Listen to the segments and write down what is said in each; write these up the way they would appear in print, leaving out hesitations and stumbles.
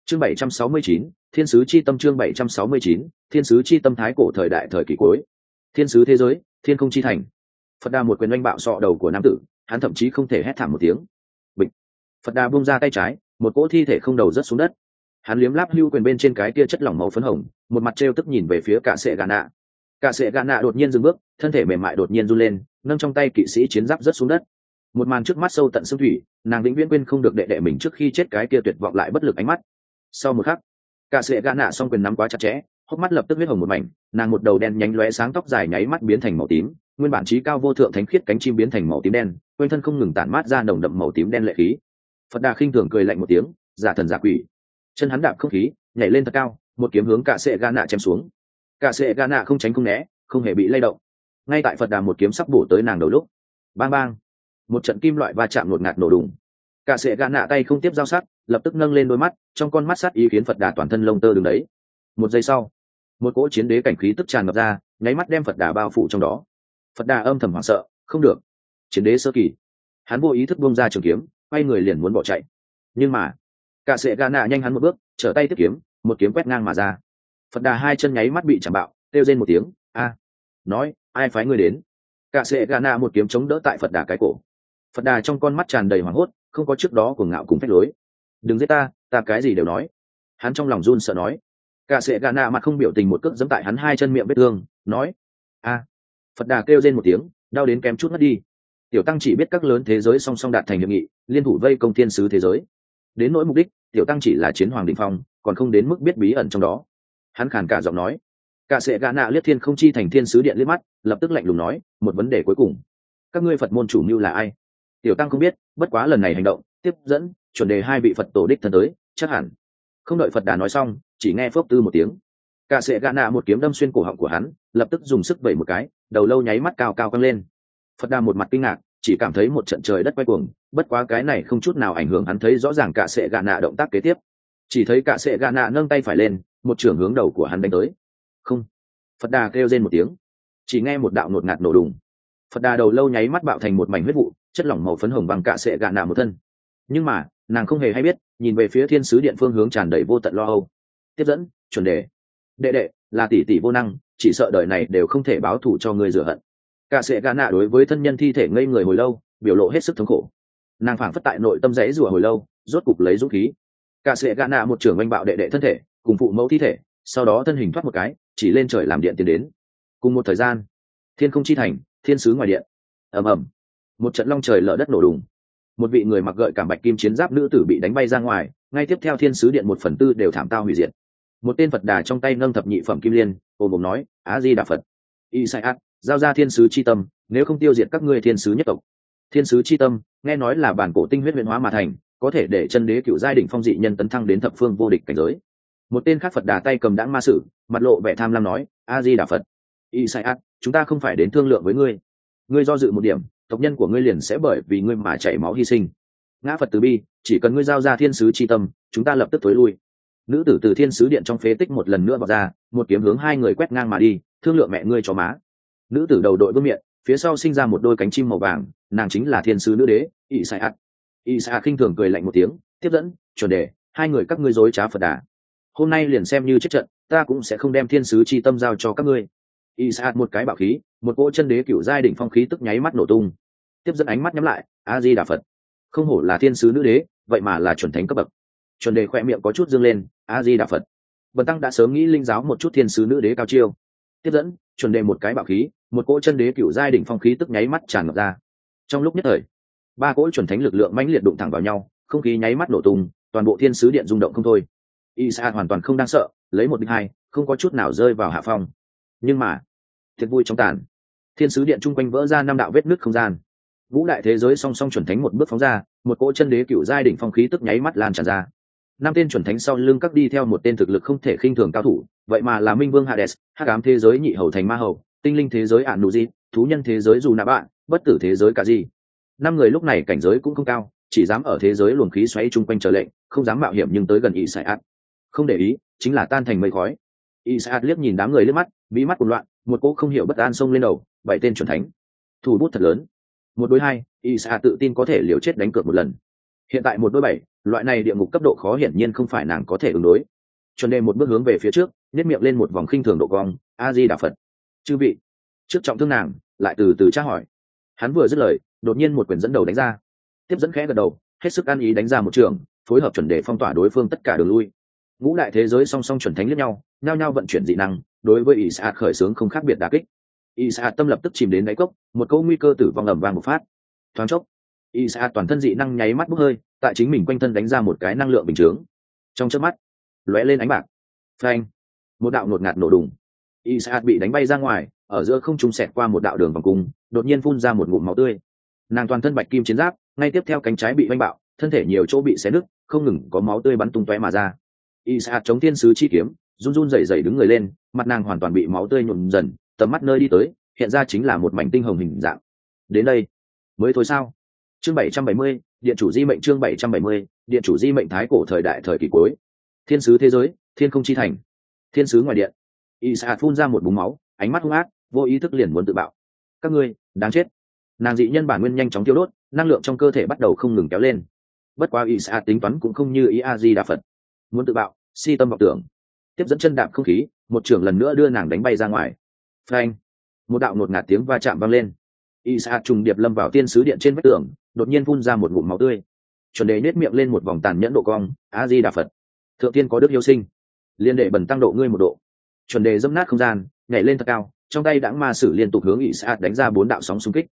Chương 769, Thiên sứ chi tâm. Chương 769, Thiên sứ chi tâm. Thái cổ thời đại thời kỳ cuối, thiên sứ thế giới, thiên không chi thành. Phật Đà một quyền oanh bạo sọ đầu của nam tử, hắn thậm chí không thể hét thảm một tiếng. Bịch. Phật Đà buông ra tay trái, một cỗ thi thể không đầu rớt xuống đất. Hắn liếm láp hưu quyền bên trên cái kia chất lỏng màu phấn hồng, một mặt trêu tức nhìn về phía cả sệ gà nạ. Cả sệ gà nạ đột nhiên dừng bước, thân thể mềm mại đột nhiên run lên, nâng trong tay kỵ sĩ chiến giáp rớt xuống đất. Một màn trước mắt sâu tận xương thủy, nàng vĩnh viễn quên không được đệ đệ mình trước khi chết cái kia tuyệt vọng lại bất lực ánh mắt. Sau một khắc, cả sệ gà nạ song quyền nắm quá chặt chẽ, hốc mắt lập tức huyết hồng một mảnh, nàng một đầu đen nhánh lóe sáng tóc dài nháy mắt biến thành màu tím, nguyên bản trí cao vô thượng thánh khiết cánh chim biến thành màu tím đen, quanh thân không ngừng tản mát ra nồng đậm màu tím đen lệ khí. Phật Đà khinh thường cười lạnh một tiếng, giả thần giả quỷ. Chân hắn đạp không khí, nhảy lên thật cao, một kiếm hướng cả sệ gà nạ chém xuống. Cả sệ gà nạ không tránh không né, không hề bị lay động. Ngay tại Phật Đà một kiếm sắp bổ tới nàng đầu lúc, bang bang, một trận kim loại va chạm ngột ngạt nổ đùng. Cả sệ gà nạ tay không tiếp giao sắc, lập tức nâng lên đôi mắt, trong con mắt sát ý khiến Phật Đà toàn thân lông tơ đứng đấy. Một giây sau, một cỗ chiến đế cảnh khí tức tràn ngập ra, nháy mắt đem Phật Đà bao phủ trong đó. Phật Đà âm thầm hoảng sợ, không được, chiến đế sơ kỳ. Hắn vô ý thức buông ra trường kiếm, quay người liền muốn bỏ chạy. Nhưng mà, cả sệ gà nạ nhanh hắn một bước, trở tay tiếp kiếm, một kiếm quét ngang mà ra. Phật Đà hai chân nháy mắt bị chạm bạo, kêu rên một tiếng, a, nói, ai phái ngươi đến? Cả sệ gà nạ một kiếm chống đỡ tại Phật Đà cái cổ. Phật Đà trong con mắt tràn đầy hoảng hốt, không có trước đó cuồng ngạo cùng phách lối. Đừng giết ta cái gì đều nói. Hắn trong lòng run sợ nói. Cả sệ gà nạ mặt không biểu tình một cước giẫm tại hắn hai chân miệng vết thương, nói, a. Phật Đà kêu rên một tiếng, đau đến kém chút ngất đi. Tiểu tăng chỉ biết các lớn thế giới song song đạt thành hiệp nghị, liên thủ vây công thiên sứ thế giới. Đến nỗi mục đích, tiểu tăng chỉ là chiến hoàng đỉnh phong, còn không đến mức biết bí ẩn trong đó. Hắn khàn cả giọng nói. Cả sệ gà nạ liếc thiên không chi thành thiên sứ điện liếc mắt, lập tức lạnh lùng nói, một vấn đề cuối cùng, các ngươi Phật môn chủ mưu là ai? Tiểu tăng không biết, bất quá lần này hành động tiếp dẫn chuẩn đề hai vị Phật tổ đích thân tới, chắc hẳn. Không đợi Phật Đà nói xong, chỉ nghe phốc tư một tiếng, cả sệ gà nạ một kiếm đâm xuyên cổ họng của hắn, lập tức dùng sức vẩy một cái, đầu lâu nháy mắt cao cao căng lên. Phật Đà một mặt kinh ngạc, chỉ cảm thấy một trận trời đất quay cuồng, bất quá cái này không chút nào ảnh hưởng hắn thấy rõ ràng cả sệ gà nạ động tác kế tiếp. Chỉ thấy cả sệ gà nạ nâng tay phải lên, một chưởng hướng đầu của hắn đánh tới. Không. Phật Đà kêu rên một tiếng, chỉ nghe một đạo ngột ngạt nổ đùng. Phật Đà đầu lâu nháy mắt bạo thành một mảnh huyết vụ, chất lỏng màu phấn hồng bằng cả sệ gà nạ một thân. Nhưng mà nàng không hề hay biết, nhìn về phía thiên sứ điện phương hướng tràn đầy vô tận lo âu. Tiếp dẫn chuẩn đề, đệ đệ là tỷ tỷ vô năng, chỉ sợ đời này đều không thể báo thù cho ngươi rửa hận. Cả sệ gà nạ đối với thân nhân thi thể ngây người hồi lâu, biểu lộ hết sức thống khổ. Nàng phảng phất tại nội tâm rẽ rủa hồi lâu, rốt cục lấy dũng khí. Cả sệ gà nạ một trường oanh bạo đệ đệ thân thể cùng phụ mẫu thi thể, sau đó thân hình thoát một cái, chỉ lên trời làm điện tiến đến. Cùng một thời gian, thiên không chi thành, thiên sứ ngoài điện, ầm ầm, một trận long trời lở đất nổ đùng. Một vị người mặc gợi cảm bạch kim chiến giáp nữ tử bị đánh bay ra ngoài, ngay tiếp theo thiên sứ điện 1/4 đều thảm tao hủy diệt. Một tên Phật Đà trong tay nâng thập nhị phẩm kim liên, ôm bụng nói, á di đà Phật. Isaiah, giao ra thiên sứ chi tâm, nếu không tiêu diệt các ngươi thiên sứ nhất tộc. Thiên sứ chi tâm, nghe nói là bản cổ tinh huyết luyện hóa mà thành, có thể để chân đế cựu giai đỉnh phong dị nhân tấn thăng đến thập phương vô địch cảnh giới. Một tên khác Phật Đà tay cầm đãng ma sử, mặt lộ vẻ tham lam nói, a di đà Phật. Isaiah, chúng ta không phải đến thương lượng với ngươi. Ngươi do dự một điểm, tộc nhân của ngươi liền sẽ bởi vì ngươi mà chảy máu hy sinh. Ngã Phật từ bi, chỉ cần ngươi giao ra thiên sứ chi tâm, chúng ta lập tức tối lui. Nữ tử từ thiên sứ điện trong phế tích một lần nữa vọt ra, một kiếm hướng hai người quét ngang mà đi, thương lượng mẹ ngươi cho má. Nữ tử đầu đội vương miện, phía sau sinh ra một đôi cánh chim màu vàng, nàng chính là thiên sứ nữ đế Isaiah. Isaiah khinh thường cười lạnh một tiếng, tiếp dẫn chuẩn đề, hai người các ngươi dối trá Phật Đà, hôm nay liền xem như chết trận, ta cũng sẽ không đem thiên sứ chi tâm giao cho các ngươi. Isaac một cái bạo khí, một cỗ chân đế cựu giai đỉnh phong khí tức nháy mắt nổ tung. Tiếp dẫn ánh mắt nhắm lại, a di đà Phật. Không hổ là thiên sứ nữ đế, vậy mà là chuẩn thánh cấp bậc. Chuẩn đề khỏe miệng có chút dương lên, a di đà Phật. Bần tăng đã sớm nghĩ linh giáo một chút thiên sứ nữ đế cao chiêu. Tiếp dẫn chuẩn đề một cái bạo khí, một cỗ chân đế cựu giai đỉnh phong khí tức nháy mắt tràn ngập ra. Trong lúc nhất thời, ba cỗ chuẩn thánh lực lượng mãnh liệt đụng thẳng vào nhau, không khí nháy mắt nổ tung, toàn bộ thiên sứ điện rung động không thôi. Isaac hoàn toàn không đang sợ, lấy một địch hai, không có chút nào rơi vào hạ phong. Nhưng mà thiệt vui trong tàn, thiên sứ điện chung quanh vỡ ra 5 đạo vết nứt không gian. Vũ đại thế giới song song chuẩn thánh một bước phóng ra, một cỗ chân đế cựu giai đỉnh phong khí tức nháy mắt lan tràn ra. 5 tên chuẩn thánh sau lưng các đi theo một tên thực lực không thể khinh thường cao thủ, vậy mà là Minh Vương Hades, Hắc ám thế giới nhị hầu thành ma hầu, tinh linh thế giới Anuji, thú nhân thế giới dù nạ bạn, bất tử thế giới cả gì. 5 người lúc này cảnh giới cũng không cao, chỉ dám ở thế giới luồng khí xoáy chung quanh chờ lệnh, không dám mạo hiểm nhưng tới gần Isaiah. Không để ý, chính là tan thành mây khói. Isaac liếc nhìn đám người liếc mắt, bí mắt cuồng loạn, một cỗ không hiểu bất an xông lên đầu. 7 tên chuẩn thánh, thủ bút thật lớn. 1 đối 2, Isaac tự tin có thể liều chết đánh cược một lần. Hiện tại 1 đối 7, loại này địa ngục cấp độ khó hiển nhiên không phải nàng có thể ứng đối. Chuẩn đề một bước hướng về phía trước, nhếch miệng lên một vòng khinh thường độ cong. A Di Đà Phật. Chư vị. Trước trọng thương nàng, lại từ từ tra hỏi. Hắn vừa dứt lời, đột nhiên một quyền dẫn đầu đánh ra. Tiếp dẫn khẽ gật đầu, hết sức ăn ý đánh ra một trường, phối hợp chuẩn đề phong tỏa đối phương tất cả đường lui. Ngũ đại thế giới song song chuẩn thánh liếc nhau, nhao nhao vận chuyển dị năng, đối với Isa khởi xướng không khác biệt đả kích. Isa tâm lập tức chìm đến đáy cốc, một câu nguy cơ tử vong ầm vang một phát. Thoáng chốc, Isa toàn thân dị năng nháy mắt bốc hơi, tại chính mình quanh thân đánh ra một cái năng lượng bình chướng. Trong chớp mắt, lóe lên ánh bạc. Phanh! Một đạo ngột ngạt nổ đùng. Isa bị đánh bay ra ngoài, ở giữa không trung xẹt qua một đạo đường vòng cung, đột nhiên phun ra một ngụm máu tươi. Nàng toàn thân bạch kim chiến giáp, ngay tiếp theo cánh trái bị vênh bạo, thân thể nhiều chỗ bị xé nứt, không ngừng có máu tươi bắn tung tóe mà ra. Isa chống thiên sứ chi kiếm, run run rẩy rẩy đứng người lên, mặt nàng hoàn toàn bị máu tươi nhuộm dần, tầm mắt nơi đi tới, hiện ra chính là một mảnh tinh hồng hình dạng. Đến đây, mới thôi sao? Chương 770, điện chủ di mệnh chương 770, điện chủ di mệnh thái cổ thời đại thời kỳ cuối. Thiên sứ thế giới, thiên không chi thành. Thiên sứ ngoài điện. Isa phun ra một búng máu, ánh mắt hung ác, vô ý thức liền muốn tự bạo. Các ngươi, đáng chết. Nàng dị nhân bản nguyên nhanh chóng tiêu đốt, năng lượng trong cơ thể bắt đầu không ngừng kéo lên. Bất quá Isa tính toán cũng không như ý A Di Đà Phật, muốn tự bạo, si tâm vọng tưởng. Tiếp dẫn chân đạp không khí, một trường lần nữa đưa nàng đánh bay ra ngoài. Phanh! Một đạo ngột ngạt tiếng va chạm vang lên. Isa trùng điệp lâm vào thiên sứ điện trên vách tường, đột nhiên phun ra một ngụm máu tươi. Chuẩn đề nết miệng lên một vòng tàn nhẫn độ cong. A Di Đà Phật, thượng tiên có đức hiếu sinh, liên đệ bần tăng độ ngươi một độ. Chuẩn đề dẫm nát không gian, nhảy lên thật cao, trong tay đãng ma sử liên tục hướng Isa đánh ra 4 đạo sóng xung kích.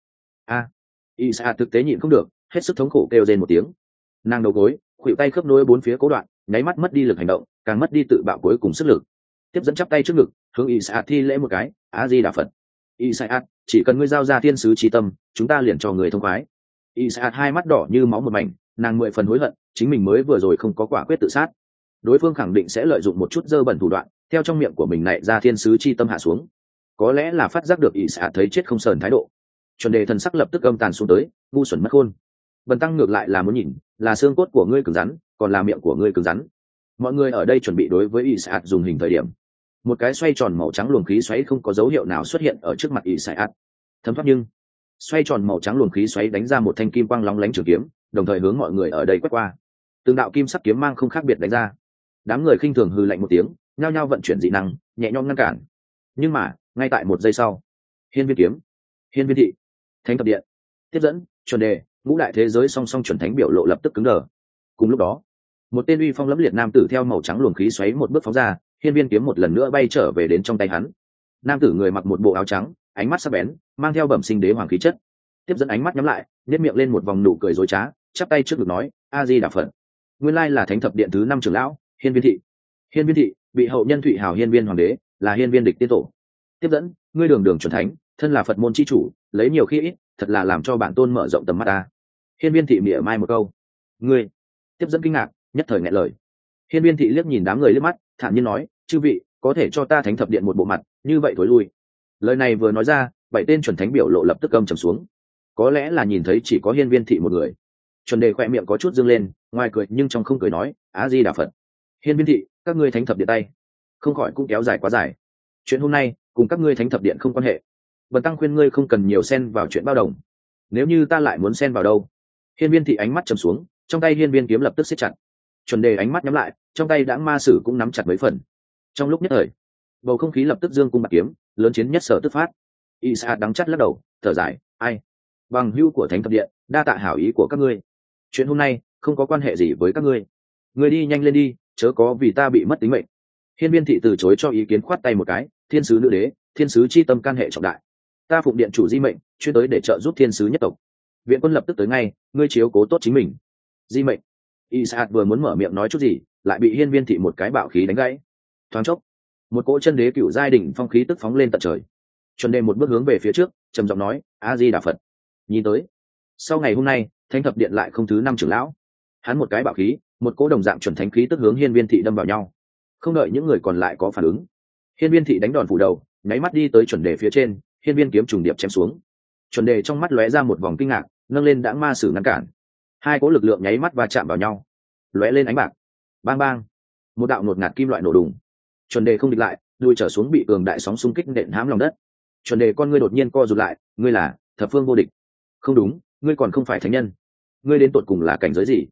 Isa thực tế nhịn không được, hết sức thống khổ kêu rên một tiếng. Nàng đầu gối, khuỷu tay khớp nối 4 phía cố đoạn, nháy mắt mất đi lực hành động, càng mất đi tự bạo cuối cùng sức lực. Tiếp dẫn chắp tay trước ngực, hướng Isa thi lễ một cái. A Di Đà Phật. Isa, chỉ cần ngươi giao ra thiên sứ chi tâm, chúng ta liền cho người thông khoái. Isa hai mắt đỏ như máu một mảnh, nàng 10 phần hối hận, chính mình mới vừa rồi không có quả quyết tự sát. Đối phương khẳng định sẽ lợi dụng một chút dơ bẩn thủ đoạn, theo trong miệng của mình nảy ra thiên sứ chi tâm hạ xuống. Có lẽ là phát giác được Isa thấy chết không sờn thái độ. Chuẩn đề thần sắc lập tức âm tàn xuống tới, ngu xuẩn mất khôn. Bần tăng ngược lại là muốn nhìn, là xương cốt của ngươi cứng rắn, còn là miệng của ngươi cứng rắn. Mọi người ở đây chuẩn bị đối với Isa dùng hình thời điểm, một cái xoay tròn màu trắng luồng khí xoáy không có dấu hiệu nào xuất hiện ở trước mặt Isa. Thấm thoát nhưng xoay tròn màu trắng luồng khí xoáy đánh ra một thanh kim quang lóng lánh trường kiếm, đồng thời hướng mọi người ở đây quét qua. Từng đạo kim sắc kiếm mang không khác biệt đánh ra. Đám người khinh thường hừ lạnh một tiếng, nhao nhao vận chuyển dị năng, nhẹ nhõm ngăn cản. Nhưng mà, ngay tại một giây sau, hiên viên kiếm, hiên viên thị, thánh thập điện, tiếp dẫn, chuẩn đề, ngũ đại thế giới song song chuẩn thánh biểu lộ lập tức cứng đờ. Cùng lúc đó, một tên uy phong lẫm liệt nam tử theo màu trắng luồng khí xoáy một bước phóng ra, hiên viên kiếm một lần nữa bay trở về đến trong tay hắn. Nam tử người mặc một bộ áo trắng, ánh mắt sắc bén, mang theo bẩm sinh đế hoàng khí chất. Tiếp dẫn ánh mắt nhắm lại, nhếch miệng lên một vòng nụ cười dối trá, chắp tay trước ngực nói: A Di Đà Phật. Nguyên lai là thánh thập điện thứ 5 trưởng lão, hiên viên thị. Hiên viên thị bị hậu nhân Thụy Hào hiên viên hoàng đế, là hiên viên địch tiên tổ. Tiếp dẫn, ngươi đường đường chuẩn thánh, thân là Phật môn chi chủ, lấy nhiều khi ít, thật là làm cho bản tôn mở rộng tầm mắt ta. Hiên viên thị mỉa mai một câu. Ngươi? Tiếp dẫn kinh ngạc, nhất thời nghẹn lời. Hiên viên thị liếc nhìn đám người liếc mắt, thản nhiên nói: chư vị, có thể cho ta thánh thập điện một bộ mặt, như vậy thối lui. Lời này vừa nói ra, 7 tên chuẩn thánh biểu lộ lập tức âm trầm xuống. Có lẽ là nhìn thấy chỉ có hiên viên thị một người. Chuẩn đề khỏe miệng có chút dương lên, ngoài cười nhưng trong không cười nói: Á Di Đà Phật. Hiên viên thị, các ngươi thánh thập điện tay không khỏi cũng kéo dài quá dài. Chuyện hôm nay cùng các ngươi thánh thập điện không quan hệ. Bần tăng khuyên ngươi không cần nhiều xen vào chuyện bao đồng. Nếu như ta lại muốn xen vào đâu? Hiên viên thị ánh mắt trầm xuống, trong tay hiên viên kiếm lập tức siết chặt. Chuẩn đề ánh mắt nhắm lại, trong tay đãng ma sử cũng nắm chặt mấy phần. Trong lúc nhất thời, bầu không khí lập tức dương cung bạc kiếm, lớn chiến nhất sở tức phát. Isa đắng chắt lắc đầu, thở dài: ai? Bằng hữu của thánh thập điện, đa tạ hảo ý của các ngươi. Chuyện hôm nay không có quan hệ gì với các ngươi. Ngươi đi nhanh lên đi, chớ có vì ta bị mất tính mệnh. Hiên viên thị từ chối cho ý kiến, khoát tay một cái: thiên sứ nữ đế, thiên sứ chi tâm can hệ trọng đại, ta phụng điện chủ di mệnh, chuyên tới để trợ giúp thiên sứ nhất tộc. Viện quân lập tức tới ngay, ngươi chiếu cố tốt chính mình. Di mệnh. Isa vừa muốn mở miệng nói chút gì, lại bị hiên viên thị một cái bạo khí đánh gãy. Thoáng chốc, một cỗ chân đế cựu giai đỉnh phong khí tức phóng lên tận trời. Chuẩn đề một bước hướng về phía trước, trầm giọng nói: A Di Đà Phật. Nhìn tới, sau ngày hôm nay, thánh thập điện lại không thứ 5 trưởng lão. Hắn một cái bạo khí, một cỗ đồng dạng chuẩn thánh khí tức hướng hiên viên thị đâm vào nhau. Không đợi những người còn lại có phản ứng, hiên viên thị đánh đòn phủ đầu, nháy mắt đi tới chuẩn đề phía trên, hiên viên kiếm trùng điệp chém xuống. Chuẩn đề trong mắt lóe ra một vòng kinh ngạc, nâng lên đãng ma sử ngăn cản. Hai cỗ lực lượng nháy mắt va chạm vào nhau, lóe lên ánh bạc. Bang bang, một đạo ngột ngạt kim loại nổ đùng. Chuẩn đề không địch lại, đuôi trở xuống bị cường đại sóng xung kích nện hãm lòng đất. Chuẩn đề con ngươi đột nhiên co rụt lại: ngươi là thập phương vô địch? Không đúng, ngươi còn không phải thánh nhân. Ngươi đến tột cùng là cảnh giới gì?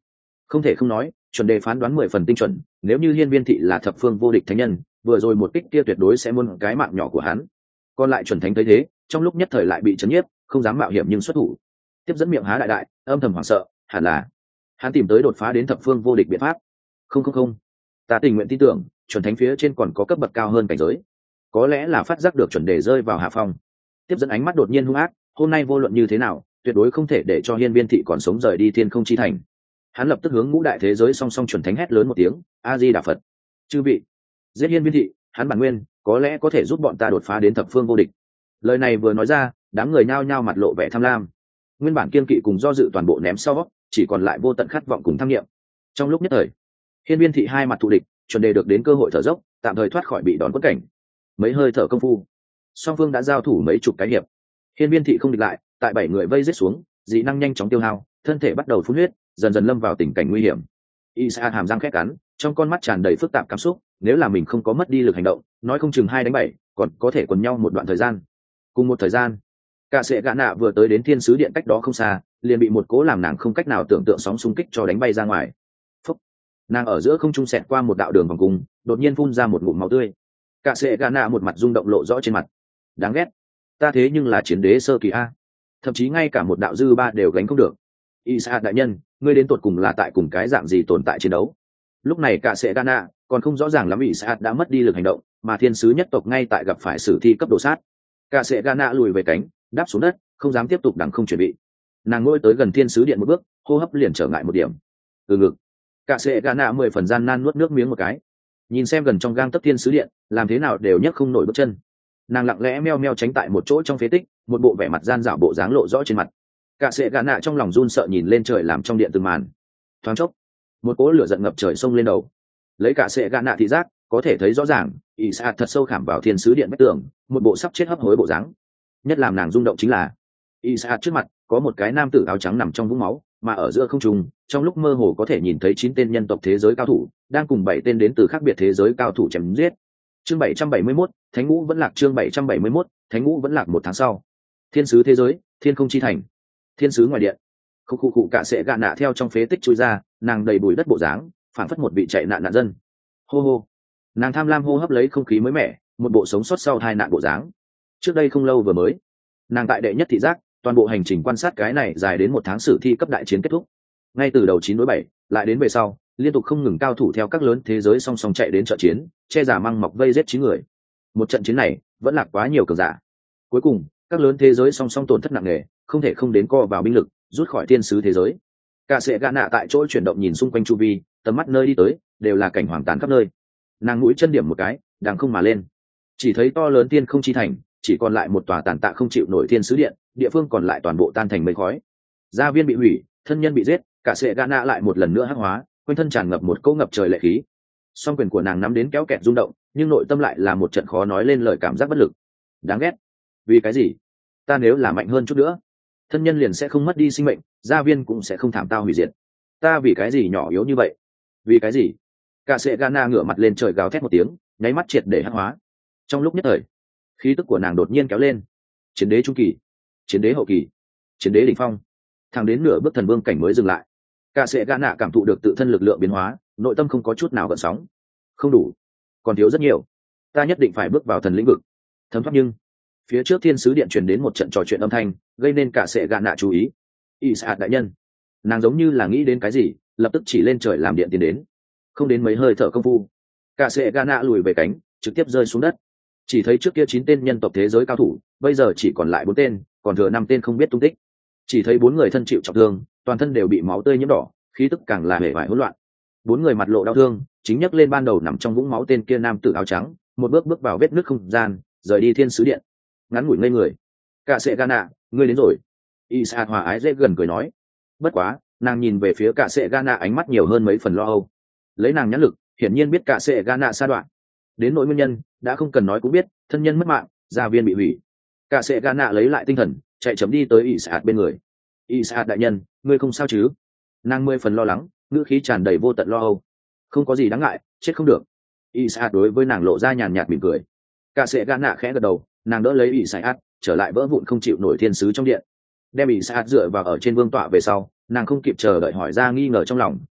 Không thể không nói, chuẩn đề phán đoán 10 phần tinh chuẩn, nếu như Hiên Viên thị là thập phương vô địch thánh nhân, vừa rồi một kích kia tuyệt đối sẽ muôn cái mạng nhỏ của hắn. Còn lại chuẩn thánh thấy thế, trong lúc nhất thời lại bị chấn nhiếp, không dám mạo hiểm nhưng xuất thủ. Tiếp dẫn miệng há đại đại, âm thầm hoảng sợ, hẳn là hắn tìm tới đột phá đến thập phương vô địch biện pháp. Không, ta tình nguyện tin tưởng, chuẩn thánh phía trên còn có cấp bậc cao hơn cảnh giới, có lẽ là phát giác được chuẩn đề rơi vào hạ phong. Tiếp dẫn ánh mắt đột nhiên hung ác, hôm nay vô luận như thế nào, tuyệt đối không thể để cho Hiên Viên thị còn sống rời đi Thiên Không Chi Thành. Hắn lập tức hướng ngũ đại thế giới song song chuẩn thánh hét lớn một tiếng, a di đà Phật. Chư vị, giết Hiên Viên thị, hắn bản nguyên có lẽ có thể giúp bọn ta đột phá đến thập phương vô địch. Lời này vừa nói ra, đám người nhao nhao mặt lộ vẻ tham lam, nguyên bản kiên kỵ cùng do dự toàn bộ ném sau, chỉ còn lại vô tận khát vọng cùng tham nghiệm. Trong lúc nhất thời, Hiên Viên thị hai mặt thù địch, chuẩn đề được đến cơ hội thở dốc, tạm thời thoát khỏi bị đòn quất cảnh. Mấy hơi thở công phu, song phương đã giao thủ mấy chục cái hiệp. Hiên Viên thị không địch lại, tại 7 người vây giết xuống, dị năng nhanh chóng tiêu hao, thân thể bắt đầu phun huyết, dần dần lâm vào tình cảnh nguy hiểm. Isa hàm răng khét cắn, trong con mắt tràn đầy phức tạp cảm xúc, nếu là mình không có mất đi lực hành động, nói không chừng 2 đánh 7, còn có thể quần nhau một đoạn thời gian. Cùng một thời gian, cả sệ gã nạ vừa tới đến Thiên Sứ Điện cách đó không xa, liền bị một cỗ làm nàng không cách nào tưởng tượng sóng xung kích cho đánh bay ra ngoài. Phúc! Nàng ở giữa không trung xẹt qua một đạo đường vòng cung, đột nhiên phun ra một ngụm máu tươi. Cả sệ gã nạ một mặt rung động lộ rõ trên mặt. Đáng ghét, ta thế nhưng là chiến đế sơ kỳ a, thậm chí ngay cả một đạo dư ba đều gánh không được. Isa đại nhân, ngươi đến tột cùng là tại cùng cái dạng gì tồn tại chiến đấu? Lúc này cả sệ gã nạ còn không rõ ràng lắm, Isa đã mất đi lực hành động, mà Thiên Sứ nhất tộc ngay tại gặp phải sử thi cấp độ sát. Cả sệ gã nạ lùi về cánh, đáp xuống đất, không dám tiếp tục đằng không chuẩn bị. Nàng ngồi tới gần Thiên Sứ Điện một bước, hô hấp liền trở ngại một điểm. Từ ngực, cả sệ gã nạ 10 phần gian nan nuốt nước miếng một cái, nhìn xem gần trong gang tấc Thiên Sứ Điện, làm thế nào đều nhấc không nổi bước chân. Nàng lặng lẽ meo meo tránh tại một chỗ trong phế tích, một bộ vẻ mặt gian dảo bộ dáng lộ rõ trên mặt. Cả sệ gã nạ trong lòng run sợ nhìn lên trời làm trong điện từng màn. Thoáng chốc, một cỗ lửa giận ngập trời xông lên đầu. Lấy cả sệ gã nạ thị giác, có thể thấy rõ ràng, Isa thật sâu khảm vào Thiên Sứ Điện vách tường, một bộ sắp chết hấp hối bộ dáng. Nhất làm nàng rung động chính là, Isa trước mặt có một cái nam tử áo trắng nằm trong vũng máu, mà ở giữa không trung, trong lúc mơ hồ có thể nhìn thấy 9 tên nhân tộc thế giới cao thủ đang cùng 7 tên đến từ khác biệt thế giới cao thủ chém giết. Chương 771, Thánh Ngũ vẫn lạc. Chương 771, Thánh Ngũ vẫn lạc. 1 tháng sau, Thiên Sứ thế giới, Thiên Không Chi Thành. Thiên Sứ ngoài điện, khu cả sệ gạ nạ theo trong phế tích chui ra, nàng đầy bụi đất bộ dáng, phản phất một vị chạy nạn nạn dân. Hô hô, nàng tham lam hô hấp lấy không khí mới mẻ, một bộ sống sót sau tai nạn bộ dáng. Trước đây không lâu vừa mới, nàng tại đệ nhất thị giác, toàn bộ hành trình quan sát cái này dài đến 1 tháng sử thi cấp đại chiến kết thúc. Ngay từ đầu 9 đối 7, lại đến về sau, liên tục không ngừng cao thủ theo các lớn thế giới song song chạy đến trợ chiến, che giả măng mọc vây giết 9 người. Một trận chiến này vẫn lạc quá nhiều cường giả. Cuối cùng, các lớn thế giới song song tổn thất nặng nề, không thể không đến co vào binh lực, rút khỏi Thiên Sứ thế giới. Cả sệ gã nạ tại chỗ chuyển động nhìn xung quanh chu vi, tầm mắt nơi đi tới đều là cảnh hoàng tàn khắp nơi. Nàng mũi chân điểm một cái, đằng không mà lên, chỉ thấy to lớn Thiên Không Chi Thành, chỉ còn lại một tòa tàn tạ không chịu nổi Thiên Sứ Điện, địa phương còn lại toàn bộ tan thành mây khói. Gia viên bị hủy, thân nhân bị giết, cả sệ gã nạ lại một lần nữa hắc hóa, quanh thân tràn ngập một cỗ ngập trời lệ khí. Song quyền của nàng nắm đến kéo kẹt rung động, nhưng nội tâm lại là một trận khó nói lên lời cảm giác bất lực. Đáng ghét, vì cái gì? Ta nếu là mạnh hơn chút nữa, thân nhân liền sẽ không mất đi sinh mệnh, gia viên cũng sẽ không thảm tao hủy diệt. Ta vì cái gì nhỏ yếu như vậy? Vì cái gì? Cả sệ gã nạ ngửa mặt lên trời gào thét một tiếng, nháy mắt triệt để hắc hóa. Trong lúc nhất thời, khí tức của nàng đột nhiên kéo lên. Chiến đế trung kỳ, chiến đế hậu kỳ, chiến đế đỉnh phong, thẳng đến nửa bước thần vương cảnh mới dừng lại. Cả sệ gã nạ cảm thụ được tự thân lực lượng biến hóa, nội tâm không có chút nào gợn sóng. Không đủ, còn thiếu rất nhiều, ta nhất định phải bước vào thần lĩnh vực. Thấm thoát. Nhưng phía trước Thiên Sứ Điện truyền đến một trận trò chuyện âm thanh, gây nên cả sệ gã nạ chú ý. Isa đại nhân, nàng giống như là nghĩ đến cái gì, lập tức chỉ lên trời làm điện tiến đến. Không đến mấy hơi thở công phu, cả sệ gã nạ lùi về cánh, trực tiếp rơi xuống đất. Chỉ thấy trước kia 9 tên nhân tộc thế giới cao thủ, bây giờ chỉ còn lại 4 tên, còn thừa 5 tên không biết tung tích. Chỉ thấy 4 người thân chịu trọng thương, toàn thân đều bị máu tươi nhiễm đỏ, khí tức càng là hề vải hỗn loạn. 4 người mặt lộ đau thương, chính nhấc lên ban đầu nằm trong vũng máu tên kia nam tử áo trắng, một bước bước vào vết nứt không gian, rời đi Thiên Sứ Điện. Ngắn ngủi ngây người. Cả sệ gã nạ, ngươi đến rồi. Isa hòa ái dễ gần cười nói. Bất quá, nàng nhìn về phía cả sệ gã nạ ánh mắt nhiều hơn mấy phần lo âu. Lấy nàng nhãn lực, hiển nhiên biết cả sệ gã nạ sa đoạn. Đến nỗi nguyên nhân, đã không cần nói cũng biết, thân nhân mất mạng, gia viên bị hủy. Cả sệ gã nạ lấy lại tinh thần, chạy chấm đi tới Isa bên người. Isa đại nhân, ngươi không sao chứ? Nàng 10 phần lo lắng, ngữ khí tràn đầy vô tận lo âu. Không có gì đáng ngại, chết không được. Isa đối với nàng lộ ra nhàn nhạt mỉm cười. Cả sệ gã nạ khẽ gật đầu, nàng đỡ lấy Isa, trở lại vỡ vụn không chịu nổi Thiên Sứ trong điện. Đem Isa dựa vào ở trên vương tọa về sau, nàng không kịp chờ đợi hỏi ra nghi ngờ trong lòng,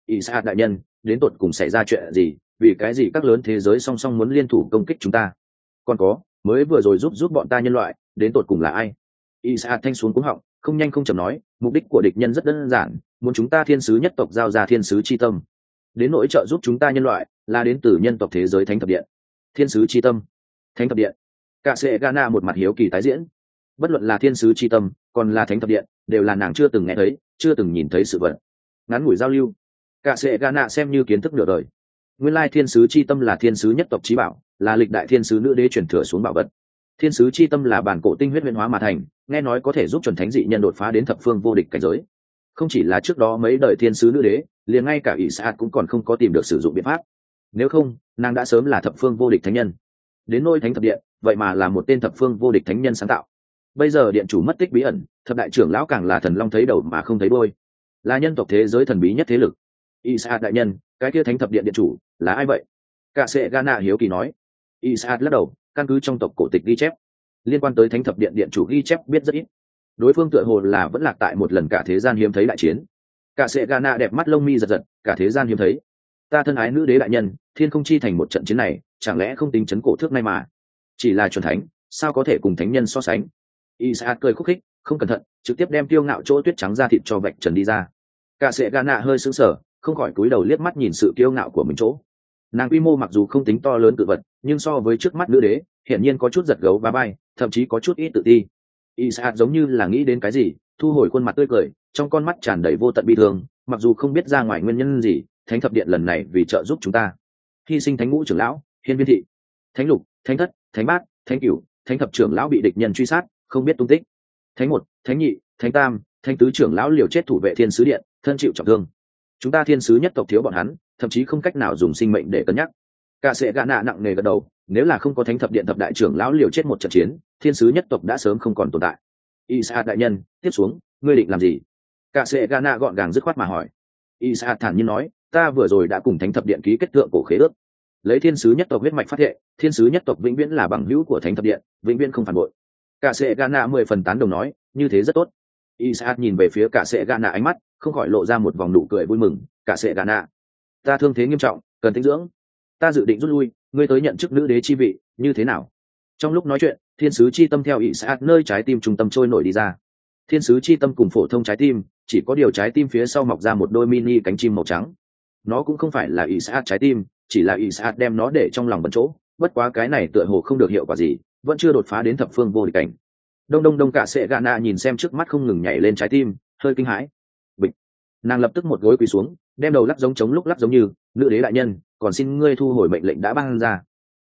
Isaac đại nhân, đến tột cùng xảy ra chuyện gì, vì cái gì các lớn thế giới song song muốn liên thủ công kích chúng ta? Còn có, mới vừa rồi giúp bọn ta nhân loại, đến tột cùng là ai? Isaac thanh xuống cuống họng, không nhanh không chậm nói, mục đích của địch nhân rất đơn giản, muốn chúng ta thiên sứ nhất tộc giao ra thiên sứ chi tâm. Đến nỗi trợ giúp chúng ta nhân loại, là đến từ nhân tộc thế giới thánh thập điện. Thiên sứ chi tâm, thánh thập điện. Cả sẽ Gana một mặt hiếu kỳ tái diễn. Bất luận là thiên sứ chi tâm, còn là thánh thập điện, đều là nàng chưa từng nghe thấy, chưa từng nhìn thấy sự vật. Ngắn ngủi giao lưu, cả sẽ Gana xem như kiến thức nửa đời. Nguyên lai thiên sứ chi tâm là thiên sứ nhất tộc chí bảo, là lịch đại thiên sứ nữ đế truyền thừa xuống bảo vật. Thiên sứ chi tâm là bản cổ tinh huyết huyễn hóa mà thành, nghe nói có thể giúp chuẩn thánh dị nhân đột phá đến thập phương vô địch cảnh giới. Không chỉ là trước đó mấy đời thiên sứ nữ đế, liền ngay cả Isaac cũng còn không có tìm được sử dụng biện pháp. Nếu không, nàng đã sớm là thập phương vô địch thánh nhân. Đến nôi thánh thập điện, vậy mà là một tên thập phương vô địch thánh nhân sáng tạo. Bây giờ điện chủ mất tích bí ẩn, thập đại trưởng lão càng là thần long thấy đầu mà không thấy đuôi, là nhân tộc thế giới thần bí nhất thế lực. Isaac đại nhân, cái kia thánh thập điện điện chủ là ai vậy? Cả sẽ Gana hiếu kỳ nói. Isaac lắc đầu, căn cứ trong tộc cổ tịch ghi chép, liên quan tới thánh thập điện điện chủ ghi chép biết rất ít. Đối phương tựa hồ là vẫn lạc tại một lần cả thế gian hiếm thấy đại chiến. Cả sẽ Gana đẹp mắt lông mi giật giật, cả thế gian hiếm thấy. Ta thân ái nữ đế đại nhân, thiên không chi thành một trận chiến này, chẳng lẽ không tính chấn cổ thước nay mà? Chỉ là chuẩn thánh, sao có thể cùng thánh nhân so sánh? Isaac cười khúc khích, không cẩn thận, trực tiếp đem tiêu ngạo chỗ tuyết trắng da thịt cho vạch trần đi ra. Cả sẽ Gana hơi sững sờ, không khỏi cúi đầu liếc mắt nhìn sự kiêu ngạo của mình chỗ. Nàng quy mô mặc dù không tính to lớn cự vật, nhưng so với trước mắt nữ đế, hiển nhiên có chút giật gấu và bay, thậm chí có chút ít tự ti. Isaac giống như là nghĩ đến cái gì, thu hồi khuôn mặt tươi cười, trong con mắt tràn đầy vô tận bi thương. Mặc dù không biết ra ngoài nguyên nhân gì, thánh thập điện lần này vì trợ giúp chúng ta, hy sinh thánh ngũ trưởng lão, hiên viên thị, thánh lục, thánh thất, thánh bát, thánh cửu, thánh thập trưởng lão bị địch nhân truy sát, không biết tung tích. Thánh một, thánh nhị, thánh tam, thánh tứ trưởng lão liều chết thủ vệ thiên sứ điện, thân chịu trọng thương. Chúng ta thiên sứ nhất tộc thiếu bọn hắn, thậm chí không cách nào dùng sinh mệnh để cân nhắc. Cả sẽ Gana nặng nề gật đầu, nếu là không có thánh thập điện thập đại trưởng lão liều chết một trận chiến, thiên sứ nhất tộc đã sớm không còn tồn tại. Isaac đại nhân, tiếp xuống ngươi định làm gì? Cả sẽ Gana gọn gàng dứt khoát mà hỏi. Isaac thản nhiên nói, ta vừa rồi đã cùng thánh thập điện ký kết thượng cổ khế ước, lấy thiên sứ nhất tộc huyết mạch phát hệ, thiên sứ nhất tộc vĩnh viễn là bằng hữu của thánh thập điện, vĩnh viễn không phản bội. Cả sẽ Gana 10 phần tán đồng nói, như thế rất tốt. Isaac nhìn về phía cả sẽ Gana, ánh mắt không khỏi lộ ra một vòng nụ cười vui mừng. Cả sẽ Gana, ta thương thế nghiêm trọng, cần tĩnh dưỡng, ta dự định rút lui, ngươi tới nhận chức nữ đế chi vị, như thế nào? Trong lúc nói chuyện, thiên sứ chi tâm theo Isaac nơi trái tim trung tâm trôi nổi đi ra. Thiên sứ chi tâm cùng phổ thông trái tim, chỉ có điều trái tim phía sau mọc ra một đôi mini cánh chim màu trắng. Nó cũng không phải là Isaac trái tim, chỉ là Isaac đem nó để trong lòng bận chỗ. Bất quá cái này tựa hồ không được hiệu quả gì, vẫn chưa đột phá đến thập phương vô địch cảnh. Đông cả sẽ Gana nhìn xem trước mắt không ngừng nhảy lên trái tim, hơi kinh hãi. Bịch, nàng lập tức một gối quỳ xuống, đem đầu lắc giống trống lúc lắc giống như, nữ đế đại nhân, còn xin ngươi thu hồi mệnh lệnh đã ban ra.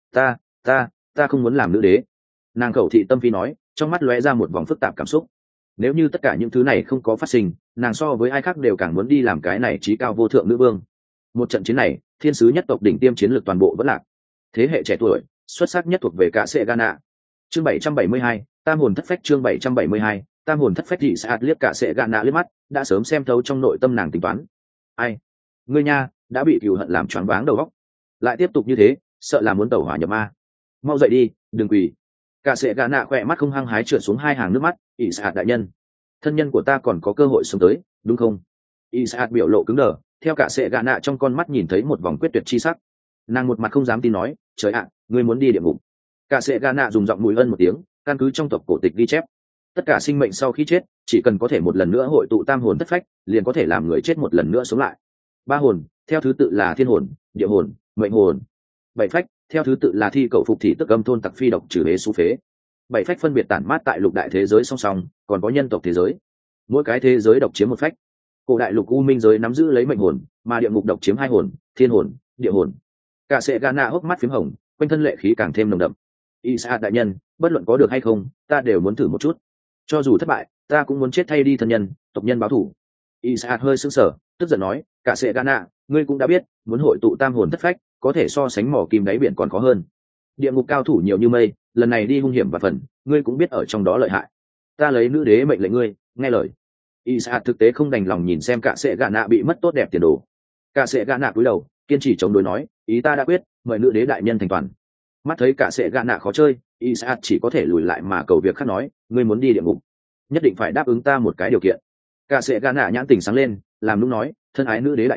Ta không muốn làm nữ đế. Nàng khẩu thị tâm phi nói, trong mắt lóe ra một vòng phức tạp cảm xúc. Nếu như tất cả những thứ này không có phát sinh, nàng so với ai khác đều càng muốn đi làm cái này trí cao vô thượng nữ vương. Một trận chiến này, thiên sứ nhất tộc đỉnh tiêm chiến lược toàn bộ vẫn lạc. Thế hệ trẻ tuổi xuất sắc nhất thuộc về cả sẽ Gana. Chương 772, tam hồn thất phách. Chương 772, tam hồn thất phách. Dị Saat liếc cả sẽ Gana liếc mắt, đã sớm xem thấu trong nội tâm nàng tính toán. Ai, ngươi nha, đã bị cừu hận làm choáng váng đầu óc. Lại tiếp tục như thế, sợ là muốn tẩu hỏa nhập ma. Mau dậy đi, đừng quỳ. Cả sẽ Gana khỏe mắt không hăng hái trượt xuống hai hàng nước mắt. Isaac đại nhân, thân nhân của ta còn có cơ hội sống tới, đúng không? Isaac biểu lộ cứng đờ, theo cả sẽ Gana trong con mắt nhìn thấy một vòng quyết tuyệt chi sắc. Nàng một mặt không dám tin nói, trời ạ, ngươi muốn đi địa ngục? Cả sẽ Gana dùng giọng mùi ân một tiếng, căn cứ trong tộc cổ tịch ghi chép, tất cả sinh mệnh sau khi chết, chỉ cần có thể một lần nữa hội tụ tam hồn thất phách, liền có thể làm người chết một lần nữa sống lại. Ba hồn, theo thứ tự là thiên hồn, địa hồn, mệnh hồn. Bảy phách, theo thứ tự là thi cậu phục thị tức âm thôn tặc phi độc trừ hế xú phế. Bảy phách phân biệt tản mát tại lục đại thế giới song song, còn có nhân tộc thế giới. Mỗi cái thế giới độc chiếm một phách. Cổ đại lục u minh giới nắm giữ lấy mệnh hồn, mà địa ngục độc chiếm hai hồn, thiên hồn, địa hồn. Cả sẽ Gana hốc mắt phím hồng, quanh thân lệ khí càng thêm nồng đậm. Isaac đại nhân, bất luận có được hay không, ta đều muốn thử một chút. Cho dù thất bại, ta cũng muốn chết thay đi thân nhân, tộc nhân báo thù. Isaac hơi sững sờ, tức giận nói, cả sẽ Gana, ngươi cũng đã biết, muốn hội tụ tam hồn thất phách, có thể so sánh mỏ kim đáy biển còn khó hơn. Địa ngục cao thủ nhiều như mây, lần này đi hung hiểm và phần, ngươi cũng biết ở trong đó lợi hại. Ta lấy nữ đế mệnh lệnh ngươi, nghe lời. Isaac thực tế không đành lòng nhìn xem cả sẽ Gana bị mất tốt đẹp tiền đồ. Cả sẽ Gana cúi đầu, kiên trì chống đối nói, ý ta đã quyết, mời nữ đế đại nhân thành toàn. Mắt thấy cả sẽ Gana khó chơi, Isaac chỉ có thể lùi lại mà cầu việc khác nói, ngươi muốn đi địa ngục, nhất định phải đáp ứng ta một cái điều kiện. Cả sẽ Gana nhãn tình sáng lên, làm lúc nói, thân ái nữ đế đại nhân,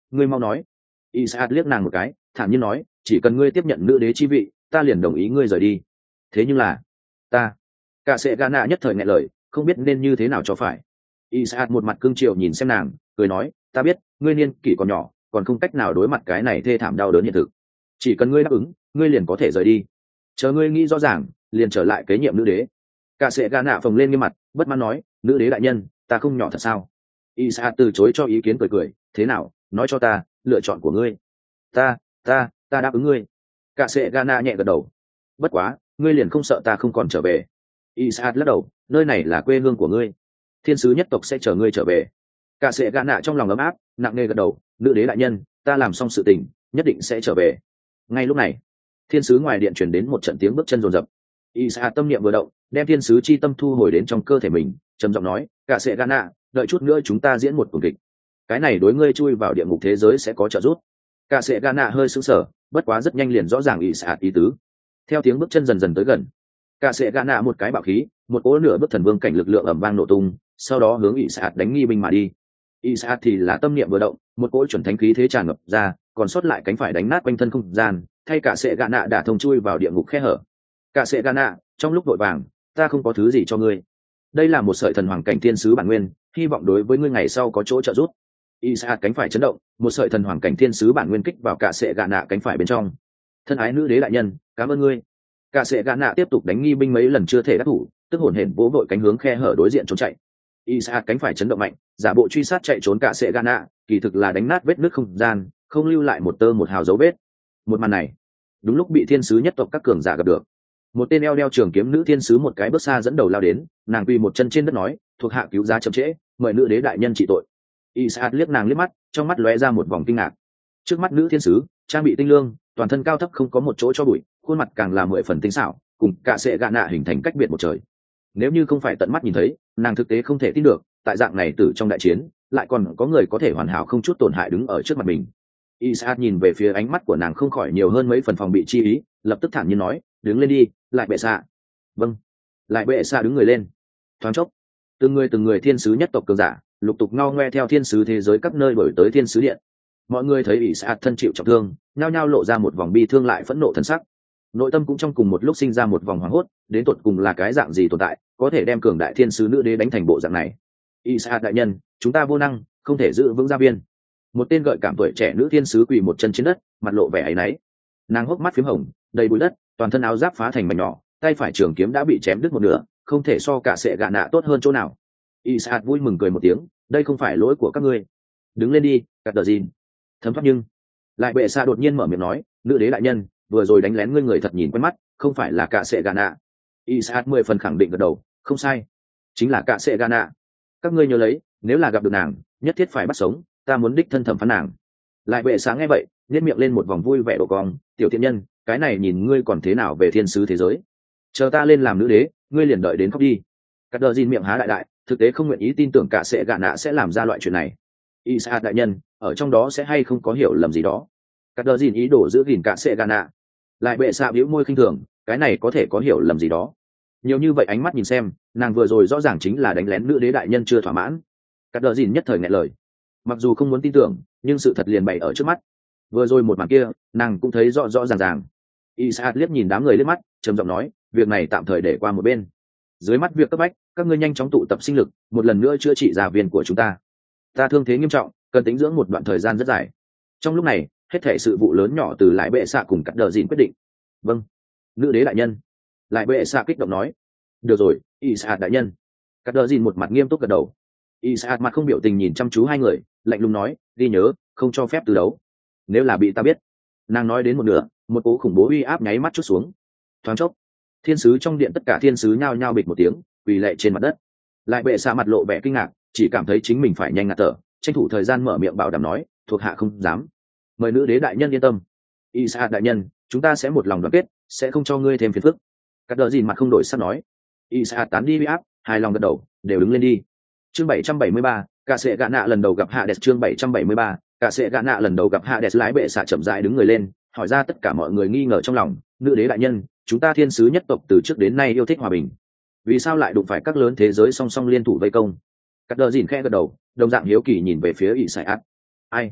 ngươi mau nói. Isaac liếc nàng một cái, thản nhiên nói, chỉ cần ngươi tiếp nhận nữ đế chi vị, ta liền đồng ý ngươi rời đi. Thế nhưng là ta, cả sệ gà nạ nhất thời nghẹn lời, không biết nên như thế nào cho phải. Isaac một mặt cương triều nhìn xem nàng, cười nói, ta biết ngươi niên kỷ còn nhỏ, còn không cách nào đối mặt cái này thê thảm đau đớn hiện thực. Chỉ cần ngươi đáp ứng, ngươi liền có thể rời đi. Chờ ngươi nghĩ rõ ràng, liền trở lại kế nhiệm nữ đế. Cả sệ gà nạ phồng lên nghiêm mặt, bất mãn nói, nữ đế đại nhân, ta không nhỏ thật sao? Isaac từ chối cho ý kiến, cười, thế nào, nói cho ta, lựa chọn của ngươi. Ta đáp ứng ngươi. Cả sệ gà nạ nhẹ gật đầu. Bất quá, ngươi liền không sợ ta không còn trở về? Isaac lắc đầu, nơi này là quê hương của ngươi, thiên sứ nhất tộc sẽ chờ ngươi trở về. Cả sệ gà nạ trong lòng ấm áp, nặng nề gật đầu, nữ đế đại nhân, ta làm xong sự tình, nhất định sẽ trở về. Ngay lúc này, thiên sứ ngoài điện truyền đến một trận tiếng bước chân rồn rập. Isaac tâm niệm vừa động, đem thiên sứ chi tâm thu hồi đến trong cơ thể mình, trầm giọng nói, cả sệ gà nạ, đợi chút nữa chúng ta diễn một tuần kịch, cái này đối ngươi chui vào địa ngục thế giới sẽ có trợ giúp. Cả sệ gà nạ hơi sững sờ, bất quá rất nhanh liền rõ ràng Isaac ý tứ. Theo tiếng bước chân dần dần tới gần, cả sệ gà nạ một cái bạo khí, một cỗ nửa bước thần vương cảnh lực lượng ầm vang nổ tung, sau đó hướng Isaac đánh nghi binh mà đi. Isaac thì là tâm niệm vừa động, một cỗ chuẩn thánh khí thế tràn ngập ra, còn sót lại cánh phải đánh nát quanh thân không gian, thay cả sệ gà nạ đả thông chui vào địa ngục khe hở. Cả sệ gà nạ, trong lúc vội vàng, ta không có thứ gì cho ngươi. Đây là một sợi thần hoàng cảnh thiên sứ bản nguyên, hy vọng đối với ngươi ngày sau có chỗ trợ giúp. Isaac cánh phải chấn động, một sợi thần hoàng cảnh thiên sứ bản nguyên kích vào cả sệ gà nạ cánh phải bên trong. Thân ái nữ đế đại nhân, cảm ơn ngươi. Cả sệ gà nạ tiếp tục đánh nghi binh mấy lần chưa thể đắc thủ, tức hổn hển vỗ vội cánh hướng khe hở đối diện trốn chạy. Isaac cánh phải chấn động mạnh, giả bộ truy sát chạy trốn cả sệ gà nạ, kỳ thực là đánh nát vết nứt không gian, không lưu lại một tơ một hào dấu vết. Một màn này, đúng lúc bị thiên sứ nhất tộc các cường giả gặp được. Một tên eo đeo trường kiếm nữ thiên sứ một cái bước xa dẫn đầu lao đến, nàng quỳ một chân trên đất nói, thuộc hạ cứu giá chậm trễ, mời nữ đế đại nhân trị tội. Isaac liếc nàng liếc mắt, trong mắt lóe ra một vòng kinh ngạc. Trước mắt nữ thiên sứ, trang bị tinh lương, toàn thân cao thấp không có một chỗ cho bụi, khuôn mặt càng là 10 phần tinh xảo, cùng cả sệ gạ nạ hình thành cách biệt một trời. Nếu như không phải tận mắt nhìn thấy, nàng thực tế không thể tin được, tại dạng này từ trong đại chiến, lại còn có người có thể hoàn hảo không chút tổn hại đứng ở trước mặt mình. Isaac nhìn về phía ánh mắt của nàng không khỏi nhiều hơn mấy phần phòng bị chi ý, lập tức thản nhiên nói, đứng lên đi, lại bệ xạ. Vâng. Lại bệ xạ đứng người lên. Thoáng chốc, từng người thiên sứ nhất tộc cường giả lục tục ngao ngoe theo thiên sứ thế giới các nơi đổi tới thiên sứ điện. Mọi người thấy Isaac thân chịu trọng thương, nhao nhao lộ ra một vòng bi thương lại phẫn nộ thần sắc. Nội tâm cũng trong cùng một lúc sinh ra một vòng hoảng hốt, đến tột cùng là cái dạng gì tồn tại, có thể đem cường đại thiên sứ nữ đế đánh thành bộ dạng này. Isaac đại nhân, chúng ta vô năng, không thể giữ vững gia viên. Một tên gợi cảm tuổi trẻ nữ thiên sứ quỳ một chân trên đất, mặt lộ vẻ áy náy. Nàng hốc mắt phím hồng, đầy bụi đất, toàn thân áo giáp phá thành mảnh nhỏ, tay phải trường kiếm đã bị chém đứt một nửa, không thể so cả sệ gạ nạ tốt hơn chỗ nào. Isaac vui mừng cười một tiếng, đây không phải lỗi của các ngươi. Đứng lên đi, cắt đờ gìn. Thấm thoát nhưng lại bệ xa đột nhiên mở miệng nói, nữ đế đại nhân, vừa rồi đánh lén ngươi người thật nhìn quen mắt, không phải là cả sệ gạ nạ. Isaac 10 phần khẳng định gật đầu, không sai, chính là cả sệ gạ nạ. Các ngươi nhớ lấy, nếu là gặp được nàng, nhất thiết phải bắt sống, ta muốn đích thân thẩm phán nàng. Lại bệ sáng nghe vậy, nhếch miệng lên một vòng vui vẻ độ cong, tiểu thiện nhân, cái này nhìn ngươi còn thế nào về thiên sứ thế giới. Chờ ta lên làm nữ đế, ngươi liền đợi đến khóc đi. Cắt đờ gìn miệng há đại đại, thực tế không nguyện ý tin tưởng cả sệ gạ nạ sẽ làm ra loại chuyện này. Isaac đại nhân, ở trong đó sẽ hay không có hiểu lầm gì đó. Cắt đờ gìn ý đồ giữ gìn cả sệ gạ nạ. Lại bệ xạ bĩu môi khinh thường, cái này có thể có hiểu lầm gì đó. Nhiều như vậy ánh mắt nhìn xem, nàng vừa rồi rõ ràng chính là đánh lén nữ đế đại nhân chưa thỏa mãn. Cắt đờ gìn nhất thời nghẹn lời. Mặc dù không muốn tin tưởng, nhưng sự thật liền bày ở trước mắt. Vừa rồi một màn kia, nàng cũng thấy rõ rõ ràng ràng. Isaac liếc nhìn đám người liếc mắt, trầm giọng nói, việc này tạm thời để qua một bên. Dưới mắt việc cấp bách, các ngươi nhanh chóng tụ tập sinh lực, một lần nữa chữa trị gia viên của chúng ta. Ta thương thế nghiêm trọng, cần tĩnh dưỡng một đoạn thời gian rất dài. Trong lúc này, hết thảy sự vụ lớn nhỏ từ lại bệ xạ cùng cắt đờ dìn quyết định. Vâng, nữ đế đại nhân. Lại bệ xạ kích động nói. Được rồi, Isaac đại nhân. Cắt đờ dìn một mặt nghiêm túc gật đầu. Isaac mặt không biểu tình nhìn chăm chú hai người, lạnh lùng nói, ghi nhớ, không cho phép từ đấu. Nếu là bị ta biết. Nàng nói đến một nửa, một cỗ khủng bố uy áp nháy mắt chút xuống. Thoáng chốc, thiên sứ trong điện tất cả thiên sứ nhao nhao bịch một tiếng, quỳ lệ trên mặt đất. Lại bệ xạ mặt lộ vẻ kinh ngạc, chỉ cảm thấy chính mình phải nhanh ngạt thở, tranh thủ thời gian mở miệng bảo đảm nói, thuộc hạ không dám. Mời nữ đế đại nhân yên tâm. Isaac đại nhân, chúng ta sẽ một lòng đoàn kết, sẽ không cho ngươi thêm phiền phức. Cắt đờ gìn mặt không đổi sắc nói. Isaac tán đi uy áp, hài lòng gật đầu, đều đứng lên đi. Chương 773, cả sệ gạ nạ lần đầu gặp Hades. Chương 773, cả sệ gạ nạ lần đầu gặp Hades. Lái bệ xạ chậm rãi đứng người lên, hỏi ra tất cả mọi người nghi ngờ trong lòng, nữ đế đại nhân, chúng ta thiên sứ nhất tộc từ trước đến nay yêu thích hòa bình, vì sao lại đụng phải các lớn thế giới song song liên thủ vây công? Cắt đờ dìn khẽ gật đầu, đồng dạng hiếu kỳ nhìn về phía Isaac. Ai?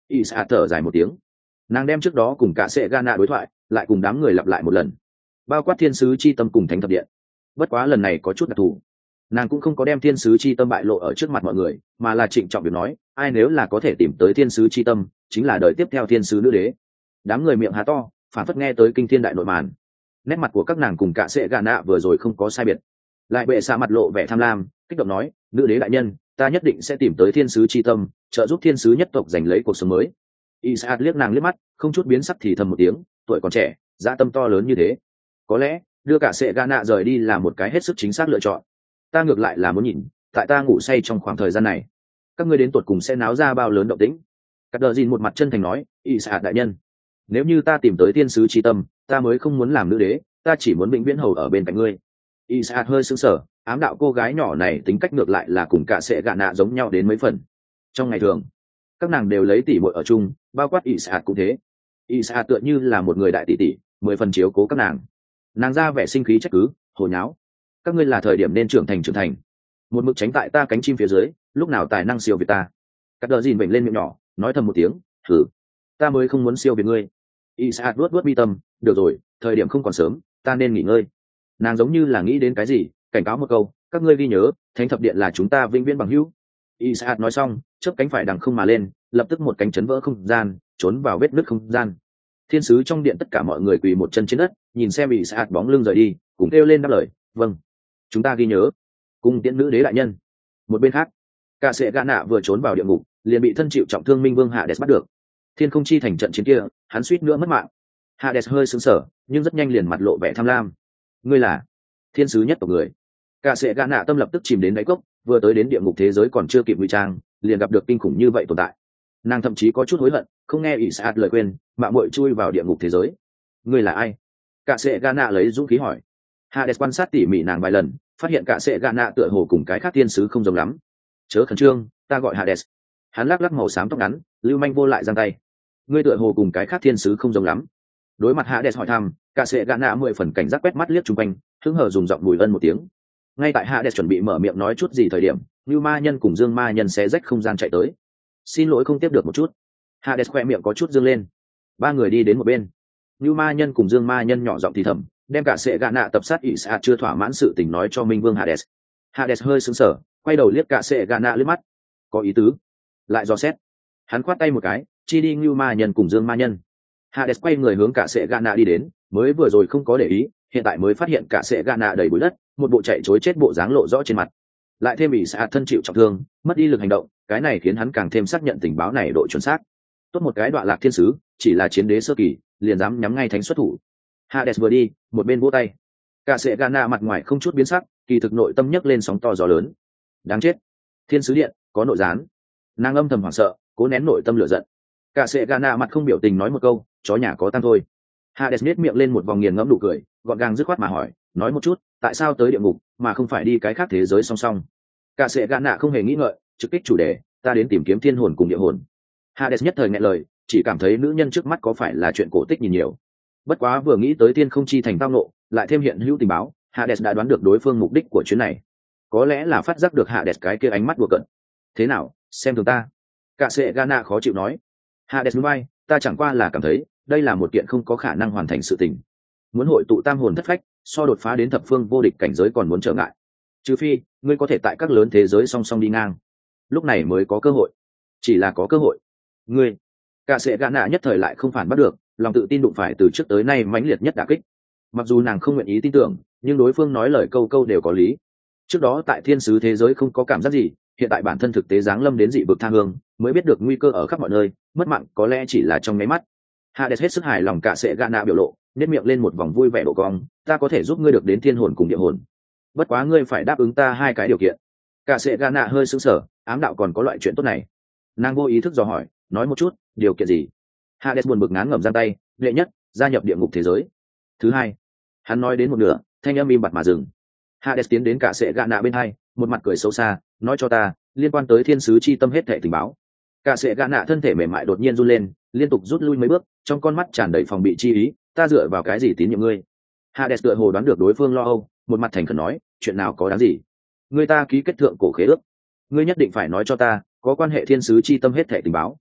Isa thở dài một tiếng. Nàng đem trước đó cùng cả sệ Gana đối thoại lại cùng đám người lặp lại một lần, bao quát thiên sứ chi tâm cùng thánh thập điện. Bất quá lần này có chút đặc thù, nàng cũng không có đem thiên sứ chi tâm bại lộ ở trước mặt mọi người, mà là trịnh trọng việc nói ai nếu là có thể tìm tới thiên sứ chi tâm chính là đời tiếp theo thiên sứ nữ đế. Đám người miệng há to, phản phất nghe tới kinh thiên đại nội màn. Nét mặt của các nàng cùng cả sệ Gana vừa rồi không có sai biệt. Lại bệ xạ mặt lộ vẻ tham lam, kích động nói nữ đế đại nhân, ta nhất định sẽ tìm tới thiên sứ chi tâm, trợ giúp thiên sứ nhất tộc giành lấy cuộc sống mới. Isaac liếc nàng liếc mắt, không chút biến sắc thì thầm một tiếng, tuổi còn trẻ, dã tâm to lớn như thế, có lẽ đưa cả sệ Gana rời đi là một cái hết sức chính xác lựa chọn. Ta ngược lại là muốn nhìn, tại ta ngủ say trong khoảng thời gian này, các ngươi đến tuột cùng sẽ náo ra bao lớn động tĩnh. Cắt Đờ Dìn một mặt chân thành nói, Isaac đại nhân, nếu như ta tìm tới thiên sứ chi tâm, ta mới không muốn làm nữ đế, ta chỉ muốn vĩnh viễn hầu ở bên cạnh ngươi. Isaac hơi sững sờ, ám đạo cô gái nhỏ này tính cách ngược lại là cùng cả sệ Gana giống nhau đến mấy phần. Trong ngày thường, các nàng đều lấy tỉ muội ở chung, bao quát Isaac cũng thế. Isaac tựa như là một người đại tỷ tỷ, 10 phần chiếu cố các nàng ra vẻ sinh khí trách cứ, hồ nháo, các ngươi là thời điểm nên trưởng thành, một mực tránh tại ta cánh chim phía dưới, lúc nào tài năng siêu việt ta. Cắt Đờ Dìn vểnh lên miệng nhỏ, nói thầm một tiếng, thử, ta mới không muốn siêu việt ngươi. Isaac luốt mi tâm, được rồi, thời điểm không còn sớm, ta nên nghỉ ngơi. Nàng giống như là nghĩ đến cái gì, cảnh cáo một câu, các ngươi ghi nhớ, thánh thập điện là chúng ta vĩnh viễn bằng hữu. Isaac nói xong, chớp cánh phải đằng không mà lên, lập tức một cánh chấn vỡ không gian, trốn vào vết nứt không gian. Thiên sứ trong điện tất cả mọi người quỳ một chân trên đất, nhìn xem Isaac bóng lưng rời đi, cùng kêu lên đáp lời, vâng, chúng ta ghi nhớ. Cung tiễn nữ đế đại nhân. Một bên khác, cả sệ Gana vừa trốn vào địa ngục, liền bị thân chịu trọng thương Minh Vương Hades bắt được. Thiên không chi thành trận chiến kia, hắn suýt nữa mất mạng. Hades hơi sững sờ, nhưng rất nhanh liền mặt lộ vẻ tham lam. Ngươi là thiên sứ nhất tộc người. Cả sệ Gana tâm lập tức chìm đến đáy cốc, vừa tới đến địa ngục thế giới còn chưa kịp ngụy trang, liền gặp được kinh khủng như vậy tồn tại. Nàng thậm chí có chút hối hận, không nghe Isaac lời khuyên, mạo muội chui vào địa ngục thế giới. Ngươi là ai? Cả sệ Gana lấy dũng khí hỏi. Hades quan sát tỉ mỉ nàng vài lần, phát hiện cả sệ Gana tựa hồ cùng cái khác thiên sứ không giống lắm. Chớ khẩn trương, ta gọi Hades. Hắn lắc lắc màu xám tóc ngắn, lưu manh vô lại giang tay. Ngươi tựa hồ cùng cái khác thiên sứ không giống lắm. Đối mặt Hades hỏi thăm, cả sệ Gana 10 phần cảnh giác quét mắt liếc chung quanh, hứng hở dùng giọng bùi ân một tiếng. Ngay tại Hades chuẩn bị mở miệng nói chút gì thời điểm, Như Ma Nhân cùng Dương Ma Nhân xé rách không gian chạy tới. Xin lỗi không tiếp được một chút. Hades khoe miệng có chút dương lên. Ba người đi đến một bên. Như Ma Nhân cùng Dương Ma Nhân nhỏ giọng thì thầm, đem cả sệ Gana tập sát Isaac chưa thỏa mãn sự tình nói cho Minh Vương Hades. Hades hơi sững sờ, quay đầu liếc cả sệ Gana liếc mắt. Có ý tứ. Lại dò xét. Hắn khoát tay một cái, chi đi Như Ma Nhân cùng Dương Ma Nhân. Hades quay người hướng cả sệ Gana đi đến, mới vừa rồi không có để ý, hiện tại mới phát hiện cả sệ Gana đầy bụi đất, một bộ chạy trối chết bộ dáng lộ rõ trên mặt. Lại thêm Isaac thân chịu trọng thương, mất đi lực hành động, cái này khiến hắn càng thêm xác nhận tình báo này độ chuẩn xác. Tốt một cái đoạn lạc thiên sứ, chỉ là chiến đế sơ kỳ, liền dám nhắm ngay thánh xuất thủ. Hades vừa đi, một bên vỗ tay. Cả sệ Gana mặt ngoài không chút biến sắc, kỳ thực nội tâm nhấc lên sóng to gió lớn. Đáng chết, thiên sứ điện có nội gián. Nàng âm thầm hoảng sợ, cố nén nội tâm lửa giận. Cả sệ Gana mặt không biểu tình nói một câu, chó nhà có tang thôi. Hades nhếch miệng lên một vòng nghiền ngẫm nụ cười, gọn gàng dứt khoát mà hỏi, nói một chút, tại sao tới địa ngục mà không phải đi cái khác thế giới song song? Cả sệ Gana không hề nghĩ ngợi, trực kích chủ đề, ta đến tìm kiếm thiên hồn cùng địa hồn. Hades nhất thời nghẹn lời, chỉ cảm thấy nữ nhân trước mắt có phải là chuyện cổ tích nhìn nhiều. Bất quá vừa nghĩ tới thiên không chi thành tao nộ, lại thêm hiện hữu tình báo, Hades đã đoán được đối phương mục đích của chuyến này. Có lẽ là phát giác được Hades cái kia ánh mắt đùa cợt. Thế nào, xem thường ta? Cả sệ Gana khó chịu nói. Hades nhún vai, ta chẳng qua là cảm thấy đây là một kiện không có khả năng hoàn thành sự tình. Muốn hội tụ tam hồn thất phách, so đột phá đến thập phương vô địch cảnh giới còn muốn trở ngại. Trừ phi ngươi có thể tại các lớn thế giới song song đi ngang, lúc này mới có cơ hội. Chỉ là có cơ hội. Ngươi, cả sệ Gana nhất thời lại không phản bắt được, lòng tự tin đụng phải từ trước tới nay mãnh liệt nhất đả kích. Mặc dù nàng không nguyện ý tin tưởng, nhưng đối phương nói lời câu câu đều có lý. Trước đó tại thiên sứ thế giới không có cảm giác gì, hiện tại bản thân thực tế giáng lâm đến dị vực tha hương, mới biết được nguy cơ ở khắp mọi nơi, mất mạng có lẽ chỉ là trong nháy mắt. Hades hết sức hài lòng cả sệ Gana biểu lộ, nét miệng lên một vòng vui vẻ độ cong, ta có thể giúp ngươi được đến thiên hồn cùng địa hồn. Bất quá ngươi phải đáp ứng ta hai cái điều kiện. Cả sệ Gana hơi sững sờ, ám đạo còn có loại chuyện tốt này. Nàng vô ý thức dò hỏi, nói một chút, điều kiện gì? Hades buồn bực ngán ngẩm giang tay, đệ nhất, gia nhập địa ngục thế giới. Thứ hai, hắn nói đến một nửa, thanh âm im bặt mà dừng. Hades tiến đến cả sệ Gana bên hai, một mặt cười xấu xa, nói cho ta, liên quan tới thiên sứ chi tâm hết thảy tình báo. Cả sệ Gana thân thể mềm mại đột nhiên run lên, liên tục rút lui mấy bước, trong con mắt tràn đầy phòng bị chi ý, ta dựa vào cái gì tín nhiệm ngươi? Hades tựa hồ đoán được đối phương lo âu, một mặt thành khẩn nói, chuyện nào có đáng gì? Ngươi ta ký kết thượng cổ khế ước, ngươi nhất định phải nói cho ta, có quan hệ thiên sứ chi tâm hết thảy tình báo.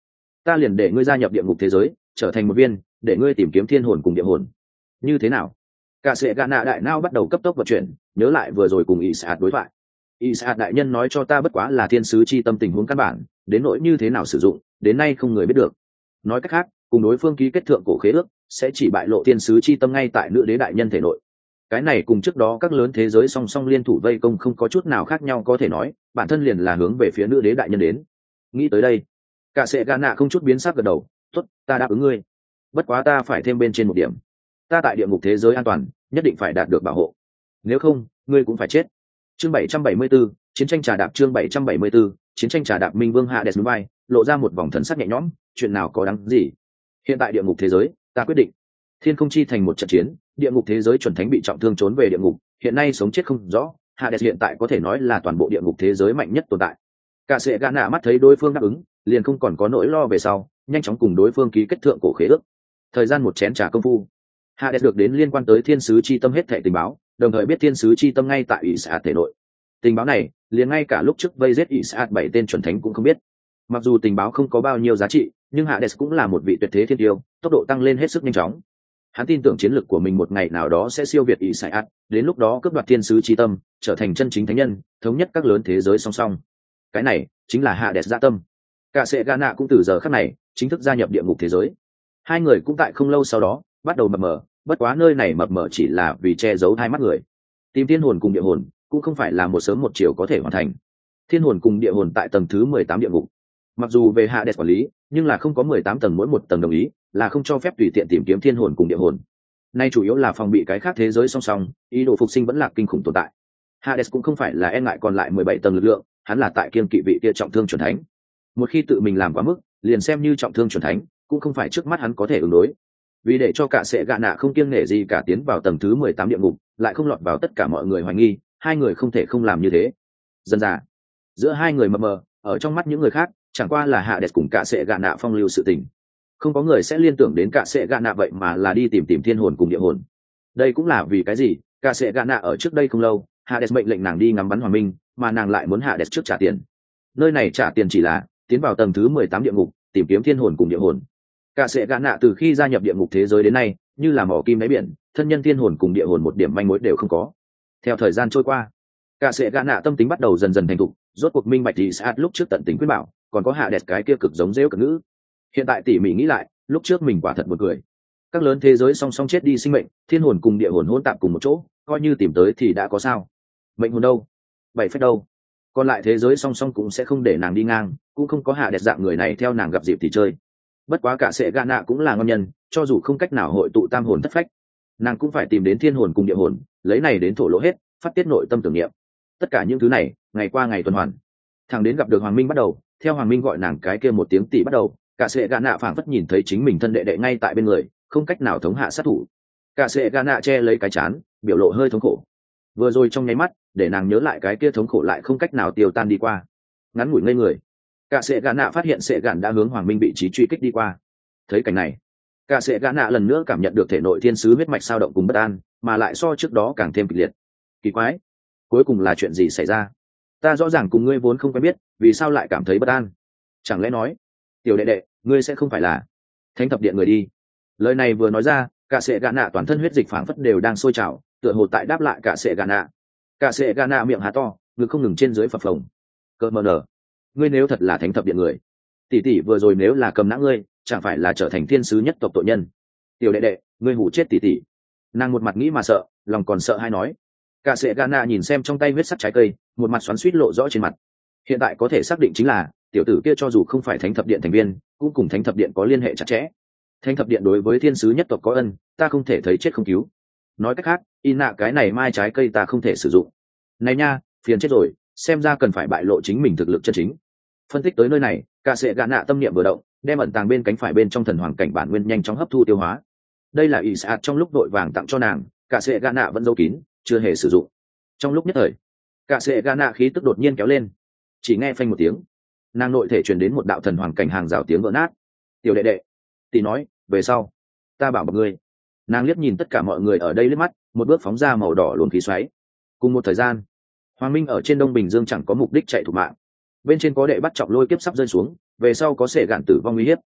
ta liền để ngươi gia nhập địa ngục thế giới, trở thành một viên, để ngươi tìm kiếm thiên hồn cùng địa hồn. Như thế nào? Cả sệ gạ nạ đại não bắt đầu cấp tốc vận chuyển, nhớ lại vừa rồi cùng Isaac đối thoại. Isaac đại nhân nói cho ta bất quá là thiên sứ chi tâm tình huống căn bản, đến nỗi như thế nào sử dụng, đến nay không người biết được. Nói cách khác, cùng đối phương ký kết thượng cổ khế ước, sẽ chỉ bại lộ thiên sứ chi tâm ngay tại nữ đế đại nhân thể nội. Cái này cùng trước đó các lớn thế giới song song liên thủ vây công không có chút nào khác nhau, có thể nói bản thân liền là hướng về phía nữ đế đại nhân đến. Nghĩ tới đây, cả sệ gạ nạ không chút biến sắc gật đầu, tốt, ta đáp ứng ngươi. Bất quá ta phải thêm bên trên một điểm, ta tại địa ngục thế giới an toàn, nhất định phải đạt được bảo hộ, nếu không ngươi cũng phải chết. Chương 774, chiến tranh trà đạp. Chương 774, chiến tranh trà đạp. Minh Vương Hades núi bay, lộ ra một vòng thần sắc nhẹ nhõm, chuyện nào có đáng gì. Hiện tại địa ngục thế giới, ta quyết định. Thiên không chi thành một trận chiến, địa ngục thế giới chuẩn thánh bị trọng thương trốn về địa ngục, hiện nay sống chết không rõ. Hades hiện tại có thể nói là toàn bộ địa ngục thế giới mạnh nhất tồn tại. Cả sệ gạ nạ mắt thấy đối phương đáp ứng, liền không còn có nỗi lo về sau, nhanh chóng cùng đối phương ký kết thượng cổ khế ước. Thời gian một chén trà công phu, Hades được đến liên quan tới thiên sứ chi tâm hết thảy tình báo, đồng thời biết thiên sứ chi tâm ngay tại Isaac thể nội. Tình báo này, liền ngay cả lúc trước vây giết Isaac 7 tên chuẩn thánh cũng không biết. Mặc dù tình báo không có bao nhiêu giá trị, nhưng Hades cũng là một vị tuyệt thế thiên tiêu, tốc độ tăng lên hết sức nhanh chóng. Hắn tin tưởng chiến lực của mình một ngày nào đó sẽ siêu việt Isaac, đến lúc đó cướp đoạt thiên sứ chi tâm, trở thành chân chính thánh nhân, thống nhất các lớn thế giới song song. Cái này chính là Hades dạ tâm. Cả sệ gạ nạ cũng từ giờ khắc này chính thức gia nhập địa ngục thế giới. Hai người cũng tại không lâu sau đó bắt đầu mập mờ, bất quá nơi này mập mờ chỉ là vì che giấu hai mắt người. Tìm thiên hồn cùng địa hồn cũng không phải là một sớm một chiều có thể hoàn thành. Thiên hồn cùng địa hồn tại tầng thứ 18 địa ngục. Mặc dù về Hades quản lý, nhưng là không có 18 tầng, mỗi một tầng đồng ý là không cho phép tùy tiện tìm kiếm thiên hồn cùng địa hồn. Nay chủ yếu là phòng bị cái khác thế giới song song, ý đồ phục sinh vẫn là kinh khủng tồn tại. Hades cũng không phải là e ngại còn lại 17 tầng lực lượng, hắn là tại kiên kỵ vị kia trọng thương chuẩn thánh. Một khi tự mình làm quá mức, liền xem như trọng thương chuẩn thánh, cũng không phải trước mắt hắn có thể ứng đối. Vì để cho cả sệ gạ nạ không kiêng nể gì cả tiến vào tầng thứ 18 địa ngục, lại không lọt vào tất cả mọi người hoài nghi, hai người không thể không làm như thế. Dần dà, giữa hai người mờ mờ, ở trong mắt những người khác, chẳng qua là Hades cùng cả sệ gạ nạ phong lưu sự tình. Không có người sẽ liên tưởng đến cả sệ gạ nạ vậy mà là đi tìm thiên hồn cùng địa hồn. Đây cũng là vì cái gì, cả sệ gạ nạ ở trước đây không lâu, Hades mệnh lệnh nàng đi ngắm bắn Hoàng Minh, mà nàng lại muốn Hades trước trả tiền. Nơi này trả tiền chỉ là tiến vào tầng thứ 18 địa ngục, tìm kiếm thiên hồn cùng địa hồn. Cả sệ gạ nạ từ khi gia nhập địa ngục thế giới đến nay, như là mỏ kim đáy biển, thân nhân thiên hồn cùng địa hồn một điểm manh mối đều không có. Theo thời gian trôi qua, cả sệ gạ nạ tâm tính bắt đầu dần dần thành thục, rốt cuộc minh bạch thì sát lúc trước tận tình khuyên bảo, còn có Hades cái kia cực giống rêu cực ngữ. Hiện tại tỉ mỉ nghĩ lại, lúc trước mình quả thật buồn cười. Các lớn thế giới song song chết đi sinh mệnh, thiên hồn cùng địa hồn hỗn tạp cùng một chỗ, coi như tìm tới thì đã có sao? Mệnh hồn đâu? Bảy phép đâu? Còn lại thế giới song song cũng sẽ không để nàng đi ngang, cũng không có Hades dạng người này theo nàng gặp dịp thì chơi. Bất quá cả sệ gạ nạ cũng là ngon nhân, cho dù không cách nào hội tụ tam hồn thất phách, nàng cũng phải tìm đến thiên hồn cùng địa hồn, lấy này đến thổ lộ hết, phát tiết nội tâm tưởng niệm. Tất cả những thứ này ngày qua ngày tuần hoàn, thằng đến gặp được Hoàng Minh bắt đầu, theo Hoàng Minh gọi nàng cái kia một tiếng tỷ bắt đầu, cả sệ gạ nạ phảng phất nhìn thấy chính mình thân đệ đệ ngay tại bên người, không cách nào thống hạ sát thủ. Cả sệ gạ nạ che lấy cái chán, biểu lộ hơi thống khổ. Vừa rồi trong nháy mắt, để nàng nhớ lại cái kia thống khổ lại không cách nào tiêu tan đi qua. Ngắn ngủi ngây người, cả sệ gạ nạ phát hiện sệ gạn đã hướng Hoàng Minh vị trí truy kích đi qua. Thấy cảnh này, cả sệ gạ nạ lần nữa cảm nhận được thể nội thiên sứ huyết mạch sao động cùng bất an, mà lại so trước đó càng thêm kịch liệt. Kỳ quái, cuối cùng là chuyện gì xảy ra? Ta rõ ràng cùng ngươi vốn không quen biết, vì sao lại cảm thấy bất an? Chẳng lẽ nói, tiểu đệ đệ, ngươi sẽ không phải là thánh thập điện người đi? Lời này vừa nói ra, cả sệ gạ nạ toàn thân huyết dịch phảng phất đều đang sôi trào, tựa hồ tại đáp lại cả sệ gạ nạ. Cả sệ gạ nạ miệng há to, ngực không ngừng trên dưới phập phồng. Cơ mờ nở, ngươi nếu thật là thánh thập điện người, tỷ tỷ vừa rồi nếu là cầm nã ngươi, chẳng phải là trở thành thiên sứ nhất tộc tội nhân? Tiểu đệ đệ, ngươi hủ chết tỷ tỷ. Nàng một mặt nghĩ mà sợ, lòng còn sợ hay nói. Cả sệ gạ nạ nhìn xem trong tay huyết sắt trái cây, một mặt xoắn xuýt lộ rõ trên mặt. Hiện tại có thể xác định chính là tiểu tử kia cho dù không phải thánh thập điện thành viên, cũng cùng thánh thập điện có liên hệ chặt chẽ. Thánh thập điện đối với thiên sứ nhất tộc có ân, ta không thể thấy chết không cứu. Nói cách khác, in nạ cái này mai trái cây ta không thể sử dụng. Này nha, phiền chết rồi, xem ra cần phải bại lộ chính mình thực lực chân chính. Phân tích tới nơi này, cả sệ gạ nạ tâm niệm vừa động, đem ẩn tàng bên cánh phải bên trong thần hoàng cảnh bản nguyên nhanh chóng hấp thu tiêu hóa. Đây là Isaac trong lúc đội vàng tặng cho nàng, cả sệ gạ nạ vẫn giấu kín, chưa hề sử dụng. Trong lúc nhất thời, cả sệ gạ nạ khí tức đột nhiên kéo lên, chỉ nghe phanh một tiếng, nàng nội thể truyền đến một đạo thần hoàng cảnh hàng rào tiếng vỡ nát. Tiểu đệ đệ, tỷ nói, về sau ta bảo bọc ngươi. Nàng liếc nhìn tất cả mọi người ở đây liếc mắt, một bước phóng ra màu đỏ luồng khí xoáy. Cùng một thời gian, Hoàng Minh ở trên Đông Bình Dương chẳng có mục đích chạy thủ mạng, bên trên có đệ bắt trọng lôi kiếp sắp rơi xuống, về sau có sệ gạn tử vong uy hiếp.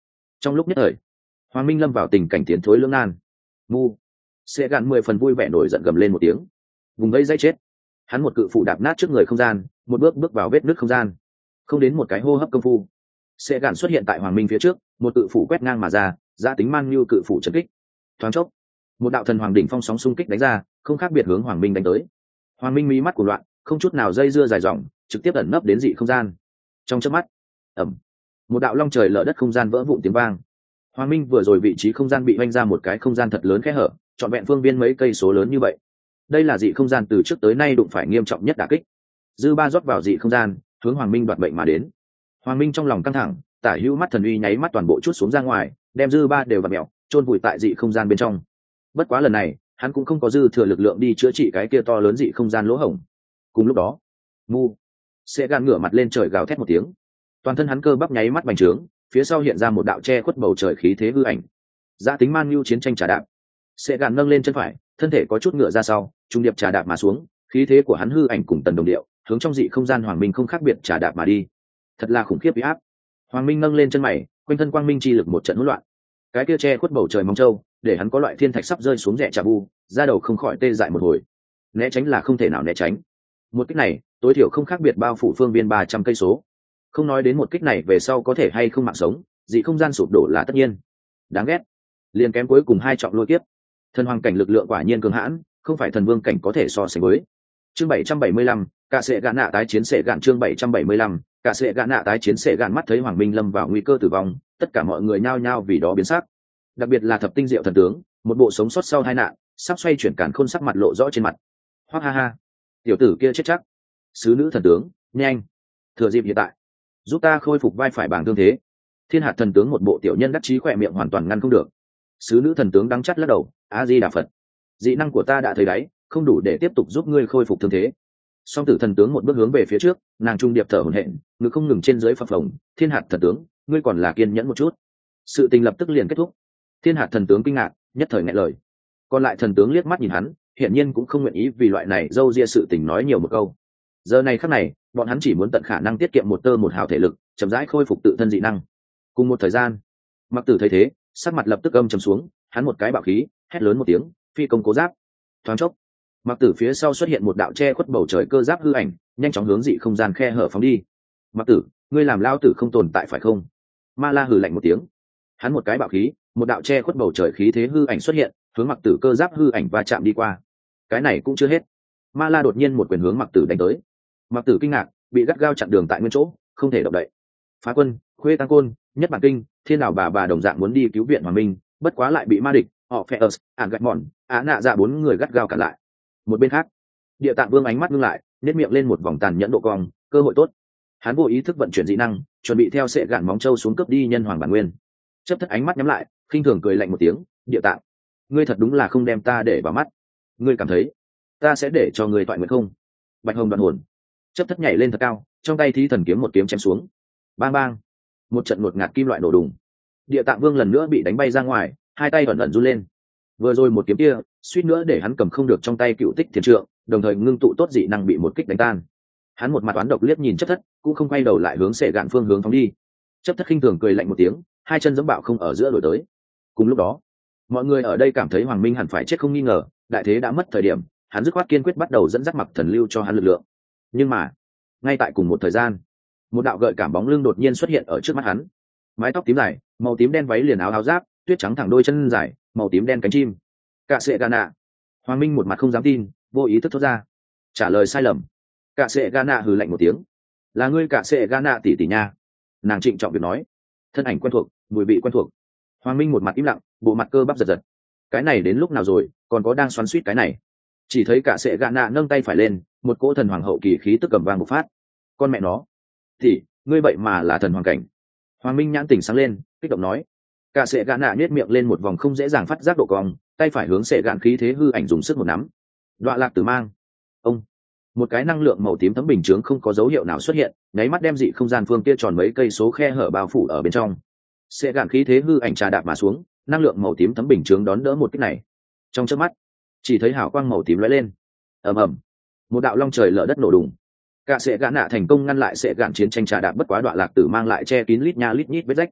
Trong lúc nhất thời, Hoàng Minh lâm vào tình cảnh tiến thối lưỡng nan. Mu, sẽ gạn 10 phần vui vẻ nổi giận gầm lên một tiếng, vùng vẫy dây chết. Hắn một cự phủ đạp nát trước người không gian, một bước bước vào vết nứt không gian. Không đến một cái hô hấp công phu, sẽ gạn xuất hiện tại Hoàng Minh phía trước, một cự phủ quét ngang mà ra, giá tính man như cự phủ chấn kích. Thoáng chốc, một đạo thần hoàng đỉnh phong sóng xung kích đánh ra, không khác biệt hướng Hoàng Minh đánh tới. Hoàng Minh mí mắt của loạn, không chút nào dây dưa dài dòng, trực tiếp ẩn nấp đến dị không gian. Trong chớp mắt, ầm, một đạo long trời lở đất không gian vỡ vụn tiếng vang. Hoàng Minh vừa rồi vị trí không gian bị vanh ra một cái không gian thật lớn kẽ hở, trọn vẹn phương viên mấy cây số lớn như vậy. Đây là dị không gian từ trước tới nay đụng phải nghiêm trọng nhất đả kích. Dư ba rót vào dị không gian, hướng Hoàng Minh đoạt mệnh mà đến. Hoàng Minh trong lòng căng thẳng, tả hữu mắt thần uy nháy mắt toàn bộ chút xuống ra ngoài, đem dư ba đều vặn mèo, chôn vùi tại dị không gian bên trong. Bất quá lần này, hắn cũng không có dư thừa lực lượng đi chữa trị cái kia to lớn dị không gian lỗ hổng. Cùng lúc đó, Mu sẽ gan ngửa mặt lên trời gào thét một tiếng, toàn thân hắn cơ bắp nháy mắt bành trướng, phía sau hiện ra một đạo che khuất bầu trời khí thế hư ảnh. Giá tính man nhu chiến tranh trà đạp, sẽ gan nâng lên chân phải, thân thể có chút ngựa ra sau, trung điệp trà đạp mà xuống, khí thế của hắn hư ảnh cùng tần đồng điệu, hướng trong dị không gian Hoàng Minh không khác biệt trà đạp mà đi. Thật là khủng khiếp uy áp. Hoàng Minh nâng lên chân mày, quanh thân quang minh chi lực một trận hỗn loạn. Cái kia che khuất bầu trời mong châu, để hắn có loại thiên thạch sắp rơi xuống rẻ trà bu, ra đầu không khỏi tê dại một hồi. Né tránh là không thể nào né tránh. Một kích này, tối thiểu không khác biệt bao phủ phương viên 300 cây số. Không nói đến một kích này về sau có thể hay không mạng sống, dị không gian sụp đổ là tất nhiên. Đáng ghét. Liền kém cuối cùng hai trọng lôi kiếp. Thần hoàng cảnh lực lượng quả nhiên cường hãn, không phải thần vương cảnh có thể so sánh với. Chương 775, cả sẽ gạn nạ tái chiến sẽ gạn chương 775, cả sẽ gạn nạ tái chiến sẽ gạn mắt thấy Hoàng Minh lâm vào nguy cơ tử vong, tất cả mọi người nhao nhao vì đó biến sắc. Đặc biệt là thập tinh diệu thần tướng, một bộ sống sót sau tai nạn, sắp xoay chuyển càn khôn sắc mặt lộ rõ trên mặt. Hoắc ha ha, tiểu tử kia chết chắc. Sứ nữ thần tướng, nhanh, thừa dịp hiện tại, giúp ta khôi phục vai phải bảng thương thế. Thiên hạt thần tướng một bộ tiểu nhân đắc chí khỏe miệng hoàn toàn ngăn không được. Sứ nữ thần tướng đắng chắt lắc đầu, a di đà phật, dị năng của ta đã thấy đáy, không đủ để tiếp tục giúp ngươi khôi phục thương thế. Song tử thần tướng một bước hướng về phía trước, nàng trung điệp thở hổn hển, ngực không ngừng trên dưới phập phồng. Thiên hạt thần tướng, ngươi còn là kiên nhẫn một chút. Sự tình lập tức liền kết thúc. Thiên hạt thần tướng kinh ngạc, nhất thời nghẹn lời. Còn lại thần tướng liếc mắt nhìn hắn, hiển nhiên cũng không nguyện ý vì loại này dâu ria sự tình nói nhiều một câu. Giờ này khắc này, bọn hắn chỉ muốn tận khả năng tiết kiệm một tơ một hào thể lực, chậm rãi khôi phục tự thân dị năng. Cùng một thời gian, Mặc Tử thấy thế, sắc mặt lập tức âm trầm xuống, hắn một cái bạo khí, hét lớn một tiếng, phi công cố giáp. Thoáng chốc, Mặc Tử phía sau xuất hiện một đạo che khuất bầu trời cơ giáp hư ảnh, nhanh chóng hướng dị không gian khe hở phóng đi. Mặc Tử, ngươi làm lao tử không tồn tại phải không? Ma La hừ lạnh một tiếng, hắn một cái bạo khí, một đạo che khuất bầu trời khí thế hư ảnh xuất hiện, hướng Mặc Tử cơ giáp hư ảnh va chạm đi qua. Cái này cũng chưa hết, Ma La đột nhiên một quyền hướng Mặc Tử đánh tới. Mặc Tử kinh ngạc, bị gắt gao chặn đường tại nguyên chỗ, không thể động đậy. Phá Quân, Khuê Tăng Côn, Nhất Bản Kinh, Thiên Đảo bà đồng dạng muốn đi cứu viện Hoàng Minh, bất quá lại bị Ma Địch, họ phe ản gạch mòn, á nạ dạ bốn người gắt gao cản lại. Một bên khác, Địa Tạng Vương ánh mắt ngưng lại, nét miệng lên một vòng tàn nhẫn độ cong, cơ hội tốt. Hắn vô ý thức vận chuyển dị năng, chuẩn bị theo sệ gạn móng châu xuống cấp đi nhân hoàng bản nguyên. Chấp Thất ánh mắt nhắm lại, khinh thường cười lạnh một tiếng, Địa Tạng, ngươi thật đúng là không đem ta để vào mắt. Ngươi cảm thấy ta sẽ để cho ngươi toại nguyện không? Bạch Hồng đoạn hồn. Chấp Thất nhảy lên thật cao, trong tay thí thần kiếm một kiếm chém xuống. Bang bang, một trận ngột ngạt kim loại nổ đùng. Địa Tạng Vương lần nữa bị đánh bay ra ngoài, hai tay ẩn ẩn run lên. Vừa rồi một kiếm kia, suýt nữa để hắn cầm không được trong tay cựu tích thiên trượng, đồng thời ngưng tụ tốt dị năng bị một kích đánh tan. Hắn một mặt oán độc liếc nhìn Chấp Thất, cũng không quay đầu lại hướng sệ gạn phương hướng phóng đi. Chấp Thất khinh thường cười lạnh một tiếng, hai chân giẫm bạo không ở giữa đổi tới. Cùng lúc đó, mọi người ở đây cảm thấy Hoàng Minh hẳn phải chết không nghi ngờ, đại thế đã mất thời điểm, hắn dứt khoát kiên quyết bắt đầu dẫn dắt Mặc Thần lưu cho hắn lực lượng. Nhưng mà, ngay tại cùng một thời gian, một đạo gợi cảm bóng lưng đột nhiên xuất hiện ở trước mắt hắn. Mái tóc tím dài, màu tím đen váy liền áo giáp, tuyết trắng thẳng đôi chân dài, màu tím đen cánh chim. Cả sệ gà nạ. Hoàng Minh một mặt không dám tin, vô ý thức thốt ra. Trả lời sai lầm. Cả sệ gà nạ hừ lạnh một tiếng. Là ngươi cả sệ gà nạ tỷ tỷ nha. Nàng trịnh trọng việc nói. Thân ảnh quen thuộc, mùi vị quen thuộc. Hoàng Minh một mặt im lặng, bộ mặt cơ bắp giật giật. Cái này đến lúc nào rồi, còn có đang xoắn xuýt cái này. Chỉ thấy cả sệ gà nạ nâng tay phải lên, một cỗ thần hoàng hậu kỳ khí tức cầm vang bộc phát. Con mẹ nó, thì ngươi vậy mà là thần hoàng cảnh. Hoàng Minh nhãn tỉnh sáng lên, kích động nói. Cả sệ gạn nạ nhếch miệng lên một vòng không dễ dàng phát giác độ cong, tay phải hướng sệ gạn khí thế hư ảnh dùng sức một nắm. Đoạ lạc tử mang. Ông, một cái năng lượng màu tím thấm bình chướng không có dấu hiệu nào xuất hiện, nháy mắt đem dị không gian phương kia tròn mấy cây số khe hở bao phủ ở bên trong. Sệ gạn khí thế hư ảnh trà đạp mà xuống, năng lượng màu tím thấm bình chướng đón đỡ một kích này. Trong chớp mắt, chỉ thấy hào quang màu tím lóe lên. Ầm ầm, một đạo long trời lở đất nổ đùng. Cả sệ gạn nạ thành công ngăn lại sệ gạn chiến tranh trà đạp, bất quá đoạ lạc tử mang lại che kín lít nha lít nhít vết rách.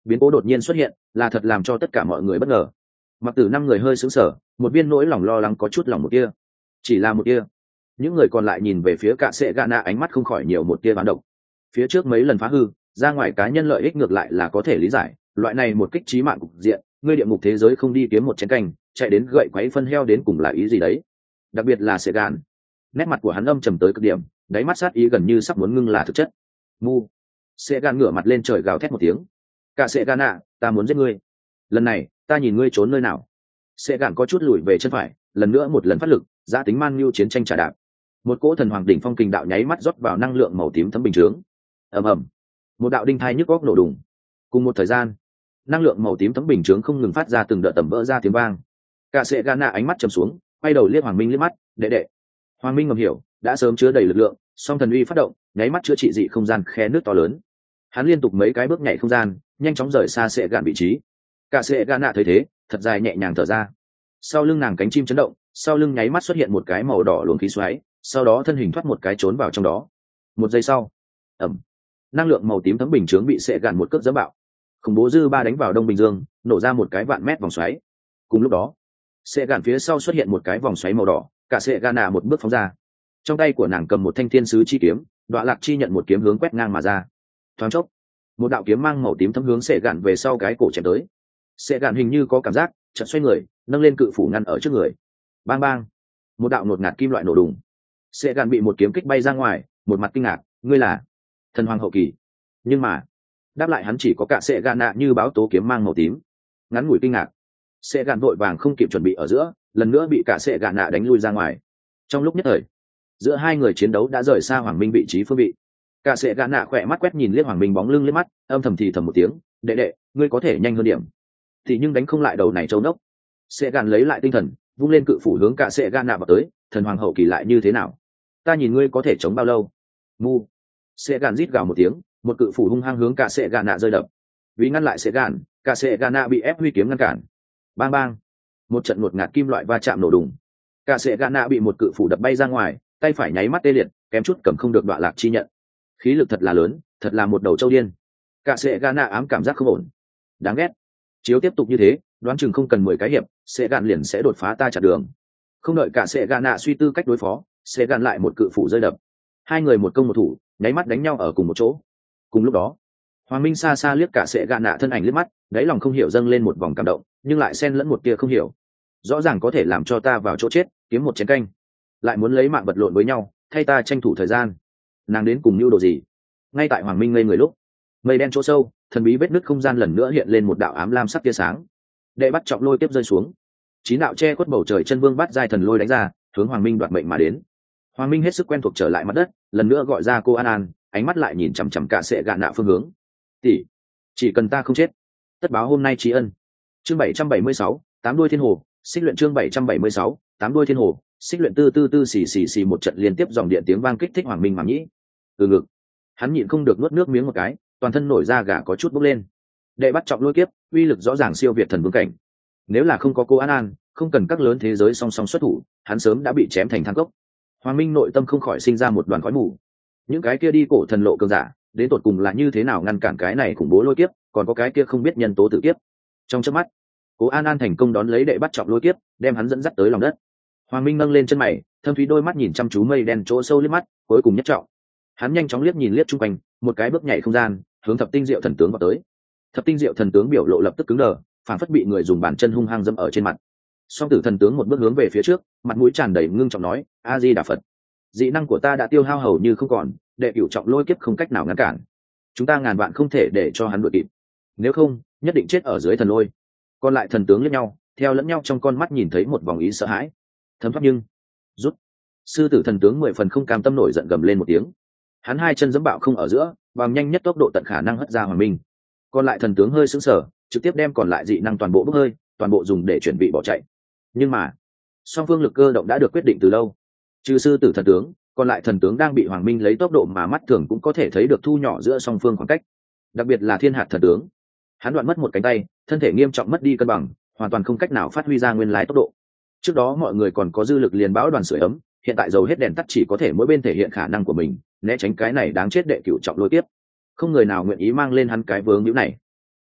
Biến cố đột nhiên xuất hiện là thật làm cho tất cả mọi người bất ngờ. Mặc Tử 5 người hơi sững sờ, một viên nỗi lòng lo lắng có chút lòng một tia, chỉ là một tia. Những người còn lại nhìn về phía Cả Sệ Gạ Nạ, ánh mắt không khỏi nhiều một tia bán độc. Phía trước mấy lần phá hư ra ngoài cá nhân lợi ích ngược lại là có thể lý giải, loại này một kích chí mạng cục diện, ngươi địa ngục thế giới không đi kiếm một chén canh, chạy đến gậy quấy phân heo đến cùng là ý gì đấy? Đặc biệt là Sệ Gạn, nét mặt của hắn âm trầm tới cực điểm, đáy mắt sát ý gần như sắp muốn ngưng là thực chất. Mu. Sệ Gạn ngửa mặt lên trời gào thét một tiếng. Cả Sệ Gạn Nạ, ta muốn giết ngươi. Lần này, ta nhìn ngươi trốn nơi nào. Sệ Gạn có chút lùi về chân phải, lần nữa một lần phát lực, giá tính man nhu chiến tranh trả đạp. Một cỗ thần hoàng đỉnh phong kình đạo nháy mắt rót vào năng lượng màu tím thấm bình chướng. Ầm ầm. Một đạo đinh thai nhức óc nổ đùng. Cùng một thời gian, năng lượng màu tím thấm bình chướng không ngừng phát ra từng đợt tầm vỡ ra tiếng vang. Cả Sệ Gạn Nạ ánh mắt trầm xuống, quay đầu liếc Hoàng Minh liếc mắt, đệ đệ. Hoàng Minh ngầm hiểu, đã sớm chứa đầy lực lượng, song thần uy phát động, nháy mắt chữa trị dị không gian khe nước to lớn. Hắn liên tục mấy cái bước nhảy không gian, nhanh chóng rời xa Sệ Gạn vị trí. Cả Sệ Gạn Nạ thấy thế, thật dài nhẹ nhàng thở ra. Sau lưng nàng cánh chim chấn động, sau lưng nháy mắt xuất hiện một cái màu đỏ luồng khí xoáy, sau đó thân hình thoát một cái trốn vào trong đó. Một giây sau, ầm, năng lượng màu tím thấm bình chướng bị Sệ Gạn một cước giẫm bạo. Khủng bố dư ba đánh vào Đông Bình Dương, nổ ra một cái vạn mét vòng xoáy. Cùng lúc đó, Sệ Gạn phía sau xuất hiện một cái vòng xoáy màu đỏ, Cả Sệ Gạn Nạ một bước phóng ra. Trong tay của nàng cầm một thanh thiên sứ chi kiếm, Đoạ Lạc chi nhận một kiếm hướng quét ngang mà ra. Thoáng chốc, một đạo kiếm mang màu tím thấm hướng Sệ Gạn về sau cái cổ chém tới. Sệ Gạn hình như có cảm giác, chợt xoay người, nâng lên cự phủ ngăn ở trước người. Bang bang, một đạo nột ngạt kim loại nổ đùng. Sệ Gạn bị một kiếm kích bay ra ngoài, một mặt kinh ngạc, ngươi là thần hoàng hậu kỳ. Nhưng mà đáp lại hắn chỉ có Cả Sệ Gạn Nạ như báo tố kiếm mang màu tím. Ngắn ngủi kinh ngạc, Sệ Gạn vội vàng không kịp chuẩn bị ở giữa, lần nữa bị Cả Sệ Gạn Nạ đánh lui ra ngoài. Trong lúc nhất thời, giữa hai người chiến đấu đã rời xa Hoàng Minh vị trí phương vị. Cả Sệ Gạn Nạ khỏe mắt quét nhìn liếc Hoàng Minh bóng lưng liếc mắt, âm thầm thì thầm một tiếng, đệ đệ, ngươi có thể nhanh hơn điểm. Thì nhưng đánh không lại đầu này châu nốc. Sệ Gạn lấy lại tinh thần, vung lên cự phủ hướng Cả Sệ Gạn Nạ vào tới, thần hoàng hậu kỳ lại như thế nào? Ta nhìn ngươi có thể chống bao lâu? Mu. Sệ Gạn rít gào một tiếng, một cự phủ hung hăng hướng Cả Sệ Gạn Nạ rơi đập. Vì ngăn lại Sệ Gạn, Cả Sệ Gạn Nạ bị ép huy kiếm ngăn cản. Bang bang, một trận ngột ngạt kim loại va chạm nổ đùng. Cả Sệ Gạn Nạ bị một cự phủ đập bay ra ngoài, tay phải nháy mắt tê liệt, kém chút cầm không được Đoạ Lạc chi nhận. Khí lực thật là lớn, thật là một đầu trâu điên. Cả Sệ Gạn Nạ ám cảm giác không ổn. Đáng ghét. Chiếu tiếp tục như thế, đoán chừng không cần 10 cái hiệp, Sệ Gạn liền sẽ đột phá ta chặn đường. Không đợi Cả Sệ Gạn Nạ suy tư cách đối phó, Sệ Gạn lại một cự phủ rơi đập. Hai người một công một thủ, nháy mắt đánh nhau ở cùng một chỗ. Cùng lúc đó, Hoàng Minh xa xa liếc Cả Sệ Gạn Nạ thân ảnh liếc mắt, đáy lòng không hiểu dâng lên một vòng cảm động, nhưng lại xen lẫn một tia không hiểu. Rõ ràng có thể làm cho ta vào chỗ chết, kiếm một chén canh, lại muốn lấy mạng vật lộn với nhau, thay ta tranh thủ thời gian. Nàng đến cùng nhu đồ gì? Ngay tại Hoàng Minh ngây người lúc, mây đen chỗ sâu, thần bí vết nứt không gian lần nữa hiện lên một đạo ám lam sắc tia sáng. Đệ bắt trọng lôi tiếp rơi xuống, 9 đạo che khuất bầu trời chân vương bắt giai thần lôi đánh ra, hướng Hoàng Minh đoạt mệnh mà đến. Hoàng Minh hết sức quen thuộc trở lại mặt đất, lần nữa gọi ra cô An An, ánh mắt lại nhìn chằm chằm Cả Sệ Gạn Nạ phương hướng. Tỷ, chỉ cần ta không chết, tất báo hôm nay tri ân. Chương 776, tám đuôi thiên hồ, xích luyện chương 776, tám đuôi thiên hồ, xích luyện tư tư tư xì xì xì một trận liên tiếp dòng điện tiếng vang kích thích Hoàng Minh màng nhĩ. Từ ngực, hắn nhịn không được nuốt nước miếng một cái, toàn thân nổi da gà có chút bốc lên. Đệ bắt trọng lôi kiếp, uy lực rõ ràng siêu việt thần vương cảnh. Nếu là không có cô An An, không cần các lớn thế giới song song xuất thủ, hắn sớm đã bị chém thành than cốc. Hoàng Minh nội tâm không khỏi sinh ra một đoàn khói mù. Những cái kia đi cổ thần lộ cường giả, đến tột cùng là như thế nào ngăn cản cái này khủng bố lôi kiếp, còn có cái kia không biết nhân tố tự kiếp. Trong chớp mắt, Cố An An thành công đón lấy đệ bắt trọng lôi kiếp, đem hắn dẫn dắt tới lòng đất. Hoàng Minh nâng lên chân mày, thâm thúy đôi mắt nhìn chăm chú mây đen chỗ sâu liếc mắt, cuối cùng nhất trọng. Hắn nhanh chóng liếc nhìn liếc chung quanh, một cái bước nhảy không gian, hướng Thập Tinh Diệu Thần tướng vào tới. Thập Tinh Diệu Thần tướng biểu lộ lập tức cứng đờ, phản phất bị người dùng bàn chân hung hăng dẫm ở trên mặt. Song Tử Thần tướng một bước hướng về phía trước, mặt mũi tràn đầy ngưng trọng nói: "A Di Đà Phật, dị năng của ta đã tiêu hao hầu như không còn, đệ cửu trọng lôi kiếp không cách nào ngăn cản. Chúng ta ngàn vạn không thể để cho hắn đuổi kịp, nếu không, nhất định chết ở dưới thần lôi." Còn lại thần tướng liếc nhau, theo lẫn nhau trong con mắt nhìn thấy một vòng ý sợ hãi. Thấm thoát nhưng rút. Sư Tử Thần tướng 10 phần không cam tâm nổi giận gầm lên một tiếng. Hắn hai chân giẫm bạo không ở giữa, bằng nhanh nhất tốc độ tận khả năng hất ra Hoàng Minh. Còn lại thần tướng hơi sững sờ, trực tiếp đem còn lại dị năng toàn bộ bốc hơi, toàn bộ dùng để chuẩn bị bỏ chạy. Nhưng mà, song phương lực cơ động đã được quyết định từ lâu. Trừ Sư Tử Thần tướng, còn lại thần tướng đang bị Hoàng Minh lấy tốc độ mà mắt thường cũng có thể thấy được thu nhỏ giữa song phương khoảng cách. Đặc biệt là Thiên Hạt Thần tướng, hắn đoạn mất một cánh tay, thân thể nghiêm trọng mất đi cân bằng, hoàn toàn không cách nào phát huy ra nguyên lai tốc độ. Trước đó mọi người còn có dư lực liền bão đoàn sưởi ấm, hiện tại dầu hết đèn tắt, chỉ có thể mỗi bên thể hiện khả năng của mình, né tránh cái này đáng chết đệ cửu trọng lôi tiếp. Không người nào nguyện ý mang lên hắn cái vướng hữu này.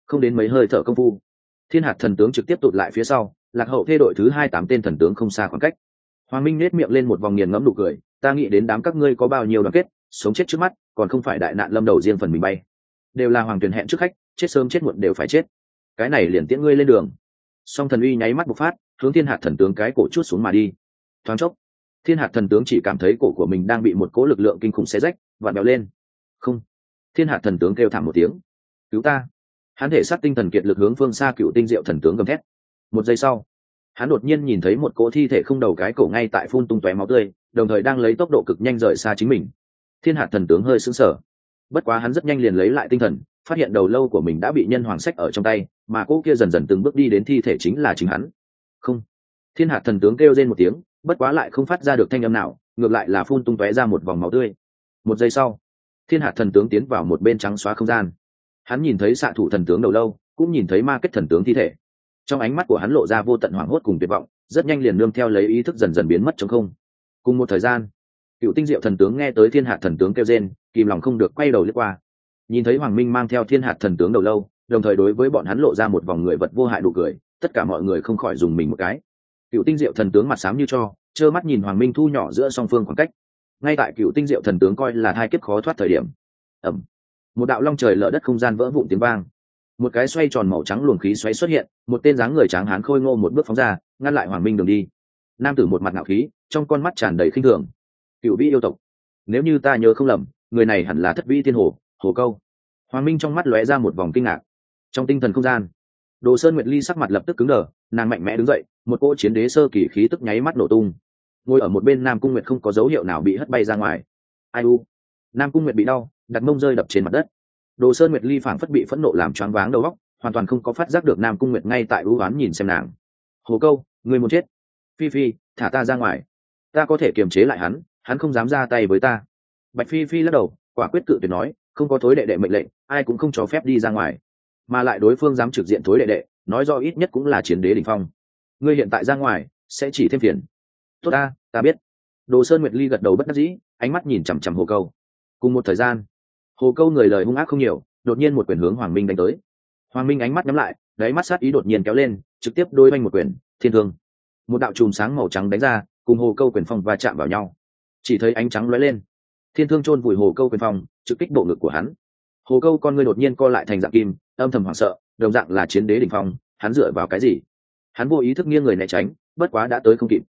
Không đến mấy hơi thở công phu, thiên hạt thần tướng trực tiếp tụt lại phía sau, lạc hậu thê đội thứ 28 tên thần tướng không xa khoảng cách. Hoàng Minh nét miệng lên một vòng nghiền ngẫm nụ cười, ta nghĩ đến đám các ngươi có bao nhiêu đoàn kết, sống chết trước mắt, còn không phải đại nạn lâm đầu riêng phần mình bay. Đều là hoàng tuyển hẹn trước khách, chết sớm chết muộn đều phải chết. Cái này liền tiễn ngươi lên đường. Song thần uy nháy mắt bộc phát, hướng thiên hạt thần tướng cái cổ chuốt xuống mà đi. Thoáng chốc, thiên hạt thần tướng chỉ cảm thấy cổ của mình đang bị một cỗ lực lượng kinh khủng xé rách, vặn bèo lên. Không! Thiên hạt thần tướng kêu thảm một tiếng. Cứu ta! Hắn thể sát tinh thần kiệt lực hướng phương xa Cựu Tinh Diệu thần tướng gầm thét. Một giây sau, hắn đột nhiên nhìn thấy một cỗ thi thể không đầu cái cổ ngay tại phun tung tóe máu tươi, đồng thời đang lấy tốc độ cực nhanh rời xa chính mình. Thiên hạt thần tướng hơi sững sờ, bất quá hắn rất nhanh liền lấy lại tinh thần, phát hiện đầu lâu của mình đã bị nhân hoàng sách ở trong tay, mà cỗ kia dần dần từng bước đi đến thi thể chính là chính hắn. Không! Thiên hạt thần tướng kêu rên một tiếng, bất quá lại không phát ra được thanh âm nào, ngược lại là phun tung tóe ra một vòng máu tươi. Một giây sau, thiên hạt thần tướng tiến vào một bên trắng xóa không gian. Hắn nhìn thấy xạ thủ thần tướng đầu lâu, cũng nhìn thấy ma kết thần tướng thi thể. Trong ánh mắt của hắn lộ ra vô tận hoảng hốt cùng tuyệt vọng, rất nhanh liền nương theo lấy ý thức dần dần biến mất trong không. Cùng một thời gian, Cựu Tinh Diệu thần tướng nghe tới thiên hạt thần tướng kêu rên, kìm lòng không được quay đầu liếc qua, nhìn thấy Hoàng Minh mang theo thiên hạt thần tướng đầu lâu, đồng thời đối với bọn hắn lộ ra một vòng người vật vô hại nụ cười, tất cả mọi người không khỏi dùng mình một cái. Cựu Tinh Diệu thần tướng mặt xám như tro, trơ mắt nhìn Hoàng Minh thu nhỏ giữa song phương khoảng cách. Ngay tại Cựu Tinh Diệu thần tướng coi là hai kiếp khó thoát thời điểm, ầm, một đạo long trời lở đất không gian vỡ vụn tiếng vang, một cái xoay tròn màu trắng luồng khí xoáy xuất hiện, một tên dáng người tráng hán khôi ngô một bước phóng ra, ngăn lại Hoàng Minh đường đi. Nam tử một mặt ngạo khí, trong con mắt tràn đầy khinh thường. Cựu vĩ yêu tộc, nếu như ta nhớ không lầm, người này hẳn là Thất Vĩ Thiên Hồ, Hồ Câu. Hoàng Minh trong mắt lóe ra một vòng kinh ngạc. Trong tinh thần không gian, Đồ Sơn Nguyệt Ly sắc mặt lập tức cứng đờ, nàng mạnh mẽ đứng dậy, một cỗ chiến đế sơ kỳ khí tức nháy mắt nổ tung. Ngồi ở một bên Nam Cung Nguyệt không có dấu hiệu nào bị hất bay ra ngoài. Ai u? Nam Cung Nguyệt bị đau, đặt mông rơi đập trên mặt đất. Đồ Sơn Nguyệt Ly phảng phất bị phẫn nộ làm choáng váng đầu óc, hoàn toàn không có phát giác được Nam Cung Nguyệt ngay tại ưu ám nhìn xem nàng. Hồ Câu, người muốn chết? Phi Phi, thả ta ra ngoài, ta có thể kiềm chế lại hắn, hắn không dám ra tay với ta. Bạch Phi Phi lắc đầu, quả quyết cự tuyệt nói, không có thối đệ đệ mệnh lệnh, ai cũng không cho phép đi ra ngoài. Mà lại đối phương dám trực diện thối đệ đệ, nói do ít nhất cũng là chiến đế đỉnh phong. Ngươi hiện tại ra ngoài, sẽ chỉ thêm phiền. Tốt ta biết. Đồ Sơn Nguyệt Ly gật đầu bất đắc dĩ, ánh mắt nhìn chằm chằm Hồ Câu. Cùng một thời gian, Hồ Câu người lời hung ác không nhiều, đột nhiên một quyền hướng Hoàng Minh đánh tới. Hoàng Minh ánh mắt nhắm lại, đáy mắt sát ý đột nhiên kéo lên, trực tiếp đôi vanh một quyền, thiên thương. Một đạo chùm sáng màu trắng đánh ra, cùng Hồ Câu quyền phong va chạm vào nhau. Chỉ thấy ánh trắng lóe lên, thiên thương chôn vùi Hồ Câu quyền phong, trực kích bộ ngực của hắn. Hồ Câu con ngươi đột nhiên co lại thành dạng kim, âm thầm hoảng sợ, đồng dạng là chiến đế đỉnh phong, hắn dựa vào cái gì? Hắn vô ý thức nghiêng người né tránh, bất quá đã tới không kịp.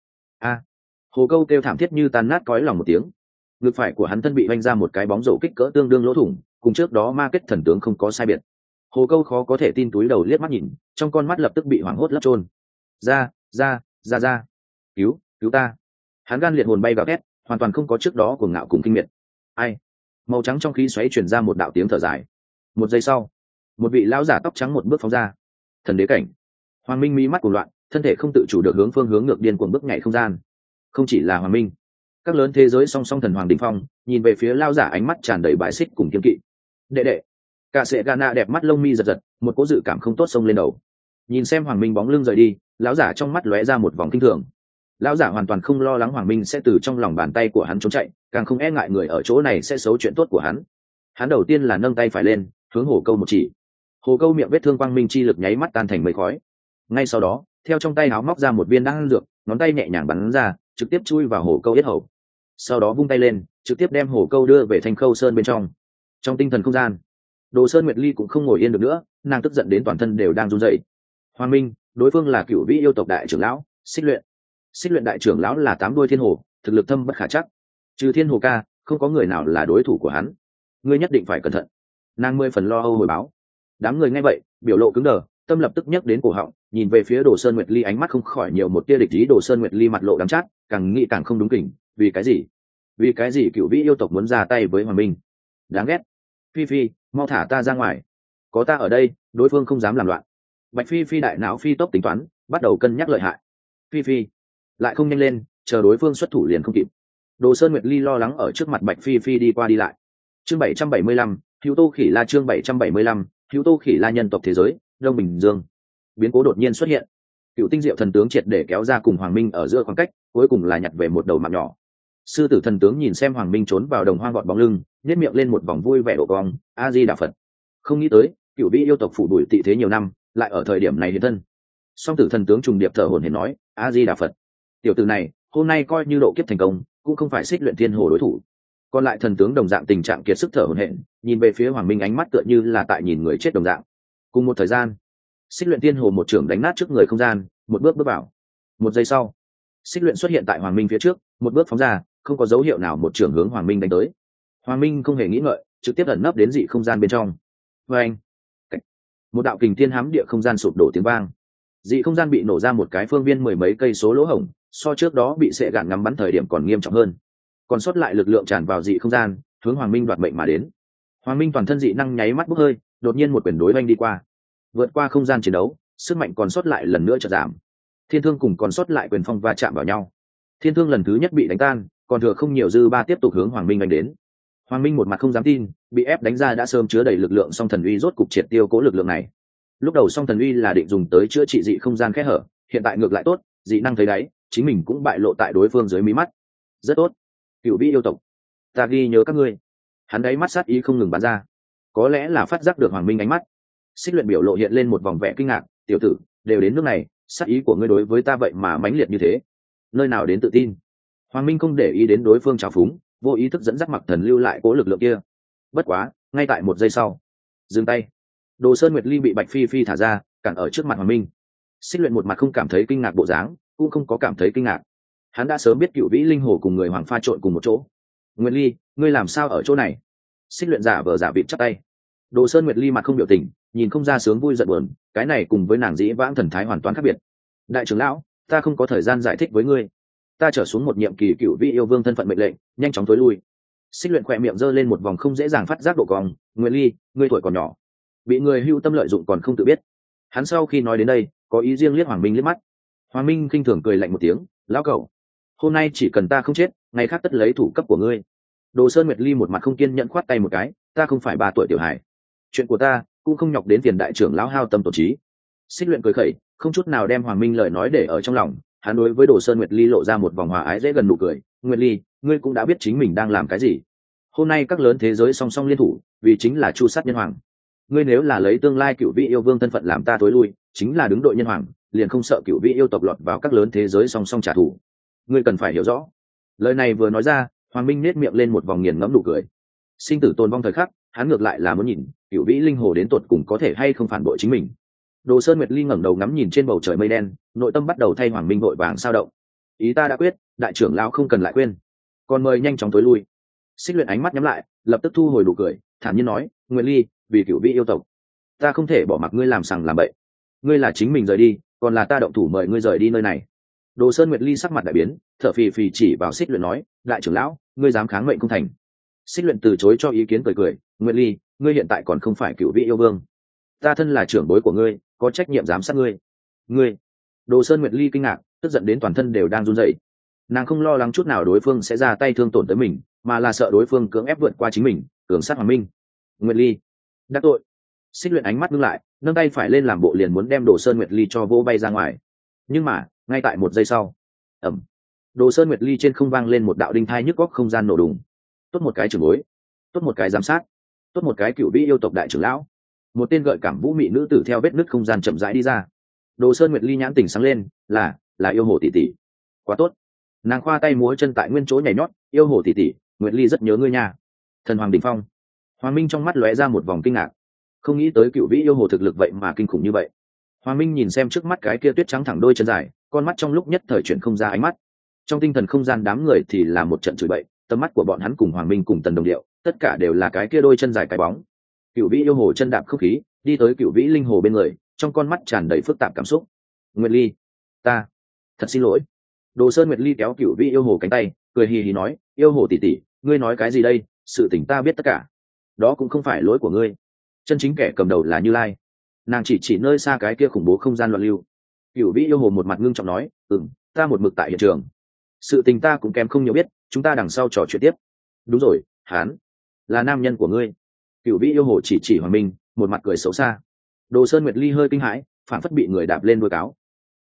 Hồ Câu kêu thảm thiết như tan nát cõi lòng một tiếng. Ngực phải của hắn thân bị vanh ra một cái bóng rổ kích cỡ tương đương lỗ thủng, cùng trước đó ma kết thần tướng không có sai biệt. Hồ Câu khó có thể tin túi đầu liếc mắt nhìn, trong con mắt lập tức bị hoảng hốt lấp trôn. Ra, cứu ta! Hắn gan liệt hồn bay vào két, hoàn toàn không có trước đó cuồng ngạo cùng kinh miệt. Ai? Màu trắng trong khí xoáy truyền ra một đạo tiếng thở dài. Một giây sau, một vị lão giả tóc trắng một bước phóng ra. Thần đế cảnh. Hoàng Minh mí mắt cuồng loạn, thân thể không tự chủ được phương hướng ngược điên cuồng bước nhảy không gian. Không chỉ là Hoàng Minh, các lớn thế giới song song thần hoàng đỉnh phong nhìn về phía lão giả ánh mắt tràn đầy bái xích cùng kiên kỵ. Đệ đệ. Cả sệ Gana đẹp mắt lông mi giật giật, một cỗ dự cảm không tốt xông lên đầu. Nhìn xem Hoàng Minh bóng lưng rời đi, lão giả trong mắt lóe ra một vòng kinh thường. Lão giả hoàn toàn không lo lắng Hoàng Minh sẽ từ trong lòng bàn tay của hắn trốn chạy, càng không e ngại người ở chỗ này sẽ xấu chuyện tốt của hắn. Hắn đầu tiên là nâng tay phải lên, hướng Hồ Câu một chỉ. Hồ Câu miệng vết thương quang minh chi lực nháy mắt tan thành mây khói. Ngay sau đó, theo trong tay áo móc ra một viên đan dược, ngón tay nhẹ nhàng bắn ra, trực tiếp chui vào Hồ Câu yết hầu. Sau đó vung tay lên, trực tiếp đem Hồ Câu đưa về Thanh Khâu Sơn bên trong. Trong tinh thần không gian, Đồ Sơn Nguyệt Ly cũng không ngồi yên được nữa, nàng tức giận đến toàn thân đều đang run rẩy. Hoàng Minh, đối phương là Cửu Vĩ yêu tộc đại trưởng lão, Xích Luyện. Xích Luyện đại trưởng lão là 8 đuôi thiên hồ, thực lực thâm bất khả trắc. Trừ Thiên Hồ ca, không có người nào là đối thủ của hắn. Ngươi nhất định phải cẩn thận. Nàng 10 phần lo âu hồi báo. Đám người nghe vậy, biểu lộ cứng đờ, tâm lập tức nhấc đến cổ họng, nhìn về phía Đồ Sơn Nguyệt Ly ánh mắt không khỏi nhiều một tia địch ý. Đồ Sơn Nguyệt Ly mặt lộ đắng chát, càng nghĩ càng không đúng kỉnh, vì cái gì? Vì cái gì Cửu Vĩ yêu tộc muốn ra tay với Hoàng Minh? Đáng ghét. Phi Phi, mau thả ta ra ngoài. Có ta ở đây, đối phương không dám làm loạn. Bạch Phi Phi đại não phi tốc tính toán, bắt đầu cân nhắc lợi hại. Phi Phi, lại không nhanh lên, chờ đối phương xuất thủ liền không kịp. Đồ Sơn Nguyệt Ly lo lắng ở trước mặt Bạch Phi Phi đi qua đi lại. Chương 775, Hữu Tô Khỉ La. Chương 775, Hữu Tô Khỉ La. Nhân tộc thế giới, Đông Bình Dương. Biến cố đột nhiên xuất hiện. Cựu Tinh Diệu thần tướng triệt để kéo ra cùng Hoàng Minh ở giữa khoảng cách, cuối cùng là nhặt về một đầu mạng nhỏ. Sư tử thần tướng nhìn xem Hoàng Minh trốn vào đồng hoang gọt bóng lưng, nhếch miệng lên một vòng vui vẻ độ cong, A Di Đà Phật. Không nghĩ tới, cựu vĩ yêu tộc phủ đuổi tị thế nhiều năm, lại ở thời điểm này hiện thân. Song tử thần tướng trùng điệp thở hổn hển nói, a di đà phật. Tiểu tử này hôm nay coi như độ kiếp thành công, cũng không phải Xích Luyện Thiên Hồ đối thủ. Còn lại thần tướng đồng dạng tình trạng kiệt sức thở hổn hển, nhìn về phía Hoàng Minh ánh mắt tựa như là tại nhìn người chết đồng dạng. Cùng một thời gian, Xích Luyện Thiên Hồ một trưởng đánh nát trước người không gian, một bước bước vào. Một giây sau, Xích Luyện xuất hiện tại Hoàng Minh phía trước, một bước phóng ra, không có dấu hiệu nào một trưởng hướng Hoàng Minh đánh tới. Hoàng Minh không hề nghĩ ngợi, trực tiếp ẩn nấp đến dị không gian bên trong. Và anh, một đạo kình thiên hám địa không gian sụp đổ tiếng vang, dị không gian bị nổ ra một cái phương viên mười mấy cây số lỗ hổng, so trước đó bị sệ gạn ngắm bắn thời điểm còn nghiêm trọng hơn. Còn sót lại lực lượng tràn vào dị không gian, hướng Hoàng Minh đoạt mệnh mà đến. Hoàng Minh toàn thân dị năng nháy mắt bốc hơi, đột nhiên một quyền đối oanh đi qua, vượt qua không gian chiến đấu, sức mạnh còn sót lại lần nữa chợt giảm. Thiên thương cùng còn sót lại quyền phong va chạm vào nhau. Thiên thương lần thứ nhất bị đánh tan, còn thừa không nhiều dư ba tiếp tục hướng Hoàng Minh đánh đến. Hoàng Minh một mặt không dám tin, bị ép đánh ra đã sớm chứa đầy lực lượng song thần uy rốt cục triệt tiêu cố lực lượng này. Lúc đầu song thần uy là định dùng tới chữa trị dị không gian kẽ hở, hiện tại ngược lại tốt, dị năng thấy đáy, chính mình cũng bại lộ tại đối phương dưới mí mắt. Rất tốt, cựu vĩ yêu tộc, ta ghi nhớ các ngươi. Hắn đáy mắt sát ý không ngừng bắn ra, có lẽ là phát giác được Hoàng Minh ánh mắt. Xích Luyện biểu lộ hiện lên một vòng vẻ kinh ngạc, tiểu tử, đều đến nước này, sát ý của ngươi đối với ta vậy mà mãnh liệt như thế, nơi nào đến tự tin? Hoàng Minh không để ý đến đối phương trào phúng, vô ý thức dẫn dắt Mặc Thần lưu lại cố lực lượng kia. Bất quá, ngay tại một giây sau, dừng tay. Đồ Sơn Nguyệt Ly bị Bạch Phi Phi thả ra, cản ở trước mặt Hoàng Minh. Xích Luyện một mặt không cảm thấy kinh ngạc bộ dáng, cũng không có cảm thấy kinh ngạc. Hắn đã sớm biết cựu vĩ linh hồ cùng người hoàng pha trộn cùng một chỗ. Nguyệt Ly, ngươi làm sao ở chỗ này? Xích Luyện giả vờ giả vịt chắp tay. Đồ Sơn Nguyệt Ly mặt không biểu tình, nhìn không ra sướng vui giận buồn, cái này cùng với nàng dĩ vãng thần thái hoàn toàn khác biệt. Đại trưởng lão, ta không có thời gian giải thích với ngươi, ta trở xuống một nhiệm kỳ cựu vị yêu vương thân phận mệnh lệnh, nhanh chóng tối lui. Xích Luyện khỏe miệng giơ lên một vòng không dễ dàng phát giác độ cong. Nguyệt Ly, ngươi tuổi còn nhỏ, bị người hưu tâm lợi dụng còn không tự biết. Hắn sau khi nói đến đây, có ý riêng liếc Hoàng Minh liếc mắt. Hoàng Minh khinh thường cười lạnh một tiếng, lão cẩu, hôm nay chỉ cần ta không chết, ngày khác tất lấy thủ cấp của ngươi. Đồ Sơn Nguyệt Ly một mặt không kiên nhẫn khoát tay một cái, ta không phải 3 tuổi tiểu hài, chuyện của ta cũng không nhọc đến tiền đại trưởng lão hao tâm tổn trí. Xích Luyện cười khẩy, không chút nào đem Hoàng Minh lời nói để ở trong lòng. Hắn đối với Đồ Sơn Nguyệt Ly lộ ra một vòng hòa ái dễ gần nụ cười. Nguyệt Ly, ngươi cũng đã biết chính mình đang làm cái gì. Hôm nay các lớn thế giới song song liên thủ, vì chính là chu sát nhân hoàng. Ngươi nếu là lấy tương lai cựu vị yêu vương thân phận làm ta tối lui, chính là đứng đội nhân hoàng, liền không sợ cựu vị yêu tộc lọt vào các lớn thế giới song song trả thù. Ngươi cần phải hiểu rõ. Lời này vừa nói ra, Hoàng Minh nét miệng lên một vòng nghiền ngẫm nụ cười. Sinh tử tồn vong thời khắc, hắn ngược lại là muốn nhìn cựu vĩ linh hồ đến tột cùng có thể hay không phản bội chính mình. Đồ Sơn Nguyệt Ly ngẩng đầu ngắm nhìn trên bầu trời mây đen, nội tâm bắt đầu thay Hoàng Minh vội vàng sao động. Ý ta đã quyết, đại trưởng lão không cần lại quên, còn mời nhanh chóng tối lui. Xích Luyện ánh mắt nhắm lại, lập tức thu hồi nụ cười, thản nhiên nói, Nguyệt Ly, vì cựu vị yêu tộc, ta không thể bỏ mặc ngươi làm sằng làm bậy. Ngươi là chính mình rời đi, còn là ta động thủ mời ngươi rời đi nơi này. Đồ Sơn Nguyệt Ly sắc mặt đại biến, thở phì phì chỉ vào Xích Luyện nói, đại trưởng lão, ngươi dám kháng mệnh không thành. Xích Luyện từ chối cho ý kiến, cười, Nguyệt Ly, ngươi hiện tại còn không phải cựu vị yêu vương, ta thân là trưởng bối của ngươi, có trách nhiệm giám sát ngươi. Đồ Sơn Nguyệt Ly kinh ngạc, tức giận đến toàn thân đều đang run rẩy. Nàng không lo lắng chút nào đối phương sẽ ra tay thương tổn tới mình, mà là sợ đối phương cưỡng ép vượt qua chính mình, cường sát Hoàng Minh. Nguyệt Ly, đắc tội. Xích Luyện ánh mắt ngưng lại, nâng tay phải lên làm bộ liền muốn đem Đồ Sơn Nguyệt Ly cho vỗ bay ra ngoài. Nhưng mà, ngay tại một giây sau, ầm, Đồ Sơn Nguyệt Ly trên không vang lên một đạo đinh thai nhức góc không gian nổ đùng. Tốt một cái trưởng bối, tốt một cái giám sát, tốt một cái cựu vĩ yêu tộc đại trưởng lão. Một tên gợi cảm vũ mị nữ tử theo vết nứt không gian chậm rãi đi ra. Đồ Sơn Nguyệt Ly nhãn tỉnh sáng lên, là yêu hồ tỷ tỷ. Quá tốt. Nàng khoa tay múa chân tại nguyên chỗ nhảy nhót, yêu hồ tỷ tỷ, Nguyệt Ly rất nhớ ngươi nha. Thần Hoàng đỉnh phong. Hoàng Minh trong mắt lóe ra một vòng kinh ngạc, không nghĩ tới cựu vĩ yêu hồ thực lực vậy mà kinh khủng như vậy. Hoàng Minh nhìn xem trước mắt cái kia tuyết trắng thẳng đôi chân dài, con mắt trong lúc nhất thời chuyển không ra ánh mắt. Trong tinh thần không gian đám người thì là một trận chửi bậy, tầm mắt của bọn hắn cùng Hoàng Minh cùng Tần Đồng Điệu, tất cả đều là cái kia đôi chân dài cái bóng. Cựu vĩ yêu hồ chân đạp không khí, đi tới cựu vĩ linh hồ bên người, trong con mắt tràn đầy phức tạp cảm xúc. Nguyệt Ly, ta thật xin lỗi. Đồ Sơn Nguyệt Ly kéo cựu vĩ yêu hồ cánh tay, cười hì hì nói, yêu hồ tỷ tỷ, ngươi nói cái gì đây? Sự tình ta biết tất cả, đó cũng không phải lỗi của ngươi. Chân chính kẻ cầm đầu là Như Lai. Nàng chỉ nơi xa cái kia khủng bố không gian loạn lưu. Cựu vĩ yêu hồ một mặt ngưng trọng nói, ta một mực tại hiện trường, sự tình ta cũng kém không nhiều biết, chúng ta đằng sau trò chuyện tiếp. Đúng rồi, hắn là nam nhân của ngươi. Cựu vĩ yêu hồ chỉ Hoàng Minh, một mặt cười xấu xa. Đồ Sơn Nguyệt Ly hơi kinh hãi, phản phất bị người đạp lên đuôi cáo.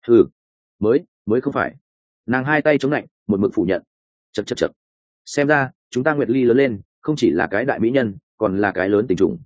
Mới không phải. Nàng hai tay chống lạnh, một mực phủ nhận. Chật. Xem ra chúng ta Nguyệt Ly lớn lên, không chỉ là cái đại mỹ nhân, còn là cái lớn tình trùng.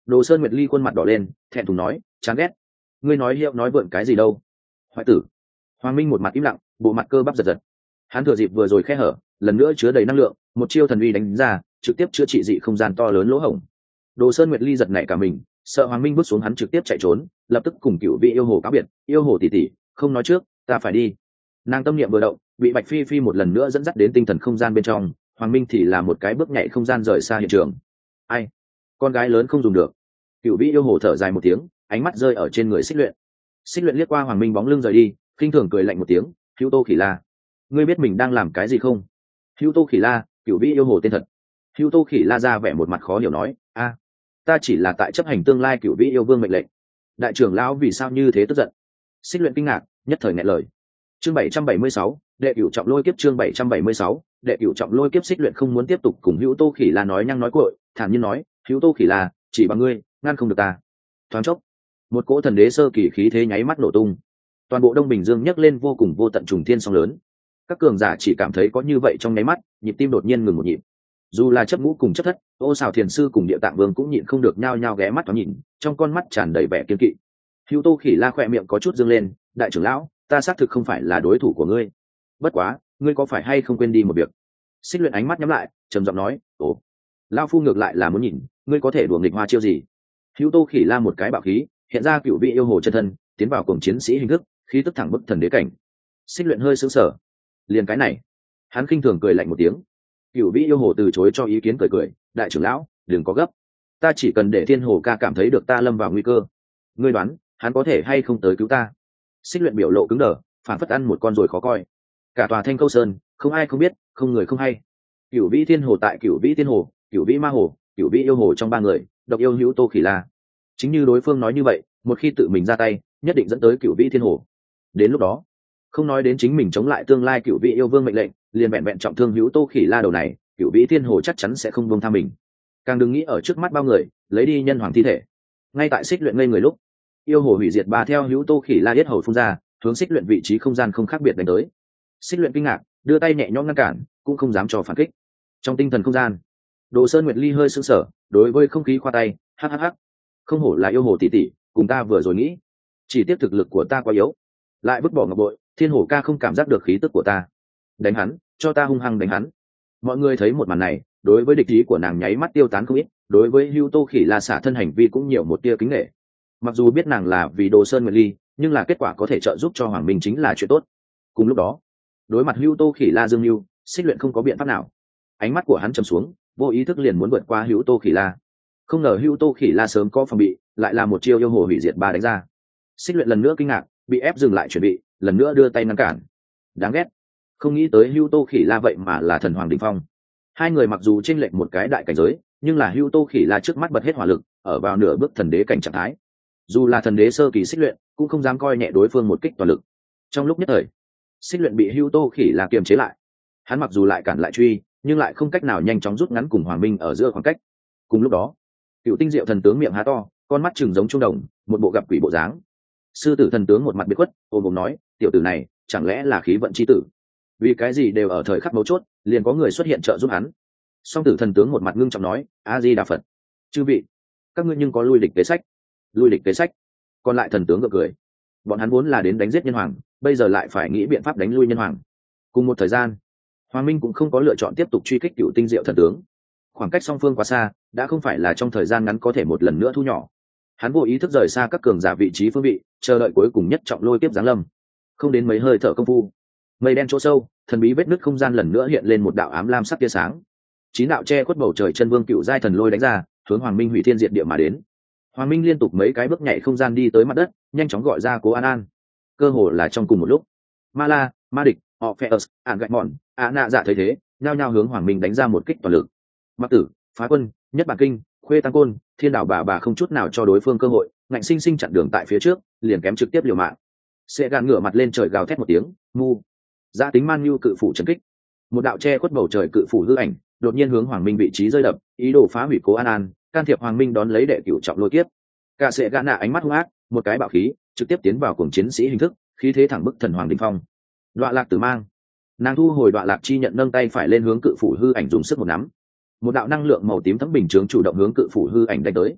Đồ Sơn Nguyệt Ly khuôn mặt đỏ lên, thẹn thùng nói, chán ghét. Ngươi nói hiệu nói vượn cái gì đâu? Hoại tử. Hoàng Minh một mặt im lặng, bộ mặt cơ bắp giật giật. Hắn thừa dịp vừa rồi khe hở, lần nữa chứa đầy năng lượng, một chiêu thần uy đánh ra, trực tiếp chữa trị dị không gian to lớn lỗ hổng. Đồ Sơn Nguyệt Ly giật nảy cả mình, sợ Hoàng Minh bước xuống hắn trực tiếp chạy trốn, lập tức cùng Cửu Vị yêu hồ cáo biệt, yêu hồ tỷ tỷ, không nói trước, ta phải đi. Nàng tâm niệm vừa động, bị Bạch Phi Phi một lần nữa dẫn dắt đến tinh thần không gian bên trong, Hoàng Minh thì là một cái bước nhảy không gian rời xa hiện trường. Ai, con gái lớn không dùng được. Cửu Vị yêu hồ thở dài một tiếng, ánh mắt rơi ở trên người Xích Luyện. Xích Luyện liếc qua Hoàng Minh bóng lưng rời đi, khinh thường cười lạnh một tiếng, Hữu Tô Khỉ La, ngươi biết mình đang làm cái gì không? Hữu Tô Khỉ La, Cửu Vị yêu hồ tên thật. Hữu Tô Khỉ La ra vẻ một mặt khó hiểu nói, a, ta chỉ là tại chấp hành tương lai Cửu Vị yêu vương mệnh lệnh. Đại trưởng lão vì sao như thế tức giận? Xích Luyện kinh ngạc, nhất thời nghẹn lời. Chương 776, đệ cửu trọng lôi kiếp. Chương 776, đệ cửu trọng lôi kiếp. Xích Luyện không muốn tiếp tục cùng Hữu Tô Khỉ La nói nhăng nói cuội, thản nhiên nói, Hữu Tô Khỉ La, chỉ bằng ngươi ngăn không được ta. Thoáng chốc, một cỗ thần đế sơ kỳ khí thế nháy mắt nổ tung, toàn bộ Đông Bình Dương nhấc lên vô cùng vô tận trùng thiên sóng lớn. Các cường giả chỉ cảm thấy có như vậy trong nháy mắt, nhịp tim đột nhiên ngừng một nhịp. Dù là chấp ngũ cùng chấp thất, Ô Sào Thiền sư cùng Địa Tạng Vương cũng nhịn không được nhao nhao ghé mắt thoáng nhìn, trong con mắt tràn đầy vẻ kiên kỵ. Hữu Tô Khỉ La khỏe miệng có chút dương lên, đại trưởng lão, ta xác thực không phải là đối thủ của ngươi. Bất quá, ngươi có phải hay không quên đi một việc? Xích Luyện ánh mắt nhắm lại, trầm giọng nói, ồ, lão phu ngược lại là muốn nhìn, ngươi có thể đùa nghịch hoa chiêu gì? Hữu Tô Khỉ La một cái bạo khí, hiện ra Cửu Vị yêu hồ chân thân, tiến vào cùng chiến sĩ hình thức, khí tức thẳng bức thần đế cảnh. Xích Luyện hơi sững sờ, liền cái này, hắn khinh thường cười lạnh một tiếng. Cửu Vị yêu hồ từ chối cho ý kiến, cười, đại trưởng lão, đừng có gấp, ta chỉ cần để Thiên Hồ ca cảm thấy được ta lâm vào nguy cơ. Ngươi đoán, hắn có thể hay không tới cứu ta? Xích Luyện biểu lộ cứng đờ, phản phất ăn một con ruồi khó coi. Cả tòa Thanh Câu Sơn, không ai không biết, không người không hay. Cửu Vĩ Thiên Hồ tại Cửu Vĩ Thiên Hồ, Cửu Vĩ Ma Hồ, Cửu Vĩ yêu hồ trong ba người, độc yêu Hữu Tô Khỉ La. Chính như đối phương nói như vậy, một khi tự mình ra tay, nhất định dẫn tới Cửu Vĩ Thiên Hồ. Đến lúc đó, không nói đến chính mình chống lại tương lai Cửu Vĩ yêu vương mệnh lệnh, liền vẹn vẹn trọng thương Hữu Tô Khỉ La đầu này, Cửu Vĩ Thiên Hồ chắc chắn sẽ không buông tha mình. Càng đừng nghĩ ở trước mắt bao người, lấy đi nhân hoàng thi thể. Ngay tại Xích Luyện ngây người lúc, yêu hồ hủy diệt ba theo Hữu Tô Khỉ La yết hầu phun ra, hướng Xích Luyện vị trí không gian không khác biệt đánh tới. Xích Luyện kinh ngạc, đưa tay nhẹ nhõm ngăn cản, cũng không dám cho phản kích. Trong tinh thần không gian, Đồ Sơn Nguyệt Ly hơi sững sờ, đối với không khí khoa tay, hắc, không hổ là yêu hồ tỷ tỷ, cùng ta vừa rồi nghĩ, chỉ tiếc thực lực của ta quá yếu, lại vứt bỏ ngọc bội, Thiên Hổ ca không cảm giác được khí tức của ta. Đánh hắn, cho ta hung hăng đánh hắn. Mọi người thấy một màn này, đối với địch ý của nàng nháy mắt tiêu tán không ít, đối với Hữu Tô Khỉ La xả thân hành vi cũng nhiều một tia kính nể. Mặc dù biết nàng là vì Đồ Sơn Nguyệt Ly, nhưng là kết quả có thể trợ giúp cho Hoàng Minh chính là chuyện tốt. Cùng lúc đó, đối mặt Hữu Tô Khỉ La dương mưu, Xích Luyện không có biện pháp nào. Ánh mắt của hắn trầm xuống, vô ý thức liền muốn vượt qua Hữu Tô Khỉ La. Không ngờ Hữu Tô Khỉ La sớm có phòng bị, lại là một chiêu yêu hồ hủy diệt ba đánh ra. Xích Luyện lần nữa kinh ngạc, bị ép dừng lại chuẩn bị, lần nữa đưa tay ngăn cản. Đáng ghét, không nghĩ tới Hữu Tô Khỉ La vậy mà là thần hoàng đỉnh phong. Hai người mặc dù chênh lệch một cái đại cảnh giới, nhưng là Hữu Tô Khỉ La trước mắt bật hết hỏa lực, ở vào nửa bước thần đế cảnh trạng thái. Dù là thần đế sơ kỳ Xích Luyện, cũng không dám coi nhẹ đối phương một kích toàn lực. Trong lúc nhất thời, Xích Luyện bị Hữu Tô Khỉ La kiềm chế lại. Hắn mặc dù lại cản lại truy, nhưng lại không cách nào nhanh chóng rút ngắn cùng Hoàng Minh ở giữa khoảng cách. Cùng lúc đó, Cựu Tinh Diệu thần tướng miệng há to, con mắt trừng giống trung đồng, một bộ gặp quỷ bộ dáng. Sư tử thần tướng một mặt biệt khuất, ôm nói, tiểu tử này chẳng lẽ là khí vận chi tử? Vì cái gì đều ở thời khắc mấu chốt, liền có người xuất hiện trợ giúp hắn. Song tử thần tướng một mặt ngưng trọng nói, A Di Đà Phật, chư vị, các ngươi nhưng có lui địch kế sách? Lui địch kế sách? Còn lại thần tướng gượng cười, bọn hắn vốn là đến đánh giết nhân hoàng, bây giờ lại phải nghĩ biện pháp đánh lui nhân hoàng. Cùng một thời gian, Hoàng Minh cũng không có lựa chọn tiếp tục truy kích Cựu Tinh Diệu thần tướng. Khoảng cách song phương quá xa, đã không phải là trong thời gian ngắn có thể một lần nữa thu nhỏ. Hắn vô ý thức rời xa các cường giả vị trí phương vị, chờ đợi cuối cùng nhất trọng lôi kiếp giáng lâm. Không đến mấy hơi thở công phu, mây đen chỗ sâu, thần bí vết nứt không gian lần nữa hiện lên một đạo ám lam sắc tia sáng. 9 đạo che khuất bầu trời chân vương cựu giai thần lôi đánh ra, hướng Hoàng Minh hủy thiên diệt địa mà đến. Hoàng Minh liên tục mấy cái bước nhảy không gian đi tới mặt đất, nhanh chóng gọi ra Cố An An. Cơ hồ là trong cùng một lúc, Ma La, Ma Địch, Orpheus, Ản Gạch Mòn, Á Nạ Dạ thấy thế, nhao nhao hướng Hoàng Minh đánh ra một kích toàn lực. Mặc Tử, Phá Quân, Nhất Bản Kinh, Khuê Tăng Côn, Thiên Đảo bà không chút nào cho đối phương cơ hội, ngạnh sinh sinh chặn đường tại phía trước, liền kém trực tiếp liều mạng. Sẽ gàn ngửa mặt lên trời gào thét một tiếng, mu. Giá tính man như cự phủ chấn kích. Một đạo che khuất bầu trời cự phủ hư ảnh, đột nhiên hướng Hoàng Minh vị trí rơi đập, ý đồ phá hủy Cố An An, can thiệp Hoàng Minh đón lấy đệ cửu trọng lôi kiếp. Cả Sẽ gàn nạ ánh mắt hung ác, một cái bạo khí, trực tiếp tiến vào cuồng chiến sĩ hình thức, khí thế thẳng bức thần hoàng đỉnh phong. Đoạ Lạc Tử Mang, nàng thu hồi Đoạ Lạc chi nhận, nâng tay phải lên hướng cự phủ hư ảnh dùng sức một nắm. Một đạo năng lượng màu tím thấm bình chướng chủ động hướng cự phủ hư ảnh đánh tới.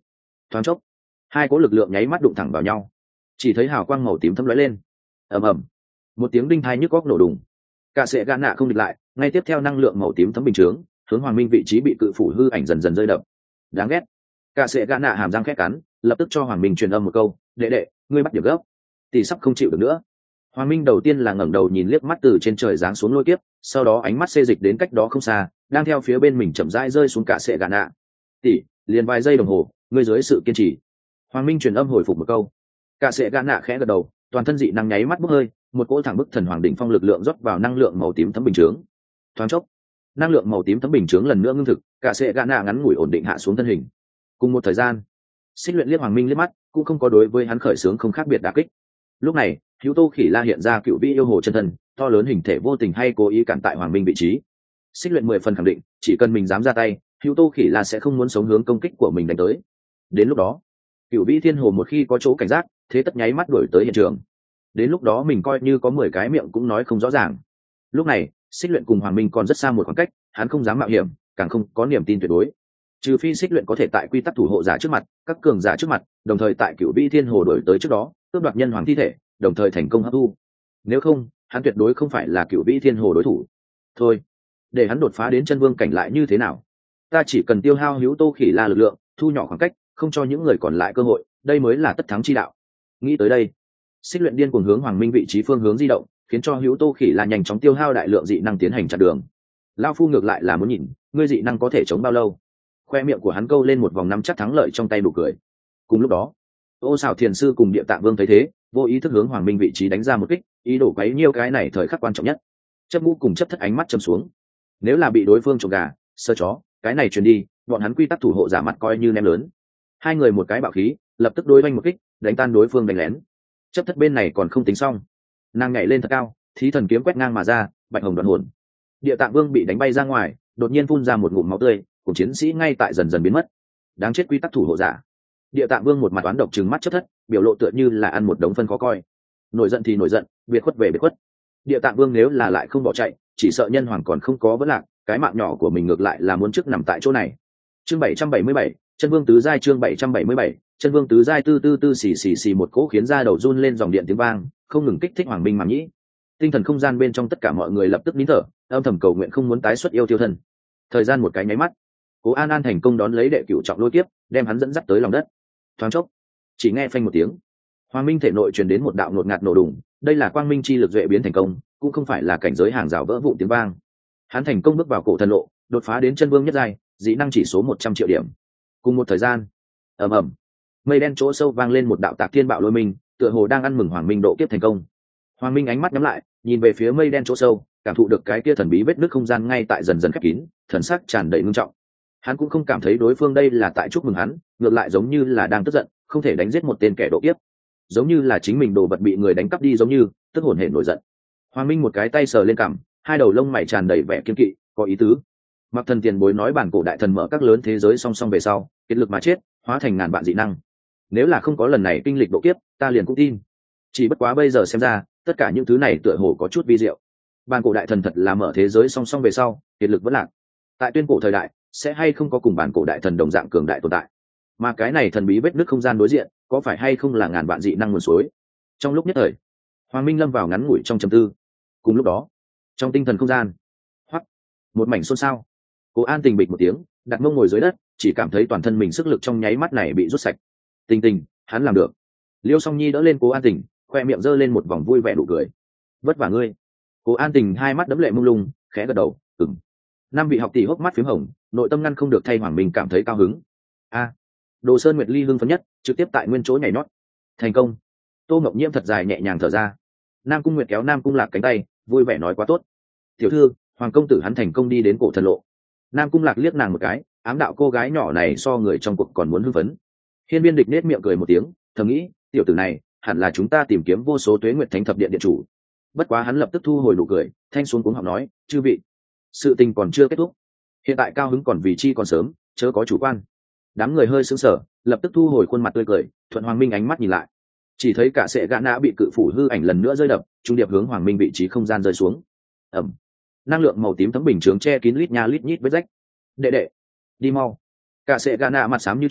Thoáng chốc, hai cỗ lực lượng nháy mắt đụng thẳng vào nhau, chỉ thấy hào quang màu tím thấm lóe lên. Ầm ầm, một tiếng đinh thai nhức góc nổ đùng. Cả sệ gã nạ không địch lại, ngay tiếp theo năng lượng màu tím thấm bình chướng hướng Hoàng Minh vị trí bị cự phủ hư ảnh dần dần rơi đập. Đáng ghét. Cả sệ gã nạ hàm răng khét cắn, lập tức cho Hoàng Minh truyền âm một câu: đệ đệ, ngươi bắt điểm gấp, tỷ sắp không chịu được nữa. Hoàng Minh đầu tiên là ngẩng đầu nhìn liếc mắt từ trên trời giáng xuống lôi kiếp, sau đó ánh mắt xê dịch đến cách đó không xa, đang theo phía bên mình chậm rãi rơi xuống cả sệ gã nạ. Tỷ, liền vài giây đồng hồ, ngươi dưới sự kiên trì. Hoàng Minh truyền âm hồi phục một câu. Cả sệ gã nạ khẽ gật đầu, toàn thân dị năng nháy mắt bốc hơi, một cỗ thẳng bức thần hoàng đỉnh phong lực lượng rót vào năng lượng màu tím thấm bình chướng. Thoáng chốc, năng lượng màu tím thấm bình chướng lần nữa ngưng thực, cả sệ gã nạ ngắn ngủi ổn định hạ xuống thân hình. Cùng một thời gian, Xích Luyện liếc Hoàng Minh liếc mắt, cũng không có đối với hắn khởi xướng không khác biệt đả kích. Lúc này, Hữu Tô Khỉ La hiện ra cựu vĩ yêu hồ chân thân, to lớn hình thể vô tình hay cố ý cản tại Hoàng Minh vị trí. Xích Luyện 10 phần khẳng định, chỉ cần mình dám ra tay, Hữu Tô Khỉ La sẽ không muốn sống hướng công kích của mình đánh tới. Đến lúc đó, cựu vĩ thiên hồ một khi có chỗ cảnh giác, thế tất nháy mắt đuổi tới hiện trường. Đến lúc đó mình coi như có 10 cái miệng cũng nói không rõ ràng. Lúc này, Xích Luyện cùng Hoàng Minh còn rất xa một khoảng cách, hắn không dám mạo hiểm, càng không có niềm tin tuyệt đối. Trừ phi Xích Luyện có thể tại quy tắc thủ hộ giả trước mặt, các cường giả trước mặt, đồng thời tại cựu vĩ thiên hồ đổi tới trước đó cướp đoạt nhân hoàng thi thể, đồng thời thành công hấp thu. Nếu không, hắn tuyệt đối không phải là cựu vĩ thiên hồ đối thủ. Thôi, để hắn đột phá đến chân vương cảnh lại như thế nào? Ta chỉ cần tiêu hao Hữu Tô Khỉ La lực lượng, thu nhỏ khoảng cách, không cho những người còn lại cơ hội, đây mới là tất thắng chi đạo. Nghĩ tới đây, Xích Luyện điên cuồng hướng Hoàng Minh vị trí phương hướng di động, khiến cho Hữu Tô Khỉ La nhanh chóng tiêu hao đại lượng dị năng tiến hành chặn đường. Lão phu ngược lại là muốn nhìn, ngươi dị năng có thể chống bao lâu? Khoe miệng của hắn câu lên một vòng nắm chắc thắng lợi trong tay đủ cười. Cùng lúc đó, Ô Sào Thiền sư cùng Địa Tạng Vương thấy thế, vô ý thức hướng Hoàng Minh vị trí đánh ra một kích, ý đồ quấy nhiêu cái này thời khắc quan trọng nhất. Chấp Ngũ cùng Chấp Thất ánh mắt trầm xuống. Nếu là bị đối phương trộm gà, sơ chó, cái này truyền đi, bọn hắn quy tắc thủ hộ giả mặt coi như ném lớn. Hai người một cái bạo khí, lập tức đối oanh một kích, đánh tan đối phương đánh lén. Chấp Thất bên này còn không tính xong, nàng nhảy lên thật cao, thí thần kiếm quét ngang mà ra, bạch hồng đoạn hồn. Địa Tạng Vương bị đánh bay ra ngoài, đột nhiên phun ra một ngụm máu tươi, cùng chiến sĩ ngay tại dần dần biến mất. Đáng chết quy tắc thủ hộ giả. Địa Tạng Vương một mặt toán độc trừng mắt Chấp Thất, biểu lộ tựa như là ăn một đống phân khó coi. Nổi giận thì nổi giận, biệt khuất về biệt khuất. Địa Tạng Vương nếu là lại không bỏ chạy, chỉ sợ nhân hoàng còn không có vấn lạc, cái mạng nhỏ của mình ngược lại là muốn trước nằm tại chỗ này. Chương 777, Chân Vương tứ giai. Chương 777, Chân Vương tứ giai. Tư tư tư xì xì xì một cỗ khiến da đầu run lên dòng điện tiếng vang, không ngừng kích thích Hoàng Minh màng nhĩ. Tinh thần không gian bên trong tất cả mọi người lập tức nín thở, âm thầm cầu nguyện không muốn tái xuất yêu tiêu thân. Thời gian một cái nháy mắt, Cố An An thành công đón lấy đệ cửu trọng lôi kiếp, đem hắn dẫn dắt tới lòng đất. Thoáng chốc, chỉ nghe phanh một tiếng, Hoàng Minh thể nội truyền đến một đạo ngột ngạt nổ đùng, đây là quang minh chi lực duệ biến thành công, cũng không phải là cảnh giới hàng rào vỡ vụn tiếng vang. Hắn thành công bước vào cổ thần lộ, đột phá đến chân vương nhất giai, dị năng chỉ số 100 triệu điểm. Cùng một thời gian, ầm ầm, mây đen chỗ sâu vang lên một đạo tạc thiên bạo lôi minh, tựa hồ đang ăn mừng Hoàng Minh độ kiếp thành công. Hoàng Minh ánh mắt nhắm lại, nhìn về phía mây đen chỗ sâu, cảm thụ được cái kia thần bí vết nứt không gian ngay tại dần dần khép kín, thần sắc tràn đầy ngưng trọng. Hắn cũng không cảm thấy đối phương đây là tại chúc mừng hắn, ngược lại giống như là đang tức giận, không thể đánh giết một tên kẻ độ kiếp, giống như là chính mình đồ vật bị người đánh cắp đi giống như, tức hồn hển nổi giận. Hoàng Minh một cái tay sờ lên cằm, hai đầu lông mày tràn đầy vẻ kiên kỵ, có ý tứ. Mặc Thần tiền bối nói bản cổ đại thần mở các lớn thế giới song song về sau, kiệt lực mà chết, hóa thành ngàn vạn dị năng. Nếu là không có lần này kinh lịch độ kiếp, ta liền cũng tin. Chỉ bất quá bây giờ xem ra, tất cả những thứ này tựa hồ có chút vi diệu. Bản cổ đại thần thật là mở thế giới song song về sau, kiệt lực vẫn lạc. Tại tuyên cổ thời đại, sẽ hay không có cùng bản cổ đại thần đồng dạng cường đại tồn tại. Mà cái này thần bí vết nứt không gian đối diện, có phải hay không là ngàn vạn dị năng nguồn suối? Trong lúc nhất thời, Hoàng Minh lâm vào ngắn ngủi trong trầm tư. Cùng lúc đó, trong tinh thần không gian, hoắc, một mảnh xôn xao. Cố An Tình bịch một tiếng, đặt mông ngồi dưới đất, chỉ cảm thấy toàn thân mình sức lực trong nháy mắt này bị rút sạch. Tình Tình, hắn làm được. Liêu Song Nhi đỡ lên Cố An Tình, khoe miệng giơ lên một vòng vui vẻ nụ cười. Vất vả ngươi. Cố An Tình hai mắt đẫm lệ mông lung, khẽ gật đầu, ừm. Năm vị học tỷ hốc mắt phím hồng, nội tâm ngăn không được thay Hoàng Minh cảm thấy cao hứng. A, Đồ Sơn Nguyệt Ly hưng phấn nhất, trực tiếp tại nguyên chỗ nhảy nhót. Thành công. Tô Ngọc Nhiễm thật dài nhẹ nhàng thở ra. Nam Cung Nguyệt kéo Nam Cung Lạc cánh tay, vui vẻ nói quá tốt. Tiểu thư, hoàng công tử hắn thành công đi đến cổ thần lộ. Nam Cung Lạc liếc nàng một cái, ám đạo cô gái nhỏ này so người trong cuộc còn muốn hưng phấn. Hiên Viên Địch nết miệng cười một tiếng, thầm nghĩ, tiểu tử này hẳn là chúng ta tìm kiếm vô số tuế nguyệt thánh thập điện điện chủ. Bất quá hắn lập tức thu hồi nụ cười, thanh xuống cuống họng nói, chư vị, sự tình còn chưa kết thúc, hiện tại cao hứng còn vì chi còn sớm, chớ có chủ quan. Đám người hơi sững sờ, lập tức thu hồi khuôn mặt tươi cười, thuận Hoàng Minh ánh mắt nhìn lại, chỉ thấy cả sệ gã nã bị cự phủ hư ảnh lần nữa rơi đập, trung điệp hướng Hoàng Minh vị trí không gian rơi xuống. Ẩm, năng lượng màu tím thấm bình chướng che kín lít nha lít nhít vết rách. Đệ đệ, đi mau. Cả sệ gã nã mặt xám như cho,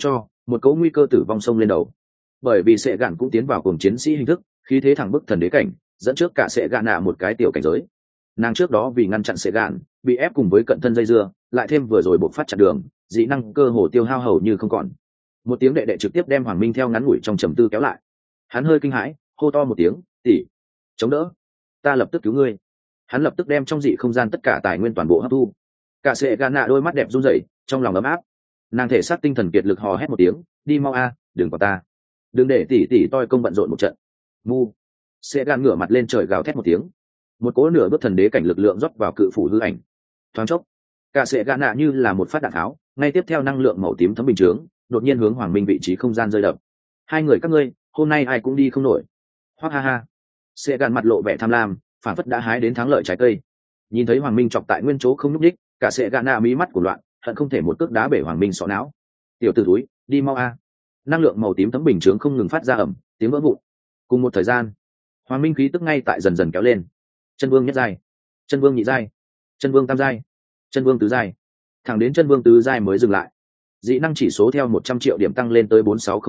một cỗ nguy cơ tử vong sông lên đầu. Bởi vì sệ gạn cũng tiến vào cùng chiến sĩ hình thức, khí thế thẳng bức thần đế cảnh, dẫn trước cả sệ gạn nạ một cái tiểu cảnh giới. Nàng trước đó vì ngăn chặn sệ gạn, bị ép cùng với cận thân dây dưa, lại thêm vừa rồi buộc phát chặn đường, dị năng cơ hồ tiêu hao hầu như không còn. Một tiếng đệ đệ trực tiếp đem Hoàng Minh theo ngắn ngủi trong trầm tư kéo lại. Hắn hơi kinh hãi, hô to một tiếng, tỷ, chống đỡ, ta lập tức cứu ngươi. Hắn lập tức đem trong dị không gian tất cả tài nguyên toàn bộ hấp thu. Cả sệ gạn nạ đôi mắt đẹp run rẩy, trong lòng ấm áp. Nàng thể xác tinh thần kiệt lực hò hét một tiếng, đi mau a, đừng vào ta, đừng để tỷ toi công bận rộn một trận. Mu. Sệ gạn ngửa mặt lên trời gào thét một tiếng. Một cỗ nửa bước thần đế cảnh lực lượng rót vào cự phủ hư ảnh. Thoáng chốc, cả sệ gạn nạ như là một phát đạn tháo, ngay tiếp theo năng lượng màu tím thấm bình chướng, đột nhiên hướng Hoàng Minh vị trí không gian rơi đập. Hai người các ngươi, hôm nay ai cũng đi không nổi. Hoắc ha ha. Sệ gạn mặt lộ vẻ tham lam, phản phất đã hái đến thắng lợi trái cây. Nhìn thấy Hoàng Minh chọc tại nguyên chỗ không nhúc nhích, cả sệ gạn nạ mí mắt của loạn, hận không thể một cước đá bể Hoàng Minh sọ não. Tiểu tử túi, đi mau a. Năng lượng màu tím thấm bình chướng không ngừng phát ra ẩm, tiếng vỡ vụn. Cùng một thời gian, Hoàng Minh khí tức ngay tại dần dần kéo lên. Chân vương nhất giai, chân vương nhị giai, chân vương tam giai, chân vương tứ giai, thẳng đến chân vương tứ giai mới dừng lại. Dị năng chỉ số theo 100 triệu điểm tăng lên tới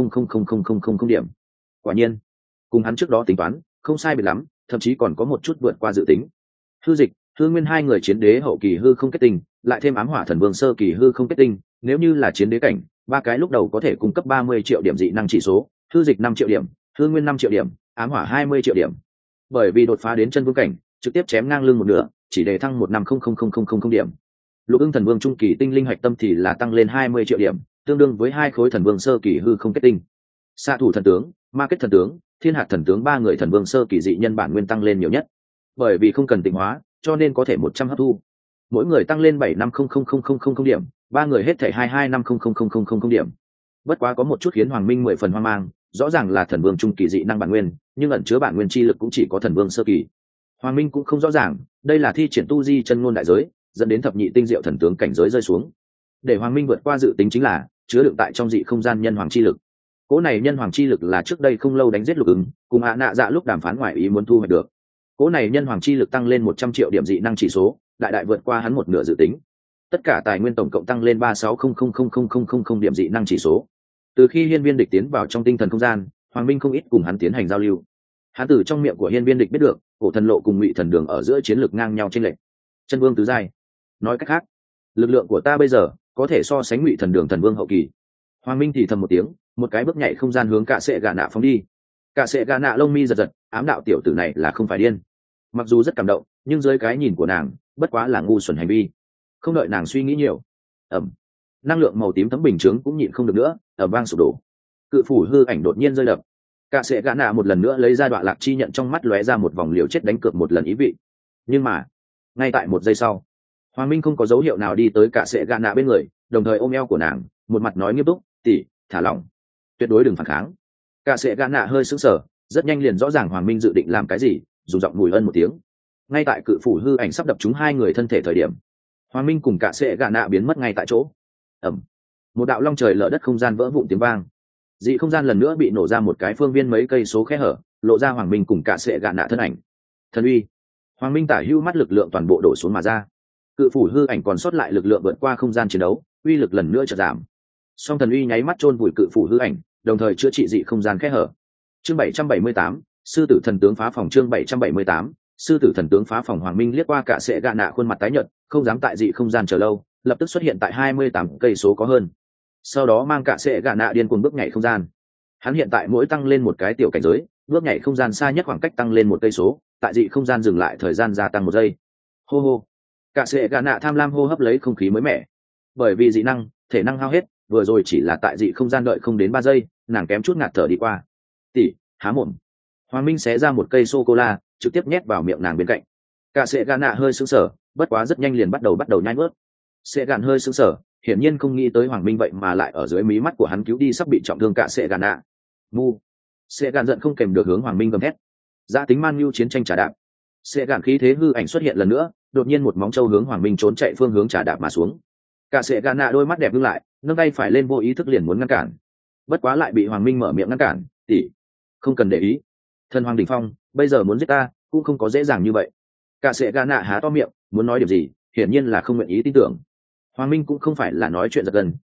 46000000 điểm. Quả nhiên, cùng hắn trước đó tính toán, không sai biệt lắm, thậm chí còn có một chút vượt qua dự tính. Hư dịch, hư nguyên hai người chiến đế hậu kỳ hư không kết tinh, lại thêm ám hỏa thần vương sơ kỳ hư không kết tinh, nếu như là chiến đế cảnh, ba cái lúc đầu có thể cung cấp 30 triệu điểm dị năng chỉ số, hư dịch 5 triệu điểm, hư nguyên 5 triệu điểm, ám hỏa 20 triệu điểm. Bởi vì đột phá đến chân vương cảnh, trực tiếp chém ngang lưng một nửa, chỉ để thăng 1500000 điểm. Lục ưng thần vương trung kỳ tinh linh hạch tâm thì là tăng lên 20 triệu điểm, tương đương với hai khối thần vương sơ kỳ hư không kết tinh. Xạ thủ thần tướng, ma kết thần tướng, thiên hạt thần tướng ba người thần vương sơ kỳ dị nhân bản nguyên tăng lên nhiều nhất. Bởi vì không cần tịnh hóa, cho nên có thể 100 hấp thu. Mỗi người tăng lên 7500000 điểm, ba người hết thể 22500000 điểm. Bất quá có một chút khiến Hoàng Minh 10 phần hoang mang, rõ ràng là thần vương trung kỳ dị năng bản nguyên, nhưng ẩn chứa bản nguyên chi lực cũng chỉ có thần vương sơ kỳ. Hoàng Minh cũng không rõ ràng, đây là thi triển tu di chân ngôn đại giới, dẫn đến thập nhị tinh diệu thần tướng cảnh giới rơi xuống. Để Hoàng Minh vượt qua dự tính chính là chứa đựng tại trong dị không gian nhân hoàng chi lực. Cỗ này nhân hoàng chi lực là trước đây không lâu đánh giết Lục Ứng, cùng Ạ Nạ Dạ lúc đàm phán ngoài ý muốn thu hoạch được. Cỗ này nhân hoàng chi lực tăng lên 100 triệu điểm dị năng chỉ số, đại đại vượt qua hắn một nửa dự tính. Tất cả tài nguyên tổng cộng tăng lên 36000000 điểm dị năng chỉ số. Từ khi Hiên Viên Địch tiến vào trong tinh thần không gian, Hoàng Minh không ít cùng hắn tiến hành giao lưu. Hắn từ trong miệng của Hiên Viên Địch biết được, Cổ Thần Lộ cùng Ngụy Thần Đường ở giữa chiến lược ngang nhau trên lệch. Chân vương tứ giai. Nói cách khác, lực lượng của ta bây giờ có thể so sánh Ngụy Thần Đường thần vương hậu kỳ. Hoàng Minh thì thầm một tiếng, một cái bước nhảy không gian hướng cả sệ gà nạ phóng đi. Cả sệ gà nạ lông mi giật giật, ám đạo tiểu tử này là không phải điên. Mặc dù rất cảm động, nhưng dưới cái nhìn của nàng, bất quá là ngu xuẩn hành vi. Không đợi nàng suy nghĩ nhiều, năng lượng màu tím thấm bình chướng cũng nhịn không được nữa, ầm vang sụp đổ. Cự phủ hư ảnh đột nhiên rơi đập. Cả sệ gã nạ một lần nữa lấy ra đoạn lạc chi nhận, trong mắt lóe ra một vòng liều chết đánh cược một lần ý vị. Nhưng mà ngay tại một giây sau, Hoàng Minh không có dấu hiệu nào đi tới cả sệ gã nạ bên người, đồng thời ôm eo của nàng, một mặt nói nghiêm túc, tỷ, thả lỏng, tuyệt đối đừng phản kháng. Cả sệ gã nạ hơi sững sờ, rất nhanh liền rõ ràng Hoàng Minh dự định làm cái gì, dùng giọng mùi ân một tiếng. Ngay tại cự phủ hư ảnh sắp đập trúng hai người thân thể thời điểm, Hoàng Minh cùng cả sệ gã nạ biến mất ngay tại chỗ. Một đạo long trời lở đất không gian vỡ vụn tiếng vang, dị không gian lần nữa bị nổ ra một cái phương viên mấy cây số khe hở, lộ ra Hoàng Minh cùng cả sệ gạ nạ thân ảnh. Thần uy. Hoàng Minh tả hưu mắt lực lượng toàn bộ đổ xuống mà ra. Cự phủ hư ảnh còn sót lại lực lượng vượt qua không gian chiến đấu, uy lực lần nữa chợt giảm. Song thần uy nháy mắt chôn vùi cự phủ hư ảnh, đồng thời chữa trị dị không gian khe hở. Chương 778, sư tử thần tướng phá phòng. Chương 778, sư tử thần tướng phá phòng. Hoàng Minh liếc qua cả sệ gạ nạ khuôn mặt tái nhợt, không dám tại dị không gian chờ lâu, lập tức xuất hiện tại 28 cây số có hơn. Sau đó mang cả sệ gạ nạ điên cuồng bước nhảy không gian. Hắn hiện tại mỗi tăng lên một cái tiểu cảnh giới, bước nhảy không gian xa nhất khoảng cách tăng lên 1 cây số, tại dị không gian dừng lại thời gian gia tăng 1 giây. Hô hô. Cả sệ gạ nạ tham lam hô hấp lấy không khí mới mẻ. Bởi vì dị năng, thể năng hao hết, vừa rồi chỉ là tại dị không gian đợi không đến 3 giây, nàng kém chút ngạt thở đi qua. Tỷ, há mồm. Hoàng Minh xé ra một cây sô cô la, trực tiếp nhét vào miệng nàng bên cạnh. Cả sệ gạ nạ hơi sững sờ, bất quá rất nhanh liền bắt đầu nhai nuốt. Sệ gạn hơi sững sờ, hiển nhiên không nghĩ tới Hoàng Minh vậy mà lại ở dưới mí mắt của hắn cứu đi sắp bị trọng thương cả sệ gạn nạ. Mu. Sệ gạn giận không kèm được hướng Hoàng Minh gầm thét. Giá tính man nhu chiến tranh trả đạp. Sệ gạn khí thế hư ảnh xuất hiện lần nữa, đột nhiên một móng trâu hướng Hoàng Minh trốn chạy phương hướng trả đạp mà xuống. Cả sệ gạn nạ đôi mắt đẹp ngưng lại, nâng tay phải lên vô ý thức liền muốn ngăn cản. Bất quá lại bị Hoàng Minh mở miệng ngăn cản, tỷ, không cần để ý. Thần Hoàng đỉnh phong, bây giờ muốn giết ta, cũng không có dễ dàng như vậy. Cả sệ gạn nạ há to miệng, muốn nói điều gì, hiển nhiên là không nguyện ý tin tưởng. Hoàng Minh cũng không phải là nói chuyện giật gân,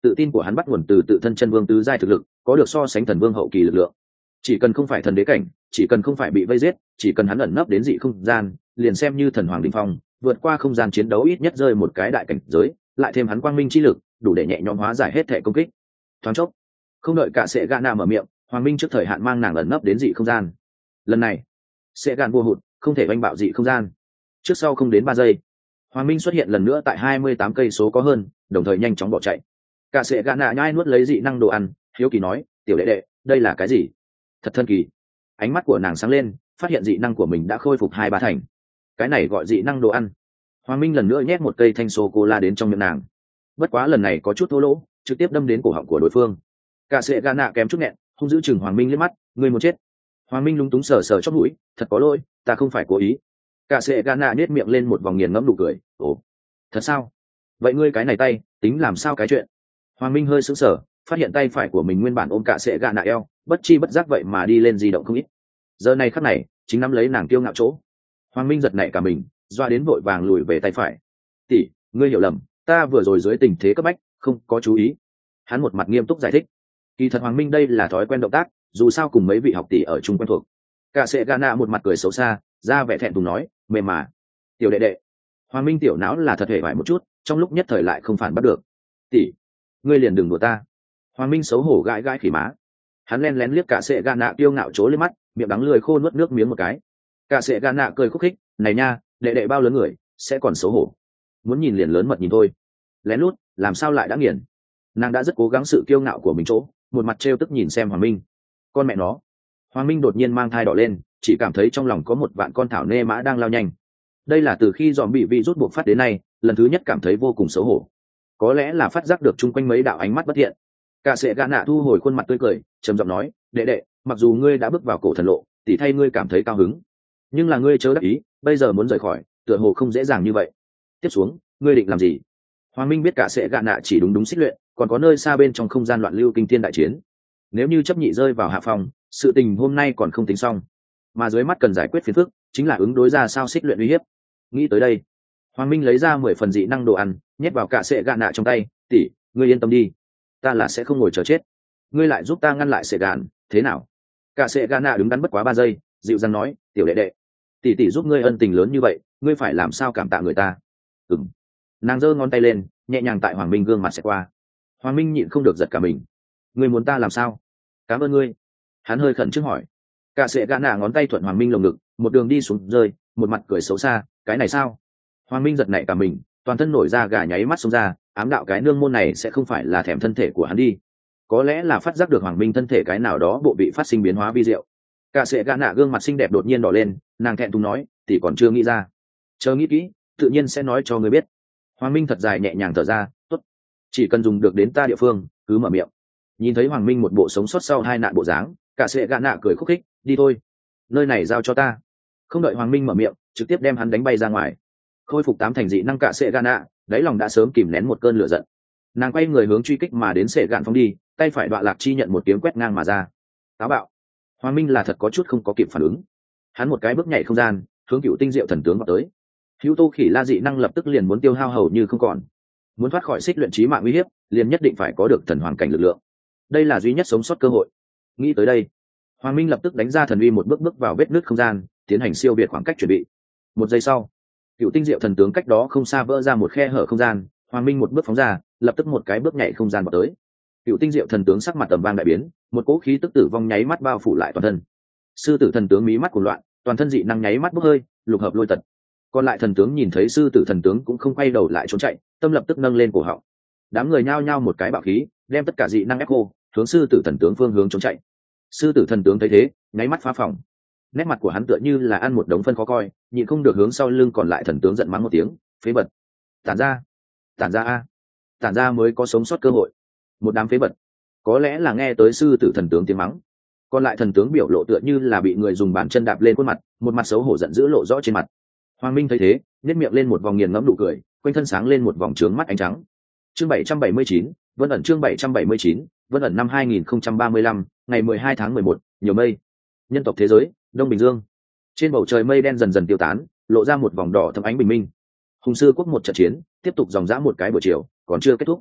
tự tin của hắn bắt nguồn từ tự thân chân vương tứ giai thực lực, có được so sánh thần vương hậu kỳ lực lượng. Chỉ cần không phải thần đế cảnh, chỉ cần không phải bị vây giết, chỉ cần hắn ẩn nấp đến dị không gian, liền xem như thần hoàng đỉnh phong, vượt qua không gian chiến đấu ít nhất rơi một cái đại cảnh giới, lại thêm hắn quang minh chi lực, đủ để nhẹ nhõm hóa giải hết thể công kích. Thoáng chốc, không đợi cả Sệ Gạn mở miệng, Hoàng Minh trước thời hạn mang nàng ẩn nấp đến dị không gian. Lần này, Sệ Gạn vô hụt, không thể oanh bạo dị không gian. Trước sau không đến 3 giây, Hoàng Minh xuất hiện lần nữa tại 28 cây số có hơn, đồng thời nhanh chóng bỏ chạy. Cả Sệ Gạn nhai nuốt lấy dị năng đồ ăn, hiếu kỳ nói, "Tiểu đệ đệ, đây là cái gì?" Thật thần kỳ. Ánh mắt của nàng sáng lên, phát hiện dị năng của mình đã khôi phục 2-3 thành. Cái này gọi dị năng đồ ăn. Hoàng Minh lần nữa nhét một cây thanh sô cô la đến trong miệng nàng. Bất quá lần này có chút thô lỗ, trực tiếp đâm đến cổ họng của đối phương. Cả Sệ Gạn kém chút nghẹn, hung dữ chừng Hoàng Minh liếc mắt, "Ngươi muốn chết?" Hoàng Minh lúng túng sờ sờ chóp mũi, "Thật có lỗi, ta không phải cố ý." Cả Sệ Gạn nhếch miệng lên một vòng nghiền ngẫm nụ cười, "Ồ, thật sao? Vậy ngươi cái này tay, tính làm sao cái chuyện?" Hoàng Minh hơi sững sờ, phát hiện tay phải của mình nguyên bản ôm Cả Sệ Gạn eo, bất chi bất giác vậy mà đi lên di động không ít. Giờ này khắc này, chính nắm lấy nàng kiêu ngạo chỗ. Hoàng Minh giật nảy cả mình, doa đến vội vàng lùi về tay phải. "Tỷ, ngươi hiểu lầm, ta vừa rồi dưới tình thế cấp bách, không có chú ý." Hắn một mặt nghiêm túc giải thích. Kỳ thật Hoàng Minh đây là thói quen động tác, dù sao cùng mấy vị học tỷ ở chung quen thuộc. Cả Sệ Gạn một mặt cười xấu xa, ra vẻ thẹn thùng nói, "Mềm mà." "Tiểu đệ đệ." Hoàng Minh tiểu não là thật hề bại một chút, trong lúc nhất thời lại không phản bắt được. "Tỷ, ngươi liền đừng đùa ta." Hoàng Minh xấu hổ gãi gãi khỉ má. Hắn lén lén liếc Cả Sệ Gạn kiêu ngạo chố lên mắt, miệng đắng lười khô nuốt nước miếng một cái. Cả Sệ Gạn cười khúc khích, "Này nha, đệ đệ bao lớn người, sẽ còn xấu hổ. Muốn nhìn liền lớn mật nhìn thôi. Lén lút, làm sao lại đã nghiền." Nàng đã rất cố gắng sự kiêu ngạo của mình chỗ, một mặt trêu tức nhìn xem Hoàng Minh. Con mẹ nó. Hoàng Minh đột nhiên mang thai đỏ lên, chỉ cảm thấy trong lòng có một vạn con thảo nê mã đang lao nhanh. Đây là từ khi dòm bị vị rút buộc phát đến nay, lần thứ nhất cảm thấy vô cùng xấu hổ. Có lẽ là phát giác được chung quanh mấy đạo ánh mắt bất thiện. Cả Sệ Gạn thu hồi khuôn mặt tươi cười, trầm giọng nói, "Đệ đệ, mặc dù ngươi đã bước vào cổ thần lộ, tỷ thay ngươi cảm thấy cao hứng, nhưng là ngươi chớ đắc ý, bây giờ muốn rời khỏi, tựa hồ không dễ dàng như vậy. Tiếp xuống, ngươi định làm gì?" Hoàng Minh biết Cả Sệ Gạn chỉ đúng xích luyện, còn có nơi xa bên trong không gian loạn lưu kinh thiên đại chiến. Nếu như chấp nhị rơi vào hạ phòng, sự tình hôm nay còn không tính xong, mà dưới mắt cần giải quyết phiền phức, chính là ứng đối ra sao xích luyện uy hiếp. Nghĩ tới đây, Hoàng Minh lấy ra 10 phần dị năng đồ ăn, nhét vào Cả Sệ Gạn trong tay, "Tỷ, ngươi yên tâm đi, ta là sẽ không ngồi chờ chết. Ngươi lại giúp ta ngăn lại Sệ Gạn, thế nào?" Cả Sệ Gạn đứng đắn bất quá 3 giây, dịu dàng nói, "Tiểu đệ đệ, tỷ tỷ giúp ngươi ân tình lớn như vậy, ngươi phải làm sao cảm tạ người ta." Ừm. Nàng giơ ngón tay lên, nhẹ nhàng tại Hoàng Minh gương mặt xẹt qua. Hoàng Minh nhịn không được giật cả mình. "Ngươi muốn ta làm sao?" "Cảm ơn ngươi." Hắn hơi khẩn trương hỏi. Cả Sệ Gạn ngón tay thuận Hoàng Minh lồng ngực, một đường đi xuống rơi, một mặt cười xấu xa, "Cái này sao?" Hoàng Minh giật nảy cả mình, toàn thân nổi da gà nháy mắt xông ra, ám đạo cái nương môn này sẽ không phải là thèm thân thể của hắn đi. Có lẽ là phát giác được Hoàng Minh thân thể cái nào đó bộ bị phát sinh biến hóa vi diệu. Cả Sệ Gạn gương mặt xinh đẹp đột nhiên đỏ lên, nàng thẹn thùng nói, "Tỷ còn chưa nghĩ ra." "Chờ nghĩ kỹ, tự nhiên sẽ nói cho ngươi biết." Hoàng Minh thật dài nhẹ nhàng thở ra, "Tốt, chỉ cần dùng được đến ta địa phương, cứ mở miệng." Nhìn thấy Hoàng Minh một bộ sống sót sau 2 nạn bộ dáng, Cả Sệ Gạn cười khúc khích, "Đi thôi, nơi này giao cho ta." Không đợi Hoàng Minh mở miệng, trực tiếp đem hắn đánh bay ra ngoài. Khôi phục 8 thành dị năng Cả Sệ Gạn đáy lòng đã sớm kìm nén một cơn lửa giận. Nàng quay người hướng truy kích mà đến Sệ Gạn phóng đi, tay phải đoạn lạc chi nhận một tiếng quét ngang mà ra. Táo bạo. Hoàng Minh là thật có chút không có kịp phản ứng. Hắn một cái bước nhảy không gian, hướng Cựu Tinh Diệu Thần tướng vào tới. Hữu Tô Khỉ La dị năng lập tức liền muốn tiêu hao hầu như không còn. Muốn thoát khỏi xích luyện chí mạng uy hiếp, liền nhất định phải có được thần hoàng cảnh lực lượng. Đây là duy nhất sống sót cơ hội. Nghĩ tới đây, Hoàng Minh lập tức đánh ra thần uy một bước vào vết nứt không gian, tiến hành siêu việt khoảng cách chuẩn bị. 1 giây sau, Cựu Tinh Diệu Thần tướng cách đó không xa vỡ ra một khe hở không gian, Hoàng Minh một bước phóng ra, lập tức một cái bước nhảy không gian vào tới. Cựu Tinh Diệu Thần tướng sắc mặt tầm vang đại biến, một cỗ khí tức tử vong nháy mắt bao phủ lại toàn thân. Sư tử thần tướng mí mắt cuồng loạn, toàn thân dị năng nháy mắt bốc hơi, lục hợp lôi tật. Còn lại thần tướng nhìn thấy sư tử thần tướng cũng không quay đầu lại trốn chạy, tâm lập tức nâng lên cổ họng. Đám người nhao nhao một cái bạo khí, đem tất cả dị năng ép cô, hướng sư tử thần tướng phương hướng trốn chạy. Sư tử thần tướng thấy thế, nháy mắt phá phòng. Nét mặt của hắn tựa như là ăn một đống phân khó coi, nhịn không được hướng sau lưng còn lại thần tướng giận mắng một tiếng, phế vật. Tản ra, tản ra a, tản ra mới có sống sót cơ hội. Một đám phế vật. Có lẽ là nghe tới sư tử thần tướng tiếng mắng, còn lại thần tướng biểu lộ tựa như là bị người dùng bàn chân đạp lên khuôn mặt, một mặt xấu hổ giận dữ lộ rõ trên mặt. Hoàng Minh thấy thế, nhếch miệng lên một vòng nghiền ngẫm nụ cười, quanh thân sáng lên một vòng trướng mắt ánh trắng. Chương 779, Vân ẩn chương 779, Vân ẩn năm 2035, ngày 12 tháng 11, nhiều mây. Nhân tộc thế giới, Đông Bình Dương. Trên bầu trời mây đen dần dần tiêu tán, lộ ra một vòng đỏ thẫm ánh bình minh. Hùng sư quốc một trận chiến, tiếp tục dòng dã một cái buổi chiều, còn chưa kết thúc.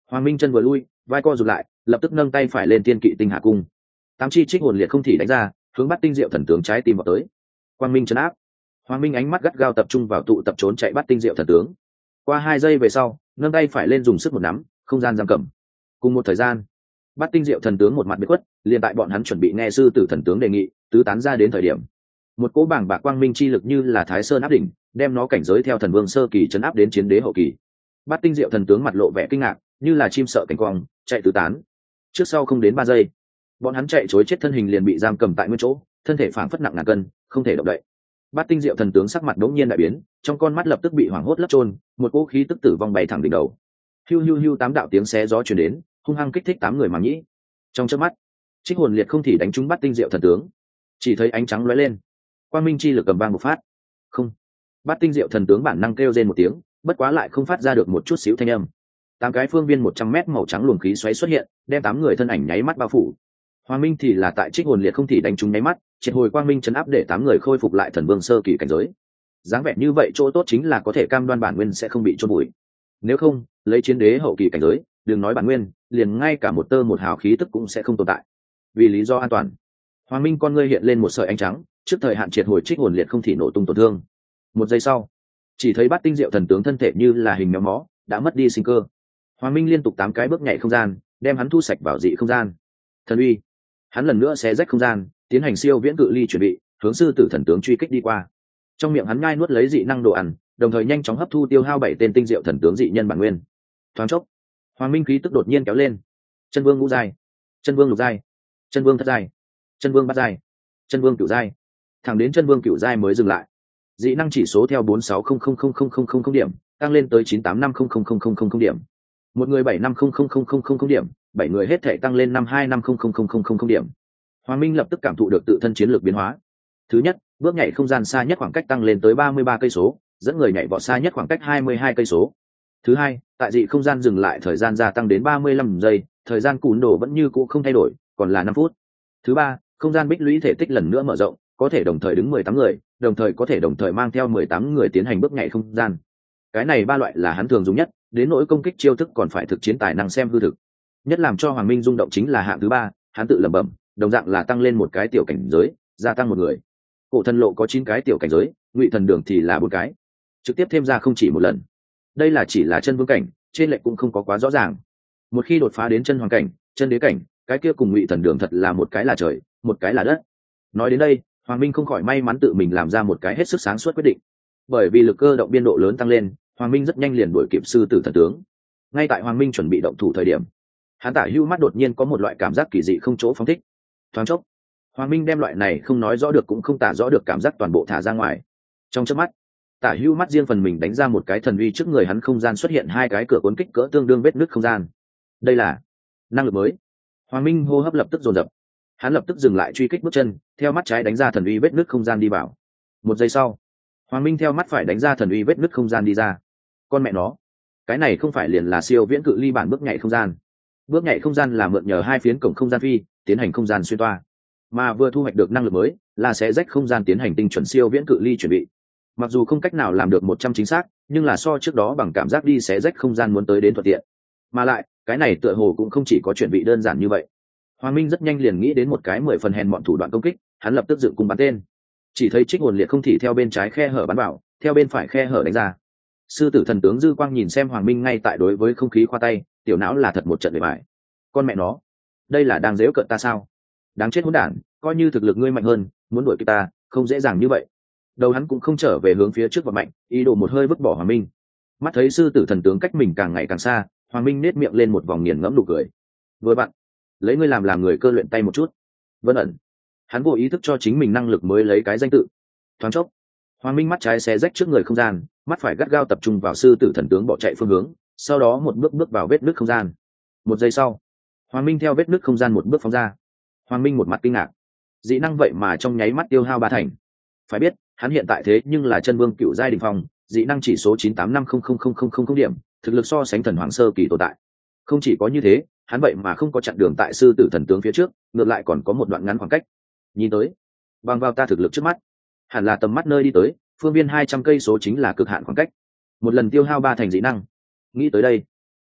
Hoàng Minh chân vừa lui, vai co rụt lại, lập tức nâng tay phải lên tiên kỵ tinh hạ cung. Tám chi trích hồn liệt không thể đánh ra, hướng bắt tinh diệu thần tướng trái tim vào tới. Quang Minh chấn áp. Hoàng Minh ánh mắt gắt gao tập trung vào tụ tập trốn chạy bắt tinh diệu thần tướng. Qua 2 giây về sau, nâng tay phải lên dùng sức một nắm, không gian giam cầm. Cùng một thời gian, bắt tinh diệu thần tướng một mặt biệt khuất, liền tại bọn hắn chuẩn bị nghe sư tử thần tướng đề nghị, tứ tán ra đến thời điểm, một cỗ bảng bạc quang minh chi lực như là Thái Sơn áp đỉnh, đem nó cảnh giới theo thần vương sơ kỳ chấn áp đến chiến đế hậu kỳ. Bắt tinh diệu thần tướng mặt lộ vẻ kinh ngạc, như là chim sợ cánh quang, chạy tứ tán. Trước sau không đến 3 giây, bọn hắn chạy trối chết thân hình liền bị giam cầm tại nguyên chỗ, thân thể phảng phất nặng ngàn cân, không thể động đậy. Bát tinh diệu thần tướng sắc mặt đống nhiên đại biến, trong con mắt lập tức bị hoảng hốt lấp trôn, một cỗ khí tức tử vong bay thẳng đỉnh đầu. Hiu hiu hiu, 8 đạo tiếng xé gió truyền đến, hung hăng kích thích 8 người màng nhĩ. Trong chớp mắt, trích hồn liệt không thể đánh trúng bát tinh diệu thần tướng, chỉ thấy ánh trắng lóe lên, quang minh chi lực cầm vang một phát. Không, bát tinh diệu thần tướng bản năng kêu rên một tiếng, bất quá lại không phát ra được một chút xíu thanh âm. 8 cái phương viên 100 mét màu trắng luồng khí xoáy xuất hiện, đem 8 người thân ảnh nháy mắt bao phủ. Hoàng Minh thì là tại trích hồn liệt không thể đánh trúng nháy mắt, triệt hồi quang minh chấn áp để 8 người khôi phục lại thần vương sơ kỳ cảnh giới. Dáng vẻ như vậy chỗ tốt chính là có thể cam đoan bản nguyên sẽ không bị chôn bụi. Nếu không, lấy chiến đế hậu kỳ cảnh giới, đừng nói bản nguyên, liền ngay cả một tơ một hào khí tức cũng sẽ không tồn tại. Vì lý do an toàn, Hoàng Minh con ngươi hiện lên một sợi ánh trắng, trước thời hạn triệt hồi trích hồn liệt không thể nổ tung tổn thương. Một giây sau, chỉ thấy bát tinh diệu thần tướng thân thể như là hình méo mó, đã mất đi sinh cơ. Hoàng Minh liên tục 8 cái bước nhảy không gian, đem hắn thu sạch vào dị không gian. Thần uy, hắn lần nữa xé rách không gian, tiến hành siêu viễn cự ly chuẩn bị, hướng sư tử thần tướng truy kích đi qua. Trong miệng hắn nhai nuốt lấy dị năng đồ ăn, đồng thời nhanh chóng hấp thu tiêu hao 7 tên tinh diệu thần tướng dị nhân bản nguyên. Thoáng chốc, Hoàng Minh khí tức đột nhiên kéo lên. Chân vương ngũ giai, chân vương lục giai, chân vương thất giai, chân vương bát giai, chân vương cửu giai, thẳng đến chân vương cửu giai mới dừng lại. Dị năng chỉ số theo 46000000 điểm tăng lên tới 9850000 điểm. Một người 750000 điểm, 7 người hết thể tăng lên 52500000 điểm. Hoàng Minh lập tức cảm thụ được tự thân chiến lược biến hóa. Thứ nhất, bước nhảy không gian xa nhất khoảng cách tăng lên tới 33 cây số, dẫn người nhảy vọt xa nhất khoảng cách 22 cây số. Thứ hai, tại dị không gian dừng lại thời gian gia tăng đến 35 giây, thời gian cún đồ vẫn như cũ không thay đổi, còn là 5 phút. Thứ ba, không gian bích lũy thể tích lần nữa mở rộng, có thể đồng thời đứng 18 người, đồng thời có thể đồng thời mang theo 18 người tiến hành bước nhảy không gian. Cái này 3 loại là hắn thường dùng nhất, đến nỗi công kích chiêu thức còn phải thực chiến tài năng xem hư thực. Nhất làm cho Hoàng Minh rung động chính là hạng thứ 3, hắn tự lẩm bẩm, đồng dạng là tăng lên một cái tiểu cảnh giới, gia tăng một người. Cổ thần lộ có 9 cái tiểu cảnh giới, Ngụy thần đường thì là 4 cái, trực tiếp thêm ra không chỉ một lần. Đây là chỉ là chân vương cảnh, trên lệnh cũng không có quá rõ ràng. Một khi đột phá đến chân hoàng cảnh, chân đế cảnh, cái kia cùng Ngụy thần đường thật là một cái là trời, một cái là đất. Nói đến đây, Hoàng Minh không khỏi may mắn tự mình làm ra một cái hết sức sáng suốt quyết định. Bởi vì lực cơ động biên độ lớn tăng lên, Hoàng Minh rất nhanh liền đuổi kịp sư tử thần tướng. Ngay tại Hoàng Minh chuẩn bị động thủ thời điểm, hắn tả hưu mắt đột nhiên có một loại cảm giác kỳ dị không chỗ phóng thích. Thoáng chốc, Hoàng Minh đem loại này không nói rõ được cũng không tả rõ được cảm giác toàn bộ thả ra ngoài. Trong chớp mắt, tả hưu mắt riêng phần mình đánh ra một cái thần uy, trước người hắn không gian xuất hiện 2 cái cửa cuốn kích cỡ tương đương vết nứt không gian. Đây là năng lực mới. Hoàng Minh hô hấp lập tức dồn dập, hắn lập tức dừng lại truy kích bước chân, theo mắt trái đánh ra thần uy vết nứt không gian đi vào. Một giây sau, Hoàng Minh theo mắt phải đánh ra thần uy vết nứt không gian đi ra. Con mẹ nó, cái này không phải liền là siêu viễn cự ly bản bước nhảy không gian. Bước nhảy không gian là mượn nhờ 2 phiến cổng không gian phi tiến hành không gian xuyên toa, mà vừa thu hoạch được năng lực mới là sẽ rách không gian tiến hành tinh chuẩn siêu viễn cự ly chuẩn bị. Mặc dù không cách nào làm được 100 chính xác, nhưng là so trước đó bằng cảm giác đi sẽ rách không gian muốn tới đến thuận tiện. Mà lại, cái này tựa hồ cũng không chỉ có chuẩn bị đơn giản như vậy. Hoàng Minh rất nhanh liền nghĩ đến một cái 10 phần hèn mọn thủ đoạn công kích, hắn lập tức dựng cung bắn tên. Chỉ thấy trích hồn liệt không thể theo bên trái khe hở bắn vào, theo bên phải khe hở đánh ra. Sư tử thần tướng dư quang nhìn xem Hoàng Minh ngay tại đối với không khí khoa tay, tiểu não là thật một trận bề bài. Con mẹ nó, đây là đang giễu cợt ta sao? Đáng chết hỗn đản, coi như thực lực ngươi mạnh hơn, muốn đuổi kịp ta, không dễ dàng như vậy. Đầu hắn cũng không trở về hướng phía trước và mạnh, ý đồ một hơi vứt bỏ Hoàng Minh. Mắt thấy sư tử thần tướng cách mình càng ngày càng xa, Hoàng Minh nét miệng lên một vòng nghiền ngẫm nụ cười. Vừa bạn, lấy ngươi làm người cơ luyện tay một chút. Vân ẩn, hắn vô ý thức cho chính mình năng lực mới lấy cái danh tự. Thoáng chốc, Hoàng Minh mắt trái xé rách trước người không gian, mắt phải gắt gao tập trung vào sư tử thần tướng bỏ chạy phương hướng, sau đó một bước bước vào vết nứt không gian. Một giây sau, Hoàng Minh theo vết nứt không gian một bước phóng ra. Hoàng Minh một mặt kinh ngạc, dị năng vậy mà trong nháy mắt tiêu hao 3 thành. Phải biết, hắn hiện tại thế nhưng là chân vương cựu giai đỉnh phong, dị năng chỉ số 9850000 điểm, thực lực so sánh thần hoàng sơ kỳ tồn tại. Không chỉ có như thế, hắn vậy mà không có chặn đường tại sư tử thần tướng phía trước, ngược lại còn có một đoạn ngắn khoảng cách. Nhìn tới, bằng vào ta thực lực trước mắt, hẳn là tầm mắt nơi đi tới, phương viên 200 cây số chính là cực hạn khoảng cách. Một lần tiêu hao 3 thành dị năng. Nghĩ tới đây,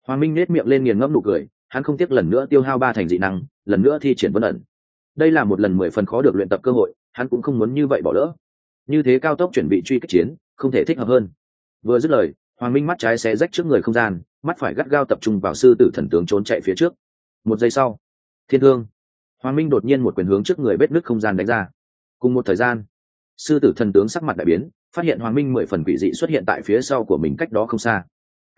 Hoàng Minh nét miệng lên nghiền ngẫm nụ cười, hắn không tiếc lần nữa tiêu hao 3 thành dị năng, lần nữa thi triển vân ẩn. Đây là một lần 10 phần khó được luyện tập cơ hội, hắn cũng không muốn như vậy bỏ lỡ. Như thế cao tốc chuẩn bị truy kích chiến, không thể thích hợp hơn. Vừa dứt lời, Hoàng Minh mắt trái xé rách trước người không gian, mắt phải gắt gao tập trung vào sư tử thần tướng trốn chạy phía trước. Một giây sau, thiên thương. Hoàng Minh đột nhiên một quyền hướng trước người vết nứt không gian đánh ra. Cùng một thời gian, sư tử thần tướng sắc mặt đại biến, phát hiện Hoàng Minh 10 phần quỷ dị xuất hiện tại phía sau của mình cách đó không xa.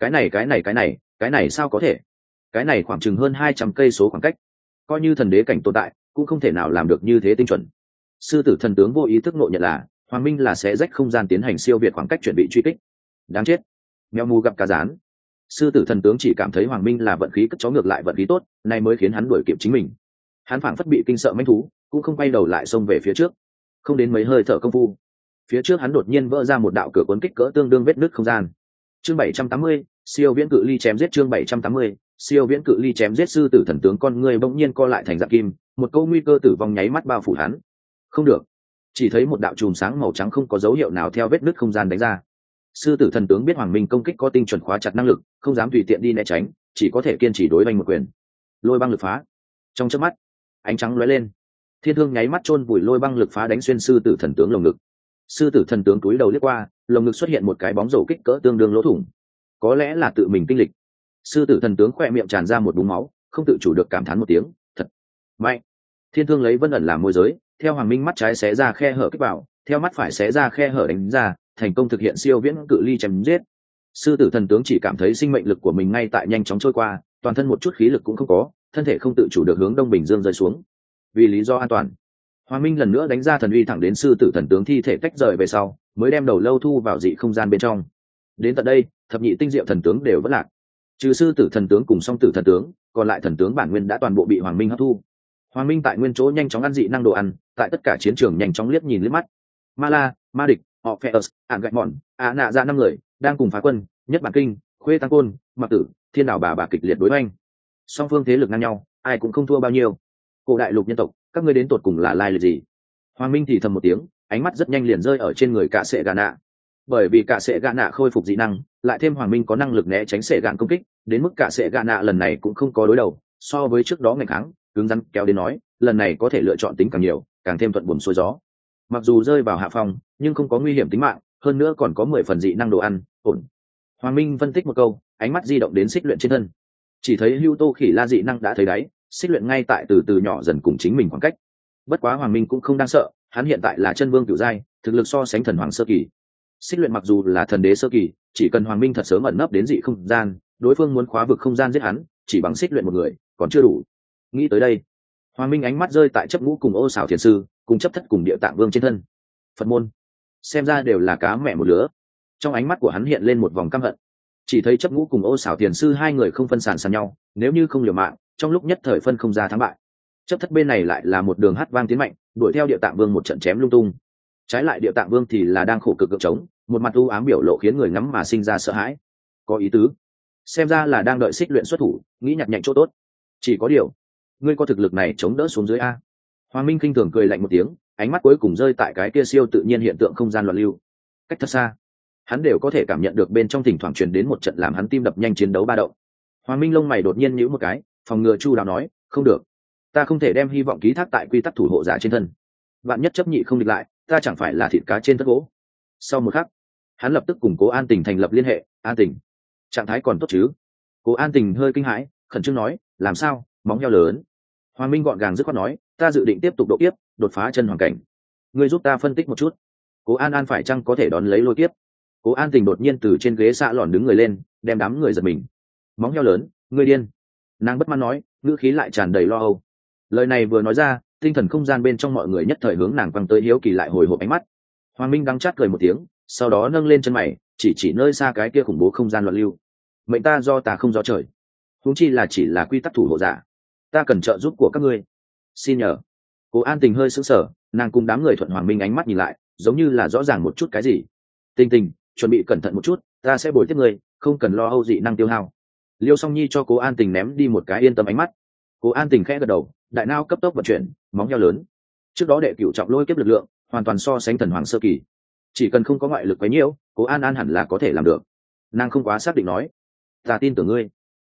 Cái này sao có thể? Cái này khoảng chừng hơn 200 cây số khoảng cách, coi như thần đế cảnh tồn tại, cũng không thể nào làm được như thế tinh chuẩn. Sư tử thần tướng vô ý thức ngộ nhận là Hoàng Minh là sẽ rách không gian tiến hành siêu việt khoảng cách chuẩn bị truy kích. Đáng chết, mèo mù gặp cá rán. Sư tử thần tướng chỉ cảm thấy Hoàng Minh là vận khí cất chó ngược lại vận khí tốt, này mới khiến hắn đuổi kịp chính mình. Hắn phảng phất bị kinh sợ manh thú, cũng không quay đầu lại xông về phía trước. Không đến mấy hơi thở công phu, phía trước hắn đột nhiên vỡ ra một đạo cửa cuốn kích cỡ tương đương vết nứt không gian. Chương 780, siêu viễn cự ly chém giết. Chương 780, siêu viễn cự ly chém giết. Sư tử thần tướng con người bỗng nhiên co lại thành dạng kim, một câu nguy cơ tử vong nháy mắt bao phủ hắn. Không được, chỉ thấy một đạo chùm sáng màu trắng không có dấu hiệu nào theo vết nứt không gian đánh ra. Sư tử thần tướng biết Hoàng Minh công kích có tinh chuẩn khóa chặt năng lực, không dám tùy tiện đi né tránh, chỉ có thể kiên trì đối oanh một quyền. Lôi băng lực phá. Trong chớp mắt, ánh trắng lóe lên, thiên thương nháy mắt chôn vùi lôi băng lực phá đánh xuyên sư tử thần tướng lồng ngực. Sư tử thần tướng cúi đầu liếc qua, lồng ngực xuất hiện một cái bóng rổ kích cỡ tương đương lỗ thủng, có lẽ là tự mình kinh lịch. Sư tử thần tướng khỏe miệng tràn ra một búng máu, không tự chủ được cảm thán một tiếng, thật mạnh. Thiên thương lấy vân ẩn làm môi giới, theo Hoàng Minh mắt trái xé ra khe hở kích vào, theo mắt phải xé ra khe hở đánh ra, thành công thực hiện siêu viễn cự ly chém giết. Sư tử thần tướng chỉ cảm thấy sinh mệnh lực của mình ngay tại nhanh chóng trôi qua, toàn thân một chút khí lực cũng không có, thân thể không tự chủ được hướng đông bình dương rơi xuống. Vì lý do an toàn, Hoàng Minh lần nữa đánh ra thần uy thẳng đến sư tử thần tướng thi thể tách rời về sau, mới đem đầu lâu thu vào dị không gian bên trong. Đến tận đây, thập nhị tinh diệu thần tướng đều vẫn lạc, trừ sư tử thần tướng cùng song tử thần tướng, còn lại thần tướng bản nguyên đã toàn bộ bị Hoàng Minh hấp thu. Hoàng Minh tại nguyên chỗ nhanh chóng ăn dị năng đồ ăn, tại tất cả chiến trường nhanh chóng liếc nhìn liếc mắt. Ma La, Ma Địch, họ Phe Ản Gạch Mòn, Nạ Dạ 5 người đang cùng phá quân, nhất bản kinh, Khuê Tăng Côn, Mặc Tử, Thiên Đảo bà kịch liệt đối oanh. Song phương thế lực ngang nhau, ai cũng không thua bao nhiêu. Cổ đại lục nhân tộc, các ngươi đến tột cùng là lai lịch gì? Hoàng Minh thì thầm một tiếng, ánh mắt rất nhanh liền rơi ở trên người Cả Sệ Gà Nạ. Bởi vì Cả Sệ Gà Nạ khôi phục dị năng, lại thêm Hoàng Minh có năng lực né tránh Sệ Gạn công kích, đến mức Cả Sệ Gà Nạ lần này cũng không có đối đầu, so với trước đó ngày kháng, cứng rắn kéo đến nói, lần này có thể lựa chọn tính càng nhiều, càng thêm thuận buồm xuôi gió. Mặc dù rơi vào hạ phòng, nhưng không có nguy hiểm tính mạng, hơn nữa còn có 10 phần dị năng đồ ăn, ổn. Hoàng Minh phân tích một câu, ánh mắt di động đến xích luyện trên thân. Chỉ thấy Hưu Tô Khỉ La dị năng đã thấy đáy, xích luyện ngay tại từ từ nhỏ dần cùng chính mình khoảng cách. Bất quá Hoàng Minh cũng không đang sợ, hắn hiện tại là chân vương cửu giai, thực lực so sánh thần hoàng sơ kỳ. Xích luyện mặc dù là thần đế sơ kỳ, chỉ cần Hoàng Minh thật sớm ẩn nấp đến dị không gian, đối phương muốn khóa vực không gian giết hắn, chỉ bằng xích luyện một người, còn chưa đủ. Nghĩ tới đây, Hoàng Minh ánh mắt rơi tại chấp ngũ cùng Ô Xảo Thiền sư, cùng chấp thất cùng Địa Tạng Vương trên thân. Phật môn, xem ra đều là cá mẹ một lứa. Trong ánh mắt của hắn hiện lên một vòng căm hận. Chỉ thấy chấp ngũ cùng Ô Xảo Thiền sư hai người không phân sàn sàn nhau, nếu như không liều mạng, trong lúc nhất thời phân không ra thắng bại. Chấp thất bên này lại là một đường hát vang tiến mạnh, đuổi theo Địa Tạng Vương một trận chém lung tung. Trái lại Địa Tạng Vương thì là đang khổ cực gượng chống, một mặt u ám biểu lộ khiến người ngắm mà sinh ra sợ hãi. Có ý tứ, xem ra là đang đợi xích luyện xuất thủ, nghĩ nhặt nhạnh chỗ tốt. Chỉ có điều, ngươi có thực lực này chống đỡ xuống dưới a? Hoàng Minh khinh thường cười lạnh một tiếng, ánh mắt cuối cùng rơi tại cái kia siêu tự nhiên hiện tượng không gian loạn lưu. Cách thật xa, hắn đều có thể cảm nhận được bên trong thỉnh thoảng truyền đến một trận làm hắn tim đập nhanh chiến đấu ba động. Hoàng Minh lông mày đột nhiên nhíu một cái, phòng ngừa chu đáo nói, không được, ta không thể đem hy vọng ký thác tại quy tắc thủ hộ giả trên thân. Vạn nhất chấp nhị không địch lại, ta chẳng phải là thịt cá trên tất gỗ. Sau một khắc, hắn lập tức cùng Cố An Tình thành lập liên hệ. An Tình, trạng thái còn tốt chứ? Cố An Tình hơi kinh hãi, khẩn trương nói, làm sao, móng heo lớn. Hoàng Minh gọn gàng dứt khoát nói, ta dự định tiếp tục độ kiếp, đột phá chân hoàng cảnh. Ngươi giúp ta phân tích một chút, Cố An An phải chăng có thể đón lấy lôi kiếp? Cố An Tình đột nhiên từ trên ghế xạ lòn đứng người lên, đem đám người giật mình. Móng heo lớn, ngươi điên? Nàng bất mãn nói, ngữ khí lại tràn đầy lo âu. Lời này vừa nói ra, tinh thần không gian bên trong mọi người nhất thời hướng nàng quăng tới hiếu kỳ lại hồi hộp ánh mắt. Hoàng Minh đắng chát cười một tiếng, sau đó nâng lên chân mày, chỉ nơi xa cái kia khủng bố không gian loạn lưu. Mệnh ta do ta không do trời, huống chi là chỉ là quy tắc thủ hộ giả, ta cần trợ giúp của các ngươi, xin nhờ. Cố An Tình hơi sững sờ, nàng cùng đám người thuận Hoàng Minh ánh mắt nhìn lại, giống như là rõ ràng một chút cái gì. Tình Tình, chuẩn bị cẩn thận một chút, ta sẽ bồi tiếp ngươi, không cần lo âu dị năng tiêu hao. Liêu Song Nhi cho Cố An Tình ném đi một cái yên tâm ánh mắt. Cố An Tình khẽ gật đầu, đại não cấp tốc vận chuyển, móng heo lớn. Trước đó đệ cửu trọng lôi kiếp lực lượng, hoàn toàn so sánh thần hoàng sơ kỳ. Chỉ cần không có ngoại lực quấy nhiễu, Cố An An hẳn là có thể làm được. Nàng không quá xác định nói, ta tin tưởng ngươi.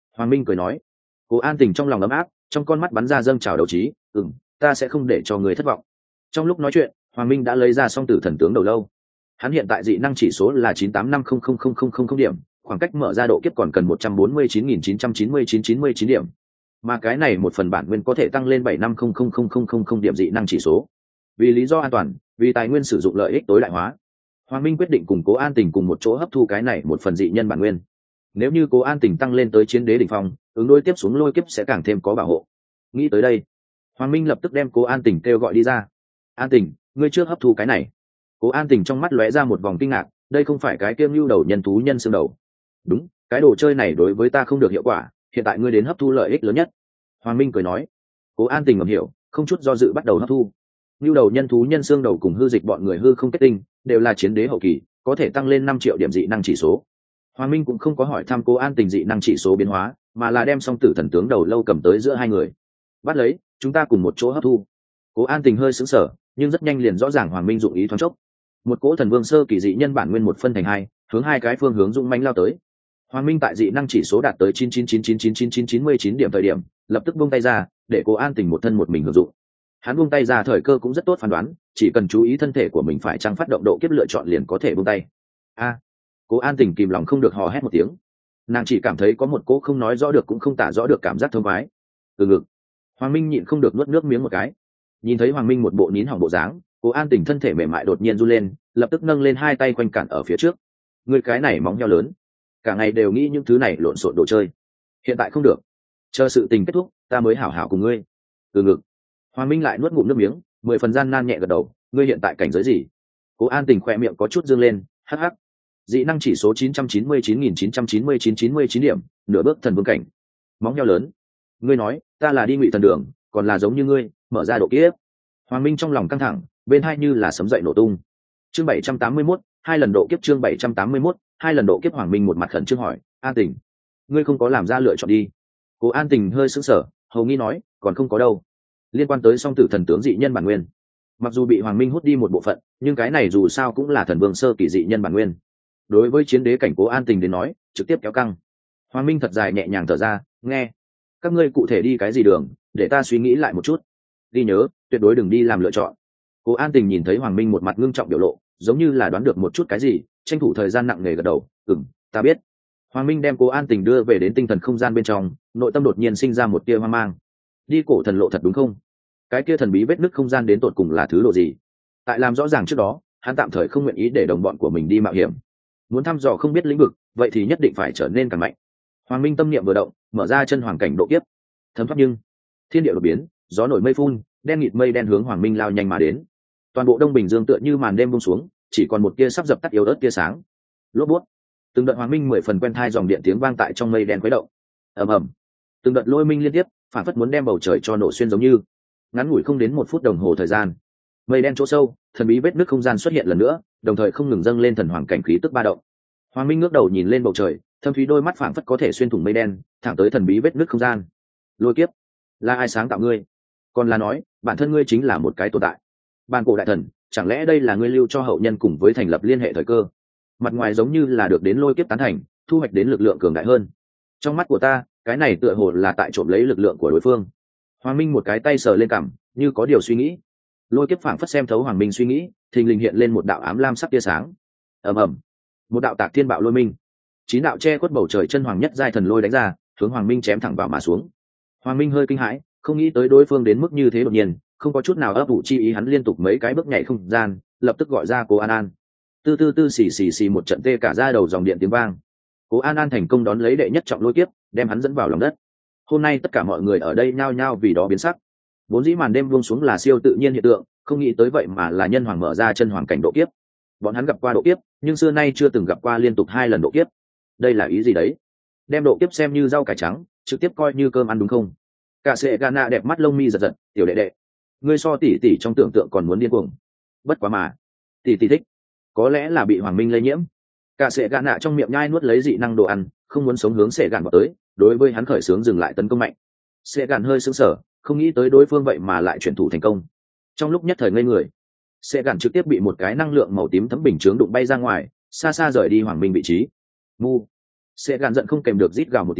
Hoàng Minh cười nói. Cố An Tình trong lòng ấm áp, trong con mắt bắn ra dâng trào đấu trí. Ta sẽ không để cho người thất vọng. Trong lúc nói chuyện, Hoàng Minh đã lấy ra song tử thần tướng đầu lâu. Hắn hiện tại dị năng chỉ số là 985000000 điểm, khoảng cách mở ra độ kiếp còn cần 149.999 điểm, mà cái này một phần bản nguyên có thể tăng lên 7500000 điểm dị năng chỉ số. Vì lý do an toàn, vì tài nguyên sử dụng lợi ích tối đại hóa, Hoàng Minh quyết định cùng Cố An Tình cùng một chỗ hấp thu cái này một phần dị nhân bản nguyên. Nếu như Cố An Tình tăng lên tới chiến đế đỉnh phong, ứng đối tiếp xuống lôi kiếp sẽ càng thêm có bảo hộ. Nghĩ tới đây, Hoàng Minh lập tức đem Cố An Tình kêu gọi đi ra. An Tình, ngươi trước hấp thu cái này. Cố An Tình trong mắt lóe ra một vòng kinh ngạc, đây không phải cái kiêm lưu đầu nhân thú nhân xương đầu. Đúng, cái đồ chơi này đối với ta không được hiệu quả, hiện tại ngươi đến hấp thu lợi ích lớn nhất. Hoàng Minh cười nói. Cố An Tình ngầm hiểu, không chút do dự bắt đầu hấp thu. Lưu đầu nhân thú nhân xương đầu cùng hư dịch bọn người hư không kết tinh, đều là chiến đế hậu kỳ, có thể tăng lên 5 triệu điểm dị năng chỉ số. Hoàng Minh cũng không có hỏi thăm Cố An Tình dị năng chỉ số biến hóa, mà là đem song tử thần tướng đầu lâu cầm tới giữa hai người. Bắt lấy, chúng ta cùng một chỗ hấp thu. Cố An Tình hơi sững sờ, nhưng rất nhanh liền rõ ràng Hoàng Minh dụng ý thoáng chốc. Một cỗ thần vương sơ kỳ dị nhân bản nguyên một phân thành hai, hướng hai cái phương hướng dũng mãnh lao tới. Hoàng Minh tại dị năng chỉ số đạt tới 999999999 điểm thời điểm, lập tức buông tay ra, để Cố An Tình một thân một mình hưởng dụng. Hắn buông tay ra thời cơ cũng rất tốt phán đoán, chỉ cần chú ý thân thể của mình phải chăng phát động độ kiếp lựa chọn liền có thể buông tay. Cố An Tình kìm lòng không được hò hét một tiếng. Nàng chỉ cảm thấy có một cỗ không nói rõ được cũng không tả rõ được cảm giác thơm vái. Từ ngực. Hoàng Minh nhịn không được nuốt nước miếng một cái. Nhìn thấy Hoàng Minh một bộ nín hỏng bộ dáng, Cố An Tình thân thể mềm mại đột nhiên run lên, lập tức nâng lên hai tay quanh cản ở phía trước. Người cái này móng heo lớn, cả ngày đều nghĩ những thứ này lộn xộn đồ chơi. Hiện tại không được, chờ sự tình kết thúc, ta mới hảo hảo cùng ngươi. Từ ngực. Hoàng Minh lại nuốt ngụm nước miếng, 10 phần gian nan nhẹ gật đầu. Ngươi hiện tại cảnh giới gì? Cố An Tình khỏe miệng có chút dương lên, hắc hắc. Dị năng chỉ số 999.999 điểm, nửa bước thần vương cảnh. Móng heo lớn. Ngươi nói, ta là đi Ngụy Thần Đường, còn là giống như ngươi, mở ra độ kiếp. Hoàng Minh trong lòng căng thẳng, bên hai như là sấm dậy nổ tung. Chương 781, hai lần độ kiếp. Chương 781, hai lần độ kiếp. Hoàng Minh một mặt khẩn trương hỏi, An Tình, ngươi không có làm ra lựa chọn đi? Cố An Tình hơi sững sờ, hầu nghi nói, còn không có đâu. Liên quan tới song tử thần tướng dị nhân bản nguyên, mặc dù bị Hoàng Minh hút đi một bộ phận, nhưng cái này dù sao cũng là thần vương sơ kỳ dị nhân bản nguyên. Đối với chiến đế cảnh Cố An Tình đến nói, trực tiếp kéo căng. Hoàng Minh thật dài nhẹ nhàng thở ra, nghe, các ngươi cụ thể đi cái gì đường, để ta suy nghĩ lại một chút. Ghi nhớ, tuyệt đối đừng đi làm lựa chọn. Cố An Tình nhìn thấy Hoàng Minh một mặt ngưng trọng biểu lộ, giống như là đoán được một chút cái gì, tranh thủ thời gian nặng nề gật đầu. Ta biết. Hoàng Minh đem Cố An Tình đưa về đến tinh thần không gian bên trong, nội tâm đột nhiên sinh ra một tia hoang mang. Đi cổ thần lộ thật đúng không? Cái kia thần bí vết nứt không gian đến tột cùng là thứ độ gì? Tại làm rõ ràng trước đó, hắn tạm thời không nguyện ý để đồng bọn của mình đi mạo hiểm. Muốn thăm dò không biết lĩnh vực, vậy thì nhất định phải trở nên càng mạnh. Hoàng Minh tâm niệm vừa động, mở ra chân hoàng cảnh độ kiếp. Thấm thoát nhưng thiên địa đột biến, gió nổi mây phun, đen nghịt mây đen hướng Hoàng Minh lao nhanh mà đến. Toàn bộ Đông Bình Dương tựa như màn đêm buông xuống, chỉ còn một tia sắp dập tắt yếu ớt tia sáng. Lốp bút. Từng đợt Hoàng Minh 10 phần quen thai dòng điện tiếng vang tại trong mây đen khuấy động. Ầm ầm. Từng đợt lôi minh liên tiếp, phản phất muốn đem bầu trời cho nổ xuyên giống như. Ngắn ngủi không đến 1 phút đồng hồ thời gian, mây đen chỗ sâu, thần bí vết nứt không gian xuất hiện lần nữa, đồng thời không ngừng dâng lên thần hoàng cảnh khí tức ba động. Hoàng Minh ngước đầu nhìn lên bầu trời, thâm thúy đôi mắt phảng phất có thể xuyên thủng mây đen, thẳng tới thần bí vết nứt không gian. Lôi kiếp, là ai sáng tạo ngươi? Còn là nói, bản thân ngươi chính là một cái tồn tại? Bàn cổ đại thần, chẳng lẽ đây là ngươi lưu cho hậu nhân cùng với thành lập liên hệ thời cơ? Mặt ngoài giống như là được đến lôi kiếp tán thành, thu hoạch đến lực lượng cường đại hơn. Trong mắt của ta, cái này tựa hồ là tại trộm lấy lực lượng của đối phương. Hoàng Minh một cái tay sờ lên cằm, như có điều suy nghĩ. Lôi kiếp phảng phất xem thấu Hoàng Minh suy nghĩ, thình lình hiện lên một đạo ám lam sắc tia sáng. Ầm ầm. Một đạo tạc thiên bạo lôi minh, 9 đạo che khuất bầu trời chân hoàng nhất giai thần lôi đánh ra, hướng Hoàng Minh chém thẳng vào mà xuống. Hoàng Minh hơi kinh hãi, không nghĩ tới đối phương đến mức như thế đột nhiên, không có chút nào ấp ủ chi ý, hắn liên tục mấy cái bước nhảy không gian, lập tức gọi ra Cố An An. Tư tư tư xì xì xì một trận tê cả da đầu dòng điện tiếng vang. Cố An An thành công đón lấy đệ nhất trọng lôi kiếp, đem hắn dẫn vào lòng đất. Hôm nay tất cả mọi người ở đây nhao nhao vì đó biến sắc. Vốn dĩ màn đêm buông xuống là siêu tự nhiên hiện tượng, không nghĩ tới vậy mà là nhân hoàng mở ra chân hoàng cảnh độ kiếp. Bọn hắn gặp qua độ kiếp, nhưng xưa nay chưa từng gặp qua liên tục 2 lần độ kiếp. Đây là ý gì đấy? Đem độ kiếp xem như rau cải trắng, trực tiếp coi như cơm ăn đúng không? Cả sệ Gana đẹp mắt lông mi giật giật, tiểu đệ đệ, ngươi so tỷ tỷ trong tưởng tượng còn muốn điên cuồng. Bất quá mà, tỷ tỷ thích, có lẽ là bị Hoàng Minh lây nhiễm. Cả sệ Gana trong miệng nhai nuốt lấy dị năng đồ ăn, không muốn sống hướng sệ gạn vào tới, đối với hắn khởi xướng dừng lại tấn công mạnh. Sệ gạn hơi sững sờ, không nghĩ tới đối phương vậy mà lại chuyển thủ thành công. Trong lúc nhất thời ngây người, sệ gạn trực tiếp bị một cái năng lượng màu tím thấm bình chướng đụng bay ra ngoài, xa xa rời đi Hoàng Minh vị trí. Mu. Sệ gạn giận không kèm được rít gào một tiếng,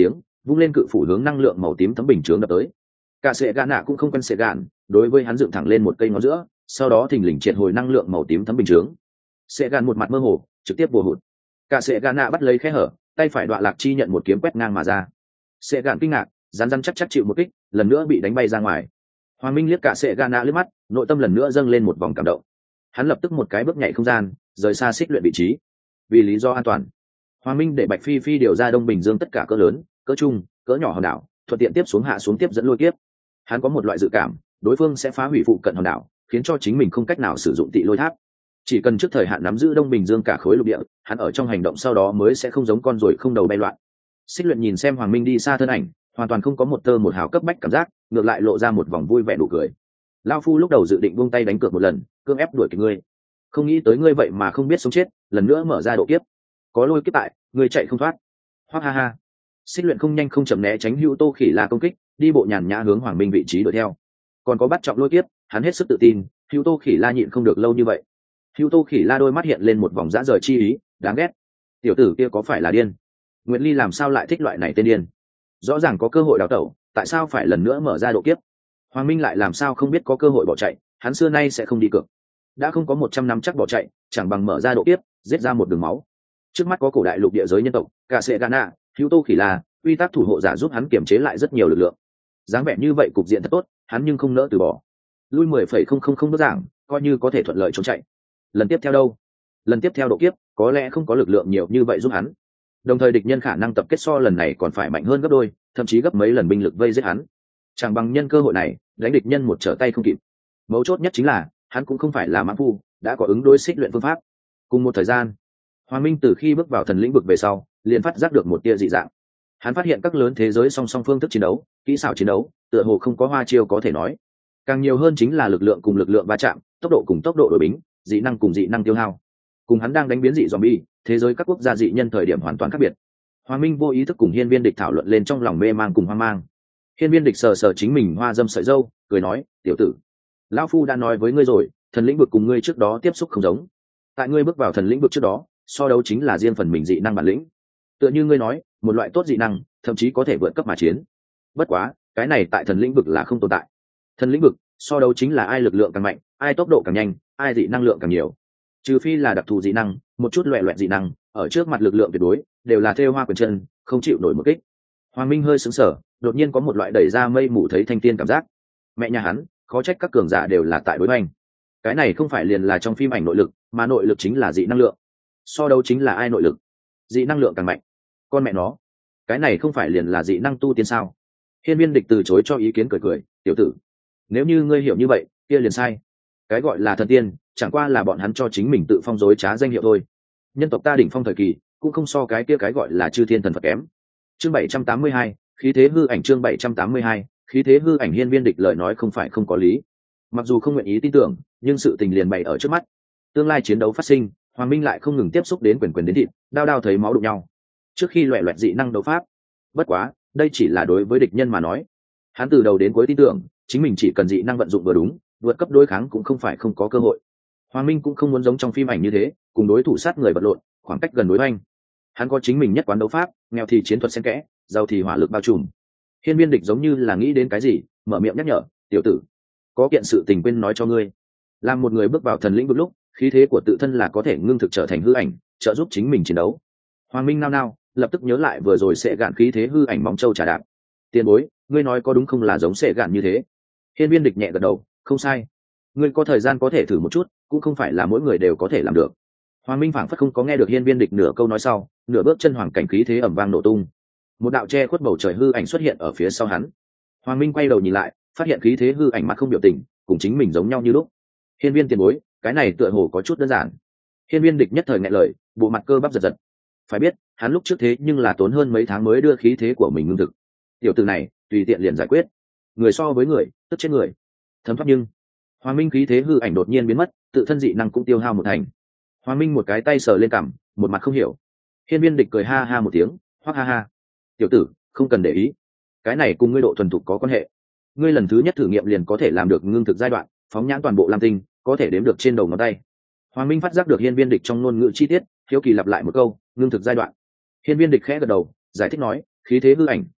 vung lên cự phủ hướng năng lượng màu tím thấm bình chướng đập tới. Cả sệ gạn nạ cũng không quen sệ gạn, đối với hắn dựng thẳng lên một cây ngón giữa, sau đó thình lình triệt hồi năng lượng màu tím thấm bình chướng. Sệ gạn một mặt mơ hồ, trực tiếp bùa hụt. Cả sệ gạn nạ bắt lấy khe hở, tay phải đoạn lạc chi nhận một kiếm quét ngang mà ra. Sệ gạn kinh ngạc, rắn chắc chịu một kích, lần nữa bị đánh bay ra ngoài. Hoàng Minh liếc cả sệ gạn nạ liếc mắt, nội tâm lần nữa dâng lên một vòng cảm động. Hắn lập tức một cái bước nhảy không gian, rời xa xích luyện vị trí. Vì lý do an toàn, Hoàng Minh để Bạch Phi Phi điều ra Đông Bình Dương tất cả cỡ lớn, cỡ trung, cỡ nhỏ hòn đảo, thuận tiện tiếp xuống hạ xuống tiếp dẫn lôi kiếp. Hắn có một loại dự cảm, đối phương sẽ phá hủy phụ cận hòn đảo, khiến cho chính mình không cách nào sử dụng tị lôi tháp. Chỉ cần trước thời hạn nắm giữ Đông Bình Dương cả khối lục địa, hắn ở trong hành động sau đó mới sẽ không giống con ruồi không đầu bay loạn. Xích luyện nhìn xem Hoàng Minh đi xa thân ảnh, hoàn toàn không có một tơ một hào cấp bách cảm giác, ngược lại lộ ra một vòng vui vẻ nụ cười. Lao Phu lúc đầu dự định buông tay đánh cược một lần, cưỡng ép đuổi kịp ngươi, không nghĩ tới ngươi vậy mà không biết sống chết, lần nữa mở ra độ kiếp. Có lôi kiếp tại, ngươi chạy không thoát. Hoắc ha ha. Xích luyện không nhanh không chậm né tránh Hữu Tô Khỉ La công kích, đi bộ nhàn nhã hướng Hoàng Minh vị trí đuổi theo. Còn có bắt trọng lôi kiếp, hắn hết sức tự tin, Hữu Tô Khỉ La nhịn không được lâu như vậy. Hữu Tô Khỉ La đôi mắt hiện lên một vòng dã rời chi ý, đáng ghét. Tiểu tử kia có phải là điên? Nguyệt Ly làm sao lại thích loại này tên điên? Rõ ràng có cơ hội đào tẩu, tại sao phải lần nữa mở ra độ kiếp? Hoàng Minh lại làm sao không biết có cơ hội bỏ chạy, hắn xưa nay sẽ không đi cược. Đã không có 100 năm chắc bỏ chạy, chẳng bằng mở ra độ kiếp, giết ra một đường máu. Trước mắt có cổ đại lục địa giới nhân tộc, cả sệ Ghana, Hữu Tô Khỉ La, quy tắc thủ hộ giả giúp hắn kiềm chế lại rất nhiều lực lượng. Dáng vẻ như vậy cục diện thật tốt, hắn nhưng không nỡ từ bỏ. Lui 10,000 bước giảng, coi như có thể thuận lợi trốn chạy. Lần tiếp theo đâu? Lần tiếp theo độ kiếp, có lẽ không có lực lượng nhiều như vậy giúp hắn. Đồng thời địch nhân khả năng tập kết so lần này còn phải mạnh hơn gấp đôi, thậm chí gấp mấy lần binh lực vây giết hắn. Chẳng bằng nhân cơ hội này, đánh địch nhân một trở tay không kịp. Mấu chốt nhất chính là, hắn cũng không phải là mãng phu, đã có ứng đối xích luyện phương pháp. Cùng một thời gian, Hoàng Minh từ khi bước vào thần lĩnh vực về sau, liền phát giác được một tia dị dạng. Hắn phát hiện các lớn thế giới song song phương thức chiến đấu, kỹ xảo chiến đấu, tựa hồ không có hoa chiêu có thể nói. Càng nhiều hơn chính là lực lượng cùng lực lượng va chạm, tốc độ cùng tốc độ đổi bính, dị năng cùng dị năng tiêu hao. Cùng hắn đang đánh biến dị zombie, thế giới các quốc gia dị nhân thời điểm hoàn toàn khác biệt. Hoàng Minh vô ý thức cùng Hiên Viên Địch thảo luận lên trong lòng mê mang cùng hoang mang. Hiên Viên Địch sờ sờ chính mình hoa dâm sợi râu, cười nói, "Tiểu tử, lão phu đã nói với ngươi rồi, thần lĩnh vực cùng ngươi trước đó tiếp xúc không giống. Tại ngươi bước vào thần lĩnh vực trước đó, so đấu chính là riêng phần mình dị năng bản lĩnh. Tựa như ngươi nói, một loại tốt dị năng, thậm chí có thể vượt cấp mà chiến. Bất quá, cái này tại thần lĩnh vực là không tồn tại. Thần lĩnh vực, so đấu chính là ai lực lượng càng mạnh, ai tốc độ càng nhanh, ai dị năng lượng càng nhiều. Trừ phi là đặc thù dị năng, một chút loẻ loẹt dị năng, ở trước mặt lực lượng tuyệt đối, đều là thêu hoa quyền chân, không chịu nổi một kích." Hoàng Minh hơi sững sờ, đột nhiên có một loại đẩy ra mây mù thấy thanh tiên cảm giác. Mẹ nhà hắn, khó trách các cường giả đều là tại đối hoành. Cái này không phải liền là trong phim ảnh nội lực, mà nội lực chính là dị năng lượng. So đấu chính là ai nội lực, dị năng lượng càng mạnh. Con mẹ nó, cái này không phải liền là dị năng tu tiên sao? Hiên Viên Địch từ chối cho ý kiến cười cười, "Tiểu tử, nếu như ngươi hiểu như vậy, kia liền sai. Cái gọi là thần tiên, chẳng qua là bọn hắn cho chính mình tự phong dối trá danh hiệu thôi. Nhân tộc ta đỉnh phong thời kỳ, cũng không so cái kia cái gọi là chư thiên thần Phật kém." Chương 782, khí thế hư ảnh. Chương 782, khí thế hư ảnh. Hiên Viên Địch lời nói không phải không có lý. Mặc dù không nguyện ý tin tưởng, nhưng sự tình liền bày ở trước mắt. Tương lai chiến đấu phát sinh, Hoàng Minh lại không ngừng tiếp xúc đến quyền đến thịt, đao đao thấy máu đụng nhau. Trước khi loẻ loẹt dị năng đấu pháp, bất quá, đây chỉ là đối với địch nhân mà nói. Hắn từ đầu đến cuối tin tưởng, chính mình chỉ cần dị năng vận dụng vừa đúng, vượt cấp đối kháng cũng không phải không có cơ hội. Hoàng Minh cũng không muốn giống trong phim ảnh như thế, cùng đối thủ sát người vật lộn, khoảng cách gần đối hoành. Hắn có chính mình nhất quán đấu pháp, nghèo thì chiến thuật xen kẽ, giàu thì hỏa lực bao trùm. Hiên Viên Địch giống như là nghĩ đến cái gì, mở miệng nhắc nhở, "Tiểu tử, có kiện sự tình quên nói cho ngươi. Làm một người bước vào thần lĩnh vực lúc, khí thế của tự thân là có thể ngưng thực trở thành hư ảnh, trợ giúp chính mình chiến đấu." Hoàng Minh nao nao, lập tức nhớ lại vừa rồi sẽ gạn khí thế hư ảnh móng châu trà đạp. "Tiền bối, ngươi nói có đúng không là giống sẽ gạn như thế?" Hiên Viên Địch nhẹ gật đầu, "Không sai. Ngươi có thời gian có thể thử một chút, cũng không phải là mỗi người đều có thể làm được." Hoàng Minh phảng phất không có nghe được Hiên Viên Địch nửa câu nói sau, nửa bước chân hoàng cảnh khí thế ầm vang nổ tung. Một đạo che khuất bầu trời hư ảnh xuất hiện ở phía sau hắn. Hoàng Minh quay đầu nhìn lại, phát hiện khí thế hư ảnh mặt không biểu tình, cùng chính mình giống nhau như lúc. "Hiên Viên tiền bối, cái này tựa hồ có chút đơn giản." Hiên Viên Địch nhất thời nghẹn lời, bộ mặt cơ bắp giật giật. Phải biết, hắn lúc trước thế nhưng là tốn hơn mấy tháng mới đưa khí thế của mình ngưng thực. Tiểu tử này, tùy tiện liền giải quyết. Người so với người, tức chết người. Thấm thoát nhưng, Hoàng Minh khí thế hư ảnh đột nhiên biến mất, tự thân dị năng cũng tiêu hao một thành. Hoàng Minh một cái tay sờ lên cằm, một mặt không hiểu. Hiên Viên Địch cười ha ha một tiếng, hoắc ha ha. "Tiểu tử, không cần để ý. Cái này cùng ngươi độ thuần thục có quan hệ. Ngươi lần thứ nhất thử nghiệm liền có thể làm được ngưng thực giai đoạn, phóng nhãn toàn bộ lam tinh, có thể đếm được trên đầu ngón tay." Hoàng Minh phát giác được Hiên Viên Địch trong ngôn ngữ chi tiết, hiếu kỳ lặp lại một câu, "ngưng thực giai đoạn." Hiên Viên Địch khẽ gật đầu, giải thích nói, "Khí thế hư ảnh,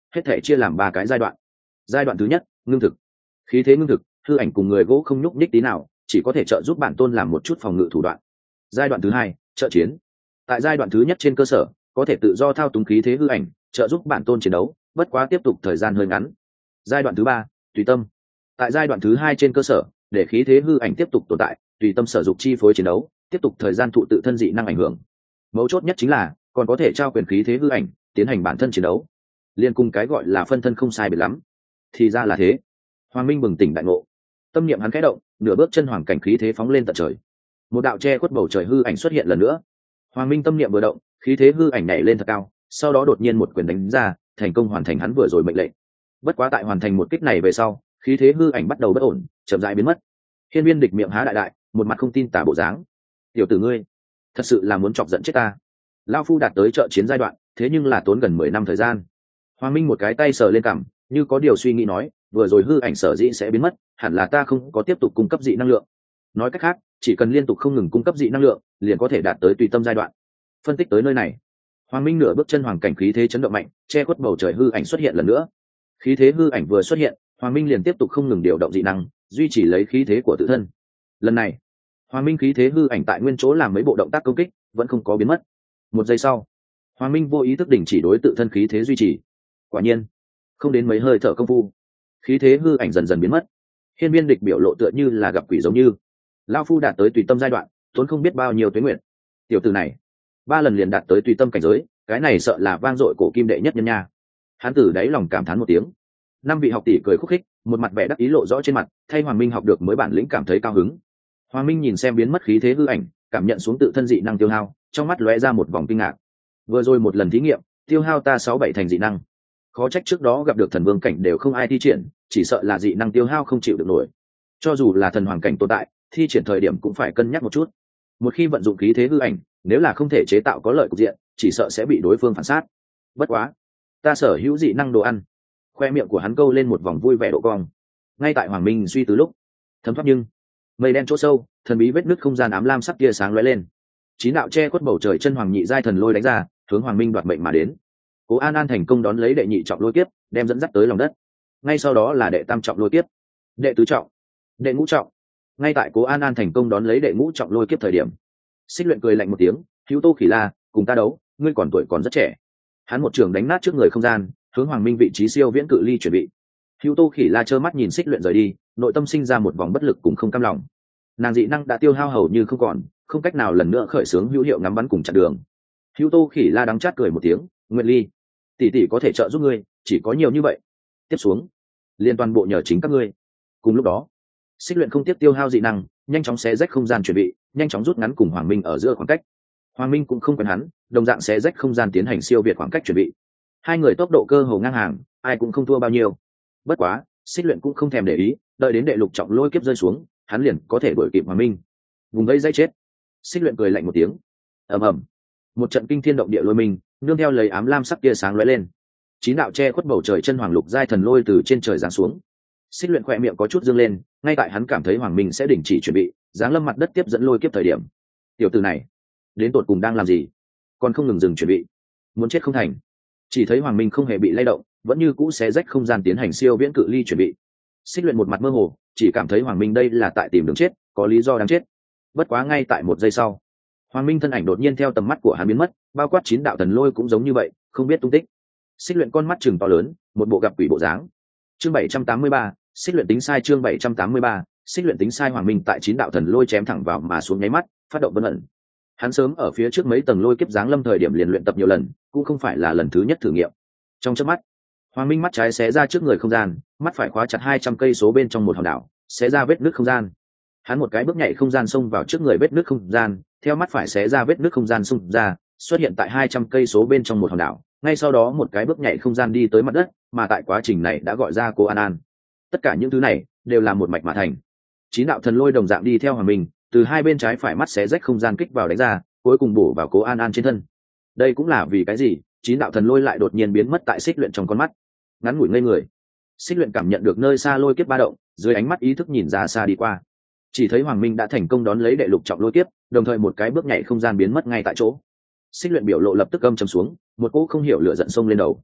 hết thể chia làm 3 cái giai đoạn. Giai đoạn thứ nhất, ngưng thực. Khí thế ngưng thực, hư ảnh cùng người gỗ không nhúc nhích tí nào, chỉ có thể trợ giúp bản tôn làm một chút phòng ngự thủ đoạn. Giai đoạn thứ hai, trợ chiến. Tại giai đoạn thứ nhất trên cơ sở, có thể tự do thao túng khí thế hư ảnh, trợ giúp bản tôn chiến đấu, bất quá tiếp tục thời gian hơi ngắn. Giai đoạn thứ ba, tùy tâm. Tại giai đoạn thứ hai trên cơ sở, để khí thế hư ảnh tiếp tục tồn tại, tùy tâm sử dụng chi phối chiến đấu, tiếp tục thời gian thụ tự thân dị năng ảnh hưởng. Mấu chốt nhất chính là còn có thể trao quyền khí thế hư ảnh tiến hành bản thân chiến đấu, liên cùng cái gọi là phân thân không sai biệt lắm. Thì ra là thế. Hoàng Minh bừng tỉnh đại ngộ, tâm niệm hắn khẽ động, nửa bước chân hoàng cảnh khí thế phóng lên tận trời. Một đạo che khuất bầu trời hư ảnh xuất hiện lần nữa. Hoàng Minh tâm niệm vừa động, khí thế hư ảnh nhảy lên thật cao, sau đó đột nhiên một quyền đánh ra, thành công hoàn thành hắn vừa rồi mệnh lệnh. Bất quá tại hoàn thành một kích này về sau, khí thế hư ảnh bắt đầu bất ổn, chậm rãi biến mất. Hiên Viên Địch miệng há đại đại, một mặt không tin tả bộ dáng. Tiểu tử ngươi, thật sự là muốn chọc giận chết ta. Lão phu đạt tới trợ chiến giai đoạn, thế nhưng là tốn gần 10 năm thời gian. Hoàng Minh một cái tay sờ lên cằm, như có điều suy nghĩ nói, vừa rồi hư ảnh sở dĩ sẽ biến mất, hẳn là ta không có tiếp tục cung cấp dị năng lượng. Nói cách khác, chỉ cần liên tục không ngừng cung cấp dị năng lượng, liền có thể đạt tới tùy tâm giai đoạn. Phân tích tới nơi này, Hoàng Minh nửa bước chân hoàng cảnh khí thế chấn động mạnh, che khuất bầu trời hư ảnh xuất hiện lần nữa. Khí thế hư ảnh vừa xuất hiện, Hoàng Minh liền tiếp tục không ngừng điều động dị năng, duy trì lấy khí thế của tự thân. Lần này, Hoàng Minh khí thế hư ảnh tại nguyên chỗ làm mấy bộ động tác công kích, vẫn không có biến mất. Một giây sau, Hoàng Minh vô ý thức đình chỉ đối tự thân khí thế duy trì. Quả nhiên, không đến mấy hơi thở công phu, khí thế hư ảnh dần dần biến mất. Hiên Viên Địch biểu lộ tựa như là gặp quỷ giống như. Lão phu đạt tới tùy tâm giai đoạn, tốn không biết bao nhiêu tuế nguyện. Tiểu tử này, 3 lần liền đạt tới tùy tâm cảnh giới, cái này sợ là vang dội cổ kim đệ nhất nhân nha. Hắn tử đáy lòng cảm thán một tiếng. 5 vị học tỷ cười khúc khích, một mặt vẻ đắc ý lộ rõ trên mặt, thay Hoàng Minh học được mới bản lĩnh cảm thấy cao hứng. Hoàng Minh nhìn xem biến mất khí thế hư ảnh, cảm nhận xuống tự thân dị năng tiêu hao, trong mắt lóe ra một vòng kinh ngạc. Vừa rồi một lần thí nghiệm, tiêu hao ta 6-7 thành dị năng. Khó trách trước đó gặp được thần vương cảnh đều không ai thi triển, chỉ sợ là dị năng tiêu hao không chịu được nổi. Cho dù là thần hoàng cảnh tồn tại, thi triển thời điểm cũng phải cân nhắc một chút. Một khi vận dụng khí thế hư ảnh, nếu là không thể chế tạo có lợi cục diện, chỉ sợ sẽ bị đối phương phản sát. Bất quá, ta sở hữu dị năng đồ ăn. Khoe miệng của hắn câu lên một vòng vui vẻ độ cong. Ngay tại Hoàng Minh suy tư lúc, thấm thoát nhưng mây đen chỗ sâu, thần bí vết nứt không gian ám lam sắc tia sáng lóe lên. 9 đạo che khuất bầu trời chân hoàng nhị giai thần lôi đánh ra, hướng Hoàng Minh đoạt mệnh mà đến. Cố An An thành công đón lấy đệ nhị trọng lôi kiếp, đem dẫn dắt tới lòng đất. Ngay sau đó là đệ tam trọng lôi kiếp, đệ tứ trọng, đệ ngũ trọng. Ngay tại Cố An An thành công đón lấy đệ ngũ trọng lôi kiếp thời điểm, Xích Luyện cười lạnh một tiếng, "Hữu Tô Khỉ La, cùng ta đấu, ngươi còn tuổi còn rất trẻ." Hắn một trường đánh nát trước người không gian, hướng Hoàng Minh vị trí siêu viễn cự ly chuẩn bị. Hữu Tô Khỉ La trơ mắt nhìn Xích Luyện rời đi, nội tâm sinh ra một vòng bất lực cùng không cam lòng. Nàng dị năng đã tiêu hao hầu như không còn, không cách nào lần nữa khởi xướng hữu hiệu ngắm bắn cùng chặn đường. Hữu Tô Khỉ La đắng chát cười một tiếng, "Nguyệt Ly, tỷ tỷ có thể trợ giúp ngươi, chỉ có nhiều như vậy. Tiếp xuống, liên toàn bộ nhờ chính các ngươi." Cùng lúc đó, Xích Luyện không tiếp tiêu hao dị năng, nhanh chóng xé rách không gian chuẩn bị, nhanh chóng rút ngắn cùng Hoàng Minh ở giữa khoảng cách. Hoàng Minh cũng không quen hắn, đồng dạng xé rách không gian tiến hành siêu việt khoảng cách chuẩn bị. Hai người tốc độ cơ hồ ngang hàng, ai cũng không thua bao nhiêu. Bất quá, Xích Luyện cũng không thèm để ý, đợi đến đệ lục trọng lôi kiếp rơi xuống, hắn liền có thể đuổi kịp Hoàng Minh. Vùng vẫy dây chết. Xích Luyện cười lạnh một tiếng. Ầm ầm. Một trận kinh thiên động địa lôi minh, nương theo lấy ám lam sắc tia sáng lóe lên. 9 đạo che khuất bầu trời chân hoàng lục giai thần lôi từ trên trời giáng xuống. Xích Luyện khỏe miệng có chút dương lên, ngay tại hắn cảm thấy Hoàng Minh sẽ đình chỉ chuẩn bị, giáng lâm mặt đất tiếp dẫn lôi kiếp thời điểm. Tiểu tử này, đến tột cùng đang làm gì? Còn không ngừng dừng chuẩn bị, muốn chết không thành. Chỉ thấy Hoàng Minh không hề bị lay động, vẫn như cũ xé rách không gian tiến hành siêu viễn cự ly chuẩn bị. Xích Luyện một mặt mơ hồ, chỉ cảm thấy Hoàng Minh đây là tại tìm đường chết, có lý do đáng chết. Bất quá ngay tại một giây sau, Hoàng Minh thân ảnh đột nhiên theo tầm mắt của hắn biến mất, bao quát 9 đạo thần lôi cũng giống như vậy, không biết tung tích. Xích Luyện con mắt trừng to lớn, một bộ gặp quỷ bộ dáng. Chương 783, Xích Luyện tính sai. Chương 783, Xích Luyện tính sai. Hoàng Minh tại 9 đạo thần lôi chém thẳng vào mà xuống nháy mắt, phát động vân ẩn. Hắn sớm ở phía trước mấy tầng lôi kiếp giáng lâm thời điểm liền luyện tập nhiều lần, cũng không phải là lần thứ nhất thử nghiệm. Trong chớp mắt, Hoàng Minh mắt trái xé ra trước người không gian, mắt phải khóa chặt 200 cây số bên trong một hòn đảo, xé ra vết nứt không gian. Hắn một cái bước nhảy không gian xông vào trước người vết nứt không gian, theo mắt phải xé ra vết nứt không gian xung ra, xuất hiện tại 200 cây số bên trong một hòn đảo. Ngay sau đó một cái bước nhảy không gian đi tới mặt đất, mà tại quá trình này đã gọi ra Cố An An. Tất cả những thứ này đều là một mạch mà thành. 9 đạo thần lôi đồng dạng đi theo Hoàng Minh, từ hai bên trái phải mắt xé rách không gian kích vào đánh ra, cuối cùng bổ vào Cố An An trên thân. Đây cũng là vì cái gì 9 đạo thần lôi lại đột nhiên biến mất tại Xích Luyện trong con mắt. Ngắn ngủi ngây người, Xích Luyện cảm nhận được nơi xa lôi kiếp ba động, dưới ánh mắt ý thức nhìn ra xa đi qua, chỉ thấy Hoàng Minh đã thành công đón lấy đệ lục trọng lôi kiếp, đồng thời một cái bước nhảy không gian biến mất ngay tại chỗ. Xích Luyện biểu lộ lập tức âm trầm xuống, một cỗ không hiểu lửa giận sông lên đầu.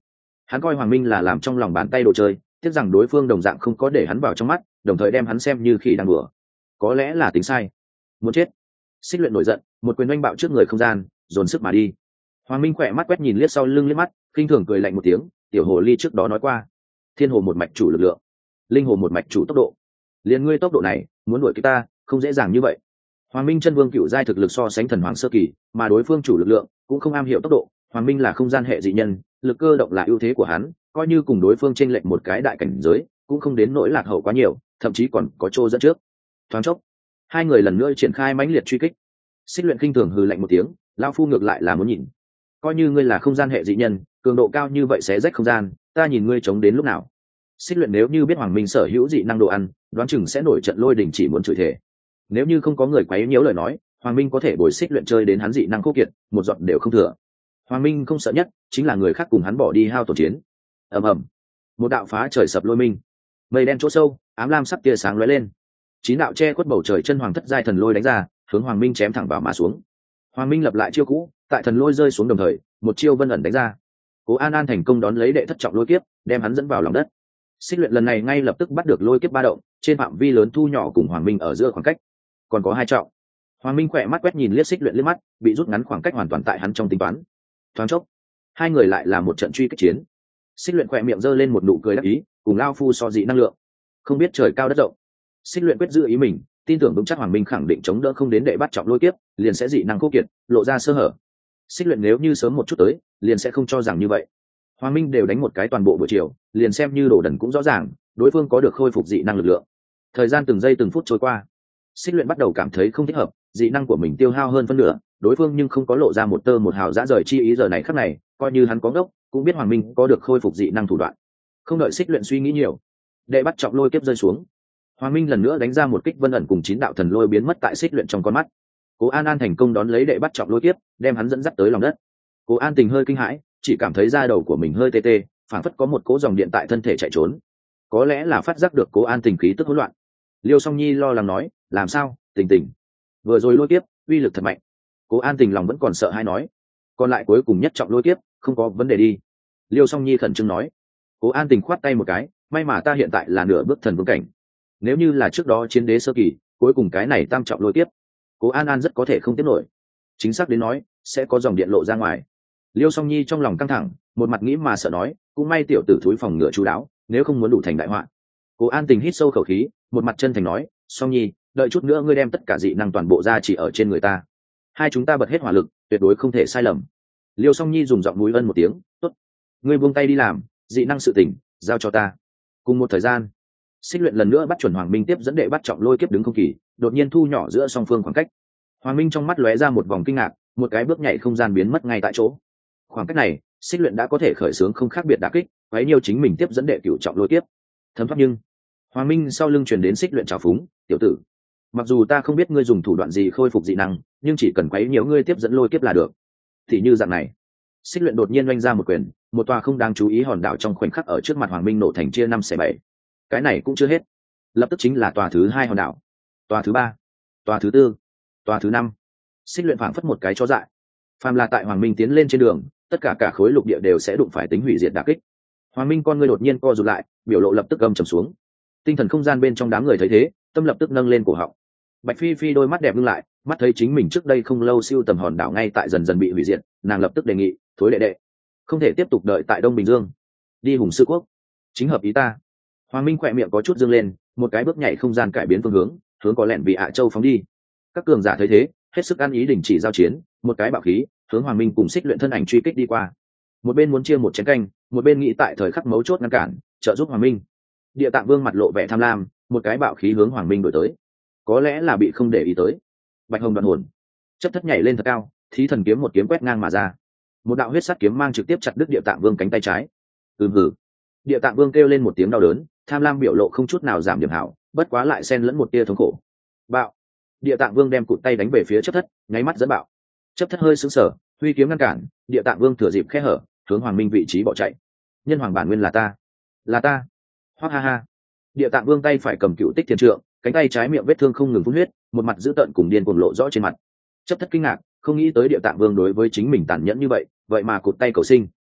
Hắn coi Hoàng Minh là làm trong lòng bàn tay đồ chơi, tiếc rằng đối phương đồng dạng không có để hắn vào trong mắt, đồng thời đem hắn xem như khỉ đang đùa. Có lẽ là tính sai. Muốn chết. Xích Luyện nổi giận, một quyền oanh bạo trước người không gian, dồn sức mà đi. Hoàng Minh khỏe mắt quét nhìn liếc sau lưng liếc mắt, khinh thường cười lạnh một tiếng, tiểu hồ ly trước đó nói qua, thiên hồ một mạch chủ lực lượng, linh hồ một mạch chủ tốc độ. Liên ngươi tốc độ này, muốn đuổi kịp ta, không dễ dàng như vậy. Hoàng Minh chân vương cựu giai thực lực so sánh thần hoàng sơ kỳ, mà đối phương chủ lực lượng cũng không am hiểu tốc độ. Hoàng Minh là không gian hệ dị nhân, lực cơ động là ưu thế của hắn, coi như cùng đối phương chênh lệch một cái đại cảnh giới, cũng không đến nỗi lạc hậu quá nhiều, thậm chí còn có chỗ dẫn trước. Thoáng chốc, hai người lần nữa triển khai mãnh liệt truy kích. Xích Luyện khinh thường hừ lạnh một tiếng, lão phu ngược lại là muốn nhìn, coi như ngươi là không gian hệ dị nhân, cường độ cao như vậy sẽ rách không gian, ta nhìn ngươi chống đến lúc nào. Xích Luyện nếu như biết Hoàng Minh sở hữu dị năng đồ ăn, đoán chừng sẽ nổi trận lôi đình, chỉ muốn chửi thề. Nếu như không có người quấy nhiễu lời nói, Hoàng Minh có thể bồi Xích Luyện chơi đến hắn dị năng khô kiệt, một giọt đều không thừa. Hoàng Minh không sợ nhất chính là người khác cùng hắn bỏ đi hao tổn chiến. Ầm ầm, một đạo phá trời sập lôi minh, mây đen chỗ sâu, ám lam sắc tia sáng lóe lên, chín đạo che khuất bầu trời chân hoàng thất giai thần lôi đánh ra, hướng Hoàng Minh chém thẳng vào mà xuống. Hoàng Minh lập lại chiêu cũ, tại thần lôi rơi xuống đồng thời, một chiêu vân ẩn đánh ra. Cố An An thành công đón lấy đệ thất trọng lôi kiếp, đem hắn dẫn vào lòng đất. Xích Luyện lần này ngay lập tức bắt được lôi kiếp ba động, trên phạm vi lớn thu nhỏ cùng Hoàng Minh ở giữa khoảng cách. Còn có hai trọng. Hoàng Minh khỏe mắt quét nhìn liếc Xích Luyện liếc mắt, bị rút ngắn khoảng cách hoàn toàn tại hắn trong tính toán. Thoáng chốc, hai người lại là một trận truy kích chiến. Xích Luyện khỏe miệng giơ lên một nụ cười đắc ý, cùng lao phu so dị năng lượng, không biết trời cao đất rộng. Xích Luyện quyết giữ ý mình, tin tưởng vững chắc Hoàng Minh khẳng định chống đỡ không đến đệ bắt trọng lôi kiếp, liền sẽ dị năng khô kiệt, lộ ra sơ hở. Xích Luyện nếu như sớm một chút tới, liền sẽ không cho rằng như vậy. Hoàng Minh đều đánh một cái toàn bộ buổi chiều, liền xem như đồ đần cũng rõ ràng, đối phương có được khôi phục dị năng lực lượng. Thời gian từng giây từng phút trôi qua, Xích Luyện bắt đầu cảm thấy không thích hợp, dị năng của mình tiêu hao hơn phân nửa, đối phương nhưng không có lộ ra một tơ một hào dã rời chi ý. Giờ này khắc này, coi như hắn có ngốc, cũng biết Hoàng Minh có được khôi phục dị năng thủ đoạn. Không đợi Xích Luyện suy nghĩ nhiều, đệ bắt trọng lôi kiếp rơi xuống. Hoàng Minh lần nữa đánh ra một kích vân ẩn cùng chín đạo thần lôi biến mất tại Xích Luyện trong con mắt. Cố An An thành công đón lấy đệ bắt trọng lôi kiếp, đem hắn dẫn dắt tới lòng đất. Cố An Tình hơi kinh hãi, chỉ cảm thấy da đầu của mình hơi tê tê, phảng phất có một cỗ dòng điện tại thân thể chạy trốn. Có lẽ là phát giác được Cố An Tình khí tức hỗn loạn. Liêu Song Nhi lo lắng nói, làm sao, Tình Tình, vừa rồi lôi kiếp uy lực thật mạnh. Cố An Tình lòng vẫn còn sợ hãi nói, còn lại cuối cùng nhất trọng lôi kiếp không có vấn đề đi. Liêu Song Nhi khẩn trương nói. Cố An Tình khoát tay một cái, may mà ta hiện tại là nửa bước thần vương cảnh, nếu như là trước đó chiến đế sơ kỳ, cuối cùng cái này tam trọng lôi kiếp, Cố An An rất có thể không tiếp nổi. Chính xác đến nói, sẽ có dòng điện lộ ra ngoài. Liêu Song Nhi trong lòng căng thẳng, một mặt nghĩ mà sợ nói, cũng may tiểu tử thúi phòng ngựa chú đáo, nếu không muốn đủ thành đại họa. Cố An Tình hít sâu khẩu khí, một mặt chân thành nói, Song Nhi, đợi chút nữa ngươi đem tất cả dị năng toàn bộ ra chỉ ở trên người ta, hai chúng ta bật hết hỏa lực, tuyệt đối không thể sai lầm. Liêu Song Nhi dùng giọng núi ân một tiếng, tốt, ngươi buông tay đi làm, dị năng sự tình giao cho ta. Cùng một thời gian, Xích Luyện lần nữa bắt chuẩn Hoàng Minh tiếp dẫn đệ bắt trọng lôi kiếp đứng không kỳ, đột nhiên thu nhỏ giữa song phương khoảng cách. Hoàng Minh trong mắt lóe ra một vòng kinh ngạc, một cái bước nhảy không gian biến mất ngay tại chỗ. Khoảng cách này, Xích Luyện đã có thể khởi xướng không khác biệt đả kích, quấy nhiều chính mình tiếp dẫn đệ cửu trọng lôi kiếp. Thấm thoát nhưng, Hoàng Minh sau lưng truyền đến Xích Luyện trào phúng, tiểu tử, mặc dù ta không biết ngươi dùng thủ đoạn gì khôi phục dị năng, nhưng chỉ cần quấy nhiều ngươi tiếp dẫn lôi kiếp là được. Thì như dạng này, Xích Luyện đột nhiên oanh ra một quyền, một tòa không đáng chú ý hòn đảo trong khoảnh khắc ở trước mặt Hoàng Minh nổ thành chia 5/7. Cái này cũng chưa hết, lập tức chính là tòa thứ 2 hòn đảo, tòa thứ 3, tòa thứ 4, tòa thứ 5. Xích Luyện phảng phất một cái chó dại, phàm là tại Hoàng Minh tiến lên trên đường, tất cả khối lục địa đều sẽ đụng phải tính hủy diệt đả kích. Hoàng Minh con ngươi đột nhiên co rụt lại, biểu lộ lập tức âm trầm xuống. Tinh thần không gian bên trong đám người thấy thế, tâm lập tức nâng lên cổ họng. Bạch Phi Phi đôi mắt đẹp ngưng lại, mắt thấy chính mình trước đây không lâu siêu tầm hòn đảo ngay tại dần dần bị hủy diệt, nàng lập tức đề nghị, thối đệ đệ, không thể tiếp tục đợi tại Đông Bình Dương, đi Hùng Sư Quốc, chính hợp ý ta. Hoàng Minh khỏe miệng có chút dương lên, một cái bước nhảy không gian cải biến phương hướng, hướng có lẹn vì Ạ Châu phóng đi. Các cường giả thấy thế, hết sức ăn ý đình chỉ giao chiến, một cái bạo khí hướng Hoàng Minh cùng Xích Luyện thân ảnh truy kích đi qua. Một bên muốn chia một chén canh, một bên nghĩ tại thời khắc mấu chốt ngăn cản, trợ giúp Hoàng Minh. Địa Tạng Vương mặt lộ vẻ tham lam, một cái bạo khí hướng Hoàng Minh đổi tới. Có lẽ là bị không để ý tới, Bạch Hồng đoạn hồn, chấp thất nhảy lên thật cao, thí thần kiếm một kiếm quét ngang mà ra. Một đạo huyết sắc kiếm mang trực tiếp chặt đứt Địa Tạng Vương cánh tay trái. Hừ. Địa Tạng Vương kêu lên một tiếng đau đớn, tham lam biểu lộ không chút nào giảm điểm hảo, bất quá lại xen lẫn một tia thống khổ. Bạo. Địa Tạng Vương đem cụt tay đánh về phía chấp thất, nháy mắt dẫn bạo. Chấp thất hơi sững sờ, huy kiếm ngăn cản, Địa Tạng Vương thừa dịp khe hở, hướng Hoàng Minh vị trí bỏ chạy. Nhân hoàng bản nguyên là ta. Hoắc ha ha. Địa Tạng Vương tay phải cầm cựu tích thiên trượng, cánh tay trái miệng vết thương không ngừng phun huyết, một mặt dữ tợn cùng điên cuồng lộ rõ trên mặt. Chấp thất kinh ngạc, không nghĩ tới Địa Tạng Vương đối với chính mình tàn nhẫn như vậy, vậy mà cụt tay cầu sinh.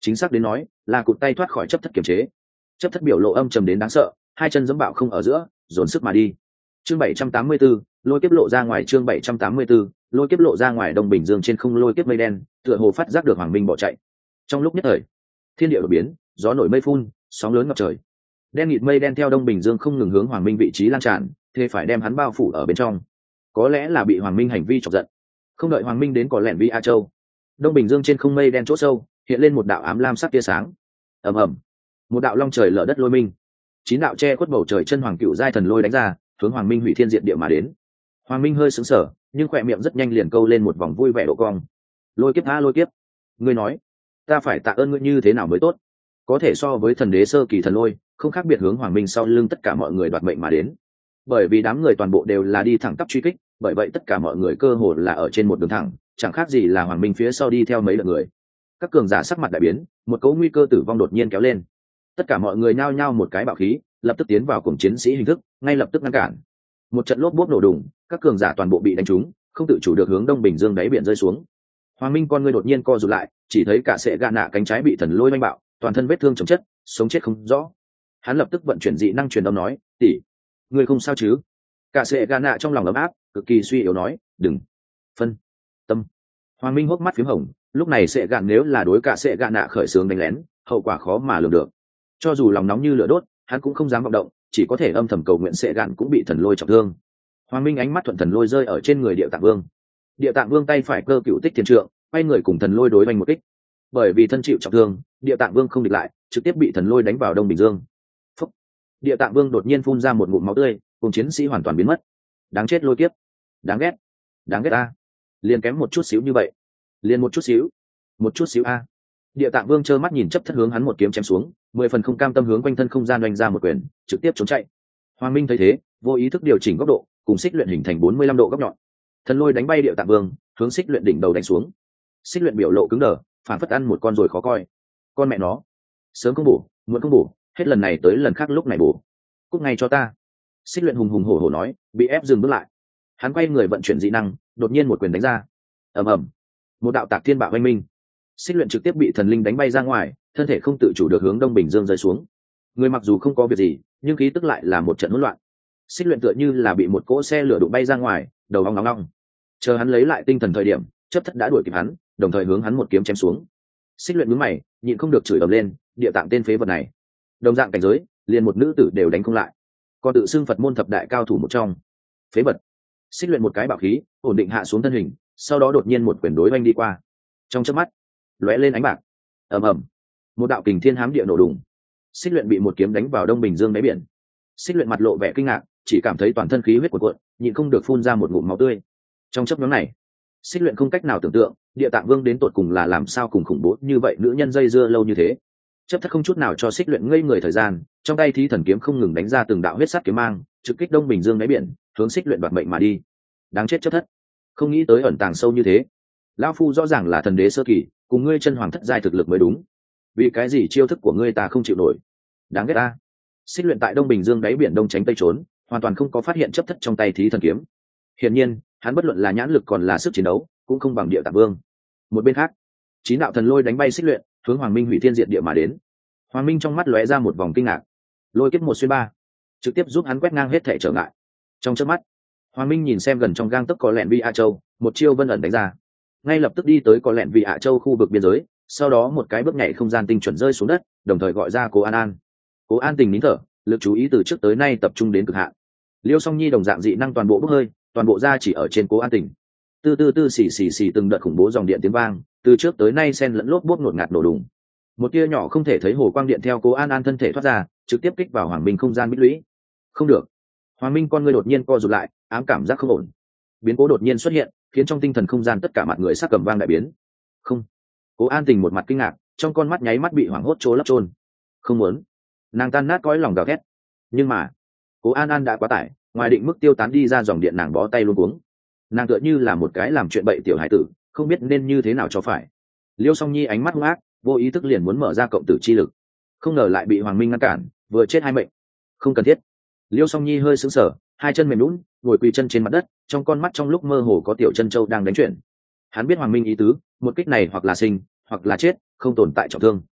chính xác đến nói là cụt tay thoát khỏi chấp thất kiềm chế. Chấp thất biểu lộ âm trầm đến đáng sợ, hai chân giẫm bạo không ở giữa, dồn sức mà đi. Chương 784, lôi kiếp lộ ra ngoài. Chương 784, lôi kiếp lộ ra ngoài. Đông Bình Dương trên không lôi kiếp mây đen, tựa hồ phát giác được Hoàng Minh bỏ chạy. Trong lúc nhất thời, thiên địa đổi biến, gió nổi mây phun, sóng lớn ngập trời. Đen nghịt mây đen theo Đông Bình Dương không ngừng hướng Hoàng Minh vị trí lan tràn, thế phải đem hắn bao phủ ở bên trong. Có lẽ là bị Hoàng Minh hành vi chọc giận. Không đợi Hoàng Minh đến có lẻn Vi A Châu, Đông Bình Dương trên không mây đen chỗ sâu, hiện lên một đạo ám lam sắc tia sáng. Ầm ầm, một đạo long trời lở đất lôi minh, 9 đạo che khuất bầu trời chân hoàng cựu giai thần lôi đánh ra, hướng Hoàng Minh hủy thiên diệt địa mà đến. Hoàng Minh hơi sững sờ, nhưng khỏe miệng rất nhanh liền câu lên một vòng vui vẻ độ cong. Lôi kiếp a lôi kiếp, ngươi nói, ta phải tạ ơn ngươi như thế nào mới tốt? Có thể so với thần đế sơ kỳ thần lôi, không khác biệt hướng Hoàng Minh sau lưng tất cả mọi người đoạt mệnh mà đến. Bởi vì đám người toàn bộ đều là đi thẳng tắp truy kích, bởi vậy tất cả mọi người cơ hồ là ở trên một đường thẳng, chẳng khác gì là Hoàng Minh phía sau đi theo mấy lượt người. Các cường giả sắc mặt đại biến, một cấu nguy cơ tử vong đột nhiên kéo lên. Tất cả mọi người nhao nhao một cái bạo khí, lập tức tiến vào cùng chiến sĩ hình thức, ngay lập tức ngăn cản. Một trận lốp bốp nổ đùng, các cường giả toàn bộ bị đánh trúng, không tự chủ được hướng Đông Bình Dương đáy biển rơi xuống. Hoàng Minh con ngươi đột nhiên co rụt lại, chỉ thấy cả sệ gạ nạ cánh trái bị thần lôi oanh bạo, toàn thân vết thương chồng chất, sống chết không rõ. Hắn lập tức vận chuyển dị năng truyền âm nói, tỷ, ngươi không sao chứ? Cả sệ gạ nạ trong lòng ấm áp, cực kỳ suy yếu nói, đừng phân tâm. Hoàng Minh hốc mắt phím hồng, lúc này sệ gạn nếu là đối cả sệ gạ nạ khởi xướng đánh lén, hậu quả khó mà lường được. Cho dù lòng nóng như lửa đốt, hắn cũng không dám vọng động, chỉ có thể âm thầm cầu nguyện sệ gạn cũng bị thần lôi trọng thương. Hoàng Minh ánh mắt thuận thần lôi rơi ở trên người Địa Tạng Vương. Địa Tạng Vương tay phải cơ cựu tích thiên trượng, quay người cùng thần lôi đối oanh một kích. Bởi vì thân chịu trọng thương, Địa Tạng Vương không địch lại, trực tiếp bị thần lôi đánh vào Đông Bình Dương. Phúc. Địa Tạng Vương đột nhiên phun ra một ngụm máu tươi, cùng chiến sĩ hoàn toàn biến mất. Đáng chết lôi kiếp, đáng ghét ta, liền kém một chút xíu như vậy, liền một chút xíu a. Địa Tạng Vương trơ mắt nhìn chấp thất hướng hắn một kiếm chém xuống, 10 phần không cam tâm hướng quanh thân không gian oanh ra một quyền, trực tiếp trốn chạy. Hoàng Minh thấy thế, vô ý thức điều chỉnh góc độ, cùng xích luyện hình thành 45 độ góc nhọn. Thần lôi đánh bay Địa Tạng Vương, hướng xích luyện đỉnh đầu đánh xuống. Xích luyện biểu lộ cứng đờ, phản phất ăn một con rồi khó coi. Con mẹ nó, sớm không bổ, muộn không bổ, hết lần này tới lần khác lúc này bổ. Cút ngay cho ta. Xích luyện hùng hùng hổ hổ nói, bị ép dừng bước lại. Hắn quay người vận chuyển dị năng, đột nhiên một quyền đánh ra. Ầm ầm, một đạo tạc thiên bạo oanh minh. Xích luyện trực tiếp bị thần linh đánh bay ra ngoài, thân thể không tự chủ được hướng Đông Bình Dương rơi xuống. Người mặc dù không có việc gì, nhưng khí tức lại là một trận hỗn loạn. Xích luyện tựa như là bị một cỗ xe lửa đụng bay ra ngoài, đầu ong ong ong. Chờ hắn lấy lại tinh thần thời điểm, chấp thất đã đuổi kịp hắn, đồng thời hướng hắn một kiếm chém xuống. Xích luyện nhướng mày, nhịn không được chửi ầm lên, Địa Tạng tên phế vật này, đồng dạng cảnh giới, liền một nữ tử đều đánh không lại, còn tự xưng Phật môn thập đại cao thủ một trong. Phế vật. Xích luyện một cái bạo khí, ổn định hạ xuống thân hình, sau đó đột nhiên một quyền đối oanh đi qua. Trong chớp mắt, lóe lên ánh bạc. Ầm ầm, một đạo kình thiên hám địa nổ đùng. Xích luyện bị một kiếm đánh vào Đông Bình Dương đáy biển. Xích luyện mặt lộ vẻ kinh ngạc, chỉ cảm thấy toàn thân khí huyết cuộn cuộn, nhịn không được phun ra một ngụm máu tươi. Trong chớp nhoáng này, Xích luyện không cách nào tưởng tượng, Địa Tạng Vương đến tột cùng là làm sao cùng khủng bố như vậy nữ nhân dây dưa lâu như thế. Chấp thất không chút nào cho Xích luyện ngây người thời gian, trong tay thí thần kiếm không ngừng đánh ra từng đạo huyết sắc kiếm mang, trực kích Đông Bình Dương đáy biển, hướng Xích luyện đoạt mệnh mà đi. Đáng chết chấp thất, không nghĩ tới ẩn tàng sâu như thế. Lão phu rõ ràng là thần đế sơ kỳ, cùng ngươi chân hoàng thất giai thực lực mới đúng, vì cái gì chiêu thức của ngươi ta không chịu nổi, đáng ghét ta. Xích luyện tại Đông Bình Dương đáy biển đông tránh tây trốn, hoàn toàn không có phát hiện chấp thất trong tay thí thần kiếm. Hiển nhiên, hắn bất luận là nhãn lực còn là sức chiến đấu, cũng không bằng Địa Tạng Vương. Một bên khác, 9 đạo thần lôi đánh bay Xích luyện, hướng Hoàng Minh hủy thiên diệt địa mà đến. Hoàng Minh trong mắt lóe ra một vòng kinh ngạc. Lôi kiếp 1/3, trực tiếp giúp hắn quét ngang hết thảy trở ngại. Trong chớp mắt, Hoàng Minh nhìn xem gần trong gang tấc có lẹn Vi A Châu, một chiêu vân ẩn đánh ra, ngay lập tức đi tới có lẹn Vi A Châu khu vực biên giới, sau đó một cái bước nhảy không gian tinh chuẩn rơi xuống đất, đồng thời gọi ra Cố An An. Cố An Tình nín thở, lực chú ý từ trước tới nay tập trung đến cực hạn. Liêu Song Nhi đồng dạng dị năng toàn bộ bốc hơi, toàn bộ ra chỉ ở trên Cố An Tình. Tư xì từng đợt khủng bố dòng điện tiếng vang, từ trước tới nay xen lẫn lốp bốp ngột ngạt nổ đùng. Một tia nhỏ không thể thấy hồ quang điện theo Cố An An thân thể thoát ra, trực tiếp kích vào Hoàng Minh không gian bích lũy. Không được. Hoàng Minh con ngươi đột nhiên co rụt lại, ám cảm giác không ổn. Biến cố đột nhiên xuất hiện, khiến trong tinh thần không gian tất cả mặt người sắc cầm vang đại biến. Không. Cố An Tình một mặt kinh ngạc, trong con mắt nháy mắt bị hoảng hốt trố lấp trôn. Không muốn. Nàng tan nát cõi lòng gào thét. Nhưng mà, Cố An An đã quá tải, ngoài định mức tiêu tán đi ra dòng điện, nàng bó tay luôn cuống. Nàng tựa như là một cái làm chuyện bậy tiểu hải tử, không biết nên như thế nào cho phải. Liêu Song Nhi ánh mắt hung ác, vô ý thức liền muốn mở ra cộng tử chi lực, không ngờ lại bị Hoàng Minh ngăn cản, vừa chết hai mệnh. Không cần thiết. Liêu Song Nhi hơi sững sờ, hai chân mềm nhũn, ngồi quỳ chân trên mặt đất, trong con mắt trong lúc mơ hồ có tiểu chân châu đang đánh chuyển. Hắn biết Hoàng Minh ý tứ, một kích này hoặc là sinh, hoặc là chết, không tồn tại trọng thương.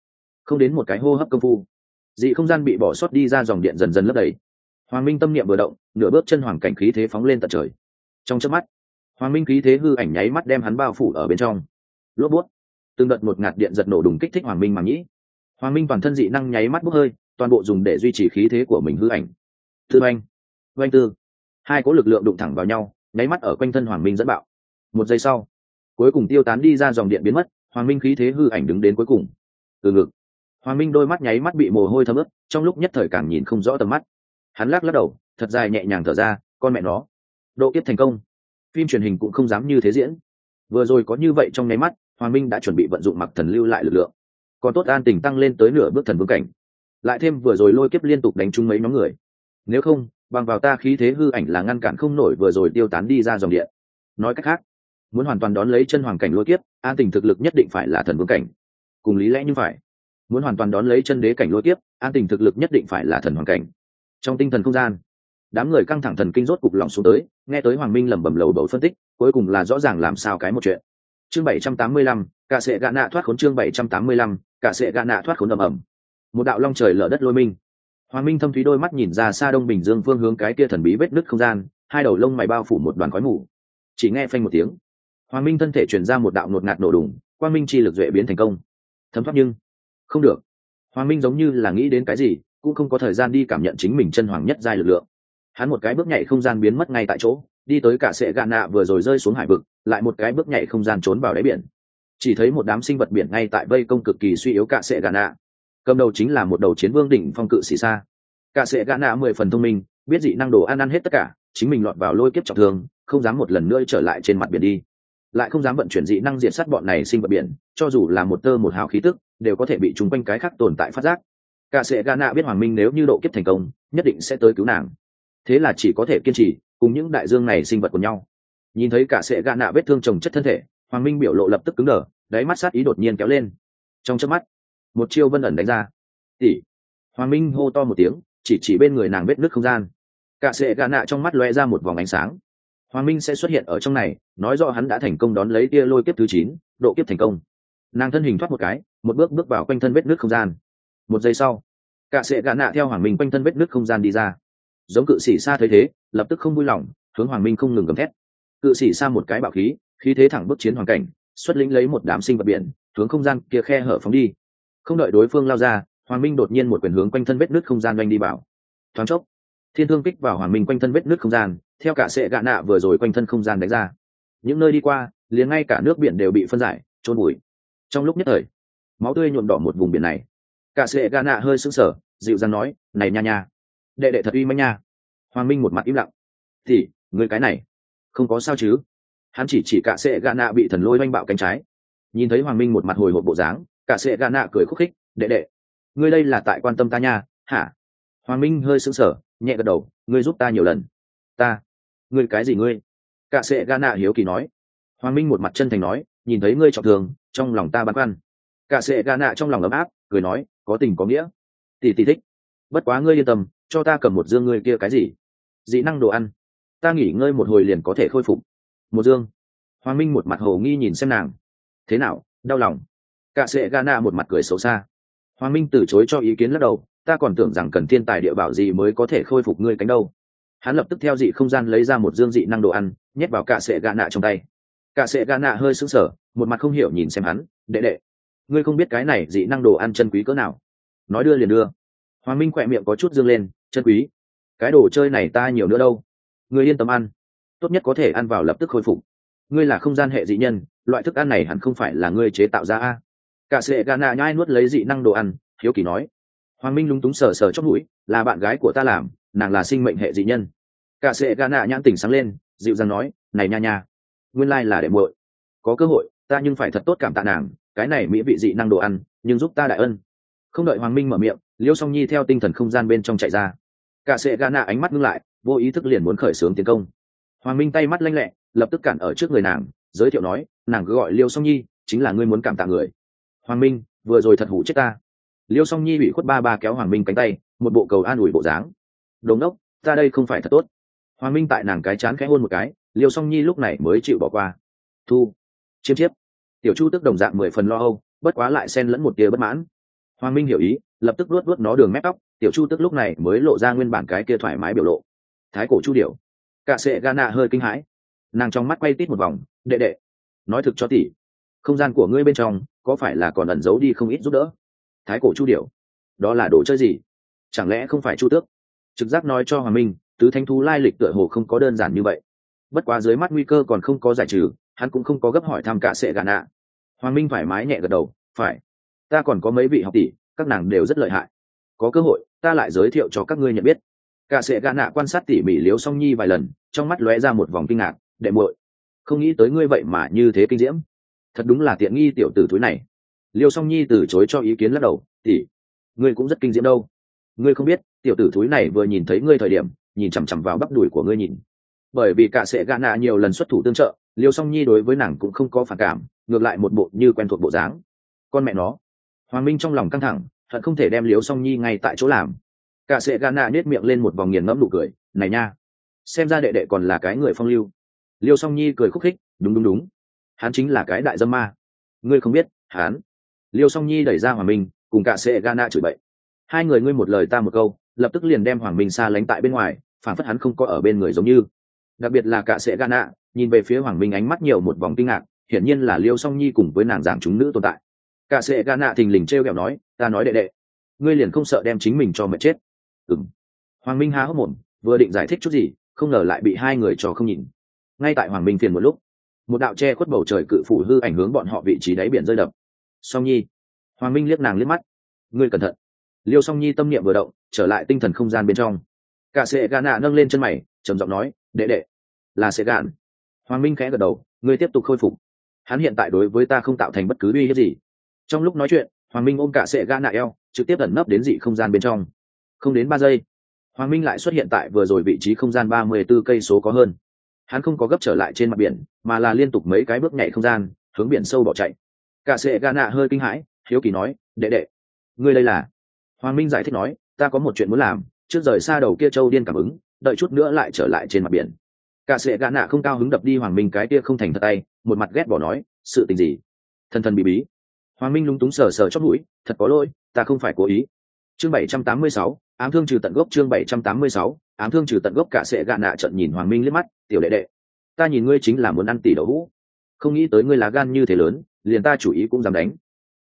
không đến một cái hô hấp công phu, dị không gian bị bỏ sót đi ra, dòng điện dần dần lấp đầy. Hoàng Minh tâm niệm vừa động, nửa bước chân hoàng cảnh khí thế phóng lên tận trời. Trong chớp mắt, Hoàng Minh khí thế hư ảnh nháy mắt đem hắn bao phủ ở bên trong. Lốp bút, từng đợt một ngạt điện giật nổ đùng kích thích Hoàng Minh màng nhĩ. Hoàng Minh toàn thân dị năng nháy mắt bốc hơi, toàn bộ dùng để duy trì khí thế của mình hư ảnh. Tư oanh, oanh tư, hai cỗ lực lượng đụng thẳng vào nhau, nháy mắt ở quanh thân Hoàng Minh dẫn bạo. Một giây sau, cuối cùng tiêu tán đi ra, dòng điện biến mất, Hoàng Minh khí thế hư ảnh đứng đến cuối cùng. Từ ngực, Hoàng Minh đôi mắt nháy mắt bị mồ hôi thấm ướt, trong lúc nhất thời càng nhìn không rõ tầm mắt. Hắn lắc lắc đầu, thật dài nhẹ nhàng thở ra, con mẹ nó, độ kiếp thành công. Phim truyền hình cũng không dám như thế diễn. Vừa rồi có như vậy trong nháy mắt, Hoàng Minh đã chuẩn bị vận dụng mặc thần lưu lại lực lượng. Còn tốt an tình tăng lên tới nửa bước thần vương cảnh, lại thêm vừa rồi lôi kiếp liên tục đánh trúng mấy nhóm người. Nếu không, bằng vào ta khí thế hư ảnh là ngăn cản không nổi vừa rồi tiêu tán đi ra dòng điện. Nói cách khác, muốn hoàn toàn đón lấy chân hoàng cảnh lôi kiếp, an tình thực lực nhất định phải là thần vương cảnh. Cùng lý lẽ như phải, muốn hoàn toàn đón lấy chân đế cảnh lôi kiếp, an tình thực lực nhất định phải là thần hoàng cảnh. Trong tinh thần không gian, đám người căng thẳng thần kinh rốt cục lòng xuống tới, nghe tới Hoàng Minh lẩm bẩm lầu bầu phân tích, cuối cùng là rõ ràng làm sao cái một chuyện. Chương 785, cả sệ gạ nạ thoát khốn. Chương 785, cả sệ gạ nạ thoát khốn. Ầm ầm, một đạo long trời lở đất lôi minh. Hoàng Minh thâm thúy đôi mắt nhìn ra xa Đông Bình Dương phương hướng cái kia thần bí vết nứt không gian, hai đầu lông mày bao phủ một đoàn khói mù. Chỉ nghe phanh một tiếng, Hoàng Minh thân thể truyền ra một đạo ngột ngạt nổ đùng, quang minh chi lực duệ biến thành công. Thấm thoát nhưng không được. Hoàng Minh giống như là nghĩ đến cái gì, cũng không có thời gian đi cảm nhận chính mình chân hoàng nhất giai lực lượng. Hắn một cái bước nhảy không gian biến mất ngay tại chỗ, đi tới cả sệ gạ nạ vừa rồi rơi xuống hải vực, lại một cái bước nhảy không gian trốn vào đáy biển. Chỉ thấy một đám sinh vật biển ngay tại vây công cực kỳ suy yếu cả sệ gạ nạ. Cầm đầu chính là một đầu chiến vương đỉnh phong cự xì xa. Cả sệ gạ nạ 10 phần thông minh, biết dị năng đồ ăn hết tất cả, chính mình lọt vào lôi kiếp trọng thương, không dám một lần nữa trở lại trên mặt biển đi, lại không dám vận chuyển dị năng diệt sát bọn này sinh vật biển, cho dù là một tơ một hào khí tức đều có thể bị chúng quanh cái khác tồn tại phát giác. Cả sệ gạ nạ biết Hoàng Minh nếu như độ kiếp thành công, nhất định sẽ tới cứu nàng, thế là chỉ có thể kiên trì cùng những đại dương này sinh vật của nhau. Nhìn thấy cả sệ gạ nạ vết thương chồng chất thân thể, Hoàng Minh biểu lộ lập tức cứng đờ, đáy mắt sát ý đột nhiên kéo lên. Trong chớp mắt, một chiêu vân ẩn đánh ra. Tỷ! Hoàng Minh hô to một tiếng, chỉ bên người nàng vết nứt không gian. Cả sệ gạ nạ trong mắt lóe ra một vòng ánh sáng. Hoàng Minh sẽ xuất hiện ở trong này, nói rõ hắn đã thành công đón lấy tia lôi kiếp thứ 9, độ kiếp thành công. Nàng thân hình thoát một cái, một bước vào quanh thân vết nứt không gian. Một giây sau, cả sệ gạ nạ theo Hoàng Minh quanh thân vết nứt không gian đi ra. Giống cự sĩ xa thấy thế, lập tức không vui lòng, hướng Hoàng Minh không ngừng gầm thét. Cự sĩ xa một cái bạo khí, khí thế thẳng bước chiến hoàng cảnh, xuất lĩnh lấy một đám sinh vật biển, hướng không gian kia khe hở phóng đi. Không đợi đối phương lao ra, Hoàng Minh đột nhiên một quyền hướng quanh thân vết nứt không gian oanh đi vào. Thoáng chốc, thiên thương kích vào Hoàng Minh quanh thân vết nứt không gian, theo cả sệ gạ nạ vừa rồi quanh thân không gian đánh ra. Những nơi đi qua, liền ngay cả nước biển đều bị phân giải, trôn bụi. Trong lúc nhất thời, máu tươi nhuộm đỏ một vùng biển này. Cả sệ gạ nạ hơi sững sờ, dịu dàng nói, này nha nha, đệ đệ thật uy mãnh nha. Hoàng Minh một mặt im lặng. Thì người cái này không có sao chứ? Hắn chỉ cả sệ gạ nạ bị thần lôi oanh bạo cánh trái. Nhìn thấy Hoàng Minh một mặt hồi hộp bộ dáng, cả sệ gạ nạ cười khúc khích, đệ đệ, ngươi đây là tại quan tâm ta nha, hả? Hoàng Minh hơi sững sờ, nhẹ gật đầu, ngươi giúp ta nhiều lần. Ta? Ngươi cái gì ngươi? Cả sệ gạ nạ hiếu kỳ nói. Hoàng Minh một mặt chân thành nói, nhìn thấy ngươi trọng thương, trong lòng ta băn khoăn. Cả sệ gạ nạ trong lòng ấm áp, cười nói, có tình có nghĩa. Tỷ thích. Bất quá ngươi yên tâm, cho ta cầm một dương ngươi kia cái gì? Dị năng đồ ăn. Ta nghỉ ngơi một hồi liền có thể khôi phục. Một dương. Hoàng Minh một mặt hồ nghi nhìn xem nàng. Thế nào, đau lòng? Cả sệ gạ nạ một mặt cười xấu xa. Hoàng Minh từ chối cho ý kiến lắc đầu, ta còn tưởng rằng cần thiên tài địa bảo gì mới có thể khôi phục ngươi cánh đâu. Hắn lập tức theo dị không gian lấy ra một dương dị năng đồ ăn, nhét vào cả sệ gạ nạ trong tay. Cả sệ gạ nạ hơi sững sờ, một mặt không hiểu nhìn xem hắn, đệ đệ, ngươi không biết cái này dị năng đồ ăn chân quý cỡ nào? Nói đưa liền đưa. Hoàng Minh khỏe miệng có chút dương lên, chân quý? Cái đồ chơi này ta nhiều nữa đâu. Ngươi yên tâm ăn, tốt nhất có thể ăn vào lập tức khôi phục. Ngươi là không gian hệ dị nhân, loại thức ăn này hẳn không phải là ngươi chế tạo ra a? Cả sệ gạ nạ nhai nuốt lấy dị năng đồ ăn, hiếu kỳ nói. Hoàng Minh lúng túng sờ sờ chóp mũi, là bạn gái của ta làm, nàng là sinh mệnh hệ dị nhân. Cả sệ gạ nạ nhãn tỉnh sáng lên, dịu dàng nói, này nha nha, nguyên lai là đệ muội, có cơ hội ta nhưng phải thật tốt cảm tạ nàng, cái này mỹ vị dị năng đồ ăn nhưng giúp ta đại ân. Không đợi Hoàng Minh mở miệng, Liêu Song Nhi theo tinh thần không gian bên trong chạy ra. Cả sệ gạ nạ ánh mắt ngưng lại, vô ý thức liền muốn khởi xướng tiến công. Hoàng Minh tay mắt lanh lẹ, lập tức cản ở trước người nàng, giới thiệu nói, nàng cứ gọi Liêu Song Nhi, chính là ngươi muốn cảm tạ người. Hoàng Minh, vừa rồi thật hủ chết ta. Liêu Song Nhi bị khuất ba kéo Hoàng Minh cánh tay, một bộ cầu an ủi bộ dáng. Đồng đốc, ta đây không phải thật tốt. Hoàng Minh tại nàng cái chán khẽ hôn một cái, Liêu Song Nhi lúc này mới chịu bỏ qua. Thu, chiêm chiếp. Tiểu Chu tức đồng dạng 10 phần lo âu, bất quá lại xen lẫn một tia bất mãn. Hoàng Minh hiểu ý, lập tức luốt luốt nó đường mép tóc, tiểu chu tức lúc này mới lộ ra nguyên bản cái kia thoải mái biểu lộ. Thái cổ chu điểu. Cả sệ Gana hơi kinh hãi, nàng trong mắt quay tít một vòng. Đệ đệ, nói thực cho tỷ, không gian của ngươi bên trong có phải là còn ẩn giấu đi không ít giúp đỡ? Thái cổ chu điểu, đó là đồ chơi gì? Chẳng lẽ không phải chu tước? Trực giác nói cho Hoàng Minh, tứ thánh thú lai lịch tựa hồ không có đơn giản như vậy. Bất quá dưới mắt nguy cơ còn không có giải trừ, hắn cũng không có gấp hỏi thăm cả sệ Gana. Hoàng Minh thoải mái nhẹ gật đầu, phải, ta còn có mấy vị học tỷ, các nàng đều rất lợi hại, có cơ hội ta lại giới thiệu cho các ngươi nhận biết. Cả sệ Gana quan sát tỉ mỉ Liễu Song Nhi vài lần, trong mắt lóe ra một vòng kinh ngạc. Đệ muội, không nghĩ tới ngươi vậy mà như thế kinh diễm, thật đúng là tiện nghi tiểu tử thúi này. Liễu Song Nhi từ chối cho ý kiến lắc đầu. Tỷ, ngươi cũng rất kinh diễm đâu. Ngươi không biết, tiểu tử thúi này vừa nhìn thấy ngươi thời điểm nhìn chằm chằm vào bắp đùi của ngươi nhìn. Bởi vì cả sệ Gana nhiều lần xuất thủ tương trợ, Liễu Song Nhi đối với nàng cũng không có phản cảm, ngược lại một bộ như quen thuộc bộ dáng. Con mẹ nó. Hoàng Minh trong lòng căng thẳng, hận không thể đem Liễu Song Nhi ngay tại chỗ làm. Cả sệ Gana nhếch miệng lên một vòng nghiền ngẫm nụ cười. Này nha, xem ra đệ đệ còn là cái người phong lưu. Liêu Song Nhi cười khúc khích. Đúng, hắn chính là cái đại dâm ma. Ngươi không biết hắn. Liêu Song Nhi đẩy ra Hoàng Minh, cùng cả sệ Gana chửi bậy. Hai người ngươi một lời ta một câu, lập tức liền đem Hoàng Minh xa lánh tại bên ngoài, phản phất hắn không có ở bên người giống như. Đặc biệt là cả sệ Gana nhìn về phía Hoàng Minh ánh mắt nhiều một vòng kinh ngạc, hiển nhiên là Liêu Song Nhi cùng với nàng giảng chúng nữ tồn tại. Cả sệ Gana thình lình trêu ghẹo nói, ta nói đệ đệ, ngươi liền không sợ đem chính mình cho mệt chết? Hoàng Minh há hốc mồm, vừa định giải thích chút gì, không ngờ lại bị hai người trò không nhìn. Ngay tại Hoàng Minh phiền một lúc, một đạo che khuất bầu trời cự phủ hư ảnh hướng bọn họ vị trí đáy biển rơi đập. Song Nhi. Hoàng Minh liếc nàng liếc mắt. Ngươi cẩn thận. Liêu Song Nhi tâm niệm vừa động, trở lại tinh thần không gian bên trong. Cả sệ Gana nâng lên chân mày, trầm giọng nói, đệ đệ, là sệ gạn. Hoàng Minh khẽ gật đầu, ngươi tiếp tục khôi phục. Hắn hiện tại đối với ta không tạo thành bất cứ uy hiếp gì. Trong lúc nói chuyện, Hoàng Minh ôm cả sệ Gana eo, trực tiếp ẩn nấp đến dị không gian bên trong. Không đến 3 giây, Hoàng Minh lại xuất hiện tại vừa rồi vị trí không gian 34 cây số có hơn. Hắn không có gấp trở lại trên mặt biển, mà là liên tục mấy cái bước nhảy không gian, hướng biển sâu bỏ chạy. Cả sệ Gana hơi kinh hãi, hiếu kỳ nói, đệ đệ, ngươi đây là? Hoàng Minh giải thích nói, ta có một chuyện muốn làm, trước rời xa đầu kia châu điên cảm ứng, đợi chút nữa lại trở lại trên mặt biển. Cả sệ Gana không cao hứng đập đi Hoàng Minh cái kia không thành thật tay, một mặt ghét bỏ nói, sự tình gì? Thần thần bí bí. Hoàng Minh lúng túng sờ sờ chóp mũi, thật có lỗi, ta không phải cố ý. Chương 786, ám thương trừ tận gốc. Chương 786, ám thương trừ tận gốc. Cả sệ Gana trợn nhìn Hoàng Minh liếc mắt, tiểu đệ đệ, ta nhìn ngươi chính là muốn ăn tỷ đậu hũ, không nghĩ tới ngươi lá gan như thế lớn, liền ta chủ ý cũng dám đánh.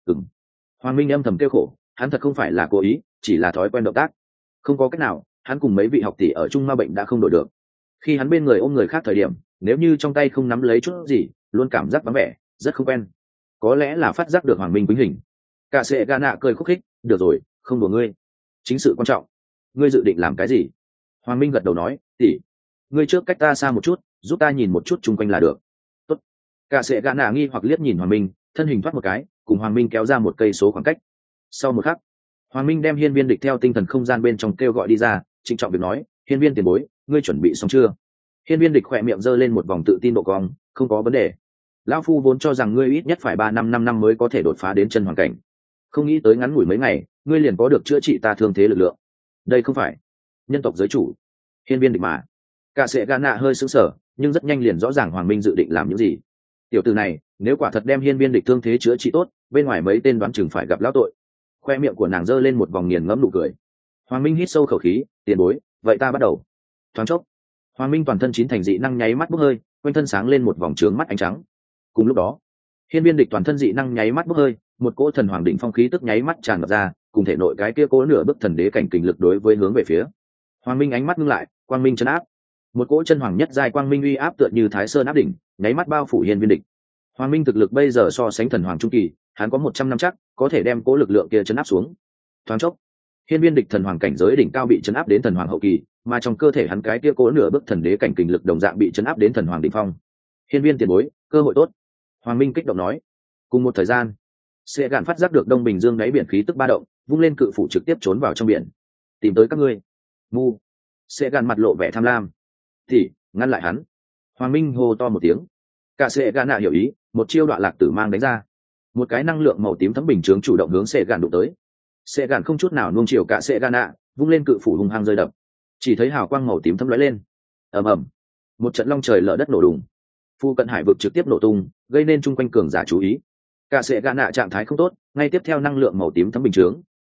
Hoàng Minh âm thầm kêu khổ, hắn thật không phải là cố ý, chỉ là thói quen động tác. Không có cách nào, hắn cùng mấy vị học tỷ ở chung ma bệnh đã không đổi được. Khi hắn bên người ôm người khác thời điểm, nếu như trong tay không nắm lấy chút gì, luôn cảm giác vắng vẻ, rất không quen. Có lẽ là phát giác được Hoàng Minh quýnh hình. Cả sệ Gana cười khúc khích, được rồi, không đùa ngươi, chính sự quan trọng. Ngươi dự định làm cái gì? Hoàng Minh gật đầu nói, tỷ, ngươi trước cách ta xa một chút, giúp ta nhìn một chút chung quanh là được. Tốt. Cả sệ Gana nghi hoặc liếc nhìn Hoàng Minh, thân hình thoát một cái, cùng Hoàng Minh kéo ra một cây số khoảng cách. Sau một khắc, Hoàng Minh đem Hiên Viên Địch theo tinh thần không gian bên trong kêu gọi đi ra, trịnh trọng việc nói, Hiên Viên tiền bối, ngươi chuẩn bị xong chưa? Hiên Viên Địch khỏe miệng giơ lên một vòng tự tin độ cong, không có vấn đề. Lão phu vốn cho rằng ngươi ít nhất phải 3 năm mới có thể đột phá đến chân hoàn cảnh, không nghĩ tới ngắn ngủi mấy ngày, ngươi liền có được chữa trị ta thương thế lực lượng. Đây không phải nhân tộc giới chủ Hiên Viên Địch mà. Cả sệ Gana hơi sững sờ, nhưng rất nhanh liền rõ ràng Hoàng Minh dự định làm những gì. Tiểu tử này, nếu quả thật đem Hiên Viên Địch thương thế chữa trị tốt, bên ngoài mấy tên đoán chừng phải gặp lão tội. Khoe miệng của nàng giơ lên một vòng nghiền ngẫm nụ cười. Hoàng Minh hít sâu khẩu khí, tiền bối, vậy ta bắt đầu. Thoáng chốc, Hoàng Minh toàn thân chín thành dị năng nháy mắt bốc hơi, quanh thân sáng lên một vòng trướng mắt ánh trắng. Cùng lúc đó, Hiên Viên Địch toàn thân dị năng nháy mắt bốc hơi, một cỗ thần hoàng đỉnh phong khí tức nháy mắt tràn ngập ra, cùng thể nội cái kia cỗ nửa bức thần đế cảnh kình lực đối với hướng về phía. Hoàng Minh ánh mắt ngưng lại, quang minh chân áp. Một cỗ chân hoàng nhất giai quang minh uy áp tựa như Thái Sơn áp đỉnh, nháy mắt bao phủ Hiên Viên Địch. Hoàng Minh thực lực bây giờ so sánh thần hoàng trung kỳ, hắn có 100 năm chắc có thể đem cỗ lực lượng kia chấn áp xuống. Thoáng chốc, Hiên Viên Địch thần hoàng cảnh giới đỉnh cao bị chấn áp đến thần hoàng hậu kỳ, mà trong cơ thể hắn cái kia cỗ nửa bức thần đế cảnh kình lực đồng dạng bị chấn áp đến thần hoàng đỉnh phong. Hiên Viên tiền bối, cơ hội tốt. Hoàng Minh kích động nói. Cùng một thời gian, Sệ Gạn phát giác được Đông Bình Dương đáy biển khí tức ba động, vung lên cự phủ trực tiếp trốn vào trong biển, tìm tới các ngươi. Mu. Sệ Gạn mặt lộ vẻ tham lam. Thì ngăn lại hắn. Hoàng Minh hô to một tiếng. Cả Sệ Gạn hiểu ý, một chiêu đoạn lạc tử mang đánh ra. Một cái năng lượng màu tím thấm bình chướng chủ động hướng Sệ Gạn đụng tới. Sệ Gạn không chút nào nuông chiều cả Sệ Gạn, vung lên cự phủ hung hăng rơi đập. Chỉ thấy hào quang màu tím thấm lóe lên. Ầm ầm. Một trận long trời lở đất nổ đùng. Phu cận hải vực trực tiếp nổ tung, gây nên chung quanh cường giả chú ý. Cả Sệ Gạn trạng thái không tốt, ngay tiếp theo năng lượng màu tím thấm bình chướng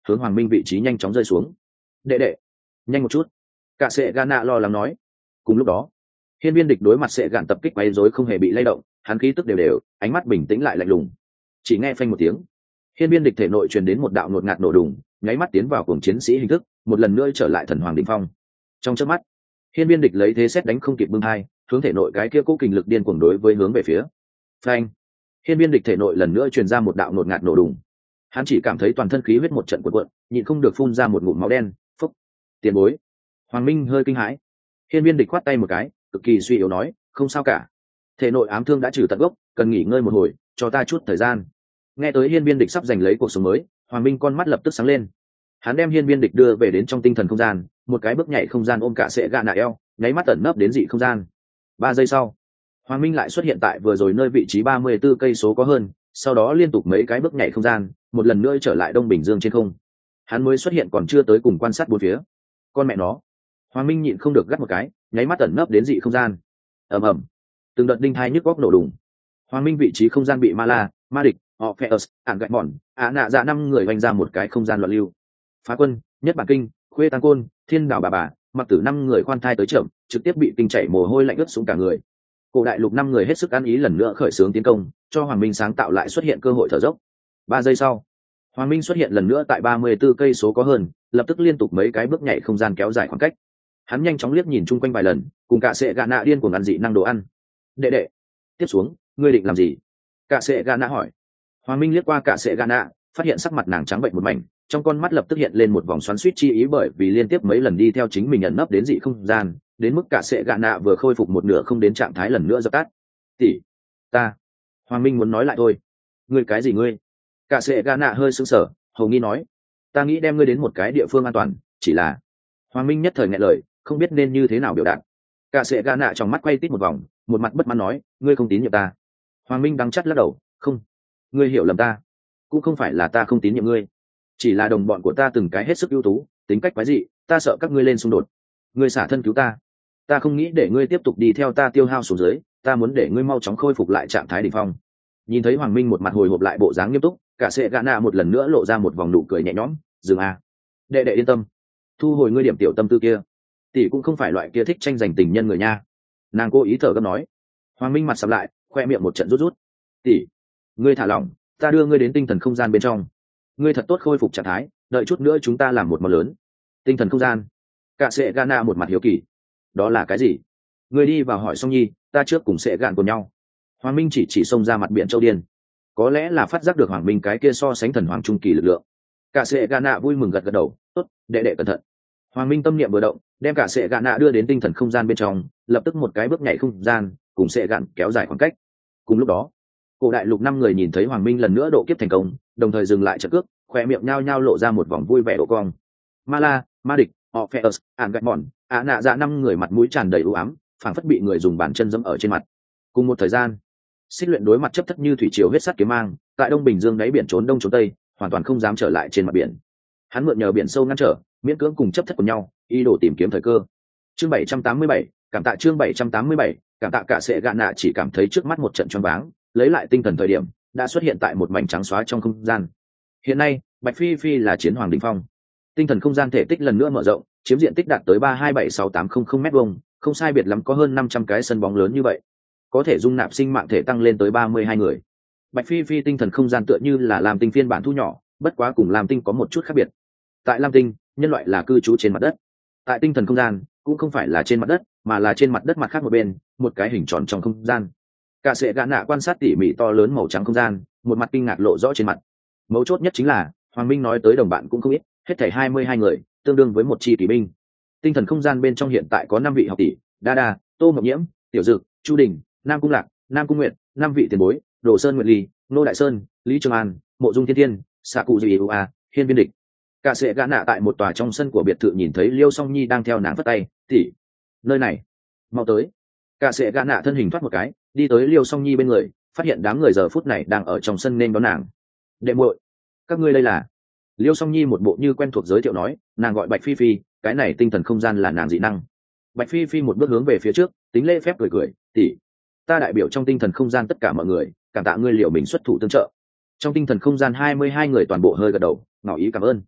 hướng Hoàng Minh vị trí nhanh chóng rơi xuống. Đệ đệ, nhanh một chút, cả sệ gà nạ lo lắng nói. Cùng lúc đó, hiên viên địch đối mặt sệ gạn tập kích quấy rối không hề bị lay động, hắn khí tức đều đều, ánh mắt bình tĩnh lại lạnh lùng. Chỉ nghe phanh một tiếng, hiên viên địch thể nội truyền đến một đạo ngột ngạt nổ đùng, nháy mắt tiến vào cuồng chiến sĩ hình thức, một lần nữa trở lại thần hoàng đỉnh phong. Trong chớp mắt, hiên viên địch lấy thế xét đánh không kịp bưng hai, hướng thể nội cái kia cố kình lực điên cuồng đối với hướng về phía. Phanh! Hiên viên địch thể nội lần nữa truyền ra một đạo ngột ngạt nổ đùng. Hắn chỉ cảm thấy toàn thân khí huyết một trận cuộn cuộn, nhịn không được phun ra một ngụm máu đen. Phốc! Tiền bối! Hoàng Minh hơi kinh hãi. Hiên viên địch khoát tay một cái, cực kỳ suy yếu nói, không sao cả, thể nội ám thương đã trừ tận gốc, cần nghỉ ngơi một hồi, cho ta chút thời gian. Nghe tới hiên viên địch sắp giành lấy cuộc sống mới, Hoàng Minh con mắt lập tức sáng lên. Hắn đem hiên viên địch đưa về đến trong tinh thần không gian, một cái bước nhảy không gian ôm cả sệ gạ nạ eo, nháy mắt tẩn nấp đến dị không gian. 3 giây sau, Hoàng Minh lại xuất hiện tại vừa rồi nơi vị trí 34 cây số có hơn, sau đó liên tục mấy cái bước nhảy không gian, một lần nữa trở lại Đông Bình Dương trên không. Hắn mới xuất hiện còn chưa tới cùng quan sát bốn phía. Con mẹ nó! Hoàng Minh nhịn không được gắt một cái, nháy mắt tẩn nấp đến dị không gian. Ầm ầm, từng đợt đinh thai nhức góc nổ đùng. Hoàng Minh vị trí không gian bị ma la, ma địch, họ Pheus, ản gạch mòn, nạ dạ 5 người vành ra một cái không gian loạn lưu. Phá quân, nhất bản kinh, khuê tăng côn, thiên đảo bà, mặc tử 5 người khoan thai tới chậm, trực tiếp bị kinh chảy mồ hôi lạnh ướt xuống cả người. Cổ đại lục 5 người hết sức ăn ý lần nữa khởi xướng tiến công, cho Hoàng Minh sáng tạo lại xuất hiện cơ hội thở dốc. 3 giây sau, Hoàng Minh xuất hiện lần nữa tại 34 cây số có hơn, lập tức liên tục mấy cái bước nhảy không gian kéo dài khoảng cách. Hắn nhanh chóng liếc nhìn chung quanh vài lần, cùng cả sệ gà nạ điên cuồng ăn dị năng đồ ăn. Đệ đệ, tiếp xuống ngươi định làm gì? Cả sệ gà nạ hỏi. Hoàng Minh liếc qua cả sệ gà nạ, phát hiện sắc mặt nàng trắng bệnh một mảnh, trong con mắt lập tức hiện lên một vòng xoắn xuýt chi ý, bởi vì liên tiếp mấy lần đi theo chính mình ẩn nấp đến dị không gian, đến mức cả sệ gà nạ vừa khôi phục một nửa không đến trạng thái lần nữa dập tắt. Tỷ, ta. Hoàng Minh muốn nói lại thôi. Ngươi cái gì ngươi? Cả sệ gà nạ hơi sững sờ, hầu nghi nói, ta nghĩ đem ngươi đến một cái địa phương an toàn, chỉ là. Hoàng Minh nhất thời nghẹn lời, không biết nên như thế nào biểu đạt. Cả sệ gà nạ trong mắt quay tít một vòng, một mặt bất mãn nói, ngươi không tín nhiệm ta. Hoàng Minh đắng chắt lắc đầu, không, ngươi hiểu lầm ta, cũng không phải là ta không tín nhiệm ngươi, chỉ là đồng bọn của ta từng cái hết sức ưu tú, tính cách quái dị, ta sợ các ngươi lên xung đột. Ngươi xả thân cứu ta, ta không nghĩ để ngươi tiếp tục đi theo ta tiêu hao xuống dưới, ta muốn để ngươi mau chóng khôi phục lại trạng thái đỉnh phong. Nhìn thấy Hoàng Minh một mặt hồi hộp lại bộ dáng nghiêm túc, cả sệ gà nạ một lần nữa lộ ra một vòng nụ cười nhẹ nhõm, dừng a, đệ đệ yên tâm, thu hồi ngươi điểm tiểu tâm tư kia, tỷ cũng không phải loại kia thích tranh giành tình nhân người nha. Nàng cố ý thở gấp nói. Hoàng Minh mặt sầm lại, khoe miệng một trận rút rút. Tỷ, ngươi thả lỏng, ta đưa ngươi đến tinh thần không gian bên trong, ngươi thật tốt khôi phục trạng thái, đợi chút nữa chúng ta làm một món lớn. Tinh thần không gian? Cả sệ gà nạ một mặt hiếu kỳ. Đó là cái gì? Ngươi đi vào hỏi Song Nhi, ta trước cùng sệ gạn của nhau. Hoàng Minh chỉ xông ra mặt biển châu điên. Có lẽ là phát giác được Hoàng Minh cái kia so sánh thần hoàng trung kỳ lực lượng. Cả sệ gà nạ vui mừng gật gật đầu, tốt, đệ đệ cẩn thận. Hoàng Minh tâm niệm vừa động, đem cả sệ gạn nạ đưa đến tinh thần không gian bên trong, lập tức một cái bước nhảy không gian, cùng sệ gạn kéo dài khoảng cách. Cùng lúc đó, cổ đại lục 5 người nhìn thấy Hoàng Minh lần nữa độ kiếp thành công, đồng thời dừng lại trận cước, khỏe miệng nhao nhao lộ ra một vòng vui vẻ độ cong. Ma La, Ma Địch, họ Pheus, ản gạch mòn, nạ dạ 5 người mặt mũi tràn đầy u ám, phảng phất bị người dùng bàn chân dẫm ở trên mặt. Cùng một thời gian, Xích Luyện đối mặt chấp thất như thủy triều huyết sắt kiếm mang, tại Đông Bình Dương đáy biển trốn đông trốn tây, hoàn toàn không dám trở lại trên mặt biển. Hắn mượn nhờ biển sâu ngăn trở, miễn cưỡng cùng chấp thất của nhau, ý đồ tìm kiếm thời cơ. Chương 787, cảm tạ chương 787, cảm tạ cả sệ gạn nạ chỉ cảm thấy trước mắt một trận choáng váng, lấy lại tinh thần thời điểm, đã xuất hiện tại một mảnh trắng xóa trong không gian. Hiện nay, Bạch Phi Phi là chiến hoàng đỉnh phong. Tinh thần không gian thể tích lần nữa mở rộng, chiếm diện tích đạt tới 3276800 m2, không sai biệt lắm có hơn 500 cái sân bóng lớn như vậy. Có thể dung nạp sinh mạng thể tăng lên tới 32 người. Bạch Phi Phi tinh thần không gian tựa như là Lam Tinh phiên bản thu nhỏ, bất quá cùng Lam Tinh có một chút khác biệt. Tại Lam Tinh, nhân loại là cư trú trên mặt đất. Tại tinh thần không gian, cũng không phải là trên mặt đất, mà là trên mặt đất mặt khác một bên, một cái hình tròn trong không gian. Cả sệ gã nạ quan sát tỉ mỉ to lớn màu trắng không gian, một mặt kinh ngạc lộ rõ trên mặt. Mấu chốt nhất chính là, Hoàng Minh nói tới đồng bạn cũng không ít, hết thảy 22 người, tương đương với một chi kỵ binh. Tinh thần không gian bên trong hiện tại có 5 vị học tỷ, Đa, Tô Ngọc Nhiễm, Tiểu Dực, Chu Đình, Nam Cung Lạc, Nam Cung Nguyệt, 5 vị tiền bối, Đồ Sơn Nguyệt Ly, Nô Đại Sơn, Lý Trường An, Mộ Dung Thiên Thiên, Xạ Cụ Dì Ua, Hiên Viên Địch. Cả sệ gã nạ tại một tòa trong sân của biệt thự nhìn thấy Liêu Song Nhi đang theo nàng vất tay, "Tỷ, nơi này, mau tới." Cả sệ gã nạ thân hình thoát một cái, đi tới Liêu Song Nhi bên người, phát hiện đám người giờ phút này đang ở trong sân nên đón nàng. "Đệ muội, các ngươi đây là?" Liêu Song Nhi một bộ như quen thuộc giới thiệu nói, nàng gọi Bạch Phi Phi, cái này tinh thần không gian là nàng dị năng. Bạch Phi Phi một bước hướng về phía trước, tính lễ phép cười, "Tỷ, ta đại biểu trong tinh thần không gian tất cả mọi người, cảm tạ ngươi liệu mình xuất thủ tương trợ." Trong tinh thần không gian 22 người toàn bộ hơi gật đầu, ngỏ ý cảm ơn.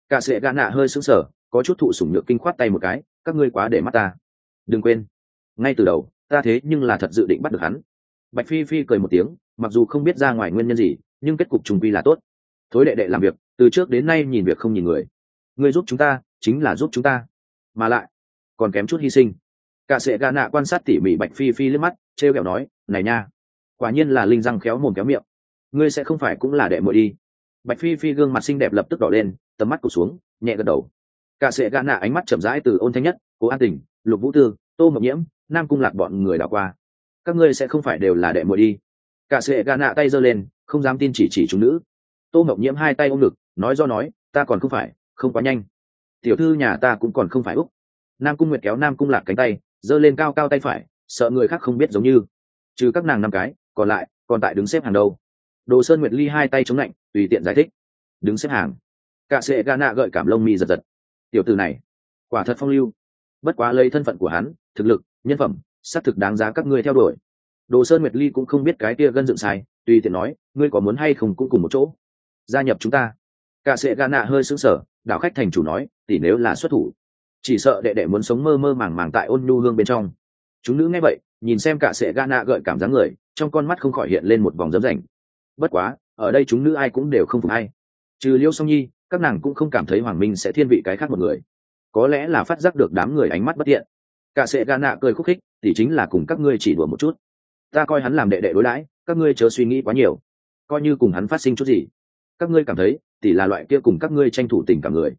Cả sệ gà nạ hơi sững sờ, có chút thụ sủng nhược kinh khoát tay một cái, các ngươi quá để mắt ta. Đừng quên, ngay từ đầu ta thế nhưng là thật dự định bắt được hắn. Bạch Phi Phi cười một tiếng, mặc dù không biết ra ngoài nguyên nhân gì, nhưng kết cục trùng quy là tốt. Thối đệ đệ làm việc, từ trước đến nay nhìn việc không nhìn người. Ngươi giúp chúng ta, chính là giúp chúng ta, mà lại còn kém chút hy sinh. Cả sệ gà nạ quan sát tỉ mỉ Bạch Phi Phi liếc mắt, trêu ghẹo nói, này nha, quả nhiên là linh răng khéo mồm khéo miệng. Ngươi sẽ không phải cũng là đệ muội đi? Bạch Phi Phi gương mặt xinh đẹp lập tức đỏ lên, tầm mắt cụp xuống, nhẹ gật đầu. Cả sệ gà nạ ánh mắt chậm rãi từ Ôn Thanh Nhất, Cố An Tình, Lục Vũ Tư, Tô Mộng Nhiễm, Nam Cung Lạc bọn người đảo qua. Các ngươi sẽ không phải đều là đệ muội đi? Cả sệ gà nạ tay giơ lên, không dám tin chỉ chúng nữ. Tô Mộng Nhiễm hai tay ôm ngực, nói, ta còn không phải, không quá nhanh. Tiểu thư nhà ta cũng còn không phải úc. Nam Cung Nguyệt kéo Nam Cung Lạc cánh tay, giơ lên cao cao tay phải, sợ người khác không biết giống như. Trừ các nàng 5 cái, còn lại còn tại đứng xếp hàng đầu. Đồ Sơn Nguyệt Ly hai tay chống lạnh, tùy tiện giải thích. Đứng xếp hàng. Cả sệ gà nạ gợi cảm lông mi giật. Tiểu tử này, quả thật phong lưu. Bất quá lấy thân phận của hắn, thực lực, nhân phẩm, xác thực đáng giá các ngươi theo đuổi. Đồ Sơn Nguyệt Ly cũng không biết cái kia gân dựng sai, tùy tiện nói, ngươi có muốn hay không cũng cùng một chỗ gia nhập chúng ta. Cả sệ gà nạ hơi sững sờ, đảo khách thành chủ nói, tỷ nếu là xuất thủ, chỉ sợ đệ đệ muốn sống mơ mơ màng màng tại Ôn Nhu Hương bên trong. Chúng nữ nghe vậy, nhìn xem cả sệ gà nạ gợi cảm dáng người, trong con mắt không khỏi hiện lên một vòng dấm rảnh. Bất quá, ở đây chúng nữ ai cũng đều không phục hay, trừ Liêu Song Nhi, các nàng cũng không cảm thấy Hoàng Minh sẽ thiên vị cái khác một người. Có lẽ là phát giác được đám người ánh mắt bất thiện. Cả sệ gà nạ cười khúc khích, tỷ chính là cùng các ngươi chỉ đùa một chút, ta coi hắn làm đệ đệ đối đãi, các ngươi chớ suy nghĩ quá nhiều, coi như cùng hắn phát sinh chút gì, các ngươi cảm thấy tỷ là loại kia cùng các ngươi tranh thủ tình cảm người.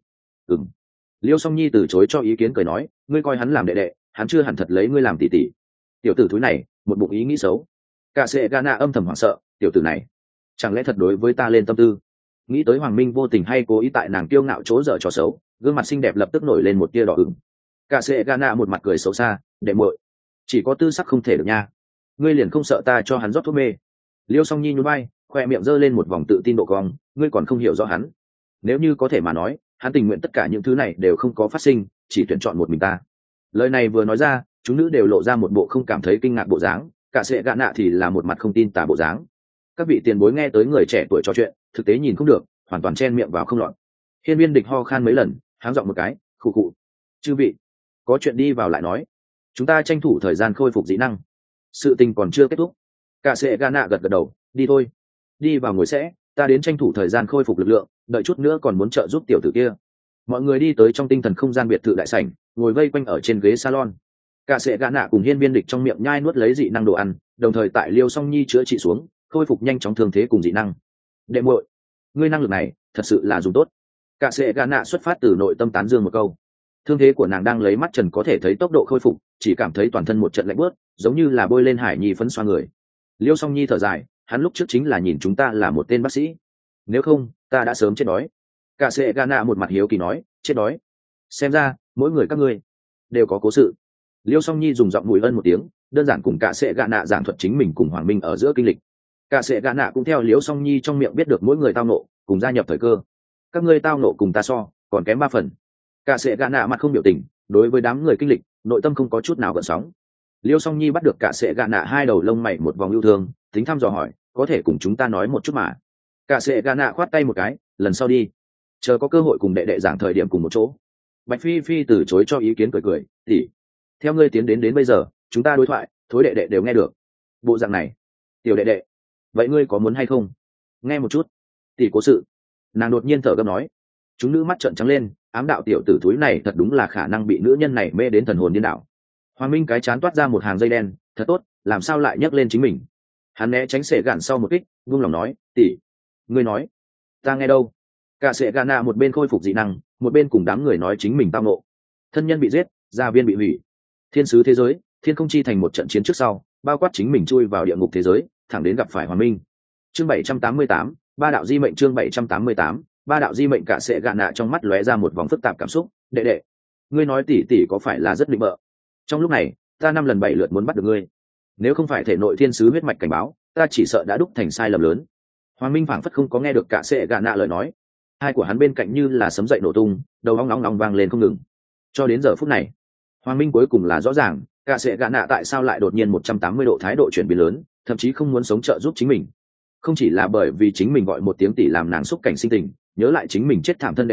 Liêu Song Nhi từ chối cho ý kiến, cười nói, ngươi coi hắn làm đệ đệ, hắn chưa hẳn thật lấy ngươi làm tỷ tỷ. Tiểu tử thúi này, một bụng ý nghĩ xấu. Cả sệ gà nạ âm thầm hoảng sợ, tiểu tử này chẳng lẽ thật đối với ta lên tâm tư? Nghĩ tới Hoàng Minh vô tình hay cố ý tại nàng kiêu ngạo chỗ dở trò xấu, gương mặt xinh đẹp lập tức nổi lên một tia đỏ ửng. Cả sệ gà nạ một mặt cười xấu xa, đệ muội, chỉ có tư sắc không thể được nha. Ngươi liền không sợ ta cho hắn rót thuốc mê? Liêu Song Nhi nhún vai, khoe miệng giơ lên một vòng tự tin độ cong, ngươi còn không hiểu rõ hắn. Nếu như có thể mà nói, hắn tình nguyện tất cả những thứ này đều không có phát sinh, chỉ tuyển chọn một mình ta. Lời này vừa nói ra, chúng nữ đều lộ ra một bộ không cảm thấy kinh ngạc bộ dáng, cả sệ gạ nạ thì là một mặt không tin tà bộ dáng. Các vị tiền bối nghe tới người trẻ tuổi trò chuyện, thực tế nhìn không được, hoàn toàn chen miệng vào không lọt. Hiên Viên Địch ho khan mấy lần, háng giọng một cái, khụ khụ. Chư vị, có chuyện đi vào lại nói, chúng ta tranh thủ thời gian khôi phục dị năng. Sự tình còn chưa kết thúc. Cả sệ gạ nạ gật gật đầu, đi thôi, đi vào ngồi sẽ, ta đến tranh thủ thời gian khôi phục lực lượng, đợi chút nữa còn muốn trợ giúp tiểu tử kia. Mọi người đi tới trong tinh thần không gian biệt thự đại sảnh, ngồi vây quanh ở trên ghế salon. Cả sệ gạ nạ cùng Hiên Viên Địch trong miệng nhai nuốt lấy dị năng đồ ăn, đồng thời tại Liêu Song Nhi chữa trị xuống, khôi phục nhanh chóng thương thế cùng dị năng. Đệ muội, ngươi năng lực này thật sự là dùng tốt. Cả sệ gạ nạ xuất phát từ nội tâm tán dương một câu. Thương thế của nàng đang lấy mắt trần có thể thấy tốc độ khôi phục, chỉ cảm thấy toàn thân một trận lạnh bớt, giống như là bôi lên hải nhi phấn xoa người. Liêu Song Nhi thở dài, hắn lúc trước chính là nhìn chúng ta là một tên bác sĩ, nếu không ta đã sớm chết đói. Cả sệ gà nạ một mặt hiếu kỳ nói, chết đói? Xem ra mỗi người các ngươi đều có cố sự. Liêu Song Nhi dùng giọng mùi ân một tiếng, đơn giản cùng cả sệ gà nạ giảng thuật chính mình cùng Hoàng Minh ở giữa kinh lịch. Cả sệ gà nạ cũng theo Liêu Song Nhi trong miệng biết được mỗi người tao nộ cùng gia nhập thời cơ. Các ngươi tao nộ cùng ta so còn kém 3 phần. Cả sệ gà nạ mặt không biểu tình, đối với đám người kinh lịch nội tâm không có chút nào gợn sóng. Liêu Song Nhi bắt được cả sệ gà nạ hai đầu lông mày một vòng yêu thương, tính thăm dò hỏi, có thể cùng chúng ta nói một chút mà. Cả sệ gà nạ khoát tay một cái, lần sau đi, chờ có cơ hội cùng đệ đệ giảng thời điểm cùng một chỗ. Bạch Phi Phi từ chối cho ý kiến, cười tỉ, theo ngươi tiến đến bây giờ chúng ta đối thoại thối đệ đệ đều nghe được bộ dạng này. Tiểu đệ đệ, vậy ngươi có muốn hay không nghe một chút tỉ cố sự? Nàng đột nhiên thở gấp nói. Chúng nữ mắt trợn trắng lên, ám đạo tiểu tử thúi này thật đúng là khả năng bị nữ nhân này mê đến thần hồn điên đảo. Hoàng Minh cái chán toát ra một hàng dây đen, thật tốt, làm sao lại nhấc lên chính mình. Hắn né tránh sệ gạn sau một kích, vung lòng nói, tỷ, ngươi nói, ta nghe đâu. Cả sệ gạn nạ một bên khôi phục dị năng, một bên cùng đám người nói chính mình tao nộ. Thân nhân bị giết, gia viên bị hủy, thiên sứ thế giới, thiên không chi thành một trận chiến trước sau, bao quát chính mình chui vào địa ngục thế giới, thẳng đến gặp phải Hoàng Minh. Chương 788, ba đạo di mệnh. Chương 788, ba đạo di mệnh. Cả sệ gạn nạ trong mắt lóe ra một vòng phức tạp cảm xúc. Đệ đệ, ngươi nói tỷ tỷ có phải là rất định bợ? Trong lúc này ta 5 lần 7 lượt muốn bắt được ngươi, nếu không phải thể nội thiên sứ huyết mạch cảnh báo, ta chỉ sợ đã đúc thành sai lầm lớn. Hoàng Minh phảng phất không có nghe được cả sệ gạ nạ lời nói, hai của hắn bên cạnh như là sấm dậy nổ tung, đầu ong nóng nóng vang lên không ngừng. Cho đến giờ phút này, Hoàng Minh cuối cùng là rõ ràng cả sệ gạ nạ tại sao lại đột nhiên 180 độ thái độ chuyển biến lớn, thậm chí không muốn sống trợ giúp chính mình. Không chỉ là bởi vì chính mình gọi một tiếng tỷ làm nàng xúc cảnh sinh tình, nhớ lại chính mình chết thảm thân đệ đệ,